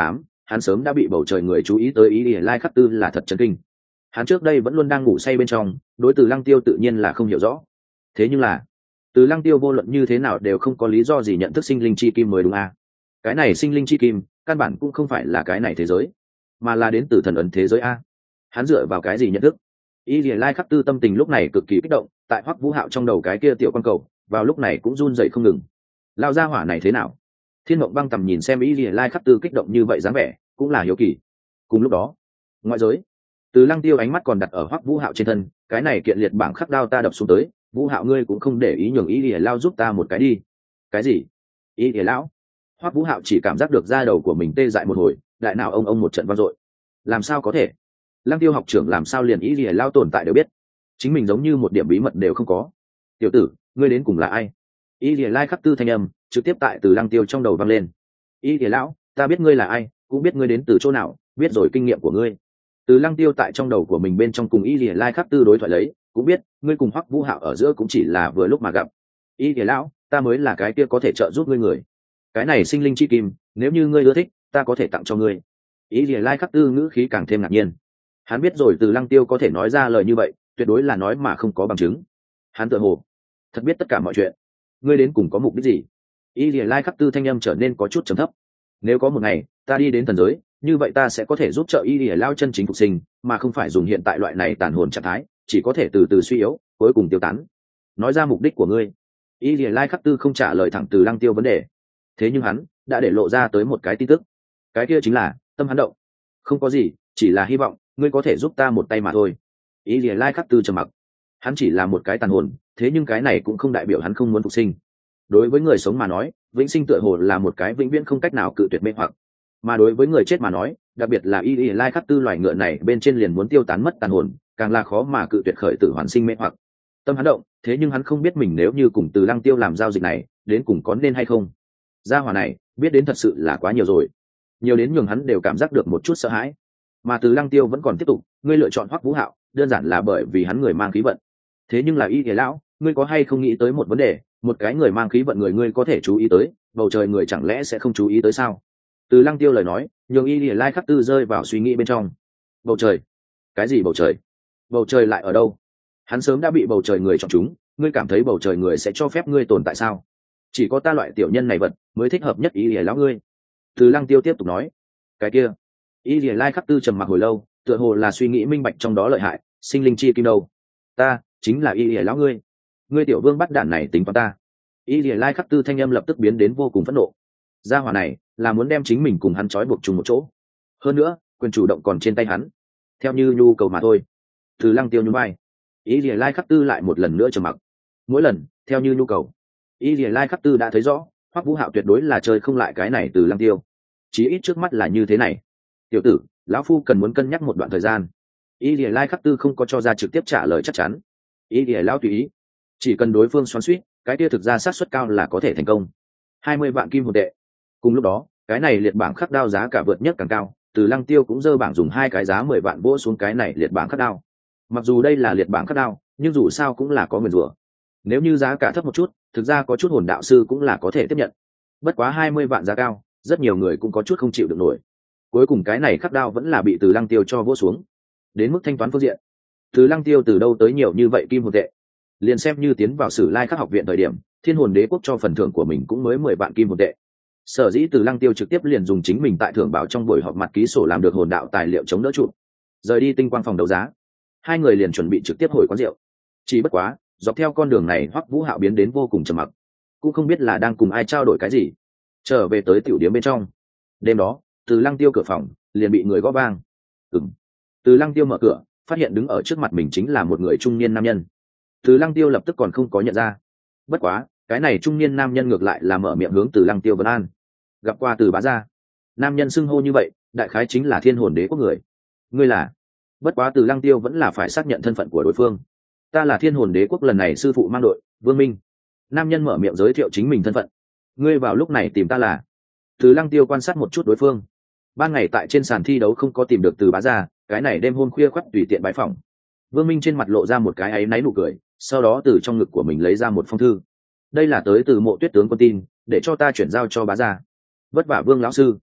hắn sớm đã bị bầu trời người chú ý tới ý ỉa lai khắc tư là thật chấn kinh. Hắn trước đây vẫn luôn đang ngủ say bên trong, đối từ lăng tiêu tự nhiên là không hiểu rõ. Thế nhưng là từ lăng tiêu vô luận như thế nào đều không có lý do gì nhận thức sinh linh chi kim mới đúng à. Cái này sinh linh chi kim căn bản cũng không phải là cái này thế giới, mà là đến từ thần ấn thế giới a. Hắn dựa vào cái gì nhận thức? Y Lìa Lai Khắc Tư tâm tình lúc này cực kỳ kích động, tại Hoắc Vũ Hạo trong đầu cái kia tiểu quan cầu, vào lúc này cũng run rẩy không ngừng. Lao ra hỏa này thế nào? Thiên Mộng Băng tầm nhìn xem Y Lìa Lai Khắc Tư kích động như vậy dáng vẻ, cũng là hiếu kỳ. Cùng lúc đó, ngoại giới, Từ Lăng Tiêu ánh mắt còn đặt ở Hoắc Vũ Hạo trên thân, cái này kiện liệt bảng khắc đao ta đập xuống tới, Vũ Hạo ngươi cũng không để ý nhường Y Lìa Lao giúp ta một cái đi. Cái gì? Y Lìa lão? Hoắc Vũ Hạo chỉ cảm giác được da đầu của mình tê dại một hồi, đại não ông ông một trận vang dội. Làm sao có thể? Lăng Tiêu học trưởng làm sao liền ý gì lao tồn tại đều biết, chính mình giống như một điểm bí mật đều không có. Tiểu tử, ngươi đến cùng là ai? Ý gì lai khắc tư thanh âm trực tiếp tại từ Lăng Tiêu trong đầu vang lên. Ý gì lão, ta biết ngươi là ai, cũng biết ngươi đến từ chỗ nào, biết rồi kinh nghiệm của ngươi. Từ Lăng Tiêu tại trong đầu của mình bên trong cùng Ý gì lai khắc tư đối thoại lấy, cũng biết ngươi cùng Hoắc Vũ Hạo ở giữa cũng chỉ là vừa lúc mà gặp. Ý gì lão, ta mới là cái kia có thể trợ giúp ngươi người. Cái này sinh linh chi kim, nếu như ngươi ưa thích, ta có thể tặng cho ngươi. Ý gì lai khắc tư ngữ khí càng thêm ngạc nhiên. Hắn biết rồi từ Lăng Tiêu có thể nói ra lời như vậy, tuyệt đối là nói mà không có bằng chứng. Hắn tự hồ thật biết tất cả mọi chuyện. Ngươi đến cùng có mục đích gì? Ý gì lai khắc tư thanh âm trở nên có chút trầm thấp. Nếu có một ngày ta đi đến thần giới, như vậy ta sẽ có thể giúp trợ Ý gì lao chân chính phục sinh, mà không phải dùng hiện tại loại này tàn hồn trạng thái, chỉ có thể từ từ suy yếu, cuối cùng tiêu tán. Nói ra mục đích của ngươi. Ý gì lai khắc tư không trả lời thẳng từ Lăng Tiêu vấn đề. Thế nhưng hắn đã để lộ ra tới một cái tin tức, cái kia chính là tâm hắn động. Không có gì, chỉ là hy vọng ngươi có thể giúp ta một tay mà thôi. Ý Lìa Lai Khắc Tư trầm mặc. Hắn chỉ là một cái tàn hồn, thế nhưng cái này cũng không đại biểu hắn không muốn phục sinh. Đối với người sống mà nói, vĩnh sinh tựa hồ là một cái vĩnh viễn không cách nào cự tuyệt mê hoặc, mà đối với người chết mà nói, đặc biệt là Ý Lìa Lai Khắc Tư loài ngựa này bên trên liền muốn tiêu tán mất tàn hồn, càng là khó mà cự tuyệt khởi tử hoàn sinh mê hoặc. Tâm hắn động, thế nhưng hắn không biết mình nếu như cùng Từ Lăng Tiêu làm giao dịch này, đến cùng có nên hay không. Gia hỏa này biết đến thật sự là quá nhiều rồi, nhiều đến nhường hắn đều cảm giác được một chút sợ hãi. Mà Từ Lăng Tiêu vẫn còn tiếp tục, ngươi lựa chọn Hoắc Vũ Hạo đơn giản là bởi vì hắn người mang khí vận. Thế nhưng là Y Thế lão, ngươi có hay không nghĩ tới một vấn đề, một cái người mang khí vận người ngươi có thể chú ý tới, bầu trời người chẳng lẽ sẽ không chú ý tới sao? Từ Lăng Tiêu lời nói nhường Y Thế Lai Khắc Tư rơi vào suy nghĩ bên trong. Bầu trời? Cái gì bầu trời? Bầu trời lại ở đâu? Hắn sớm đã bị bầu trời người chọn chúng, ngươi cảm thấy bầu trời người sẽ cho phép ngươi tồn tại sao? Chỉ có ta loại tiểu nhân này vật mới thích hợp nhất Y Thế lão ngươi. Từ Lăng Tiêu tiếp tục nói. Cái kia? Y Lìa Lai Khắc Tư trầm mặc hồi lâu, tựa hồ là suy nghĩ minh bạch trong đó lợi hại, sinh linh chi kim đâu? Ta chính là Y Lìa lão ngươi. Ngươi tiểu vương bắt đản này tính toán ta. Y Lìa Lai Khắc Tư thanh âm lập tức biến đến vô cùng phẫn nộ. Gia hỏa này là muốn đem chính mình cùng hắn trói buộc chung một chỗ. Hơn nữa, quyền chủ động còn trên tay hắn. Theo như nhu cầu mà thôi. Từ Lăng Tiêu nhún vai. Y Lìa Lai Khắc Tư lại một lần nữa trầm mặc. Mỗi lần, theo như nhu cầu. Y Lìa Lai Khắc Tư đã thấy rõ, Hoắc Vũ Hạo tuyệt đối là chơi không lại cái này Từ Lăng Tiêu. Chí ít trước mắt là như thế này. Tiểu tử, lão phu cần muốn cân nhắc một đoạn thời gian. Y Lìa Lai Khắc Tư không có cho ra trực tiếp trả lời chắc chắn. Y Lìa lão tùy ý, chỉ cần đối phương xoắn xuýt, cái kia thực ra xác suất cao là có thể thành công. Hai mươi vạn kim hồn tệ. Cùng lúc đó, cái này liệt bảng khắc đao giá cả vượt nhất càng cao, Từ Lăng Tiêu cũng dơ bảng dùng hai cái giá mười vạn vỗ xuống cái này liệt bảng khắc đao. Mặc dù đây là liệt bảng khắc đao, nhưng dù sao cũng là có nguyền rủa. Nếu như giá cả thấp một chút, thực ra có chút hồn đạo sư cũng là có thể tiếp nhận. Bất quá hai mươi vạn giá cao, rất nhiều người cũng có chút không chịu được nổi. Cuối cùng cái này khắc đao vẫn là bị Từ Lăng Tiêu cho vỗ xuống. Đến mức thanh toán phương diện, Từ Lăng Tiêu từ đâu tới nhiều như vậy kim hồn tệ? Liền xem như tiến vào Sử Lai Khắc học viện thời điểm, Thiên Hồn Đế quốc cho phần thưởng của mình cũng mới mười vạn kim hồn tệ. Sở dĩ Từ Lăng Tiêu trực tiếp liền dùng chính mình tại thưởng bảo trong buổi họp mặt ký sổ làm được hồn đạo tài liệu chống đỡ trụ. Rời đi tinh quang phòng đấu giá, hai người liền chuẩn bị trực tiếp hồi quán rượu. Chỉ bất quá, dọc theo con đường này Hoắc Vũ Hạo biến đến vô cùng trầm mặc, cũng không biết là đang cùng ai trao đổi cái gì. Trở về tới tiểu điếm bên trong, đêm đó, Từ Lăng Tiêu cửa phòng liền bị người gõ vang. Ừm. Từ Lăng Tiêu mở cửa, phát hiện đứng ở trước mặt mình chính là một người trung niên nam nhân. Từ Lăng Tiêu lập tức còn không có nhận ra. Bất quá, cái này trung niên nam nhân ngược lại là mở miệng hướng Từ Lăng Tiêu vấn an. Gặp qua Từ bá gia. Nam nhân xưng hô như vậy, đại khái chính là Thiên Hồn Đế quốc người. Ngươi là? Bất quá Từ Lăng Tiêu vẫn là phải xác nhận thân phận của đối phương. Ta là Thiên Hồn Đế quốc lần này sư phụ mang đội, Vương Minh. Nam nhân mở miệng giới thiệu chính mình thân phận. Ngươi vào lúc này tìm ta là? Từ Lăng Tiêu quan sát một chút đối phương. Ban ngày tại trên sàn thi đấu không có tìm được Từ bá gia, cái này đêm hôm khuya khoắt tùy tiện bái phỏng. Vương Minh trên mặt lộ ra một cái áy náy nụ cười, sau đó từ trong ngực của mình lấy ra một phong thư. Đây là tới từ Mộ Tuyết tướng quân tin, để cho ta chuyển giao cho bá gia. Vất vả Vương lão sư.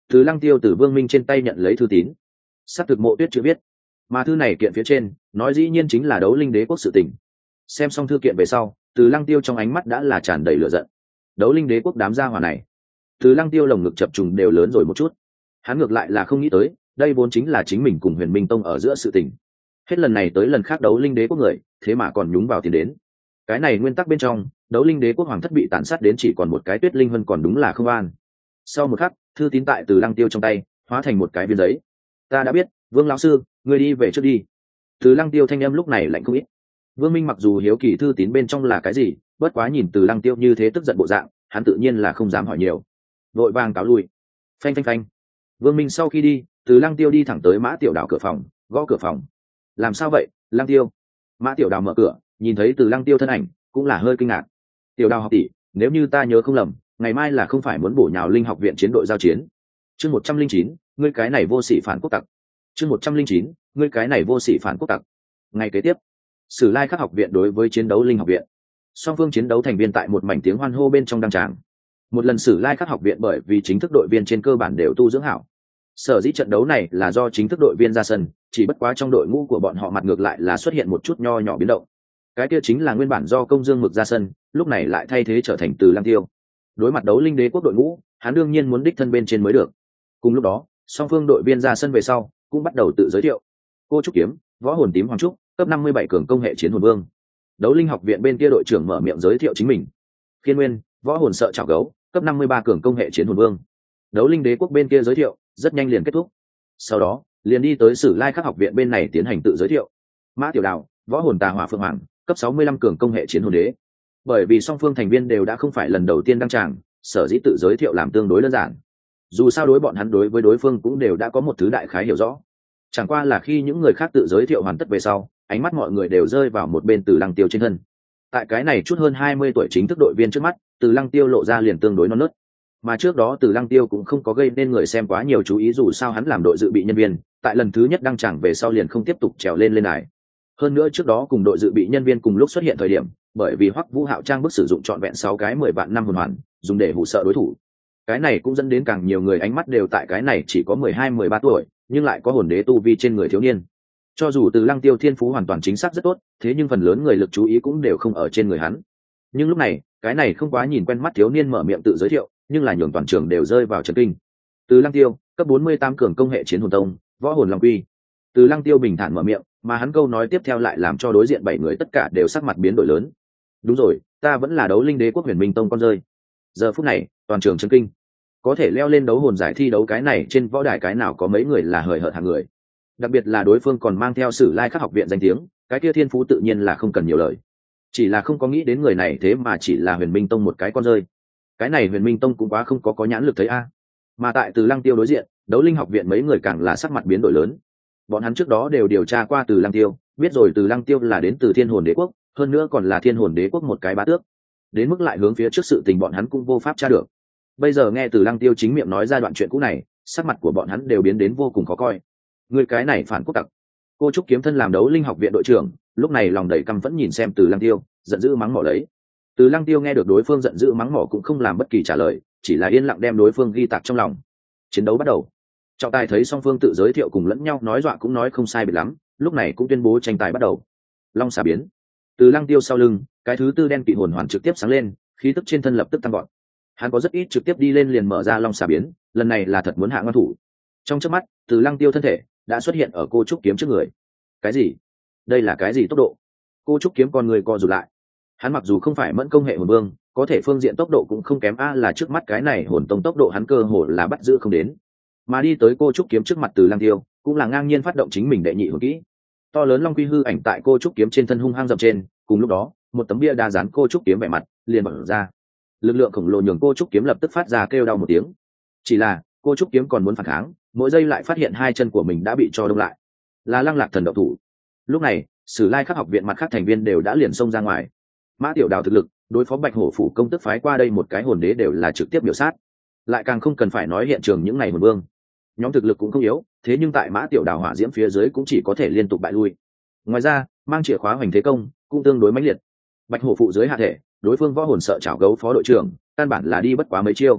Từ Lăng Tiêu từ Vương Minh trên tay nhận lấy thư tín, xác thực Mộ Tuyết chưa viết, mà thư này kiện phía trên nói dĩ nhiên chính là Đấu Linh Đế quốc sự tình. Xem xong thư kiện về sau, Từ Lăng Tiêu trong ánh mắt đã là tràn đầy lửa giận. Đấu Linh Đế quốc đám gia hỏa này, Từ Lăng Tiêu lồng ngực chập trùng đều lớn rồi một chút. Hắn ngược lại là không nghĩ tới, đây vốn chính là chính mình cùng Huyền Minh Tông ở giữa sự tình. Hết lần này tới lần khác Đấu Linh Đế quốc người, thế mà còn nhúng vào tiền đến. Cái này nguyên tắc bên trong, Đấu Linh Đế quốc hoàng thất bị tàn sát đến chỉ còn một cái Tuyết Linh Vân còn đúng là không an. Sau một khắc, thư tín tại Từ Lăng Tiêu trong tay hóa thành một cái viên giấy. Ta đã biết, Vương lão sư, ngươi đi về trước đi. Từ Lăng Tiêu thanh âm lúc này lạnh không ít. Vương Minh mặc dù hiếu kỳ thư tín bên trong là cái gì, bất quá nhìn Từ Lăng Tiêu như thế tức giận bộ dạng, hắn tự nhiên là không dám hỏi nhiều, vội vàng cáo lui. Phanh phanh phanh. Vương Minh sau khi đi, Từ Lăng Tiêu đi thẳng tới Mã Tiểu Đào cửa phòng, gõ cửa phòng. Làm sao vậy, Lăng Tiêu? Mã Tiểu Đào mở cửa, nhìn thấy Từ Lăng Tiêu thân ảnh, cũng là hơi kinh ngạc. Tiểu Đào học tỷ, nếu như ta nhớ không lầm, ngày mai là không phải muốn bổ nhào Linh học viện chiến đội giao chiến? Chương một trăm linh chín, ngươi cái này vô sỉ phản quốc tặc. Chương một trăm linh chín, ngươi cái này vô sỉ phản quốc tặc. Ngày kế tiếp, Sử Lai Khắc học viện đối với chiến đấu Linh học viện. Song phương chiến đấu thành viên tại một mảnh tiếng hoan hô bên trong đăng tràng. Một lần Sử Lai Khắc học viện bởi vì chính thức đội viên trên cơ bản đều tu dưỡng hảo. Sở dĩ trận đấu này là do chính thức đội viên ra sân, chỉ bất quá trong đội ngũ của bọn họ mặt ngược lại là xuất hiện một chút nho nhỏ biến động. Cái kia chính là nguyên bản do Công Dương Mực ra sân, lúc này lại thay thế trở thành Từ Lăng Tiêu. Đối mặt Đấu Linh Đế quốc đội ngũ, hắn đương nhiên muốn đích thân bên trên mới được. Cùng lúc đó, song phương đội viên ra sân về sau, cũng bắt đầu tự giới thiệu. Cô Trúc Kiếm, Võ Hồn Tím Hoàng Trúc, cấp năm mươi bảy cường công hệ chiến hồn vương. Đấu Linh học viện bên kia đội trưởng mở miệng giới thiệu chính mình. Khiên Nguyên, Võ Hồn Sợ Chảo Gấu, cấp năm mươi ba cường công hệ chiến hồn vương. Đấu Linh Đế quốc bên kia giới thiệu, rất nhanh liền kết thúc. Sau đó, liền đi tới Sử Lai Khắc học viện bên này tiến hành tự giới thiệu. Mã Tiểu Đào, Võ Hồn Tà Hỏa Phượng Hoàng, cấp sáu mươi lăm cường công hệ chiến hồn đế. Bởi vì song phương thành viên đều đã không phải lần đầu tiên đăng tràng, sở dĩ tự giới thiệu làm tương đối đơn giản. Dù sao đối bọn hắn đối với đối phương cũng đều đã có một thứ đại khái hiểu rõ. Chẳng qua là khi những người khác tự giới thiệu hoàn tất về sau, ánh mắt mọi người đều rơi vào một bên Từ Lăng Tiêu trên thân. Tại cái này chút hơn hai mươi tuổi chính thức đội viên trước mắt, Từ Lăng Tiêu lộ ra liền tương đối non nớt. Mà trước đó Từ Lăng Tiêu cũng không có gây nên người xem quá nhiều chú ý, dù sao hắn làm đội dự bị nhân viên, tại lần thứ nhất đăng tràng về sau liền không tiếp tục trèo lên lên đài. Hơn nữa trước đó cùng đội dự bị nhân viên cùng lúc xuất hiện thời điểm, bởi vì Hoắc Vũ Hạo trang bức sử dụng trọn vẹn sáu cái mười vạn năm hồn hoàn, dùng để hù sợ đối thủ. Cái này cũng dẫn đến càng nhiều người ánh mắt đều tại cái này chỉ có mười hai mười ba tuổi, nhưng lại có hồn đế tu vi trên người thiếu niên. Cho dù Từ Lăng Tiêu thiên phú hoàn toàn chính xác rất tốt, thế nhưng phần lớn người lực chú ý cũng đều không ở trên người hắn. Nhưng lúc này, cái này không quá nhìn quen mắt thiếu niên mở miệng tự giới thiệu, nhưng là nhường toàn trường đều rơi vào chấn kinh. Từ Lăng Tiêu, cấp bốn mươi tám cường công hệ chiến hồn tông, Võ Hồn Long Quy. Từ Lăng Tiêu bình thản mở miệng, mà hắn câu nói tiếp theo lại làm cho đối diện bảy người tất cả đều sắc mặt biến đổi lớn. Đúng rồi, ta vẫn là Đấu Linh Đế quốc Huyền Minh Tông con rơi. Giờ phút này, toàn trường chấn kinh. Có thể leo lên đấu hồn giải thi đấu cái này trên võ đài cái nào có mấy người là hời hợt hạng người. Đặc biệt là đối phương còn mang theo Sử Lai Khắc học viện danh tiếng, cái kia thiên phú tự nhiên là không cần nhiều lời. Chỉ là không có nghĩ đến người này thế mà chỉ là Huyền Minh Tông một cái con rơi. Cái này Huyền Minh Tông cũng quá không có có nhãn lực thấy a. Mà tại Từ Lăng Tiêu đối diện, Đấu Linh học viện mấy người càng là sắc mặt biến đổi lớn. Bọn hắn trước đó đều điều tra qua Từ Lăng Tiêu, biết rồi Từ Lăng Tiêu là đến từ Thiên Hồn Đế quốc, hơn nữa còn là Thiên Hồn Đế quốc một cái bá tước. Đến mức lại hướng phía trước sự tình bọn hắn cũng vô pháp tra được. Bây giờ nghe Từ Lăng Tiêu chính miệng nói ra đoạn chuyện cũ này, sắc mặt của bọn hắn đều biến đến vô cùng khó coi. Người cái này phản quốc tặc. Cô Trúc Kiếm thân làm Đấu Linh học viện đội trưởng, lúc này lòng đầy căm phẫn nhìn xem Từ Lăng Tiêu, giận dữ mắng mỏ lấy. Từ Lăng Tiêu nghe được đối phương giận dữ mắng mỏ cũng không làm bất kỳ trả lời, chỉ là yên lặng đem đối phương ghi tạc trong lòng. Chiến đấu bắt đầu. Trọng tài thấy song phương tự giới thiệu cùng lẫn nhau nói dọa cũng nói không sai biệt lắm, lúc này cũng tuyên bố tranh tài bắt đầu. Long xà biến. Từ Lăng Tiêu sau lưng, cái thứ tư đen kỵ hồn hoàn trực tiếp sáng lên, khí tức trên thân lập tức tăng vọt. Hắn có rất ít trực tiếp đi lên liền mở ra long xà biến, lần này là thật muốn hạ ngon thủ. Trong chớp mắt, Từ Lăng Tiêu thân thể đã xuất hiện ở Cô Trúc Kiếm trước người. Cái gì? Đây là cái gì tốc độ? Cô Trúc Kiếm con người co rụt lại. Hắn mặc dù không phải mẫn công hệ hồn vương, có thể phương diện tốc độ cũng không kém a, là trước mắt cái này hồn tông tốc độ hắn cơ hồ là bắt giữ không đến. Mà đi tới Cô Trúc Kiếm trước mặt Từ Lăng Tiêu, cũng là ngang nhiên phát động chính mình đệ nhị hồn kỹ. To lớn long quy hư ảnh tại Cô Trúc Kiếm trên thân hung hăng dậm trên, cùng lúc đó, một tấm bia đa dán Cô Trúc Kiếm vẻ mặt liền mở ra. Lực lượng khổng lồ nhường Cô Trúc Kiếm lập tức phát ra kêu đau một tiếng. Chỉ là Cô Trúc Kiếm còn muốn phản kháng, mỗi giây lại phát hiện hai chân của mình đã bị cho đông lại. Là Lăng Lạc Thần động thủ. Lúc này, Sử Lai Khắc học viện mặt khác thành viên đều đã liền xông ra ngoài. Mã Tiểu Đào thực lực đối phó Bạch Hổ phủ công tức phái qua đây một cái hồn đế đều là trực tiếp biểu sát, lại càng không cần phải nói hiện trường những ngày hồn vương. Nhóm thực lực cũng không yếu, thế nhưng tại Mã Tiểu Đào hỏa diễm phía dưới cũng chỉ có thể liên tục bại lui. Ngoài ra, mang chìa khóa hoành thế công cũng tương đối mãnh liệt. Bạch Hổ phụ dưới hạ thể, đối phương võ hồn sợ chảo gấu phó đội trưởng, căn bản là đi bất quá mấy chiêu.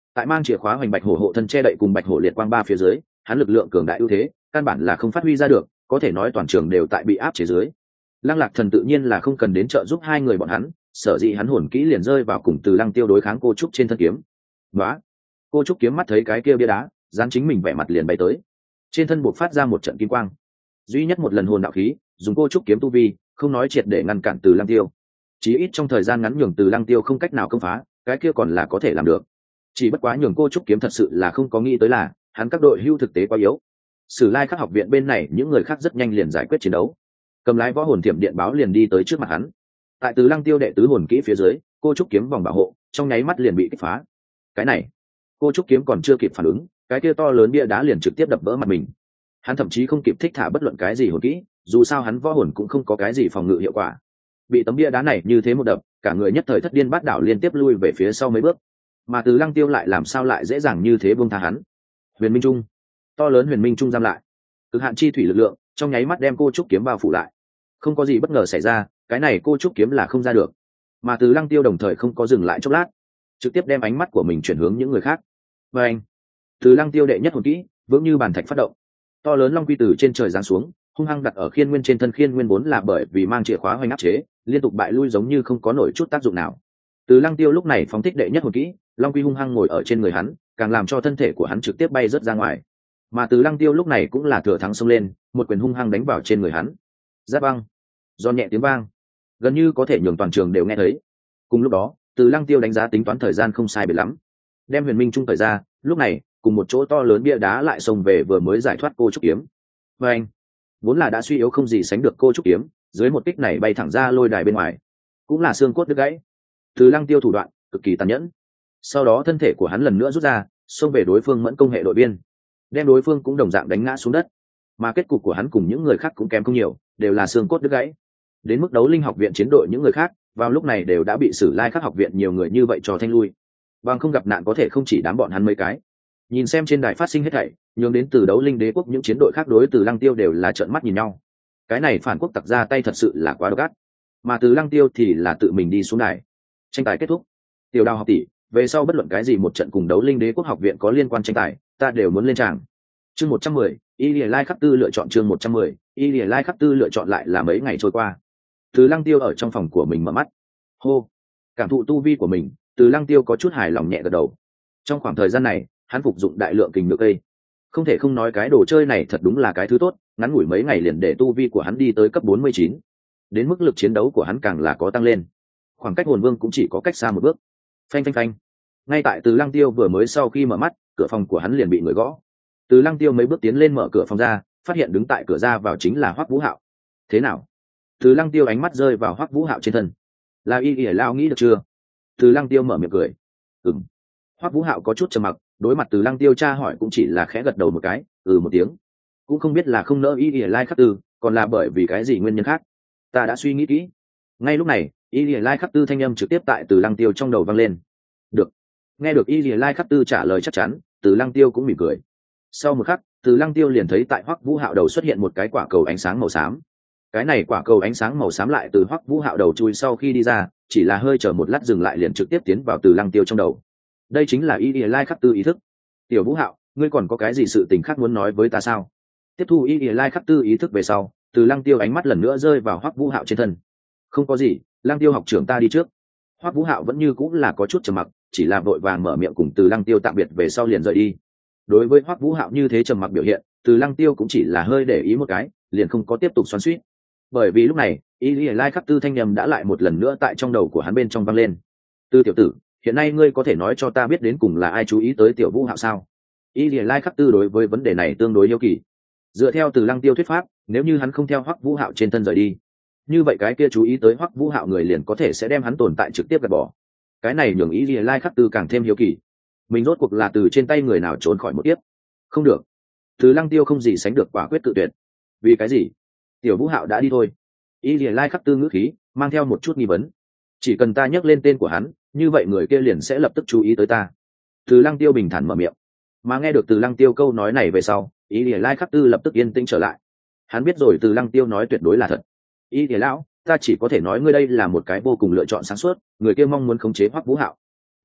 tại mang chìa khóa hoành bạch hổ hộ thân che đậy cùng bạch hổ liệt quang ba phía dưới, hắn lực lượng cường đại ưu thế căn bản là không phát huy ra được, có thể nói toàn trường đều tại bị áp chế dưới. Lăng Lạc Thần tự nhiên là không cần đến trợ giúp hai người bọn hắn, sở dĩ hắn hồn kỹ liền rơi vào cùng Từ Lăng Tiêu đối kháng cô trúc trên thân kiếm. Đó, cô trúc kiếm mắt thấy cái kia bia đá, dán chính mình vẻ mặt liền bay tới, trên thân buộc phát ra một trận kim quang. Duy nhất một lần hồn đạo khí, dùng cô trúc kiếm tu vi, không nói triệt để ngăn cản Từ Lăng Tiêu, chí ít trong thời gian ngắn nhường Từ Lăng Tiêu không cách nào công phá, cái kia còn là có thể làm được. Chỉ bất quá nhường cô trúc kiếm thật sự là không có nghĩ tới là hắn các đội hưu thực tế quá yếu. Sử Lai Khắc học viện bên này những người khác rất nhanh liền giải quyết chiến đấu, cầm lái võ hồn thiểm điện báo liền đi tới trước mặt hắn. Tại Từ Lăng Tiêu đệ tứ hồn kỹ phía dưới, cô trúc kiếm vòng bảo hộ trong nháy mắt liền bị kích phá. Cái này, cô trúc kiếm còn chưa kịp phản ứng, cái kia to lớn bia đá liền trực tiếp đập vỡ mặt mình. Hắn thậm chí không kịp thích thả bất luận cái gì hồn kỹ, dù sao hắn võ hồn cũng không có cái gì phòng ngự hiệu quả. Bị tấm bia đá này như thế một đập, cả người nhất thời thất điên bát đảo liên tiếp lui về phía sau mấy bước. Mà Từ Lăng Tiêu lại làm sao lại dễ dàng như thế buông tha hắn. Huyền Minh Trung, to lớn Huyền Minh Trung giam lại, cực hạn chi thủy lực lượng trong nháy mắt đem cô trúc kiếm bao phủ lại. Không có gì bất ngờ xảy ra, cái này cô trúc kiếm là không ra được. Mà Từ Lăng Tiêu đồng thời không có dừng lại chốc lát, trực tiếp đem ánh mắt của mình chuyển hướng những người khác. Và anh, Từ Lăng Tiêu đệ nhất hồn kỹ vững như bàn thạch phát động, to lớn long quy từ trên trời giáng xuống, hung hăng đặt ở Khiên Nguyên trên thân. Khiên Nguyên vốn là bởi vì mang chìa khóa hoành áp chế, liên tục bại lui giống như không có nổi chút tác dụng nào. Từ Lăng Tiêu lúc này phóng thích đệ nhất hồn kỹ, long quy hung hăng ngồi ở trên người hắn, càng làm cho thân thể của hắn trực tiếp bay rớt ra ngoài. Mà Từ Lăng Tiêu lúc này cũng là thừa thắng xông lên, một quyền hung hăng đánh vào trên người hắn. Giáp băng, giòn nhẹ tiếng vang, gần như có thể nhường toàn trường đều nghe thấy. Cùng lúc đó, Từ Lăng Tiêu đánh giá tính toán thời gian không sai biệt lắm, đem Huyền Minh Trung thời ra. Lúc này, cùng một chỗ to lớn bia đá lại xông về vừa mới giải thoát cô trúc kiếm. Và anh, vốn là đã suy yếu không gì sánh được cô trúc kiếm, dưới một kích này bay thẳng ra lôi đài bên ngoài, cũng là xương cốt đứt gãy. Từ Lăng Tiêu thủ đoạn cực kỳ tàn nhẫn. Sau đó thân thể của hắn lần nữa rút ra, xông về đối phương Mẫn Công hệ đội viên, đem đối phương cũng đồng dạng đánh ngã xuống đất. Mà kết cục của hắn cùng những người khác cũng kém không nhiều, đều là xương cốt đứt gãy. Đến mức Đấu Linh học viện chiến đội những người khác, vào lúc này đều đã bị Sử Lai Khắc học viện nhiều người như vậy cho thanh lui. Bằng không gặp nạn có thể không chỉ đám bọn hắn mấy cái. Nhìn xem trên đài phát sinh hết thảy, nhường đến từ Đấu Linh đế quốc những chiến đội khác đối Từ Lăng Tiêu đều là trợn mắt nhìn nhau. Cái này phản quốc tặc ra tay thật sự là quá độc ác. Mà Từ Lăng Tiêu thì là tự mình đi xuống đài. Tranh tài kết thúc. Tiểu Đào học tỷ, về sau bất luận cái gì một trận cùng Đấu Linh đế quốc học viện có liên quan tranh tài, ta đều muốn lên tràng. Chương một trăm mười, Y Lìa Lai Khắc Tư lựa chọn. Chương một trăm mười, Y Lìa Lai Khắc Tư lựa chọn. Lại là mấy ngày trôi qua, Từ Lăng Tiêu ở trong phòng của mình mở mắt. Hô, cảm thụ tu vi của mình, Từ Lăng Tiêu có chút hài lòng nhẹ gật đầu. Trong khoảng thời gian này, hắn phục dụng đại lượng kình nhược cây, không thể không nói cái đồ chơi này thật đúng là cái thứ tốt, ngắn ngủi mấy ngày liền để tu vi của hắn đi tới cấp bốn mươi chín. Đến mức lực chiến đấu của hắn càng là có tăng lên, khoảng cách hồn vương cũng chỉ có cách xa một bước. Phanh phanh phanh, ngay tại Từ Lăng Tiêu vừa mới sau khi mở mắt, cửa phòng của hắn liền bị người gõ. Từ Lăng Tiêu mấy bước tiến lên mở cửa phòng ra, phát hiện đứng tại cửa ra vào chính là Hoắc Vũ Hạo. Thế nào? Từ Lăng Tiêu ánh mắt rơi vào Hoắc Vũ Hạo trên thân. Là Y Y Lao nghĩ được chưa? Từ Lăng Tiêu mở miệng cười. Ừm. Hoắc Vũ Hạo có chút trầm mặc, đối mặt Từ Lăng Tiêu tra hỏi cũng chỉ là khẽ gật đầu một cái, ừ một tiếng. Cũng không biết là không nỡ Y Y Lai Khắc Tư, còn là bởi vì cái gì nguyên nhân khác. Ta đã suy nghĩ kỹ. Ngay lúc này, Y Y Lai Khắc Tư thanh âm trực tiếp tại Từ Lăng Tiêu trong đầu vang lên. Được. Nghe được Y Y Lai Khắc Tư trả lời chắc chắn, Từ Lăng Tiêu cũng mỉm cười. Sau một khắc, Từ Lăng Tiêu liền thấy tại Hoắc Vũ Hạo đầu xuất hiện một cái quả cầu ánh sáng màu xám. Cái này quả cầu ánh sáng màu xám lại từ Hoắc Vũ Hạo đầu chui sau khi đi ra, chỉ là hơi chờ một lát dừng lại liền trực tiếp tiến vào Từ Lăng Tiêu trong đầu. Đây chính là Y Y Lai Khắc Tư ý thức. Tiểu Vũ Hạo, ngươi còn có cái gì sự tình khác muốn nói với ta sao? Tiếp thu Y Y Lai Khắc Tư ý thức về sau, Từ Lăng Tiêu ánh mắt lần nữa rơi vào Hoắc Vũ Hạo trên thân. Không có gì, Lăng Tiêu học trưởng ta đi trước. Hoắc Vũ Hạo vẫn như cũng là có chút trầm mặc, chỉ là vội vàng mở miệng cùng Từ Lăng Tiêu tạm biệt về sau liền rời đi. Đối với Hoắc Vũ Hạo như thế trầm mặc biểu hiện, Từ Lăng Tiêu cũng chỉ là hơi để ý một cái, liền không có tiếp tục xoắn xuýt. Bởi vì lúc này, Y Y Lai Khắc Tư thanh nhầm đã lại một lần nữa tại trong đầu của hắn bên trong vang lên. Tư tiểu tử, hiện nay ngươi có thể nói cho ta biết đến cùng là ai chú ý tới Tiểu Vũ Hạo sao? Y Y Lai Khắc Tư đối với vấn đề này tương đối hiếu kỳ. Dựa theo Từ Lăng Tiêu thuyết pháp, nếu như hắn không theo Hoắc Vũ Hạo trên thân rời đi, như vậy cái kia chú ý tới Hoắc Vũ Hạo người liền có thể sẽ đem hắn tồn tại trực tiếp gạt bỏ. Cái này nhường Y Y Lai Khắc Tư càng thêm hiếu kỳ. Mình rốt cuộc là từ trên tay người nào trốn khỏi một tiếp? Không được. Từ Lăng Tiêu không gì sánh được quả quyết tự tuyệt. Vì cái gì? Tiểu Vũ Hạo đã đi thôi. Y Lìa Lai Khắc Tư ngữ khí mang theo một chút nghi vấn. Chỉ cần ta nhắc lên tên của hắn, như vậy người kia liền sẽ lập tức chú ý tới ta. Từ Lăng Tiêu bình thản mở miệng. Mà nghe được Từ Lăng Tiêu câu nói này về sau, Y Lìa Lai Khắc Tư lập tức yên tĩnh trở lại. Hắn biết rồi Từ Lăng Tiêu nói tuyệt đối là thật. Y Lìa lão, ta chỉ có thể nói ngươi đây là một cái vô cùng lựa chọn sáng suốt, người kia mong muốn khống chế Hoắc Vũ Hạo.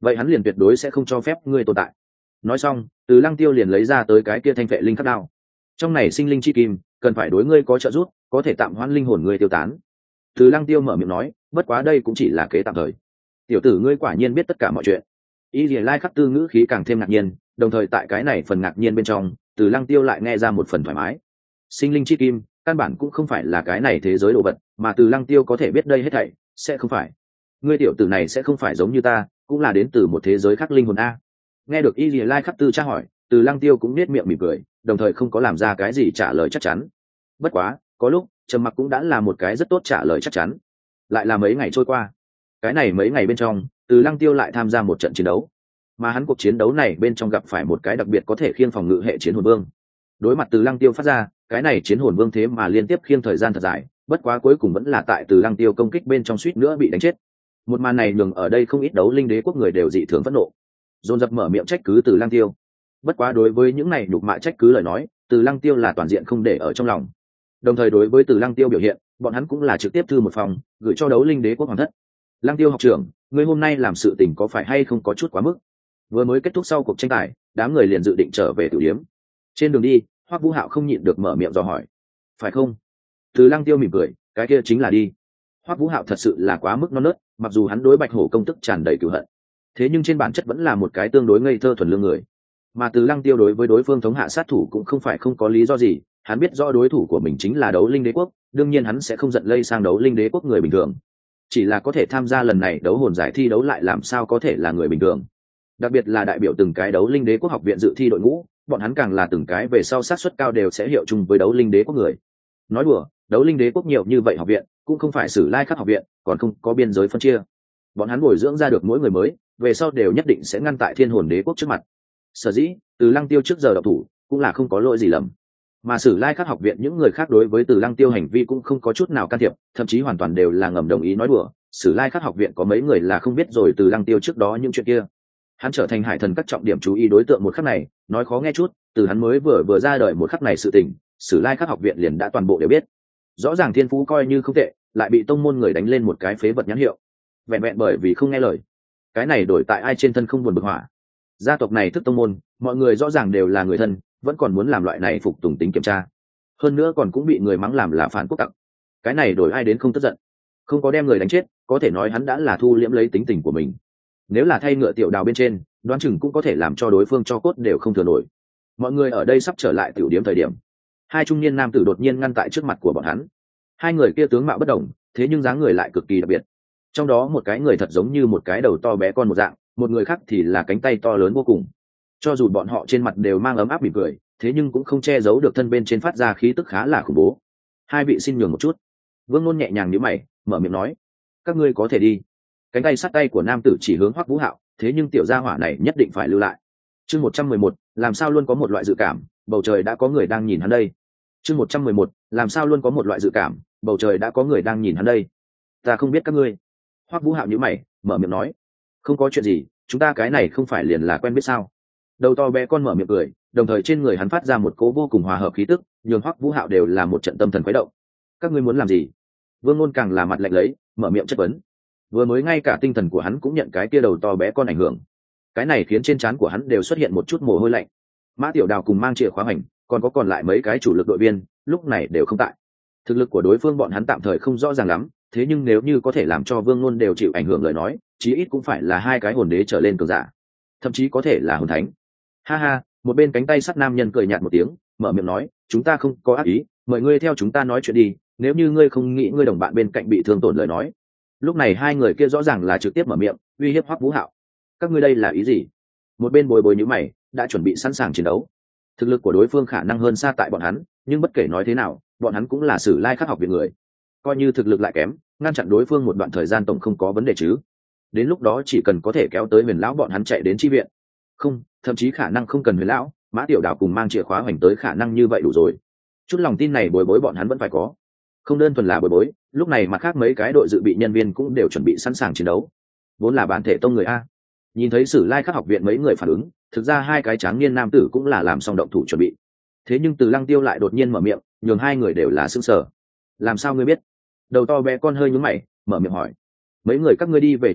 vậy hắn liền tuyệt đối sẽ không cho phép ngươi tồn tại. Nói xong, Từ Lăng Tiêu liền lấy ra tới cái kia thanh vệ linh khắc đao. Trong này sinh linh chi kim, cần phải đối ngươi có trợ giúp, có thể tạm hoãn linh hồn ngươi tiêu tán. Từ Lăng Tiêu mở miệng nói, bất quá đây cũng chỉ là kế tạm thời. Tiểu tử ngươi quả nhiên biết tất cả mọi chuyện. Y Lìa Lai Khắc Tư ngữ khí càng thêm ngạc nhiên, đồng thời tại cái này phần ngạc nhiên bên trong, Từ Lăng Tiêu lại nghe ra một phần thoải mái. Sinh linh chi kim, căn bản cũng không phải là cái này thế giới đồ vật, mà Từ Lăng Tiêu có thể biết đây hết thảy, sẽ không phải. Ngươi tiểu tử này sẽ không phải giống như ta, cũng là đến từ một thế giới khác linh hồn a. Nghe được Y Lìa Lai Khắc Tư tra hỏi, Từ Lăng Tiêu cũng nét miệng mỉm cười, đồng thời không có làm ra cái gì trả lời chắc chắn. Bất quá, có lúc trầm mặc cũng đã là một cái rất tốt trả lời chắc chắn. Lại là mấy ngày trôi qua, cái này mấy ngày bên trong, Từ Lăng Tiêu lại tham gia một trận chiến đấu, mà hắn cuộc chiến đấu này bên trong gặp phải một cái đặc biệt có thể khiêng phòng ngự hệ chiến hồn vương. Đối mặt Từ Lăng Tiêu phát ra, cái này chiến hồn vương thế mà liên tiếp khiêng thời gian thật dài, bất quá cuối cùng vẫn là tại Từ Lăng Tiêu công kích bên trong suýt nữa bị đánh chết. Một màn này nhường ở đây không ít đấu linh đế quốc người đều dị thường phẫn nộ, dồn dập mở miệng trách cứ Từ Lăng Tiêu. Bất quá đối với những này nhục mạ trách cứ lời nói, Từ Lăng Tiêu là toàn diện không để ở trong lòng. Đồng thời đối với Từ Lăng Tiêu biểu hiện, bọn hắn cũng là trực tiếp thư một phòng gửi cho đấu linh đế quốc hoàng thất. Lăng Tiêu học trưởng, ngươi hôm nay làm sự tình có phải hay không có chút quá mức? Vừa mới kết thúc sau cuộc tranh tài, đám người liền dự định trở về tử điếm. Trên đường đi, Hoắc Vũ Hạo không nhịn được mở miệng dò hỏi. Phải không? Từ Lăng Tiêu mỉm cười, cái kia chính là đi. Hoắc Vũ Hạo thật sự là quá mức non nớt, mặc dù hắn đối Bạch Hổ công tức tràn đầy cừu hận, thế nhưng trên bản chất vẫn là một cái tương đối ngây thơ thuần lương người. Mà Từ Lăng Tiêu đối với đối phương thống hạ sát thủ cũng không phải không có lý do gì, hắn biết rõ đối thủ của mình chính là đấu linh đế quốc, đương nhiên hắn sẽ không giận lây sang đấu linh đế quốc người bình thường. Chỉ là có thể tham gia lần này đấu hồn giải thi đấu lại làm sao có thể là người bình thường. Đặc biệt là đại biểu từng cái đấu linh đế quốc học viện dự thi đội ngũ, bọn hắn càng là từng cái về sau sát suất cao đều sẽ hiệu chung với đấu linh đế quốc người. Nói đùa, đấu linh đế quốc nhiều như vậy học viện, cũng không phải Sử Lai Khắc học viện, còn không có biên giới phân chia. Bọn hắn bồi dưỡng ra được mỗi người mới, về sau đều nhất định sẽ ngăn tại Thiên Hồn đế quốc trước mặt. Sở dĩ, Từ Lăng Tiêu trước giờ độc thủ, cũng là không có lỗi gì lầm. Mà Sử Lai Khắc học viện những người khác đối với Từ Lăng Tiêu hành vi cũng không có chút nào can thiệp, thậm chí hoàn toàn đều là ngầm đồng ý nói đùa. Sử Lai Khắc học viện có mấy người là không biết rồi Từ Lăng Tiêu trước đó những chuyện kia. Hắn trở thành hải thần các trọng điểm chú ý đối tượng một khắc này, nói khó nghe chút, từ hắn mới vừa vừa ra đời một khắc này sự tình, Sử Lai Khắc học viện liền đã toàn bộ đều biết. Rõ ràng thiên phú coi như không tệ, lại bị tông môn người đánh lên một cái phế vật nhãn hiệu, vẹn vẹn bởi vì không nghe lời. Cái này đổi tại ai trên thân không buồn bực hỏa. Gia tộc này thức tông môn, mọi người rõ ràng đều là người thân, vẫn còn muốn làm loại này phục tùng tính kiểm tra, hơn nữa còn cũng bị người mắng làm là phản quốc tặc. Cái này đổi ai đến không tức giận. Không có đem người đánh chết, có thể nói hắn đã là thu liễm lấy tính tình của mình. Nếu là thay ngựa tiểu đào bên trên, đoán chừng cũng có thể làm cho đối phương cho cốt đều không thừa nổi. Mọi người ở đây sắp trở lại tiểu điếm thời điểm, hai trung niên nam tử đột nhiên ngăn tại trước mặt của bọn hắn. Hai người kia tướng mạo bất đồng, thế nhưng dáng người lại cực kỳ đặc biệt. Trong đó một cái người thật giống như một cái đầu to bé con một dạng, một người khác thì là cánh tay to lớn vô cùng. Cho dù bọn họ trên mặt đều mang ấm áp mỉm cười, thế nhưng cũng không che giấu được thân bên trên phát ra khí tức khá là khủng bố. Hai vị xin nhường một chút. Vương Nôn nhẹ nhàng nhíu mày, mở miệng nói, các ngươi có thể đi. Cánh tay sát tay của nam tử chỉ hướng Hoắc Vũ Hạo, thế nhưng tiểu gia hỏa này nhất định phải lưu lại. Chương một trăm mười một, làm sao luôn có một loại dự cảm, bầu trời đã có người đang nhìn hắn đây. Chương một trăm mười một, làm sao luôn có một loại dự cảm, bầu trời đã có người đang nhìn hắn đây. Ta không biết các ngươi. Hoắc Vũ Hạo nhíu mày, mở miệng nói, không có chuyện gì, chúng ta cái này không phải liền là quen biết sao? Đầu to bé con mở miệng cười, đồng thời trên người hắn phát ra một cỗ vô cùng hòa hợp khí tức, nhường Hoắc Vũ Hạo đều là một trận tâm thần khuấy động. Các ngươi muốn làm gì? Vương Nôn càng là mặt lạnh lấy, mở miệng chất vấn. Vừa mới ngay cả tinh thần của hắn cũng nhận cái kia đầu to bé con ảnh hưởng, cái này khiến trên trán của hắn đều xuất hiện một chút mồ hôi lạnh. Mã Tiểu Đào cùng mang chìa khóa hành, còn có còn lại mấy cái chủ lực đội viên, lúc này đều không tại. Thực lực của đối phương bọn hắn tạm thời không rõ ràng lắm, thế nhưng nếu như có thể làm cho Vương Nôn đều chịu ảnh hưởng lời nói, chí ít cũng phải là hai cái hồn đế trở lên cường giả, thậm chí có thể là hồn thánh. Ha ha, một bên cánh tay sắt nam nhân cười nhạt một tiếng, mở miệng nói, chúng ta không có ác ý, mời ngươi theo chúng ta nói chuyện đi, nếu như ngươi không nghĩ ngươi đồng bạn bên cạnh bị thương tổn lời nói. Lúc này hai người kia rõ ràng là trực tiếp mở miệng uy hiếp Hoắc Vũ Hạo. Các ngươi đây là ý gì? Một bên bồi bồi nhíu mày, đã chuẩn bị sẵn sàng chiến đấu. Thực lực của đối phương khả năng hơn xa tại bọn hắn, nhưng bất kể nói thế nào, bọn hắn cũng là Sử Lai Khắc học viện người, coi như thực lực lại kém, ngăn chặn đối phương một đoạn thời gian tổng không có vấn đề chứ. Đến lúc đó chỉ cần có thể kéo tới Huyền lão bọn hắn chạy đến chi viện, không, thậm chí khả năng không cần Huyền lão, Mã Tiểu Đào cùng mang chìa khóa hoành tới khả năng như vậy đủ rồi. Chút lòng tin này bồi bối bọn hắn vẫn phải có. Không đơn thuần là bồi bối, lúc này mặt khác mấy cái đội dự bị nhân viên cũng đều chuẩn bị sẵn sàng chiến đấu. Vốn là bản thể tông người a. Nhìn thấy Sử Lai Khắc học viện mấy người phản ứng, thực ra hai cái tráng niên nam tử cũng là làm xong động thủ chuẩn bị. Thế nhưng Từ Lăng Tiêu lại đột nhiên mở miệng, nhường hai người đều là sững sờ. Làm sao ngươi biết? Đầu to bé con hơi nhướng mày, mở miệng hỏi. Mấy người các ngươi đi về trước đi,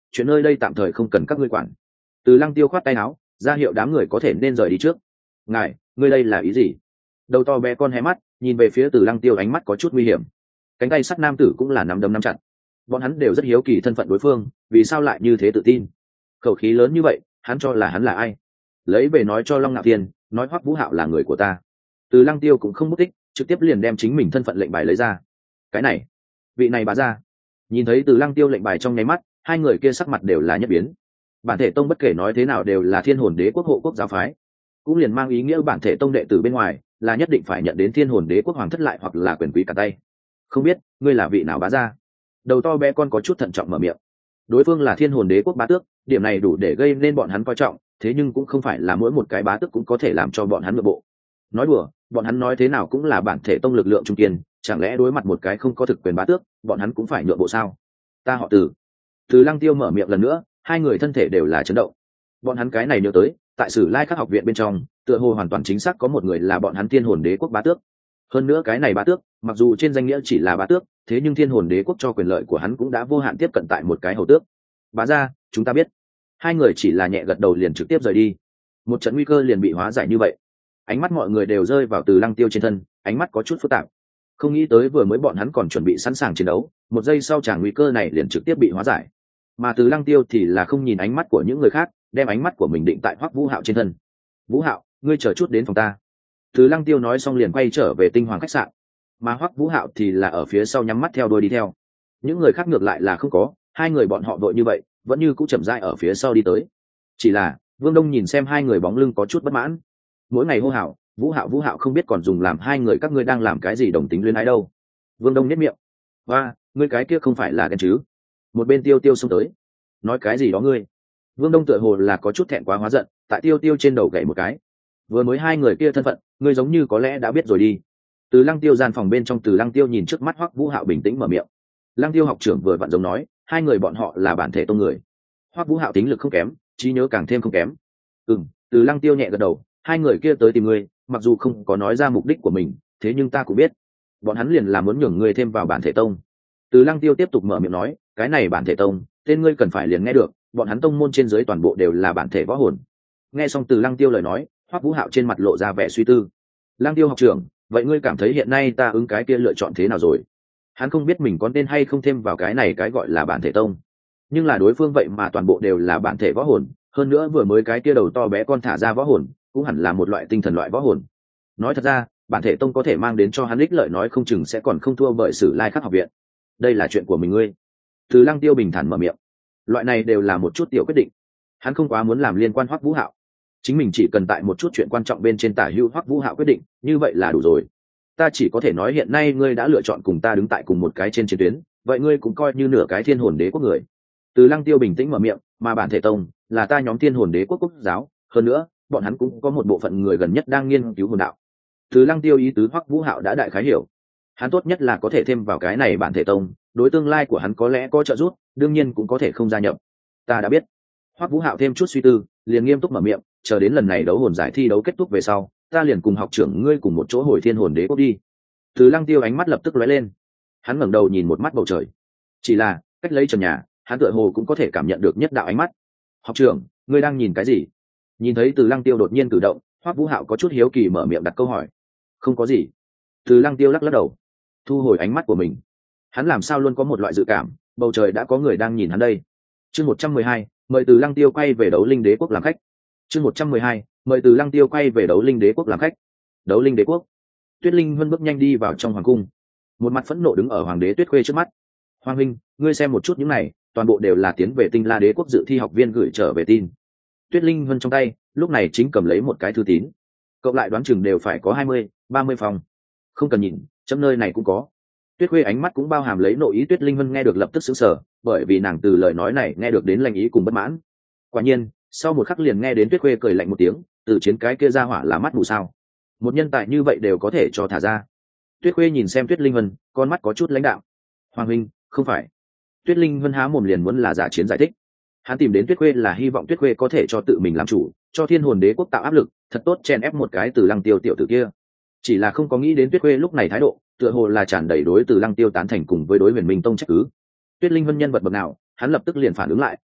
chuyện nơi đây tạm thời không cần các ngươi quản. Từ Lăng Tiêu khoát tay áo, ra hiệu đám người có thể nên rời đi trước. Ngài, ngươi đây là ý gì? Đầu to bé con hé mắt nhìn về phía Từ Lăng Tiêu, ánh mắt có chút nguy hiểm. Cánh tay sắt nam tử cũng là nắm đấm nắm chặt. Bọn hắn đều rất hiếu kỳ thân phận đối phương, vì sao lại như thế tự tin, khẩu khí lớn như vậy, hắn cho là hắn là ai? Lấy về nói cho Long Nạo Thiên, nói Hoắc Vũ Hạo là người của ta. Từ Lăng Tiêu cũng không mất tích, trực tiếp liền đem chính mình thân phận lệnh bài lấy ra. Cái này, vị này bá ra. Nhìn thấy Từ Lăng Tiêu lệnh bài trong nháy mắt, hai người kia sắc mặt đều là nhất biến. Bản thể tông bất kể nói thế nào đều là Thiên Hồn Đế quốc hộ quốc giáo phái, cũng liền mang ý nghĩa bản thể tông đệ tử bên ngoài là nhất định phải nhận đến Thiên Hồn Đế quốc hoàng thất lại hoặc là quyền quý cả tay. Không biết ngươi là vị nào bá ra? Đầu to bé con có chút thận trọng mở miệng. Đối phương là Thiên Hồn Đế quốc bá tước, điểm này đủ để gây nên bọn hắn coi trọng, thế nhưng cũng không phải là mỗi một cái bá tước cũng có thể làm cho bọn hắn nội bộ. Nói đùa, bọn hắn nói thế nào cũng là bản thể tông lực lượng trung kiên, chẳng lẽ đối mặt một cái không có thực quyền bá tước, bọn hắn cũng phải nhượng bộ sao? Ta họ Từ. Từ Lăng Tiêu mở miệng lần nữa, hai người thân thể đều là chấn động. Bọn hắn cái này nhớ tới, tại Sử Lai Khắc học viện bên trong, tựa hồ hoàn toàn chính xác có một người là bọn hắn Thiên Hồn Đế quốc bá tước. Hơn nữa cái này bá tước, mặc dù trên danh nghĩa chỉ là bá tước, thế nhưng Thiên Hồn Đế quốc cho quyền lợi của hắn cũng đã vô hạn tiếp cận tại một cái hầu tước. Bá gia, chúng ta biết. Hai người chỉ là nhẹ gật đầu liền trực tiếp rời đi. Một trận nguy cơ liền bị hóa giải như vậy. Ánh mắt mọi người đều rơi vào Từ Lăng Tiêu trên thân, ánh mắt có chút phức tạp. Không nghĩ tới vừa mới bọn hắn còn chuẩn bị sẵn sàng chiến đấu, một giây sau tràng nguy cơ này liền trực tiếp bị hóa giải. Mà Từ Lăng Tiêu thì là không nhìn ánh mắt của những người khác, đem ánh mắt của mình định tại Hoắc Vũ Hạo trên thân. Vũ Hạo, ngươi chờ chút đến phòng ta. Từ Lăng Tiêu nói xong liền quay trở về Tinh Hoàng khách sạn, mà Hoắc Vũ Hạo thì là ở phía sau nhắm mắt theo đuôi đi theo. Những người khác ngược lại là không có, hai người bọn họ vội như vậy, vẫn như cũ chậm rãi ở phía sau đi tới. Chỉ là Vương Đông nhìn xem hai người bóng lưng có chút bất mãn, mỗi ngày hô hào Vũ Hạo Vũ Hạo không biết còn dùng làm hai người các ngươi đang làm cái gì đồng tính luyến ái đâu. Vương Đông nhếch miệng, và ngươi cái kia không phải là ghen chứ? Một bên Tiêu Tiêu xông tới, nói cái gì đó ngươi. Vương Đông tựa hồ là có chút thẹn quá hóa giận, tại Tiêu Tiêu trên đầu gậy một cái. Vừa mới hai người kia thân phận, ngươi giống như có lẽ đã biết rồi đi. Từ Lăng Tiêu gian phòng bên trong, Từ Lăng Tiêu nhìn trước mắt Hoắc Vũ Hạo bình tĩnh mở miệng. Lăng Tiêu học trưởng vừa vặn giống nói, hai người bọn họ là bản thể tông người. Hoắc Vũ Hạo tính lực không kém, trí nhớ càng thêm không kém. Ừm, Từ Lăng Tiêu nhẹ gật đầu, hai người kia tới tìm ngươi, mặc dù không có nói ra mục đích của mình, thế nhưng ta cũng biết, bọn hắn liền là muốn nhường ngươi thêm vào bản thể tông. Từ Lăng Tiêu tiếp tục mở miệng nói, cái này bản thể tông, tên ngươi cần phải liền nghe được, bọn hắn tông môn trên dưới toàn bộ đều là bản thể võ hồn. Nghe xong Từ Lăng Tiêu lời nói, Hoắc Vũ Hạo trên mặt lộ ra vẻ suy tư. Lăng Tiêu học trưởng, vậy ngươi cảm thấy hiện nay ta ứng cái kia lựa chọn thế nào rồi? Hắn không biết mình có nên hay không thêm vào cái này cái gọi là bản thể tông, nhưng là đối phương vậy mà toàn bộ đều là bản thể võ hồn, hơn nữa vừa mới cái kia đầu to bé con thả ra võ hồn cũng hẳn là một loại tinh thần loại võ hồn. Nói thật ra, bản thể tông có thể mang đến cho hắn ích lợi nói không chừng sẽ còn không thua bởi Sử Lai Khắc học viện. Đây là chuyện của mình ngươi. Từ Lăng Tiêu bình thản mở miệng. Loại này đều là một chút tiểu quyết định, hắn không quá muốn làm liên quan Hoắc Vũ Hạo, chính mình chỉ cần tại một chút chuyện quan trọng bên trên tả hữu Hoắc Vũ Hạo quyết định, như vậy là đủ rồi. Ta chỉ có thể nói hiện nay ngươi đã lựa chọn cùng ta đứng tại cùng một cái trên chiến tuyến, vậy ngươi cũng coi như nửa cái Thiên Hồn Đế quốc người. Từ Lăng Tiêu bình tĩnh mở miệng, mà bản thể tông là ta nhóm Thiên Hồn Đế quốc quốc giáo, hơn nữa bọn hắn cũng có một bộ phận người gần nhất đang nghiên cứu hồn đạo. Từ Lăng Tiêu ý tứ Hoắc Vũ Hạo đã đại khái hiểu, hắn tốt nhất là có thể thêm vào cái này bản thể tông, đối tương lai của hắn có lẽ có trợ giúp, đương nhiên cũng có thể không gia nhập. Ta đã biết. Hoắc Vũ Hạo thêm chút suy tư, liền nghiêm túc mở miệng, chờ đến lần này đấu hồn giải thi đấu kết thúc về sau, ta liền cùng học trưởng ngươi cùng một chỗ hồi Thiên Hồn Đế quốc đi. Từ Lăng Tiêu ánh mắt lập tức lóe lên, hắn ngẩng đầu nhìn một mắt bầu trời, chỉ là cách lấy trần nhà, hắn tựa hồ cũng có thể cảm nhận được nhất đạo ánh mắt. Học trưởng, ngươi đang nhìn cái gì? Nhìn thấy Từ Lăng Tiêu đột nhiên cử động, Hoắc Vũ Hạo có chút hiếu kỳ mở miệng đặt câu hỏi. Không có gì. Từ Lăng Tiêu lắc lắc đầu, thu hồi ánh mắt của mình. Hắn làm sao luôn có một loại dự cảm, bầu trời đã có người đang nhìn hắn đây. Chương một trăm mười hai, mời Từ Lăng Tiêu quay về Đấu Linh Đế quốc làm khách. Chương một trăm mười hai, mời Từ Lăng Tiêu quay về Đấu Linh Đế quốc làm khách. Đấu Linh Đế quốc. Tuyết Linh Vân bước nhanh đi vào trong hoàng cung, một mặt phẫn nộ đứng ở hoàng đế Tuyết Khuê trước mắt. Hoàng huynh, ngươi xem một chút những này, toàn bộ đều là tiến về Tinh La Đế quốc dự thi học viên gửi trở về tin. Tuyết Linh Vân trong tay lúc này chính cầm lấy một cái thư tín, cộng lại đoán chừng đều phải có hai mươi, ba mươi phòng. Không cần nhìn, chấm nơi này cũng có. Tuyết Khuê ánh mắt cũng bao hàm lấy nội ý. Tuyết Linh Vân nghe được lập tức sững sờ, bởi vì nàng từ lời nói này nghe được đến lành ý cùng bất mãn. Quả nhiên, sau một khắc liền nghe đến Tuyết Khuê cười lạnh một tiếng, từ chiến cái kia ra hỏa là mắt mù sao? Một nhân tài như vậy đều có thể cho thả ra. Tuyết Khuê nhìn xem Tuyết Linh Vân, con mắt có chút lãnh đạm. Hoàng huynh, không phải. Tuyết Linh Vân há mồm liền muốn là giả chiến giải thích. Hắn tìm đến Tuyết Khuê là hy vọng Tuyết Khuê có thể cho tự mình làm chủ, cho Thiên Hồn Đế quốc tạo áp lực, thật tốt chen ép một cái Từ Lăng Tiêu tiểu tử kia. Chỉ là không có nghĩ đến Tuyết Khuê lúc này thái độ, tựa hồ là tràn đầy đối Từ Lăng Tiêu tán thành cùng với đối Huyền Minh Tông trách cứ. Tuyết Linh Vân nhân vật bậc nào, hắn lập tức liền phản ứng lại,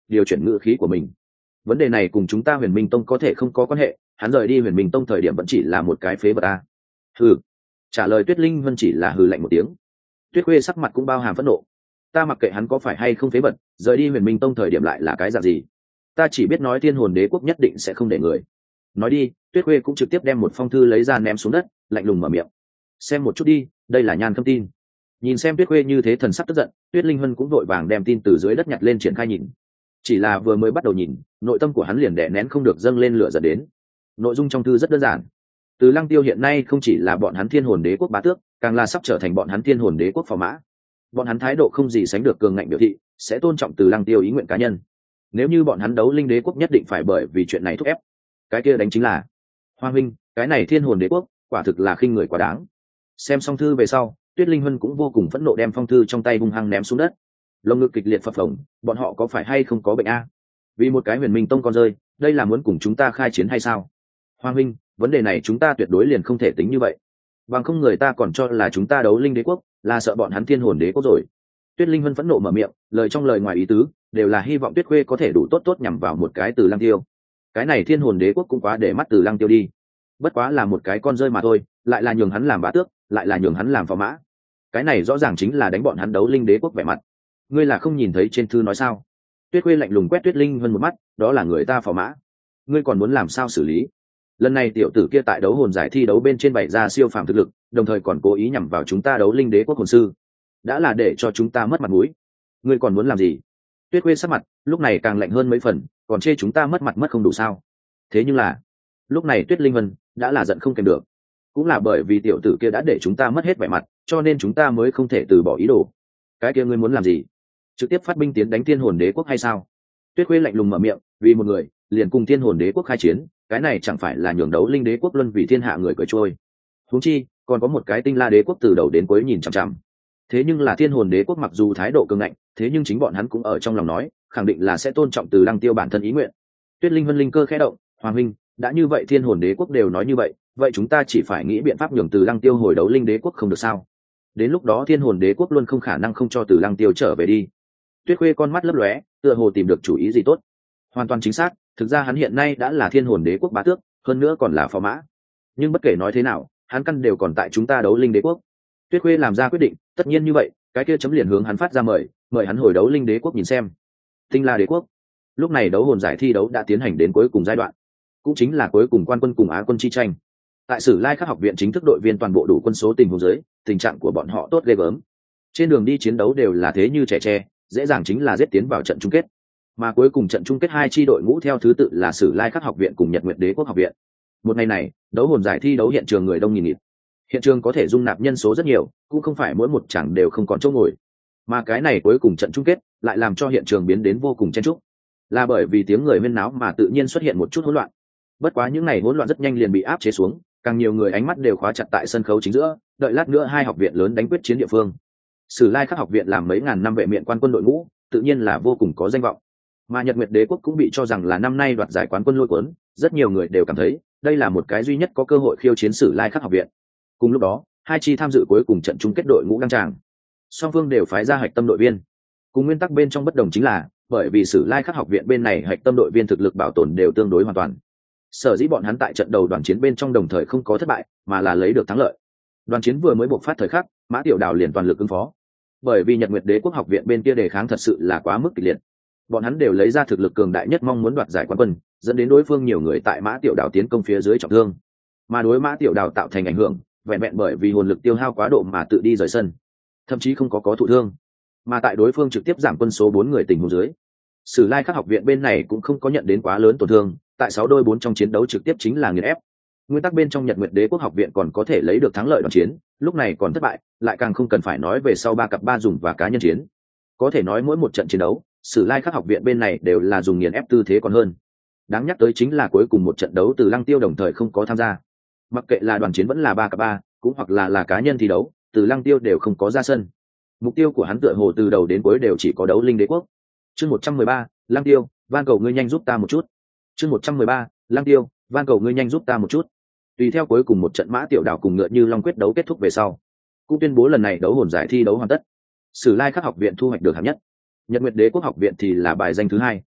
điều chuyển ngữ khí của mình. Vấn đề này cùng chúng ta Huyền Minh Tông có thể không có quan hệ, hắn rời đi Huyền Minh Tông thời điểm vẫn chỉ là một cái phế vật a. Hừ. Trả lời Tuyết Linh Vân chỉ là hừ lạnh một tiếng. Tuyết Khuê sắc mặt cũng bao hàm phẫn nộ. Ta mặc kệ hắn có phải hay không phế vật, rời đi Huyền Minh Tông thời điểm lại là cái dạng gì, ta chỉ biết nói Thiên Hồn Đế quốc nhất định sẽ không để người. Nói đi. Tuyết Khuê cũng trực tiếp đem một phong thư lấy ra ném xuống đất, lạnh lùng mở miệng. Xem một chút đi, đây là Nhan Khâm tin. Nhìn xem Tuyết Khuê như thế thần sắc tức giận, Tuyết Linh Vân cũng vội vàng đem tin từ dưới đất nhặt lên triển khai nhìn. Chỉ là vừa mới bắt đầu nhìn, nội tâm của hắn liền đè nén không được dâng lên lửa giận đến. Nội dung trong thư rất đơn giản. Từ Lăng Tiêu hiện nay không chỉ là bọn hắn Thiên Hồn Đế quốc bá tước, càng là sắp trở thành bọn hắn Thiên Hồn Đế quốc phò mã. Bọn hắn thái độ không gì sánh được cường ngạnh biểu thị, sẽ tôn trọng Từ Lăng Tiêu ý nguyện cá nhân. Nếu như bọn hắn Đấu Linh Đế quốc nhất định phải bởi vì chuyện này thúc ép, cái kia đánh chính là Hoa huynh, cái này Thiên Hồn Đế quốc quả thực là khinh người quá đáng. Xem xong thư về sau, Tuyết Linh Vân cũng vô cùng phẫn nộ đem phong thư trong tay hung hăng ném xuống đất. Lồng ngực kịch liệt phập phồng, bọn họ có phải hay không có bệnh a? Vì một cái Huyền Minh Tông con rơi, đây là muốn cùng chúng ta khai chiến hay sao? Hoa huynh, vấn đề này chúng ta tuyệt đối liền không thể tính như vậy. Bằng không người ta còn cho là chúng ta Đấu Linh Đế quốc, là sợ bọn hắn Thiên Hồn Đế quốc rồi. Tuyết Linh Vân phẫn nộ mở miệng, lời trong lời ngoài ý tứ đều là hy vọng Tuyết Khuê có thể đủ tốt tốt nhằm vào một cái Từ Lăng Tiêu. Cái này Thiên Hồn Đế quốc cũng quá để mắt Từ Lăng Tiêu đi. Bất quá là một cái con rơi mà thôi, lại là nhường hắn làm bá tước, lại là nhường hắn làm phò mã. Cái này rõ ràng chính là đánh bọn hắn Đấu Linh Đế quốc vẻ mặt. Ngươi là không nhìn thấy trên thư nói sao? Tuyết Khuê lạnh lùng quét Tuyết Linh Vân một mắt, đó là người ta phò mã, ngươi còn muốn làm sao xử lý? Lần này tiểu tử kia tại đấu hồn giải thi đấu bên trên bày ra siêu phàm thực lực, đồng thời còn cố ý nhằm vào chúng ta Đấu Linh Đế quốc hồn sư, đã là để cho chúng ta mất mặt mũi. Ngươi còn muốn làm gì? Tuyết Khuê sắc mặt lúc này càng lạnh hơn mấy phần, còn chê chúng ta mất mặt mất không đủ sao? Thế nhưng là lúc này Tuyết Linh Vân đã là giận không kèm được, cũng là bởi vì tiểu tử kia đã để chúng ta mất hết vẻ mặt, cho nên chúng ta mới không thể từ bỏ ý đồ. Cái kia ngươi muốn làm gì? Trực tiếp phát binh tiến đánh Thiên Hồn Đế quốc hay sao? Tuyết Khuê lạnh lùng mở miệng, vì một người liền cùng Thiên Hồn Đế quốc khai chiến, cái này chẳng phải là nhường Đấu Linh Đế quốc luân vì thiên hạ người cười trôi. Huống chi còn có một cái Tinh La Đế quốc từ đầu đến cuối nhìn chằm chằm. Thế nhưng là Thiên Hồn Đế quốc mặc dù thái độ cường ngạnh, thế nhưng chính bọn hắn cũng ở trong lòng nói, khẳng định là sẽ tôn trọng Từ Lăng Tiêu bản thân ý nguyện. Tuyết Linh Vân linh cơ khẽ động, Hoàng huynh, đã như vậy Thiên Hồn Đế quốc đều nói như vậy, vậy chúng ta chỉ phải nghĩ biện pháp nhường Từ Lăng Tiêu hồi Đấu Linh Đế quốc không được sao? Đến lúc đó Thiên Hồn Đế quốc luôn không khả năng không cho Từ Lăng Tiêu trở về đi. Tuyết Khuê con mắt lấp lóe, tựa hồ tìm được chủ ý gì tốt. Hoàn toàn chính xác, thực ra hắn hiện nay đã là Thiên Hồn Đế quốc bá tước, hơn nữa còn là phò mã. Nhưng bất kể nói thế nào, hắn căn đều còn tại chúng ta Đấu Linh Đế quốc. Tuyết Khuê làm ra quyết định, tất nhiên như vậy, cái kia chấm liền hướng hắn phát ra mời, mời hắn hồi Đấu Linh Đế quốc nhìn xem. Tinh La Đế quốc. Lúc này đấu hồn giải thi đấu đã tiến hành đến cuối cùng giai đoạn, cũng chính là cuối cùng quan quân cùng á quân chi tranh. Tại Sử Lai Khắc học viện chính thức đội viên toàn bộ đủ quân số tình huống dưới, tình trạng của bọn họ tốt ghê gớm. Trên đường đi chiến đấu đều là thế như trẻ tre, dễ dàng chính là giết tiến vào trận chung kết. Mà cuối cùng trận chung kết hai chi đội ngũ theo thứ tự là Sử Lai Khắc học viện cùng Nhật Nguyệt Đế quốc học viện. Một ngày này, đấu hồn giải thi đấu hiện trường người đông nghìn nghịt. Hiện trường có thể dung nạp nhân số rất nhiều, cũng không phải mỗi một chẳng đều không còn chỗ ngồi. Mà cái này cuối cùng trận chung kết lại làm cho hiện trường biến đến vô cùng chen chúc. Là bởi vì tiếng người huyên náo mà tự nhiên xuất hiện một chút hỗn loạn. Bất quá những ngày hỗn loạn rất nhanh liền bị áp chế xuống, càng nhiều người ánh mắt đều khóa chặt tại sân khấu chính giữa, đợi lát nữa hai học viện lớn đánh quyết chiến địa phương. Sử Lai Khắc học viện làm mấy ngàn năm vệ miện quan quân đội ngũ, tự nhiên là vô cùng có danh vọng. Mà Nhật Nguyệt Đế quốc cũng bị cho rằng là năm nay đoạt giải quán quân lôi cuốn, rất nhiều người đều cảm thấy đây là một cái duy nhất có cơ hội khiêu chiến Sử Lai Khắc học viện. Cùng lúc đó, hai chi tham dự cuối cùng trận chung kết đội ngũ đăng tràng. Song phương đều phái ra hạch tâm đội viên. Cùng nguyên tắc bên trong bất đồng chính là, bởi vì Sử Lai Khắc học viện bên này hạch tâm đội viên thực lực bảo tồn đều tương đối hoàn toàn. Sở dĩ bọn hắn tại trận đầu đoàn chiến bên trong đồng thời không có thất bại, mà là lấy được thắng lợi. Đoàn chiến vừa mới bộc phát thời khắc, Mã Tiểu Đào liền toàn lực ứng phó. Bởi vì Nhật Nguyệt Đế quốc học viện bên kia đề kháng thật sự là quá mức kịch liệt. Bọn hắn đều lấy ra thực lực cường đại nhất mong muốn đoạt giải quán quân, dẫn đến đối phương nhiều người tại Mã Tiểu Đào tiến công phía dưới trọng thương. Mà đối Mã Tiểu Đào tạo thành ảnh hưởng, vẹn vẹn bởi vì hồn lực tiêu hao quá độ mà tự đi rời sân, thậm chí không có có thụ thương. Mà tại đối phương trực tiếp giảm quân số bốn người tình huống dưới, Sử Lai Khắc học viện bên này cũng không có nhận đến quá lớn tổn thương, tại sáu đôi bốn trong chiến đấu trực tiếp chính là nghiền ép. Nguyên tắc bên trong Nhật Nguyệt Đế quốc học viện còn có thể lấy được thắng lợi đoàn chiến, lúc này còn thất bại, lại càng không cần phải nói về sau ba cặp ba dùng và cá nhân chiến. Có thể nói mỗi một trận chiến đấu, Sử Lai Khắc học viện bên này đều là dùng nghiền ép tư thế còn hơn. Đáng nhắc tới chính là cuối cùng một trận đấu Từ Lăng Tiêu đồng thời không có tham gia. Mặc kệ là đoàn chiến vẫn là ba cặp ba, cũng hoặc là là cá nhân thi đấu, Từ Lăng Tiêu đều không có ra sân. Mục tiêu của hắn tựa hồ từ đầu đến cuối đều chỉ có đấu Linh Đế quốc. Chương một trăm mười ba, Lăng Tiêu, van cầu ngươi nhanh giúp ta một chút. Chương một trăm mười ba, Lăng Tiêu, van cầu ngươi nhanh giúp ta một chút. Tùy theo cuối cùng một trận Mã Tiểu Đào cùng Ngựa Như Long quyết đấu kết thúc về sau, cũng tuyên bố lần này đấu hồn giải thi đấu hoàn tất. Sử Lai Khắc học viện thu hoạch được hạng nhất, Nhật Nguyệt Đế quốc học viện thì là bài danh thứ hai.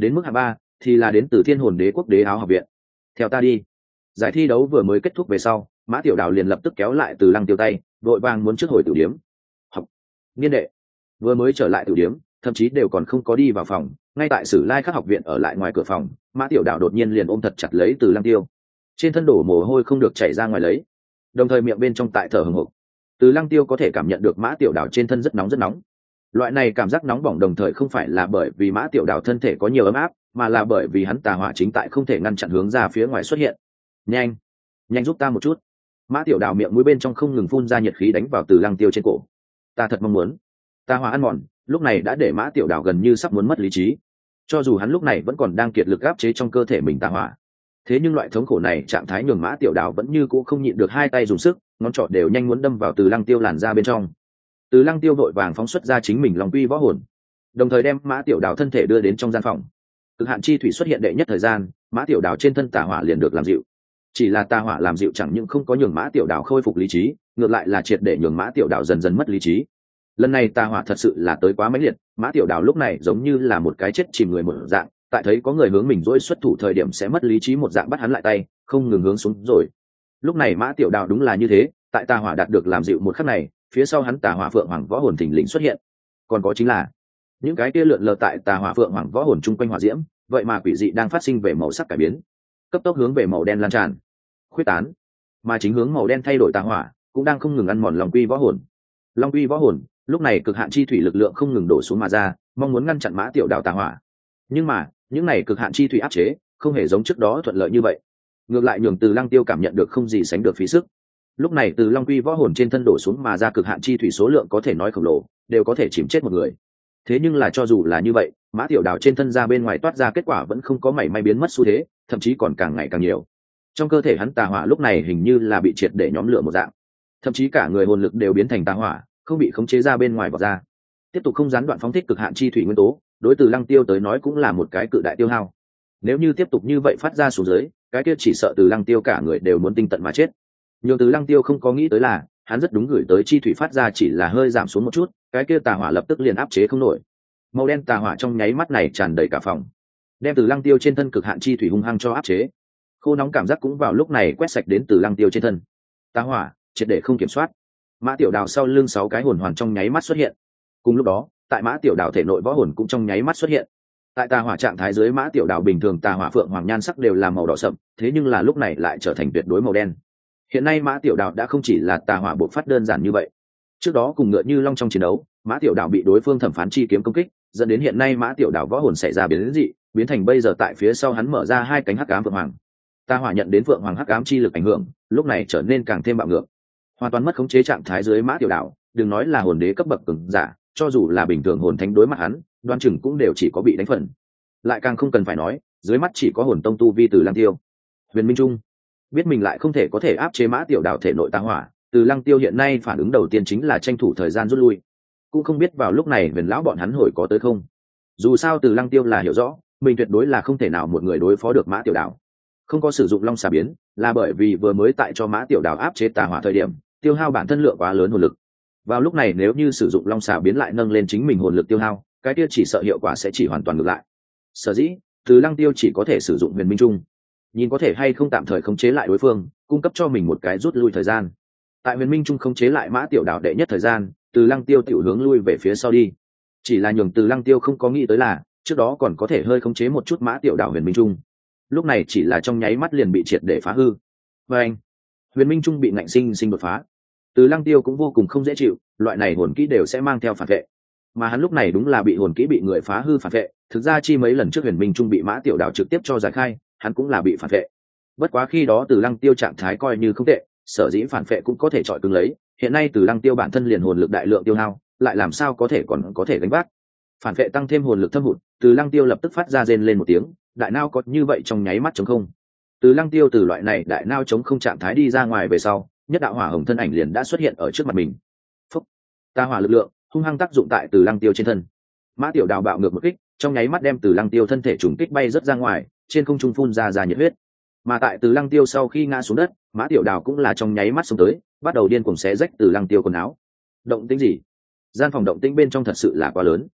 đến mức hạng ba thì là đến từ thiên hồn đế quốc đế áo học viện. Theo ta đi. Giải thi đấu vừa mới kết thúc về sau, Mã Tiểu Đào liền lập tức kéo lại Từ Lăng Tiêu tay, vội vàng muốn trước hồi tử điếm. Học niên đệ vừa mới trở lại tử điếm, thậm chí đều còn không có đi vào phòng, ngay tại Sử Lai Khắc học viện ở lại ngoài cửa phòng, Mã Tiểu Đào đột nhiên liền ôm thật chặt lấy Từ Lăng Tiêu, trên thân đổ mồ hôi không được chảy ra ngoài lấy, đồng thời miệng bên trong tại thở hổn hộc. Từ Lăng Tiêu có thể cảm nhận được Mã Tiểu Đào trên thân rất nóng rất nóng. Loại này cảm giác nóng bỏng đồng thời không phải là bởi vì Mã Tiểu Đào thân thể có nhiều ấm áp, mà là bởi vì hắn tà hỏa chính tại không thể ngăn chặn hướng ra phía ngoài xuất hiện. Nhanh, nhanh giúp ta một chút. Mã Tiểu Đào miệng mũi bên trong không ngừng phun ra nhiệt khí đánh vào Từ Lăng Tiêu trên cổ. Ta thật mong muốn. Tà hỏa ăn mòn, lúc này đã để Mã Tiểu Đào gần như sắp muốn mất lý trí. Cho dù hắn lúc này vẫn còn đang kiệt lực áp chế trong cơ thể mình tà hỏa, thế nhưng loại thống khổ này trạng thái nhường Mã Tiểu Đào vẫn như cũ không nhịn được hai tay dùng sức, ngón trỏ đều nhanh muốn đâm vào Từ Lăng Tiêu làn da bên trong. Từ Lăng Tiêu vội vàng phóng xuất ra chính mình Long Quy võ hồn, đồng thời đem Mã Tiểu Đào thân thể đưa đến trong gian phòng. Cực hạn chi thủy xuất hiện đệ nhất thời gian, Mã Tiểu Đào trên thân tà hỏa liền được làm dịu. Chỉ là tà hỏa làm dịu chẳng những không có nhường Mã Tiểu Đào khôi phục lý trí, ngược lại là triệt để nhường Mã Tiểu Đào dần dần mất lý trí. Lần này tà hỏa thật sự là tới quá mãnh liệt, Mã Tiểu Đào lúc này giống như là một cái chết chìm người một dạng, tại thấy có người hướng mình dỗi xuất thủ thời điểm sẽ mất lý trí một dạng bắt hắn lại tay, không ngừng hướng xuống rồi. Lúc này Mã Tiểu Đào đúng là như thế, tại tà hỏa đạt được làm dịu một khắc này, phía sau hắn tà hỏa phượng hoàng võ hồn thình lình xuất hiện. Còn có chính là những cái kia lượn lờ tại tà hỏa phượng hoàng võ hồn chung quanh hỏa diễm, vậy mà quỷ dị đang phát sinh về màu sắc cải biến, cấp tốc hướng về màu đen lan tràn, khuyết tán. Mà chính hướng màu đen thay đổi tà hỏa cũng đang không ngừng ăn mòn Long Quy võ hồn. Long Quy võ hồn lúc này cực hạn chi thủy lực lượng không ngừng đổ xuống mà ra, mong muốn ngăn chặn Mã Tiểu Đào tà hỏa. Nhưng mà những này cực hạn chi thủy áp chế không hề giống trước đó thuận lợi như vậy, ngược lại nhường Từ Lăng Tiêu cảm nhận được không gì sánh được phí sức. Lúc này từ Long Quy võ hồn trên thân đổ xuống mà ra cực hạn chi thủy số lượng có thể nói khổng lồ, đều có thể chìm chết một người. Thế nhưng là cho dù là như vậy, Mã Tiểu Đào trên thân ra bên ngoài toát ra kết quả vẫn không có mảy may biến mất xu thế, thậm chí còn càng ngày càng nhiều. Trong cơ thể hắn tà hỏa lúc này hình như là bị triệt để nhóm lửa một dạng, thậm chí cả người hồn lực đều biến thành tà hỏa, không bị khống chế ra bên ngoài vọt ra. Tiếp tục không gián đoạn phóng thích cực hạn chi thủy nguyên tố, đối từ Lăng Tiêu tới nói cũng là một cái cự đại tiêu hao. Nếu như tiếp tục như vậy phát ra xuống dưới, cái kia chỉ sợ từ Lăng Tiêu cả người đều muốn tinh tận mà chết. Nhưng từ Lăng Tiêu không có nghĩ tới là, hắn rất đúng gửi tới chi thủy phát ra chỉ là hơi giảm xuống một chút, cái kia tà hỏa lập tức liền áp chế không nổi. Màu đen tà hỏa trong nháy mắt này tràn đầy cả phòng, đem từ Lăng Tiêu trên thân cực hạn chi thủy hung hăng cho áp chế. Khô nóng cảm giác cũng vào lúc này quét sạch đến từ Lăng Tiêu trên thân. Tà hỏa triệt để không kiểm soát. Mã Tiểu Đào sau lưng sáu cái hồn hoàn trong nháy mắt xuất hiện. Cùng lúc đó, tại Mã Tiểu Đào thể nội võ hồn cũng trong nháy mắt xuất hiện. Tại tà hỏa trạng thái dưới Mã Tiểu Đào bình thường tà hỏa phượng hoàng nhan sắc đều là màu đỏ sậm, thế nhưng là lúc này lại trở thành tuyệt đối màu đen. Hiện nay Mã Tiểu Đào đã không chỉ là tà hỏa bộc phát đơn giản như vậy. Trước đó cùng ngựa như long trong chiến đấu, Mã Tiểu Đào bị đối phương thẩm phán chi kiếm công kích, dẫn đến hiện nay Mã Tiểu Đào võ hồn xảy ra biến dị, biến thành bây giờ tại phía sau hắn mở ra hai cánh hắc ám phượng hoàng. Tà hỏa nhận đến phượng hoàng hắc ám chi lực ảnh hưởng, lúc này trở nên càng thêm bạo ngược, hoàn toàn mất khống chế trạng thái dưới Mã Tiểu Đào, đừng nói là hồn đế cấp bậc cường giả, cho dù là bình thường hồn thánh đối mặt hắn, đoan chừng cũng đều chỉ có bị đánh phần. Lại càng không cần phải nói, dưới mắt chỉ có hồn tông tu vi từ Lăng Tiêu. Huyền Minh Trung biết mình lại không thể có thể áp chế Mã Tiểu Đào thể nội tà hỏa, từ Lăng Tiêu hiện nay phản ứng đầu tiên chính là tranh thủ thời gian rút lui. Cũng không biết vào lúc này Huyền lão bọn hắn hồi có tới không. Dù sao từ Lăng Tiêu là hiểu rõ, mình tuyệt đối là không thể nào một người đối phó được Mã Tiểu Đào. Không có sử dụng long xà biến, là bởi vì vừa mới tại cho Mã Tiểu Đào áp chế tà hỏa thời điểm, tiêu hao bản thân lượng quá lớn hồn lực. Vào lúc này nếu như sử dụng long xà biến lại nâng lên chính mình hồn lực tiêu hao, cái kia chỉ sợ hiệu quả sẽ chỉ hoàn toàn ngược lại. Sở dĩ, từ Lăng Tiêu chỉ có thể sử dụng Huyền Minh Trung, nhìn có thể hay không tạm thời khống chế lại đối phương, cung cấp cho mình một cái rút lui thời gian. Tại Huyền Minh Trung khống chế lại Mã Tiểu Đào đệ nhất thời gian, từ Lăng Tiêu tiểu hướng lui về phía sau đi. Chỉ là nhường từ Lăng Tiêu không có nghĩ tới là, trước đó còn có thể hơi khống chế một chút Mã Tiểu Đào Huyền Minh Trung, lúc này chỉ là trong nháy mắt liền bị triệt để phá hư. Và anh, Huyền Minh Trung bị ngạnh sinh sinh đột phá. Từ Lăng Tiêu cũng vô cùng không dễ chịu, loại này hồn kỹ đều sẽ mang theo phản vệ, mà hắn lúc này đúng là bị hồn kỹ bị người phá hư phản vệ. Thực ra chi mấy lần trước Huyền Minh Trung bị Mã Tiểu Đào trực tiếp cho giải khai, hắn cũng là bị phản vệ. Bất quá khi đó Từ Lăng Tiêu trạng thái coi như không tệ, sở dĩ phản vệ cũng có thể chọi cứng lấy. Hiện nay Từ Lăng Tiêu bản thân liền hồn lực đại lượng tiêu hao, lại làm sao có thể còn có thể gánh vác. Phản vệ tăng thêm hồn lực thâm hụt, Từ Lăng Tiêu lập tức phát ra rên lên một tiếng, đại nao có như vậy trong nháy mắt trống không. Từ Lăng Tiêu từ loại này đại nao trống không trạng thái đi ra ngoài về sau, nhất đạo hỏa hồng thân ảnh liền đã xuất hiện ở trước mặt mình. Phúc, ta hỏa lực lượng hung hăng tác dụng tại Từ Lăng Tiêu trên thân. Mã Tiểu Đào bạo ngược một kích, trong nháy mắt đem Từ Lăng Tiêu thân thể trùng kích bay rất ra ngoài, trên không trung phun ra ra nhiệt huyết. Mà tại Từ Lăng Tiêu sau khi ngã xuống đất, Mã Tiểu Đào cũng là trong nháy mắt xông tới, bắt đầu điên cuồng xé rách Từ Lăng Tiêu quần áo. Động tĩnh gì? Gian phòng động tĩnh bên trong thật sự là quá lớn.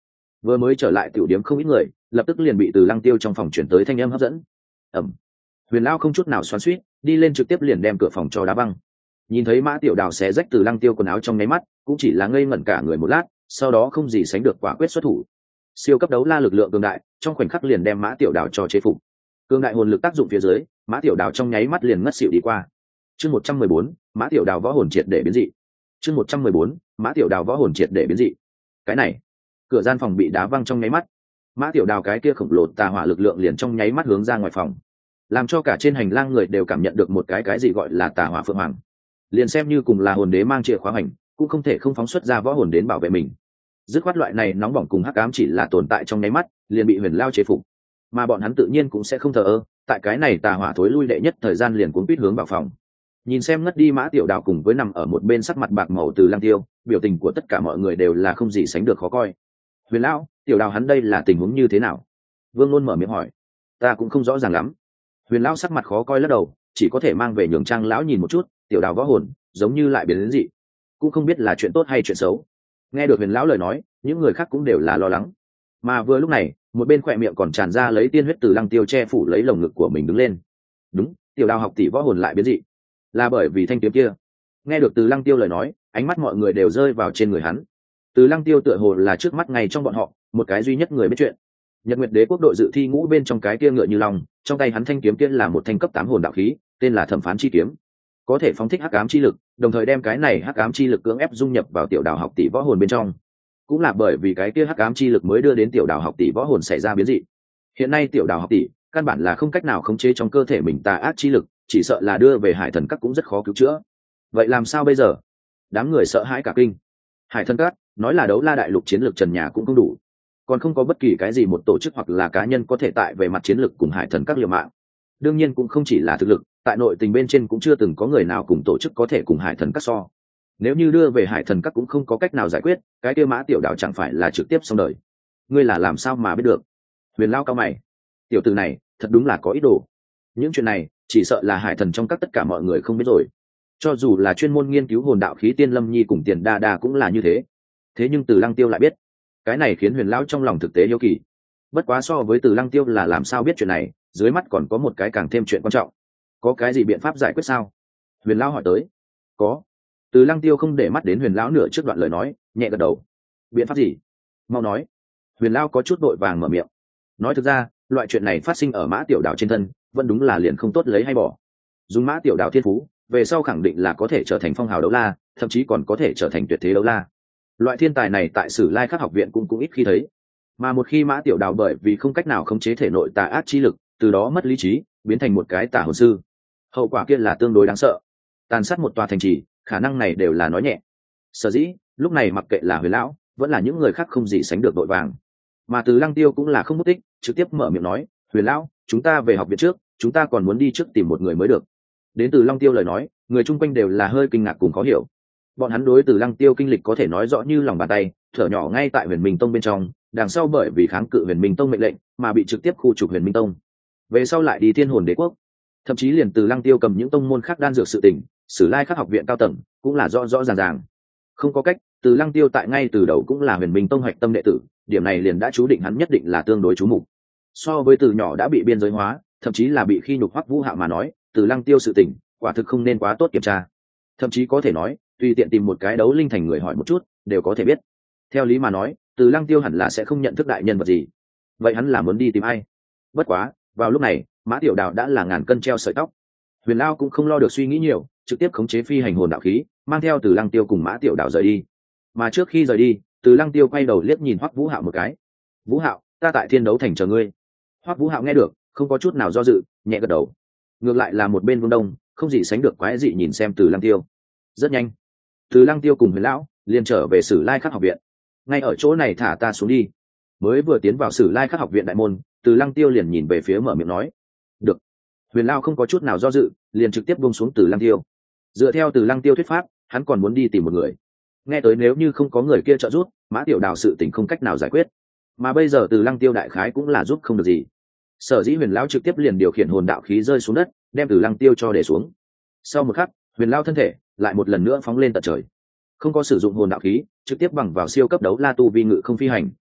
vừa mới trở lại tiểu điếm không ít người lập tức liền bị từ lăng tiêu trong phòng chuyển tới thanh âm hấp dẫn. ẩm huyền lão không chút nào xoắn xuýt đi lên trực tiếp liền đem cửa phòng cho đá văng. Nhìn thấy Mã Tiểu Đào xé rách từ lăng tiêu quần áo trong nháy mắt cũng chỉ là ngây ngẩn cả người một lát, sau đó không gì sánh được quả quyết xuất thủ. Siêu cấp đấu la lực lượng cường đại trong khoảnh khắc liền đem Mã Tiểu Đào cho chế phục. Cường đại hồn lực tác dụng phía dưới, Mã Tiểu Đào trong nháy mắt liền ngất xỉu đi qua. Chương một trăm mười bốn, Mã Tiểu Đào võ hồn triệt để biến dị. Chương một trăm mười bốn, Mã Tiểu Đào võ hồn triệt để biến dị. Cái này, cửa gian phòng bị đá văng trong nháy mắt. Mã Tiểu Đào cái kia khổng lồ tà hỏa lực lượng liền trong nháy mắt hướng ra ngoài phòng, làm cho cả trên hành lang người đều cảm nhận được một cái cái gì gọi là tà hỏa phượng hoàng. Liền xem như cùng là hồn đế mang chìa khóa hành, cũng không thể không phóng xuất ra võ hồn đến bảo vệ mình. Dứt khoát loại này nóng bỏng cùng hắc ám chỉ là tồn tại trong nháy mắt, liền bị Huyền Lao chế phục. Mà bọn hắn tự nhiên cũng sẽ không thờ ơ, tại cái này tà hỏa thối lui đệ nhất thời gian liền cuốn quýt hướng vào phòng. Nhìn xem ngất đi Mã Tiểu Đào cùng với nằm ở một bên sắc mặt bạc màu từ Lăng Tiêu, biểu tình của tất cả mọi người đều là không gì sánh được khó coi. Huyền Lão, Tiểu Đào hắn đây là tình huống như thế nào? Vương Luân mở miệng hỏi. Ta cũng không rõ ràng lắm. Huyền Lão sắc mặt khó coi lắc đầu, chỉ có thể mang về nhường Trang lão nhìn một chút. Tiểu Đào võ hồn giống như lại biến đến dị, cũng không biết là chuyện tốt hay chuyện xấu. Nghe được Huyền Lão lời nói, những người khác cũng đều là lo lắng. Mà vừa lúc này, một bên khỏe miệng còn tràn ra lấy tiên huyết từ Lăng Tiêu che phủ lấy lồng ngực của mình đứng lên. Đúng, Tiểu Đào học tỷ võ hồn lại biến dị, là bởi vì thanh kiếm kia. Nghe được từ Lăng Tiêu lời nói, ánh mắt mọi người đều rơi vào trên người hắn. Từ Lăng Tiêu tựa hồ là trước mắt ngay trong bọn họ một cái duy nhất người biết chuyện. Nhật Nguyệt Đế quốc đội dự thi ngũ bên trong cái kia ngựa như long, trong tay hắn thanh kiếm kia là một thanh cấp tám hồn đạo khí, tên là Thẩm Phán chi kiếm, có thể phóng thích hắc ám chi lực, đồng thời đem cái này hắc ám chi lực cưỡng ép dung nhập vào Tiểu Đào học tỷ võ hồn bên trong. Cũng là bởi vì cái kia hắc ám chi lực mới đưa đến Tiểu Đào học tỷ võ hồn xảy ra biến dị. Hiện nay Tiểu Đào học tỷ căn bản là không cách nào khống chế trong cơ thể mình tà ác chi lực, chỉ sợ là đưa về Hải Thần Các cũng rất khó cứu chữa. Vậy làm sao bây giờ? Đám người sợ hãi cả kinh. Hải Thần Các nói là đấu la đại lục chiến lược trần nhà cũng không đủ, còn không có bất kỳ cái gì một tổ chức hoặc là cá nhân có thể tại về mặt chiến lược cùng Hải Thần Các liều mạng. Đương nhiên cũng không chỉ là thực lực, tại nội tình bên trên cũng chưa từng có người nào cùng tổ chức có thể cùng Hải Thần Các so. Nếu như đưa về Hải Thần Các cũng không có cách nào giải quyết, cái kia Mã Tiểu Đào chẳng phải là trực tiếp xong đời. Ngươi là làm sao mà biết được? Huyền Lao cao mày. Tiểu tử này thật đúng là có ý đồ. Những chuyện này chỉ sợ là Hải Thần trong các tất cả mọi người không biết rồi. Cho dù là chuyên môn nghiên cứu hồn đạo khí Tiên Lâm Nhi cùng Tiền Đa Đa cũng là như thế. Thế nhưng Từ Lăng Tiêu lại biết. Cái này khiến Huyền Lão trong lòng thực tế hiếu kỳ. Bất quá so với Từ Lăng Tiêu là làm sao biết chuyện này, dưới mắt còn có một cái càng thêm chuyện quan trọng. Có cái gì biện pháp giải quyết sao? Huyền Lão hỏi tới. Có. Từ Lăng Tiêu không để mắt đến Huyền Lão nửa trước đoạn lời nói, nhẹ gật đầu. Biện pháp gì? Mau nói. Huyền Lão có chút vội vàng mở miệng. Nói thực ra, loại chuyện này phát sinh ở Mã Tiểu Đào trên thân, vẫn đúng là liền không tốt lấy hay bỏ. Dùng Mã Tiểu Đào thiên phú, về sau khẳng định là có thể trở thành phong hào đấu la, thậm chí còn có thể trở thành tuyệt thế đấu la. Loại thiên tài này tại Sử Lai Khắc học viện cũng cũng ít khi thấy. Mà một khi Mã Tiểu Đào bởi vì không cách nào khống chế thể nội tà ác chi lực, từ đó mất lý trí, biến thành một cái tà hồn sư, hậu quả kia là tương đối đáng sợ. Tàn sát một tòa thành trì, khả năng này đều là nói nhẹ. Sở dĩ, lúc này mặc kệ là Huyền Lão, vẫn là những người khác không gì sánh được đội vàng. Mà Từ Lăng Tiêu cũng là không mất tích, trực tiếp mở miệng nói, Huyền Lão, chúng ta về học viện trước, chúng ta còn muốn đi trước tìm một người mới được. Đến Từ Lăng Tiêu lời nói, người chung quanh đều là hơi kinh ngạc cùng khó hiểu. Bọn hắn đối Từ Lăng Tiêu kinh lịch có thể nói rõ như lòng bàn tay, thở nhỏ ngay tại Huyền Minh Tông bên trong, đằng sau bởi vì kháng cự Huyền Minh Tông mệnh lệnh mà bị trực tiếp khu trục Huyền Minh Tông, về sau lại đi Thiên Hồn Đế quốc, thậm chí liền Từ Lăng Tiêu cầm những tông môn khác đan dược sự tình, Sử Lai Khắc học viện cao tầng cũng là rõ rõ ràng ràng. Không có cách, Từ Lăng Tiêu tại ngay từ đầu cũng là Huyền Minh Tông hoạch tâm đệ tử, điểm này liền đã chú định hắn nhất định là tương đối chú mục. So với từ nhỏ đã bị biên giới hóa, thậm chí là bị khi nhục Hoắc Vũ Hạo mà nói, Từ Lăng Tiêu sự tình quả thực không nên quá tốt kiểm tra. Thậm chí có thể nói, tùy tiện tìm một cái đấu linh thành người hỏi một chút, đều có thể biết. Theo lý mà nói, Từ Lăng Tiêu hẳn là sẽ không nhận thức đại nhân vật gì. Vậy hắn là muốn đi tìm ai? Bất quá, vào lúc này, Mã Tiểu Đào đã là ngàn cân treo sợi tóc. Huyền Lao cũng không lo được suy nghĩ nhiều, trực tiếp khống chế phi hành hồn đạo khí, mang theo Từ Lăng Tiêu cùng Mã Tiểu Đào rời đi. Mà trước khi rời đi, Từ Lăng Tiêu quay đầu liếc nhìn Hoắc Vũ Hạo một cái. Vũ Hạo, ta tại Thiên Đấu Thành chờ ngươi. Hoắc Vũ Hạo nghe được, không có chút nào do dự, nhẹ gật đầu. Ngược lại là một bên Vương Đông, không gì sánh được quái dị nhìn xem Từ Lăng Tiêu. Rất nhanh, Từ Lăng Tiêu cùng Huyền Lão liền trở về Sử Lai Khắc học viện. Ngay ở chỗ này thả ta xuống đi. Mới vừa tiến vào Sử Lai Khắc học viện đại môn, Từ Lăng Tiêu liền nhìn về phía mở miệng nói. Được. Huyền Lão không có chút nào do dự, liền trực tiếp buông xuống Từ Lăng Tiêu. Dựa theo Từ Lăng Tiêu thuyết pháp, hắn còn muốn đi tìm một người. Nghe tới nếu như không có người kia trợ giúp, Mã Tiểu Đào sự tình không cách nào giải quyết. Mà bây giờ Từ Lăng Tiêu đại khái cũng là giúp không được gì. Sở dĩ Huyền Lão trực tiếp liền điều khiển hồn đạo khí rơi xuống đất, đem Từ Lăng Tiêu cho để xuống. Sau một khắc, Huyền Lão thân thể lại một lần nữa phóng lên tận trời. Không có sử dụng hồn đạo khí, trực tiếp bằng vào siêu cấp đấu la tu vi ngự không phi hành,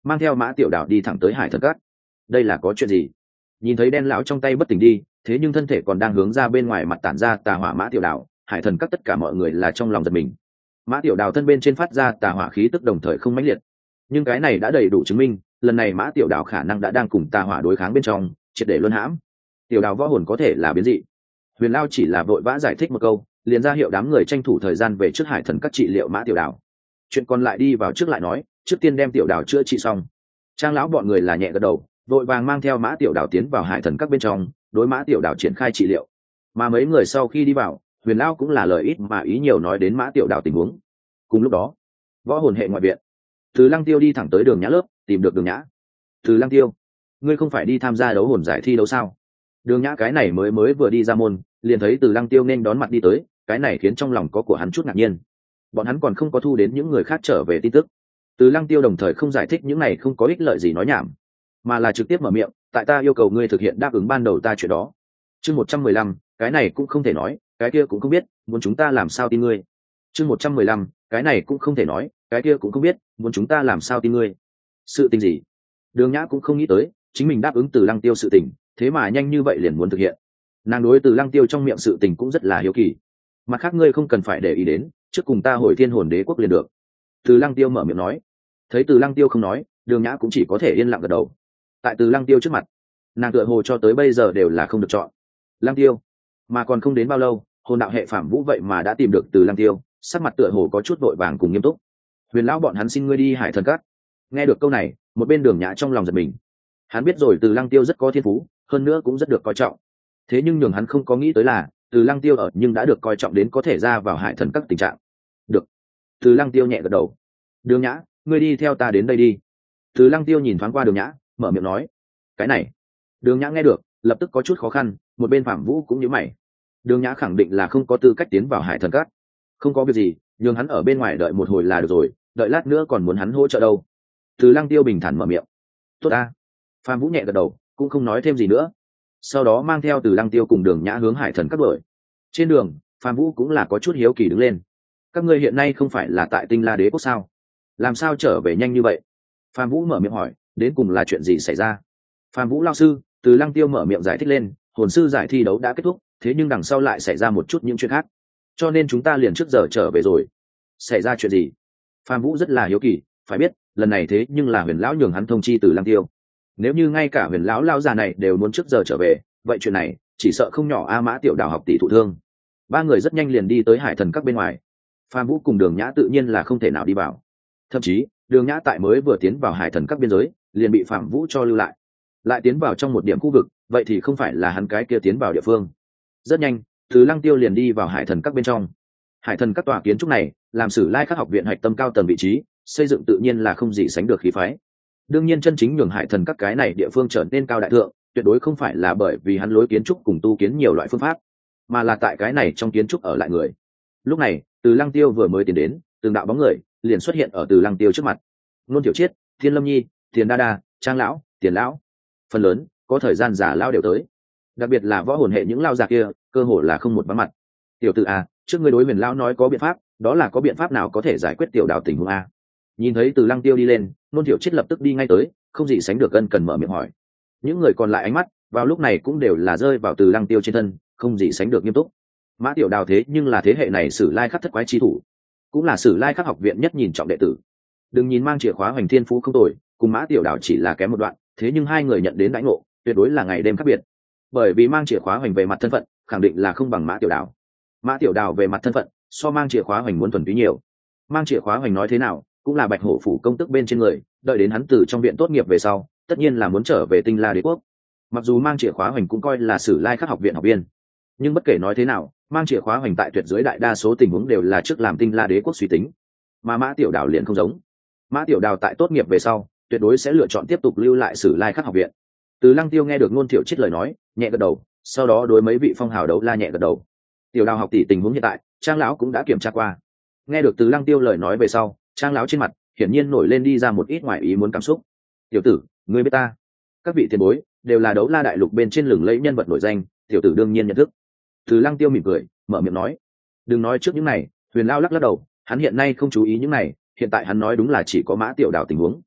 mang theo Mã Tiểu Đào đi thẳng tới Hải Thần Các. Đây là có chuyện gì? Nhìn thấy đen lão trong tay bất tỉnh đi, thế nhưng thân thể còn đang hướng ra bên ngoài mặt tản ra tà hỏa Mã Tiểu Đào, Hải Thần Các tất cả mọi người là trong lòng giật mình. Mã Tiểu Đào thân bên trên phát ra tà hỏa khí tức đồng thời không mãnh liệt, nhưng cái này đã đầy đủ chứng minh lần này Mã Tiểu Đào khả năng đã đang cùng tà hỏa đối kháng bên trong, triệt để luân hãm. Tiểu Đào võ hồn có thể là biến dị. Huyền Lao chỉ là vội vã giải thích một câu, liền ra hiệu đám người tranh thủ thời gian về trước Hải Thần Các trị liệu Mã Tiểu Đào. Chuyện còn lại đi vào trước lại nói, trước tiên đem Tiểu Đào chữa trị xong. Trang lão bọn người là nhẹ gật đầu, vội vàng mang theo Mã Tiểu Đào tiến vào Hải Thần Các bên trong, đối Mã Tiểu Đào triển khai trị liệu. Mà mấy người sau khi đi vào, Huyền Lao cũng là lời ít mà ý nhiều nói đến Mã Tiểu Đào tình huống. Cùng lúc đó, võ hồn hệ ngoại viện, Từ Lăng Tiêu đi thẳng tới Đường Nhã lớp, tìm được Đường Nhã. Từ Lăng Tiêu, ngươi không phải đi tham gia đấu hồn giải thi đấu sao? Đường Nhã cái này mới mới vừa đi ra môn, liền thấy Từ Lăng Tiêu nên đón mặt đi tới, cái này khiến trong lòng có của hắn chút ngạc nhiên. Bọn hắn còn không có thu đến những người khác trở về tin tức. Từ Lăng Tiêu đồng thời không giải thích những này không có ích lợi gì nói nhảm, mà là trực tiếp mở miệng, tại ta yêu cầu ngươi thực hiện đáp ứng ban đầu ta chuyện đó. Chương một trăm mười lăm, cái này cũng không thể nói, cái kia cũng không biết, muốn chúng ta làm sao tin ngươi. Chương một trăm mười lăm, cái này cũng không thể nói, cái kia cũng không biết, muốn chúng ta làm sao tin ngươi. Sự tình gì? Đường Nhã cũng không nghĩ tới, chính mình đáp ứng Từ Lăng Tiêu sự tình, thế mà nhanh như vậy liền muốn thực hiện. Nàng đối Từ Lăng Tiêu trong miệng sự tình cũng rất là hiếu kỳ. Mặt khác ngươi không cần phải để ý đến, trước cùng ta hồi Thiên Hồn Đế quốc liền được. Từ Lăng Tiêu mở miệng nói. Thấy Từ Lăng Tiêu không nói, Đường Nhã cũng chỉ có thể yên lặng gật đầu. Tại Từ Lăng Tiêu trước mặt, nàng tựa hồ cho tới bây giờ đều là không được chọn. Lăng Tiêu, mà còn không đến bao lâu, hồn đạo hệ Phạm Vũ vậy mà đã tìm được Từ Lăng Tiêu, sắc mặt tựa hồ có chút vội vàng cùng nghiêm túc. Huyền lão bọn hắn xin ngươi đi Hải Thần Các. Nghe được câu này, một bên Đường Nhã trong lòng giật mình. Hắn biết rồi Từ Lăng Tiêu rất có thiên phú, hơn nữa cũng rất được coi trọng. Thế nhưng nhường hắn không có nghĩ tới là, Từ Lăng Tiêu ở nhưng đã được coi trọng đến có thể ra vào Hải Thần Các tình trạng. Được. Từ Lăng Tiêu nhẹ gật đầu. Đường Nhã, ngươi đi theo ta đến đây đi. Từ Lăng Tiêu nhìn thoáng qua Đường Nhã, mở miệng nói. Cái này. Đường Nhã nghe được, lập tức có chút khó khăn, một bên Phạm Vũ cũng nhíu mày. Đường Nhã khẳng định là không có tư cách tiến vào Hải Thần Các. Không có việc gì, nhường hắn ở bên ngoài đợi một hồi là được rồi, đợi lát nữa còn muốn hắn hỗ trợ đâu. Từ Lăng Tiêu bình thản mở miệng. Tốt a. Phạm Vũ nhẹ gật đầu, cũng không nói thêm gì nữa. Sau đó mang theo Từ Lăng Tiêu cùng Đường Nhã hướng Hải Thần Các đuổi. Trên đường, Phạm Vũ cũng là có chút hiếu kỳ đứng lên. Các ngươi hiện nay không phải là tại Tinh La Đế quốc sao? Làm sao trở về nhanh như vậy? Phạm Vũ mở miệng hỏi, đến cùng là chuyện gì xảy ra? Phạm Vũ lão sư, Từ Lăng Tiêu mở miệng giải thích lên, hồn sư giải thi đấu đã kết thúc, thế nhưng đằng sau lại xảy ra một chút những chuyện khác, cho nên chúng ta liền trước giờ trở về rồi. Xảy ra chuyện gì? Phạm Vũ rất là hiếu kỳ, phải biết, lần này thế nhưng là Huyền lão nhường hắn thông chi Từ Lăng Tiêu. Nếu như ngay cả Huyền lão lão già này đều muốn trước giờ trở về, vậy chuyện này chỉ sợ không nhỏ a. Mã Tiểu Đào học tỷ thụ thương. Ba người rất nhanh liền đi tới Hải Thần Các bên ngoài. Phạm Vũ cùng Đường Nhã tự nhiên là không thể nào đi vào. Thậm chí, Đường Nhã tại mới vừa tiến vào Hải Thần Các biên giới, liền bị Phạm Vũ cho lưu lại. Lại tiến vào trong một điểm khu vực, vậy thì không phải là hắn cái kia tiến vào địa phương. Rất nhanh, Từ Lăng Tiêu liền đi vào Hải Thần Các bên trong. Hải Thần Các tòa kiến trúc này, làm Sử Lai Khắc học viện hạch tâm cao tầng vị trí, xây dựng tự nhiên là không gì sánh được khí phái. Đương nhiên chân chính nhường Hải Thần Các cái này địa phương trở nên cao đại thượng, tuyệt đối không phải là bởi vì hắn lối kiến trúc cùng tu kiến nhiều loại phương pháp, mà là tại cái này trong kiến trúc ở lại người. Lúc này, Từ Lăng Tiêu vừa mới tiến đến, từng đạo bóng người liền xuất hiện ở Từ Lăng Tiêu trước mặt. Nôn Tiểu Chiết, Thiên Lâm Nhi, Tiền Đa Đa, Trang lão, Tiền lão, phần lớn có thời gian giả lao đều tới. Đặc biệt là võ hồn hệ những lao già kia, cơ hồ là không một vắng mặt. Tiểu tử à, trước ngươi đối Huyền lão nói có biện pháp, đó là có biện pháp nào có thể giải quyết Tiểu Đào tình huống a? Nhìn thấy Từ Lăng Tiêu đi lên, Nôn Tiểu Chiết lập tức đi ngay tới, không gì sánh được ân cần mở miệng hỏi. Những người còn lại ánh mắt vào lúc này cũng đều là rơi vào Từ Lăng Tiêu trên thân, không gì sánh được nghiêm túc. Mã Tiểu Đào thế nhưng là thế hệ này Sử Lai Khắc thất quái chi thủ, cũng là Sử Lai Khắc học viện nhất nhìn trọng đệ tử. Đừng nhìn mang chìa khóa Hoành Thiên Phú không tồi, cùng Mã Tiểu Đào chỉ là kém một đoạn, thế nhưng hai người nhận đến đãi ngộ tuyệt đối là ngày đêm khác biệt. Bởi vì mang chìa khóa Hoành về mặt thân phận, khẳng định là không bằng Mã Tiểu Đào. Mã Tiểu Đào về mặt thân phận, so mang chìa khóa Hoành muốn thuần túy nhiều. Mang chìa khóa Hoành nói thế nào, cũng là Bạch Hổ phủ công tức bên trên người, đợi đến hắn từ trong viện tốt nghiệp về sau, tất nhiên là muốn trở về Tinh La Đế quốc. Mặc dù mang chìa khóa Hoành cũng coi là Sử Lai Khắc học viện học viên, nhưng bất kể nói thế nào, mang chìa khóa Hoành tại tuyệt dưới đại đa số tình huống đều là trước làm Tinh La Đế quốc suy tính, mà Mã Tiểu Đào liền không giống. Mã Tiểu Đào tại tốt nghiệp về sau, tuyệt đối sẽ lựa chọn tiếp tục lưu lại Sử Lai Khắc học viện. Từ Lăng Tiêu nghe được Nôn Tiểu Chiết lời nói, nhẹ gật đầu, sau đó đối mấy vị phong hào đấu la nhẹ gật đầu. Tiểu Đào học tỷ tình huống hiện tại, Trang lão cũng đã kiểm tra qua. Nghe được Từ Lăng Tiêu lời nói về sau, Trang lão trên mặt hiển nhiên nổi lên đi ra một ít ngoài ý muốn cảm xúc. Tiểu tử, ngươi biết ta? Các vị tiền bối đều là đấu la đại lục bên trên lừng lẫy nhân vật nổi danh, tiểu tử đương nhiên nhận thức. Từ Lăng Tiêu mỉm cười, mở miệng nói. Đừng nói trước những này, Huyền lão lắc lắc đầu, hắn hiện nay không chú ý những này, hiện tại hắn nói đúng là chỉ có Mã Tiểu Đào tình huống.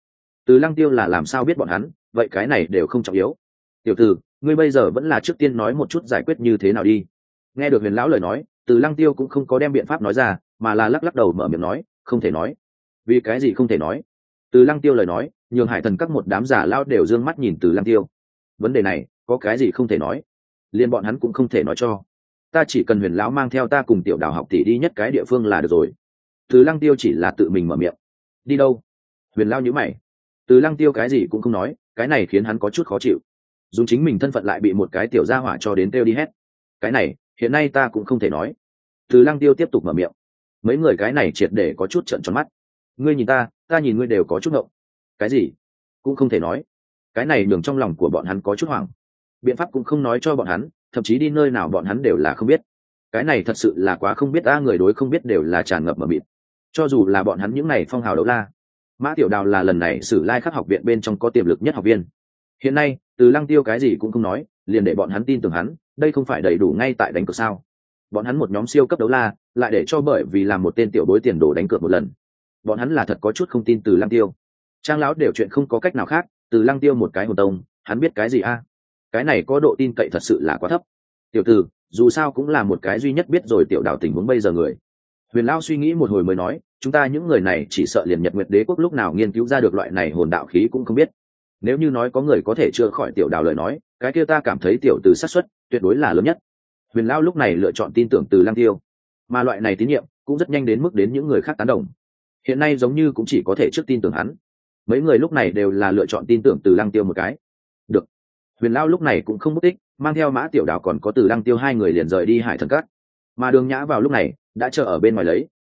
Từ Lăng Tiêu là làm sao biết bọn hắn, vậy cái này đều không trọng yếu. Tiểu tử, ngươi bây giờ vẫn là trước tiên nói một chút giải quyết như thế nào đi. Nghe được Huyền lão lời nói, Từ Lăng Tiêu cũng không có đem biện pháp nói ra, mà là lắc lắc đầu mở miệng nói, không thể nói. Vì cái gì không thể nói? Từ Lăng Tiêu lời nói, nhường Hải Thần các một đám giả lao đều dương mắt nhìn Từ Lăng Tiêu. Vấn đề này, có cái gì không thể nói? Liên bọn hắn cũng không thể nói cho. Ta chỉ cần Huyền lão mang theo ta cùng Tiểu Đào học tỷ đi nhất cái địa phương là được rồi. Từ Lăng Tiêu chỉ là tự mình mở miệng. Đi đâu? Huyền lão nhíu mày. Từ Lăng Tiêu cái gì cũng không nói, cái này khiến hắn có chút khó chịu. Dùng chính mình thân phận lại bị một cái tiểu gia hỏa cho đến kêu đi hết. Cái này, hiện nay ta cũng không thể nói. Từ Lăng Tiêu tiếp tục mở miệng. Mấy người cái này triệt để có chút trợn tròn mắt. Ngươi nhìn ta, ta nhìn ngươi đều có chút ngộng. Cái gì? Cũng không thể nói. Cái này nhường trong lòng của bọn hắn có chút hoảng. Biện pháp cũng không nói cho bọn hắn, thậm chí đi nơi nào bọn hắn đều là không biết. Cái này thật sự là quá không biết, ta người đối không biết đều là tràn ngập mờ mịt. Cho dù là bọn hắn những này phong hào đấu la, Mã Tiểu Đào là lần này Sử Lai Khắc học viện bên trong có tiềm lực nhất học viên. Hiện nay, Từ Lăng Tiêu cái gì cũng không nói, liền để bọn hắn tin tưởng hắn, đây không phải đầy đủ ngay tại đánh cược sao? Bọn hắn một nhóm siêu cấp đấu la, lại để cho bởi vì làm một tên tiểu bối tiền đồ đánh cược một lần. Bọn hắn là thật có chút không tin Từ Lăng Tiêu. Trang lão đều chuyện không có cách nào khác, Từ Lăng Tiêu một cái hồn tông, hắn biết cái gì a? Cái này có độ tin cậy thật sự là quá thấp. Tiểu tử, dù sao cũng là một cái duy nhất biết rồi Tiểu Đào tình huống bây giờ người. Huyền lão suy nghĩ một hồi mới nói, chúng ta những người này chỉ sợ liền Nhật Nguyệt Đế quốc lúc nào nghiên cứu ra được loại này hồn đạo khí cũng không biết. Nếu như nói có người có thể chữa khỏi Tiểu Đào lời nói, cái kia ta cảm thấy tiểu tử xác suất tuyệt đối là lớn nhất. Huyền lão lúc này lựa chọn tin tưởng Từ Lăng Tiêu, mà loại này tín nhiệm cũng rất nhanh đến mức đến những người khác tán đồng. Hiện nay giống như cũng chỉ có thể trước tin tưởng hắn. Mấy người lúc này đều là lựa chọn tin tưởng Từ Lăng Tiêu một cái. Được. Huyền lão lúc này cũng không mất tích, mang theo Mã Tiểu Đào còn có Từ Lăng Tiêu hai người liền rời đi Hải Thần Các. Mà Đường Nhã vào lúc này đã chờ ở bên ngoài lấy.